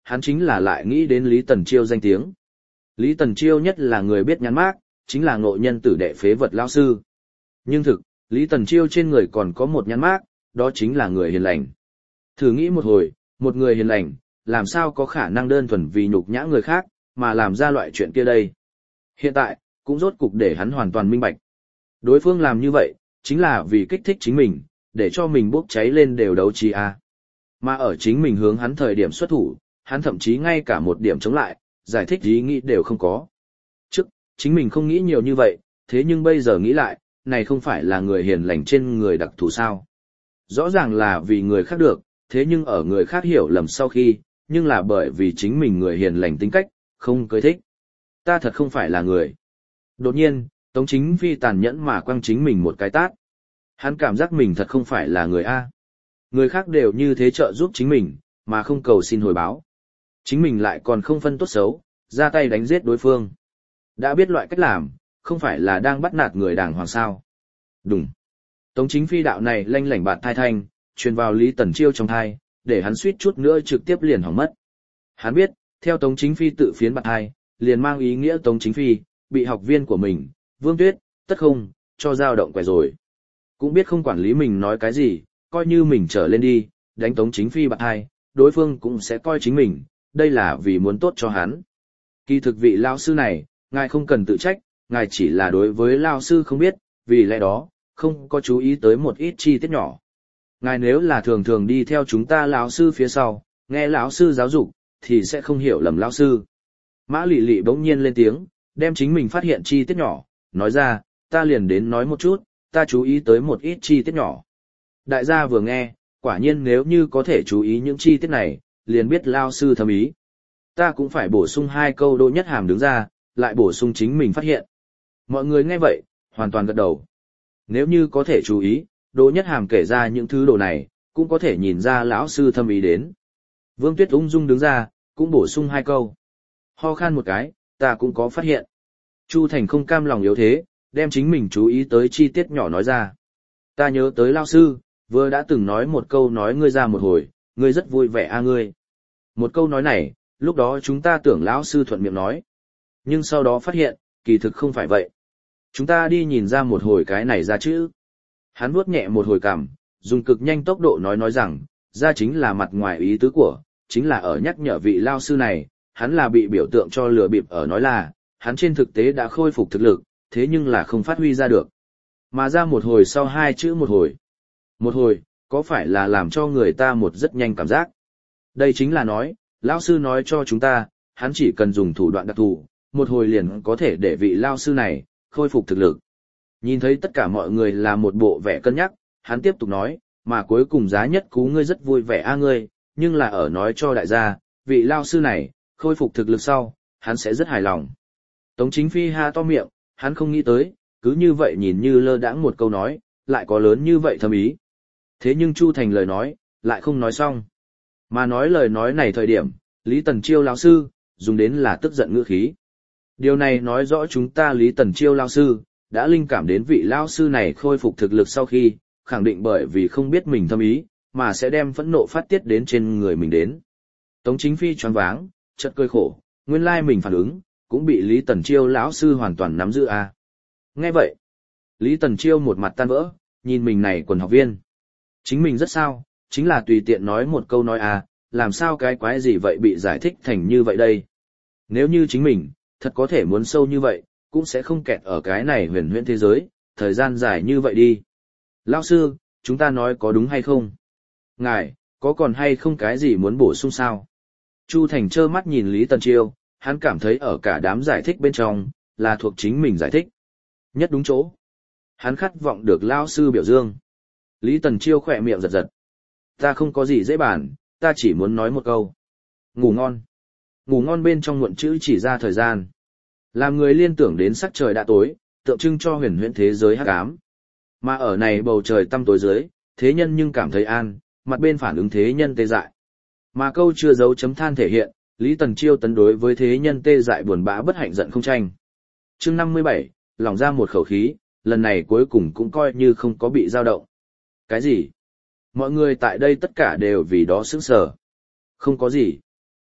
hắn chính là lại nghĩ đến Lý Tần Chiêu danh tiếng. Lý Tần Chiêu nhất là người biết nhắn mác, chính là ngộ nhân tử đệ phế vật lao sư. Nhưng thực, Lý Tần Chiêu trên người còn có một nhắn mác, đó chính là người hiền lành. Thử nghĩ một hồi, một người hiền lành, làm sao có khả năng đơn thuần vì nhục nhã người khác, mà làm ra loại chuyện kia đây. Hiện tại, cũng rốt cục để hắn hoàn toàn minh bạch. Đối phương làm như vậy, chính là vì kích thích chính mình, để cho mình bốc cháy lên đều đấu trí a. Mà ở chính mình hướng hắn thời điểm xuất thủ, hắn thậm chí ngay cả một điểm chống lại, giải thích ý nghĩ đều không có. Trước, chính mình không nghĩ nhiều như vậy, thế nhưng bây giờ nghĩ lại, này không phải là người hiền lành trên người đặc thù sao. Rõ ràng là vì người khác được, thế nhưng ở người khác hiểu lầm sau khi, nhưng là bởi vì chính mình người hiền lành tính cách, không cưới thích. Ta thật không phải là người. Đột nhiên, Tống Chính Phi tàn nhẫn mà quăng chính mình một cái tát. Hắn cảm giác mình thật không phải là người A. Người khác đều như thế trợ giúp chính mình, mà không cầu xin hồi báo. Chính mình lại còn không phân tốt xấu, ra tay đánh giết đối phương. Đã biết loại cách làm, không phải là đang bắt nạt người đàng hoàng sao. Đúng. Tống Chính Phi đạo này lanh lảnh bạt thai thanh, truyền vào Lý Tần Chiêu trong thai, để hắn suýt chút nữa trực tiếp liền hỏng mất. Hắn biết, theo Tống Chính Phi tự phiến bạt thai, liền mang ý nghĩa Tống Chính Phi, bị học viên của mình, Vương Tuyết, tất không, cho dao động quẻ rồi. Cũng biết không quản lý mình nói cái gì, coi như mình trở lên đi, đánh Tống Chính Phi bạt thai, đối phương cũng sẽ coi chính mình, đây là vì muốn tốt cho hắn. Kỳ thực vị lao sư này, ngài không cần tự trách, ngài chỉ là đối với lao sư không biết, vì lẽ đó, không có chú ý tới một ít chi tiết nhỏ. Ngài nếu là thường thường đi theo chúng ta lão sư phía sau, nghe lão sư giáo dục, thì sẽ không hiểu lầm lão sư. Mã Lị Lị bỗng nhiên lên tiếng, đem chính mình phát hiện chi tiết nhỏ, nói ra, ta liền đến nói một chút, ta chú ý tới một ít chi tiết nhỏ. Đại gia vừa nghe, quả nhiên nếu như có thể chú ý những chi tiết này, liền biết lao sư thâm ý. Ta cũng phải bổ sung 2 câu Đỗ Nhất Hàm đứng ra, lại bổ sung chính mình phát hiện. Mọi người nghe vậy, hoàn toàn gật đầu. Nếu như có thể chú ý, Đỗ Nhất Hàm kể ra những thứ đồ này, cũng có thể nhìn ra lão sư thâm ý đến. Vương Tuyết ung dung đứng ra, cũng bổ sung 2 câu. Ho khan một cái, ta cũng có phát hiện. Chu Thành không cam lòng yếu thế, đem chính mình chú ý tới chi tiết nhỏ nói ra. Ta nhớ tới lão sư, vừa đã từng nói một câu nói ngươi ra một hồi, ngươi rất vui vẻ a ngươi. Một câu nói này, lúc đó chúng ta tưởng lão sư thuận miệng nói. Nhưng sau đó phát hiện, kỳ thực không phải vậy. Chúng ta đi nhìn ra một hồi cái này ra chữ. Hắn vuốt nhẹ một hồi cằm, dùng cực nhanh tốc độ nói rằng, ra chính là mặt ngoài ý tứ của, chính là ở nhắc nhở vị lao sư này, hắn là bị biểu tượng cho lừa bịp ở nói là, hắn trên thực tế đã khôi phục thực lực, thế nhưng là không phát huy ra được. Mà ra một hồi sau 2 chữ một hồi. Một hồi, có phải là làm cho người ta một rất nhanh cảm giác? Đây chính là nói, lão sư nói cho chúng ta, hắn chỉ cần dùng thủ đoạn đặc thù, một hồi liền có thể để vị lao sư này khôi phục thực lực. Nhìn thấy tất cả mọi người là một bộ vẻ cân nhắc, hắn tiếp tục nói, mà cuối cùng giá nhất cú ngươi rất vui vẻ a ngươi, nhưng là ở nói cho đại gia, vị lao sư này, khôi phục thực lực sau, hắn sẽ rất hài lòng. Tống Chính Phi ha to miệng, hắn không nghĩ tới, cứ như vậy nhìn như lơ đãng một câu nói, lại có lớn như vậy thâm ý. Thế nhưng Chu Thành lời nói, lại không nói xong. Mà nói lời nói này thời điểm, Lý Tần Chiêu lão sư, dùng đến là tức giận ngữ khí. Điều này nói rõ chúng ta Lý Tần Chiêu lão sư, đã linh cảm đến vị lão sư này khôi phục thực lực sau khi, khẳng định bởi vì không biết mình thâm ý, mà sẽ đem phẫn nộ phát tiết đến trên người mình đến. Tống Chính Phi choáng váng, chợt cười khổ, nguyên lai mình phản ứng, cũng bị Lý Tần Chiêu lão sư hoàn toàn nắm giữ a. Nghe vậy, Lý Tần Chiêu một mặt tan vỡ, nhìn mình này quần học viên. Chính mình rất sao, chính là tùy tiện nói một câu nói à, làm sao cái quái gì vậy bị giải thích thành như vậy đây. Nếu như chính mình, thật có thể muốn sâu như vậy, cũng sẽ không kẹt ở cái này huyền huyễn thế giới, thời gian dài như vậy đi. Lão sư, chúng ta nói có đúng hay không? Ngài, có còn hay không cái gì muốn bổ sung sao? Chu Thành trơ mắt nhìn Lý Tần Chiêu, hắn cảm thấy ở cả đám giải thích bên trong, là thuộc chính mình giải thích. Nhất đúng chỗ. Hắn khát vọng được lão sư biểu dương. Lý Tần Chiêu khỏe miệng giật giật. Ta không có gì dễ bàn, ta chỉ muốn nói một câu. Ngủ ngon. Ngủ ngon bên trong muộn chữ chỉ ra thời gian. Làm người liên tưởng đến sắc trời đã tối, tượng trưng cho huyền huyễn thế giới hắc ám. Mà ở này bầu trời tăm tối dưới, thế nhân nhưng cảm thấy an, mặt bên phản ứng thế nhân tê dại. Mà câu chưa dấu chấm than thể hiện, Lý Tần Chiêu tấn đối với thế nhân tê dại buồn bã bất hạnh giận không tranh. Chương 57, lòng ra một khẩu khí, lần này cuối cùng cũng coi như không có bị dao động. Cái gì? Mọi người tại đây tất cả đều vì đó sững sờ. Không có gì.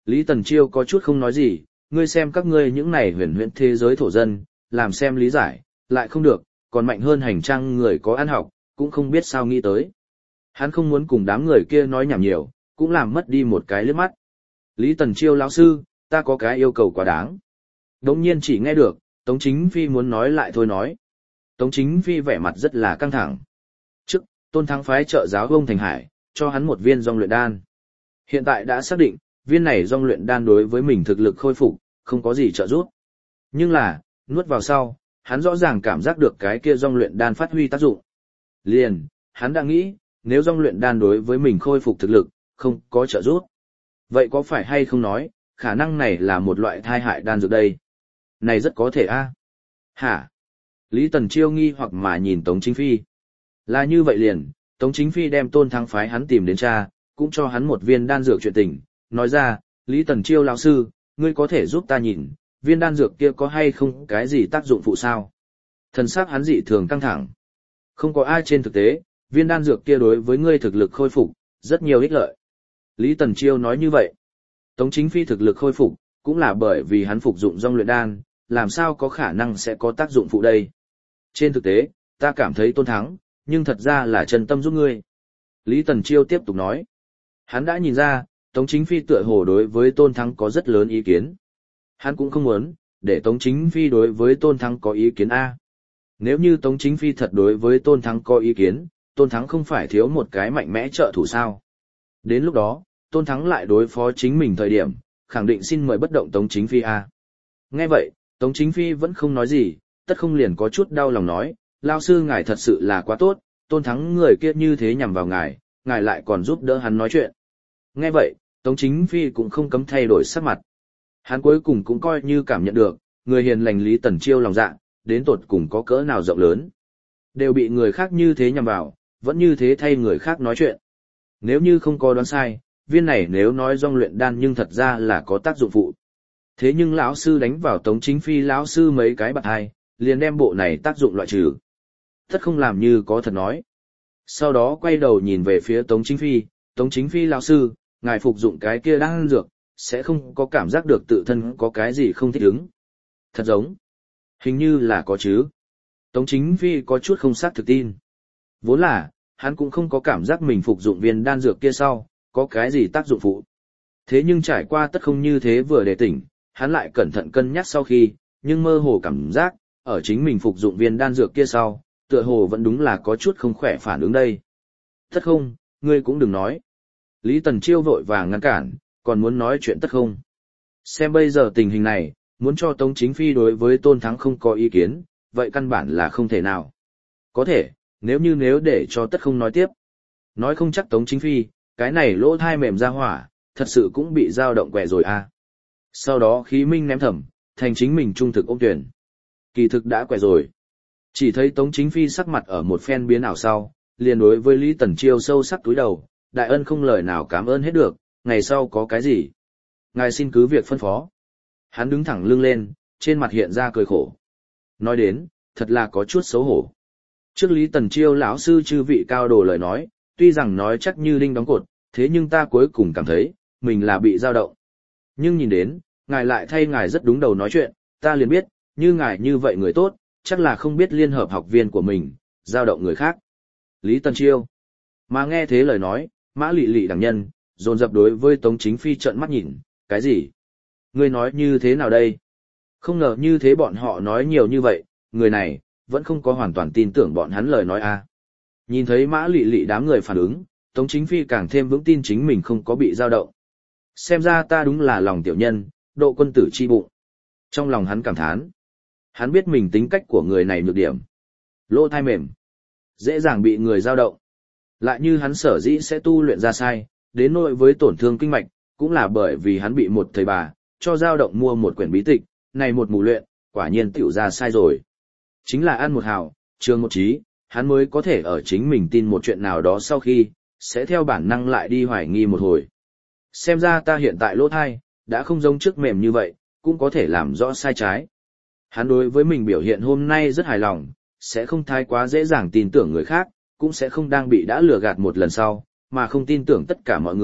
Lý Tần Chiêu có chút không nói gì, ngươi xem các ngươi những này huyền huyễn thế giới thổ dân, làm xem lý giải, lại không được, còn mạnh hơn hành trang người có ăn học, cũng không biết sao nghĩ tới. Hắn không muốn cùng đám người kia nói nhảm nhiều, cũng làm mất đi một cái liếc mắt. Lý Tần Chiêu lão sư, ta có cái yêu cầu quá đáng. Đống nhiên chỉ nghe được, Tống Chính Phi muốn nói lại thôi nói. Tống Chính Phi vẻ mặt rất là căng thẳng. Trước, Tôn Thắng phái trợ giáo ông Thành Hải, cho hắn một viên dòng luyện đan. Hiện tại đã xác định, viên này dòng luyện đan đối với mình thực lực khôi phục, không có gì trợ giúp. Nhưng là, nuốt vào sau, hắn rõ ràng cảm giác được cái kia dòng luyện đan phát huy tác dụng. Liền, hắn đã nghĩ, nếu dòng luyện đan đối với mình khôi phục thực lực, không có trợ giúp. Vậy có phải hay không nói, khả năng này là một loại thai hại đan dược đây? Này rất có thể a. Hả? Lý Tần Chiêu nghi hoặc mà nhìn Tống Chính Phi. Là như vậy liền, Tống Chính Phi đem Tôn Thắng phái hắn tìm đến cha, cũng cho hắn một viên đan dược chuyện tình, nói ra, Lý Tần Chiêu lão sư, ngươi có thể giúp ta nhìn, viên đan dược kia có hay không cái gì tác dụng phụ sao? Thần sắc hắn dị thường căng thẳng. Không có ai trên thực tế, viên đan dược kia đối với ngươi thực lực khôi phục, rất nhiều ích lợi. Lý Tần Chiêu nói như vậy. Tống Chính Phi thực lực khôi phục, cũng là bởi vì hắn phục dụng dòng luyện đan, làm sao có khả năng sẽ có tác dụng phụ đây. Trên thực tế, ta cảm thấy Tôn Thắng, nhưng thật ra là chân tâm giúp ngươi. Lý Tần Chiêu tiếp tục nói. Hắn đã nhìn ra, Tống Chính Phi tựa hồ đối với Tôn Thắng có rất lớn ý kiến. Hắn cũng không muốn, để Tống Chính Phi đối với Tôn Thắng có ý kiến A. Nếu như Tống Chính Phi thật đối với Tôn Thắng có ý kiến, Tôn Thắng không phải thiếu một cái mạnh mẽ trợ thủ sao. Đến lúc đó, Tôn Thắng lại đối phó chính mình thời điểm, khẳng định xin mời bất động Tống Chính Phi A. Nghe vậy, Tống Chính Phi vẫn không nói gì, tất không liền có chút đau lòng nói, lao sư ngài thật sự là quá tốt, Tôn Thắng người kia như thế nhằm vào ngài lại còn giúp đỡ hắn nói chuyện. Nghe vậy, Tống Chính Phi cũng không cấm thay đổi sắc mặt. Hắn cuối cùng cũng coi như cảm nhận được, người hiền lành Lý Tần Chiêu lòng dạ, đến tột cùng có cỡ nào rộng lớn. Đều bị người khác như thế nhằm vào, vẫn như thế thay người khác nói chuyện. Nếu như không có đoán sai, viên này nếu nói dòng luyện đan nhưng thật ra là có tác dụng phụ. Thế nhưng lão sư đánh vào Tống Chính Phi lão sư mấy cái bạc hai, liền đem bộ này tác dụng loại trừ. Tất không làm như có thật nói. Sau đó quay đầu nhìn về phía Tống Chính Phi lão sư, ngài phục dụng cái kia đan dược, sẽ không có cảm giác được tự thân có cái gì không thích ứng. Thật giống. Hình như là có chứ. Tống Chính Phi có chút không xác thực tin. Vốn là, hắn cũng không có cảm giác mình phục dụng viên đan dược kia sau, có cái gì tác dụng phụ. Thế nhưng trải qua tất không như thế vừa để tỉnh, hắn lại cẩn thận cân nhắc sau khi, nhưng mơ hồ cảm giác, ở chính mình phục dụng viên đan dược kia sau, tựa hồ vẫn đúng là có chút không khỏe phản ứng đây. Tất không, ngươi cũng đừng nói. Lý Tần Chiêu vội vàng ngăn cản, còn muốn nói chuyện tất không. Xem bây giờ tình hình này, muốn cho Tống Chính Phi đối với Tôn Thắng không có ý kiến, vậy căn bản là không thể nào. Có thể, nếu để cho tất không nói tiếp. Nói không chắc Tống Chính Phi, cái này lỗ thai mềm ra hỏa, thật sự cũng bị dao động quẹ rồi à. Sau đó khí minh ném thầm, thành chính mình trung thực ôm tuyển. Kỳ thực đã quẹ rồi. Chỉ thấy Tống Chính Phi sắc mặt ở một phen biến ảo sau, liền đối với Lý Tần Chiêu sâu sắc túi đầu, đại ân không lời nào cảm ơn hết được, ngày sau có cái gì. Ngài xin cứ việc phân phó. Hắn đứng thẳng lưng lên, trên mặt hiện ra cười khổ. Nói đến, thật là có chút xấu hổ. Trước Lý Tần Chiêu lão sư chư vị cao đồ lời nói, tuy rằng nói chắc như đinh đóng cột, thế nhưng ta cuối cùng cảm thấy, mình là bị dao động. Nhưng nhìn đến, ngài lại thay ngài rất đúng đầu nói chuyện, ta liền biết, như ngài như vậy người tốt, chắc là không biết liên hợp học viên của mình, dao động người khác. Lý Tần Chiêu. Mà nghe thế lời nói, Mã Lị Lị đẳng nhân, dồn dập đối với Tống Chính Phi trợn mắt nhìn, cái gì? Ngươi nói như thế nào đây? Không ngờ như thế bọn họ nói nhiều như vậy, người này, vẫn không có hoàn toàn tin tưởng bọn hắn lời nói à. Nhìn thấy Mã Lị Lị đám người phản ứng, Tống Chính Phi càng thêm vững tin chính mình không có bị dao động. Xem ra ta đúng là lòng tiểu nhân, độ quân tử chi bụng. Trong lòng hắn cảm thán. Hắn biết mình tính cách của người này nhược điểm. Lỗ thai mềm. Dễ dàng bị người dao động. Lại như hắn sở dĩ sẽ tu luyện ra sai, đến nỗi với tổn thương kinh mạch, cũng là bởi vì hắn bị một thầy bà, cho dao động mua một quyển bí tịch, này một mù luyện, quả nhiên tiểu ra sai rồi. Chính là ăn một hào, trường một trí, hắn mới có thể ở chính mình tin một chuyện nào đó sau khi, sẽ theo bản năng lại đi hoài nghi một hồi. Xem ra ta hiện tại lỗ thai, đã không giống trước mềm như vậy, cũng có thể làm rõ sai trái. Hắn đối với mình biểu hiện hôm nay rất hài lòng, sẽ không thái quá dễ dàng tin tưởng người khác, cũng sẽ không đang bị đã lừa gạt một lần sau, mà không tin tưởng tất cả mọi người,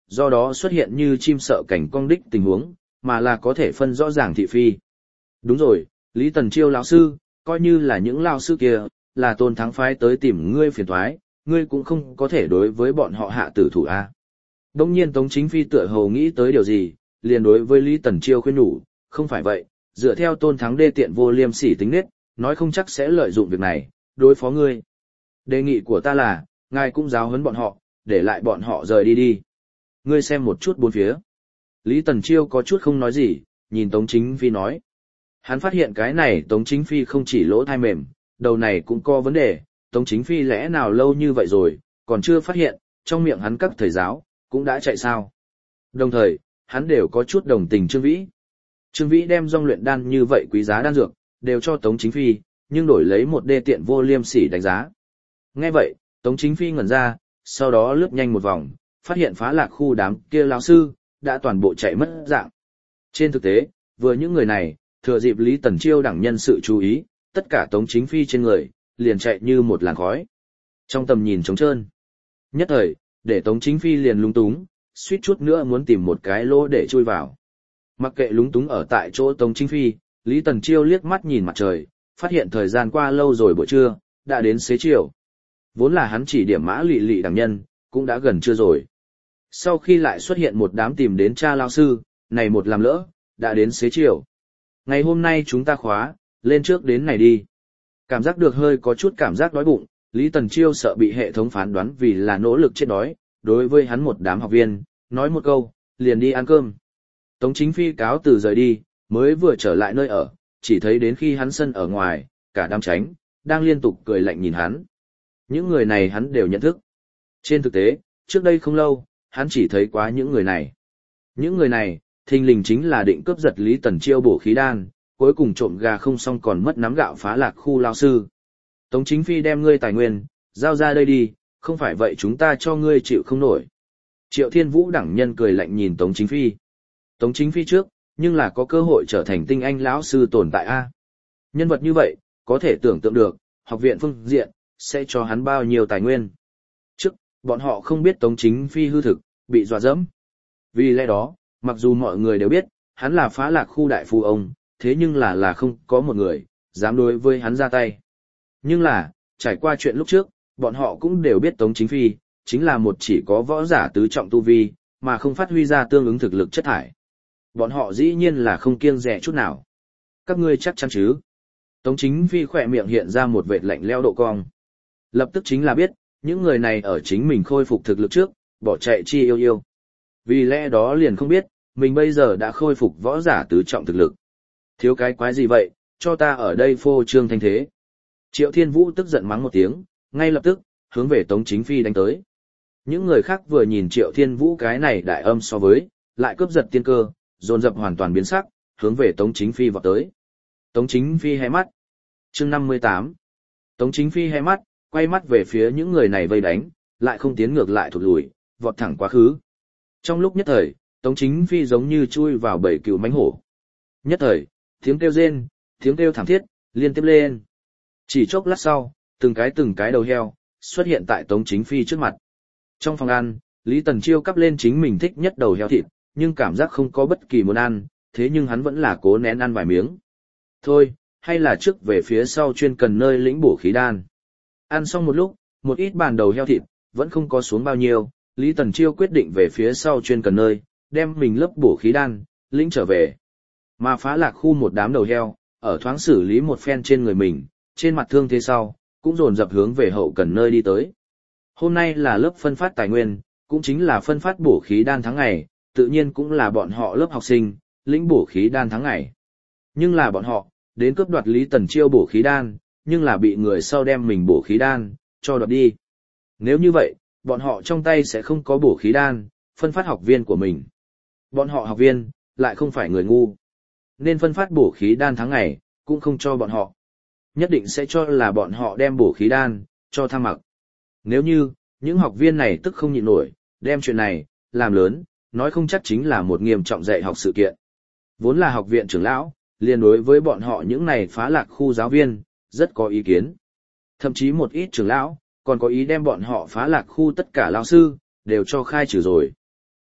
do đó xuất hiện như chim sợ cảnh cong đích tình huống, mà là có thể phân rõ ràng thị phi. Đúng rồi, Lý Tần Chiêu lão sư, coi như là những lão sư kia, là Tôn Thắng phái tới tìm ngươi phiền toái, ngươi cũng không có thể đối với bọn họ hạ tử thủ a. Đông nhiên Tống Chính Phi tựa hồ nghĩ tới điều gì, liền đối với Lý Tần Chiêu khuyên nhủ, không phải vậy, dựa theo Tôn Thắng đê tiện vô liêm sỉ tính nết, nói không chắc sẽ lợi dụng việc này, đối phó ngươi. Đề nghị của ta là, ngài cũng giáo huấn bọn họ, để lại bọn họ rời đi đi. Ngươi xem một chút bốn phía. Lý Tần Chiêu có chút không nói gì, nhìn Tống Chính Phi nói. Hắn phát hiện cái này Tống Chính Phi không chỉ lỗ thai mềm, đầu này cũng có vấn đề, Tống Chính Phi lẽ nào lâu như vậy rồi, còn chưa phát hiện, trong miệng hắn các thầy giáo, cũng đã chạy sao. Đồng thời, hắn đều có chút đồng tình Trương Vĩ. Trương Vĩ đem dòng luyện đan như vậy quý giá đan dược, đều cho Tống Chính Phi, nhưng đổi lấy một đê tiện vô liêm sỉ đánh giá. Nghe vậy, Tống Chính Phi ngẩn ra, sau đó lướt nhanh một vòng, phát hiện Phá Lạc khu đám kia lão sư, đã toàn bộ chạy mất dạng. Trên thực tế, vừa những người này, thừa dịp Lý Tần Chiêu đẳng nhân sự chú ý, tất cả Tống Chính Phi trên người, liền chạy như một làn khói. Trong tầm nhìn trống trơn. Nhất thời, để Tống Chính Phi liền lúng túng, suýt chút nữa muốn tìm một cái lỗ để chui vào. Mặc kệ lúng túng ở tại chỗ Tống Chính Phi, Lý Tần Chiêu liếc mắt nhìn mặt trời, phát hiện thời gian qua lâu rồi buổi trưa, đã đến xế chiều. Vốn là hắn chỉ điểm mã lị lị đẳng nhân, cũng đã gần trưa rồi. Sau khi lại xuất hiện một đám tìm đến cha lao sư, này một làm lỡ, đã đến xế chiều. Ngày hôm nay chúng ta khóa, lên trước đến này đi. Cảm giác được hơi có chút cảm giác đói bụng, Lý Tần Chiêu sợ bị hệ thống phán đoán vì là nỗ lực chết đói, đối với hắn một đám học viên, nói một câu, liền đi ăn cơm. Tống Chính Phi cáo từ rời đi, mới vừa trở lại nơi ở, chỉ thấy đến khi hắn sân ở ngoài, cả đám tránh, đang liên tục cười lạnh nhìn hắn. Những người này hắn đều nhận thức. Trên thực tế, trước đây không lâu, hắn chỉ thấy quá những người này. Những người này, thình lình chính là định cướp giật Lý Tần Chiêu bổ khí đan, cuối cùng trộm gà không xong còn mất nắm gạo Phá Lạc khu lao sư. Tống Chính Phi đem ngươi tài nguyên, giao ra đây đi, không phải vậy chúng ta cho ngươi chịu không nổi. Triệu Thiên Vũ đẳng nhân cười lạnh nhìn Tống Chính Phi. Tống Chính Phi trước, nhưng là có cơ hội trở thành tinh anh lão sư tồn tại a. Nhân vật như vậy, có thể tưởng tượng được, học viện phương diện, sẽ cho hắn bao nhiêu tài nguyên. Trước, bọn họ không biết Tống Chính Phi hư thực, bị dọa dẫm. Vì lẽ đó, mặc dù mọi người đều biết, hắn là Phá Lạc khu đại phu ông, thế nhưng là không có một người, dám đối với hắn ra tay. Nhưng là, trải qua chuyện lúc trước, bọn họ cũng đều biết Tống Chính Phi, chính là một chỉ có võ giả tứ trọng tu vi, mà không phát huy ra tương ứng thực lực chất thải. Bọn họ dĩ nhiên là không kiêng dè chút nào. Các ngươi chắc chắn chứ? Tống Chính Phi khỏe miệng hiện ra một vệt lạnh leo độ cong. Lập tức chính là biết, những người này ở chính mình khôi phục thực lực trước, bỏ chạy chi yêu yêu. Vì lẽ đó liền không biết, mình bây giờ đã khôi phục võ giả tứ trọng thực lực. Thiếu cái quái gì vậy, cho ta ở đây phô trương thanh thế. Triệu Thiên Vũ tức giận mắng một tiếng, ngay lập tức, hướng về Tống Chính Phi đánh tới. Những người khác vừa nhìn Triệu Thiên Vũ cái này đại âm so với, lại cướp giật tiên cơ, dồn dập hoàn toàn biến sắc, hướng về Tống Chính Phi vọt tới. Tống Chính Phi hé mắt. Chương 58. Tống Chính Phi hé mắt, quay mắt về phía những người này vây đánh, lại không tiến ngược lại thụt lùi, vọt thẳng quá khứ. Trong lúc nhất thời, Tống Chính Phi giống như chui vào bầy cừu mánh hổ. Nhất thời, tiếng kêu rên, tiếng kêu thảm thiết, liên tiếp lên. Chỉ chốc lát sau, từng cái đầu heo, xuất hiện tại Tống Chính Phi trước mặt. Trong phòng ăn, Lý Tần Chiêu cắp lên chính mình thích nhất đầu heo thịt, nhưng cảm giác không có bất kỳ muốn ăn, thế nhưng hắn vẫn là cố nén ăn vài miếng. Thôi, hay là trước về phía sau chuyên cần nơi lĩnh bổ khí đan. Ăn xong một lúc, một ít bàn đầu heo thịt, vẫn không có xuống bao nhiêu, Lý Tần Chiêu quyết định về phía sau chuyên cần nơi, đem mình lấp bổ khí đan, lĩnh trở về. Mà Phá Lạc khu một đám đầu heo, ở thoáng xử lý một phen trên người mình, trên mặt thương thế sau, cũng dồn dập hướng về hậu cần nơi đi tới. Hôm nay là lớp phân phát tài nguyên, cũng chính là phân phát bổ khí đan tháng ngày, tự nhiên cũng là bọn họ lớp học sinh, lĩnh bổ khí đan tháng ngày. Nhưng là bọn họ, đến cướp đoạt Lý Tần Chiêu bổ khí đan, nhưng là bị người sau đem mình bổ khí đan, cho đoạt đi. Nếu như vậy, bọn họ trong tay sẽ không có bổ khí đan, phân phát học viên của mình. Bọn họ học viên, lại không phải người ngu. Nên phân phát bổ khí đan tháng ngày, cũng không cho bọn họ. Nhất định sẽ cho là bọn họ đem bổ khí đan, cho Tham Mặc. Nếu như, những học viên này tức không nhịn nổi, đem chuyện này, làm lớn, nói không chắc chính là một nghiêm trọng dạy học sự kiện. Vốn là học viện trưởng lão, liền đối với bọn họ những này Phá Lạc khu giáo viên, rất có ý kiến. Thậm chí một ít trưởng lão, còn có ý đem bọn họ Phá Lạc khu tất cả lão sư, đều cho khai trừ rồi.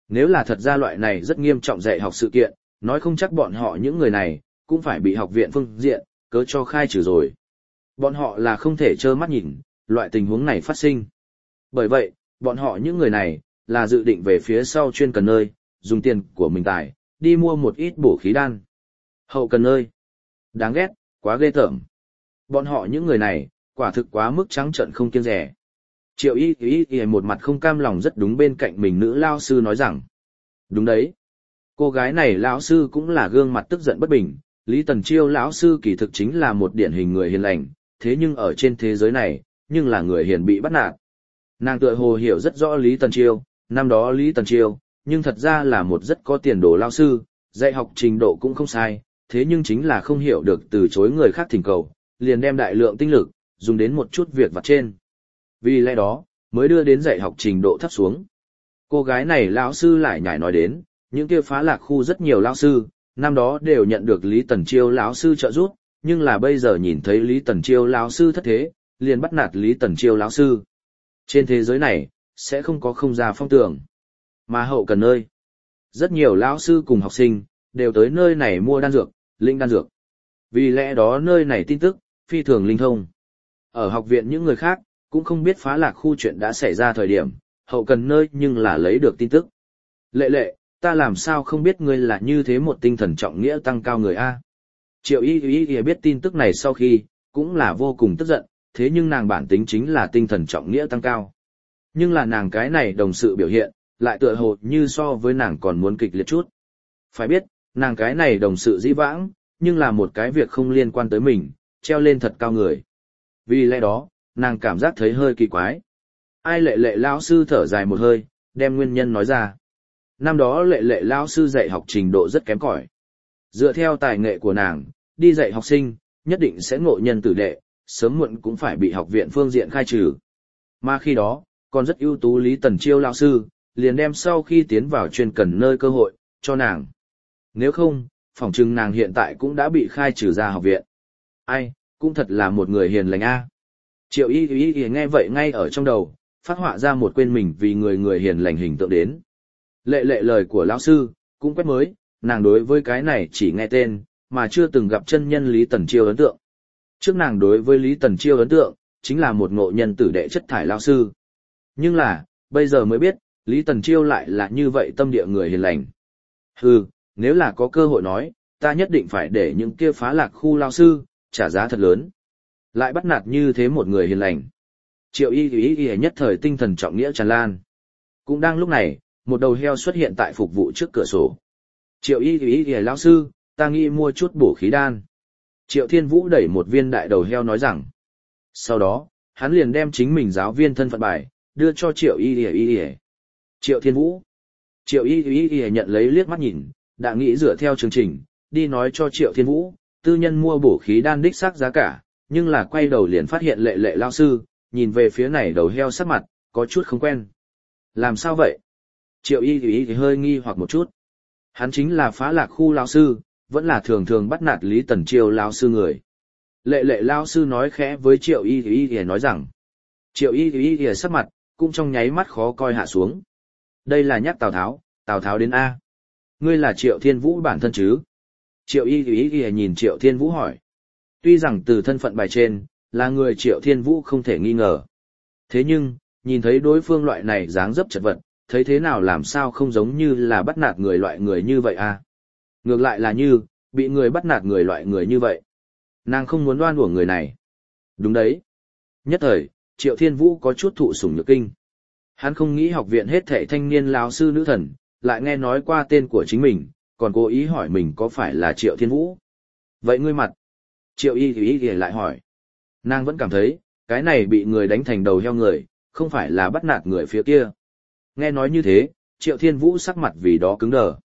Nếu là thật ra loại này rất nghiêm trọng dạy học sự kiện, nói không chắc bọn họ những người này, cũng phải bị học viện phương diện, cớ cho khai trừ rồi. Bọn họ là không thể trơ mắt nhìn, loại tình huống này phát sinh. Bởi vậy, bọn họ những người này, là dự định về phía sau chuyên cần nơi, dùng tiền của mình tài, đi mua một ít bổ khí đan. Hậu cần nơi. Đáng ghét, quá ghê tởm. Bọn họ những người này, quả thực quá mức trắng trợn không kiêng dè. Triệu y một mặt không cam lòng rất đúng bên cạnh mình nữ lao sư nói rằng. Đúng đấy. Cô gái này lão sư cũng là gương mặt tức giận bất bình, Lý Tần Chiêu lão sư kỳ thực chính là một điển hình người hiền lành, thế nhưng ở trên thế giới này, nhưng là người hiền bị bắt nạt. Nàng tựa hồ hiểu rất rõ Lý Tần Chiêu, năm đó Lý Tần Chiêu, nhưng thật ra là một rất có tiền đồ lao sư, dạy học trình độ cũng không sai, thế nhưng chính là không hiểu được từ chối người khác thỉnh cầu, liền đem đại lượng tinh lực, dùng đến một chút việc vặt trên. Vì lẽ đó, mới đưa đến dạy học trình độ thấp xuống. Cô gái này lão sư lại nhảy nói đến, những kia phá lạc khu rất nhiều lão sư, năm đó đều nhận được Lý Tần Chiêu lão sư trợ giúp, nhưng là bây giờ nhìn thấy Lý Tần Chiêu lão sư thất thế, liền bắt nạt Lý Tần Chiêu lão sư. Trên thế giới này, sẽ không có không ra phong tưởng. Mà hậu cần nơi. Rất nhiều lão sư cùng học sinh, đều tới nơi này mua đan dược, linh đan dược. Vì lẽ đó nơi này tin tức, phi thường linh thông. Ở học viện những người khác, cũng không biết phá lạc khu chuyện đã xảy ra thời điểm, hậu cần nơi nhưng là lấy được tin tức. Lệ lệ, ta làm sao không biết ngươi là như thế một tinh thần trọng nghĩa tăng cao người A. Triệu y biết tin tức này sau khi, cũng là vô cùng tức giận, thế nhưng nàng bản tính chính là tinh thần trọng nghĩa tăng cao. Nhưng là nàng cái này đồng sự biểu hiện, lại tựa hồ như so với nàng còn muốn kịch liệt chút. Phải biết, nàng cái này đồng sự dĩ vãng, nhưng là một cái việc không liên quan tới mình, treo lên thật cao người. Vì lẽ đó, nàng cảm giác thấy hơi kỳ quái. Ai lệ lệ lão sư thở dài một hơi, đem nguyên nhân nói ra. Năm đó lệ lệ lão sư dạy học trình độ rất kém cỏi. Dựa theo tài nghệ của nàng, đi dạy học sinh, nhất định sẽ ngộ nhân tử đệ, sớm muộn cũng phải bị học viện phương diện khai trừ. Mà khi đó, còn rất ưu tú Lý Tần Chiêu lão sư, liền đem sau khi tiến vào chuyên cần nơi cơ hội, cho nàng. Nếu không, phỏng chừng nàng hiện tại cũng đã bị khai trừ ra học viện. Ai, cũng thật là một người hiền lành a. Triệu y nghe vậy ngay ở trong đầu, phát họa ra một quên mình vì người hiền lành hình tượng đến. Lệ lệ lời của lão sư, cũng quét mới, nàng đối với cái này chỉ nghe tên, mà chưa từng gặp chân nhân Lý Tần Chiêu ấn tượng. Trước nàng đối với Lý Tần Chiêu ấn tượng, chính là một ngộ nhân tử đệ chất thải lão sư. Nhưng là, bây giờ mới biết, Lý Tần Chiêu lại là như vậy tâm địa người hiền lành. Hừ, nếu là có cơ hội nói, ta nhất định phải để những kia phá lạc khu lão sư, trả giá thật lớn. Lại bắt nạt như thế một người hiền lành. Triệu y nhất thời tinh thần trọng nghĩa tràn lan. Cũng đang lúc này, một đầu heo xuất hiện tại phục vụ trước cửa sổ. Triệu y lão sư, ta nghĩ mua chút bổ khí đan. Triệu Thiên Vũ đẩy một viên đại đầu heo nói rằng. Sau đó, hắn liền đem chính mình giáo viên thân phận bài, đưa cho Triệu y. Triệu Thiên Vũ. Triệu y nhận lấy liếc mắt nhìn, đã nghĩ dựa theo chương trình, đi nói cho Triệu Thiên Vũ, tư nhân mua bổ khí đan đích xác giá cả, nhưng là quay đầu liền phát hiện lệ lệ lao sư, nhìn về phía này đầu heo sắc mặt, có chút không quen. Làm sao vậy? Triệu y thì hơi nghi hoặc một chút. Hắn chính là phá lạc khu lao sư, vẫn là thường thường bắt nạt Lý Tần Chiêu lao sư người. Lệ lệ lao sư nói khẽ với Triệu y thì nói rằng. Triệu y thì sắc mặt, cũng trong nháy mắt khó coi hạ xuống. Đây là nhắc Tào Tháo đến A. Ngươi là Triệu Thiên Vũ bản thân chứ? Triệu y thì nhìn Triệu Thiên Vũ hỏi. Tuy rằng từ thân phận bài trên, là người Triệu Thiên Vũ không thể nghi ngờ. Thế nhưng, nhìn thấy đối phương loại này dáng dấp chật vật, thấy thế nào làm sao không giống như là bắt nạt người loại người như vậy à? Ngược lại là như, bị người bắt nạt người loại người như vậy. Nàng không muốn đoan uổng người này. Đúng đấy. Nhất thời, Triệu Thiên Vũ có chút thụ sủng nhược kinh. Hắn không nghĩ học viện hết thảy thanh niên lão sư nữ thần, lại nghe nói qua tên của chính mình, còn cố ý hỏi mình có phải là Triệu Thiên Vũ. Vậy ngươi mặt? Triệu y lại hỏi. Nàng vẫn cảm thấy, cái này bị người đánh thành đầu heo người, không phải là bắt nạt người phía kia. Nghe nói như thế, Triệu Thiên Vũ sắc mặt vì đó cứng đờ.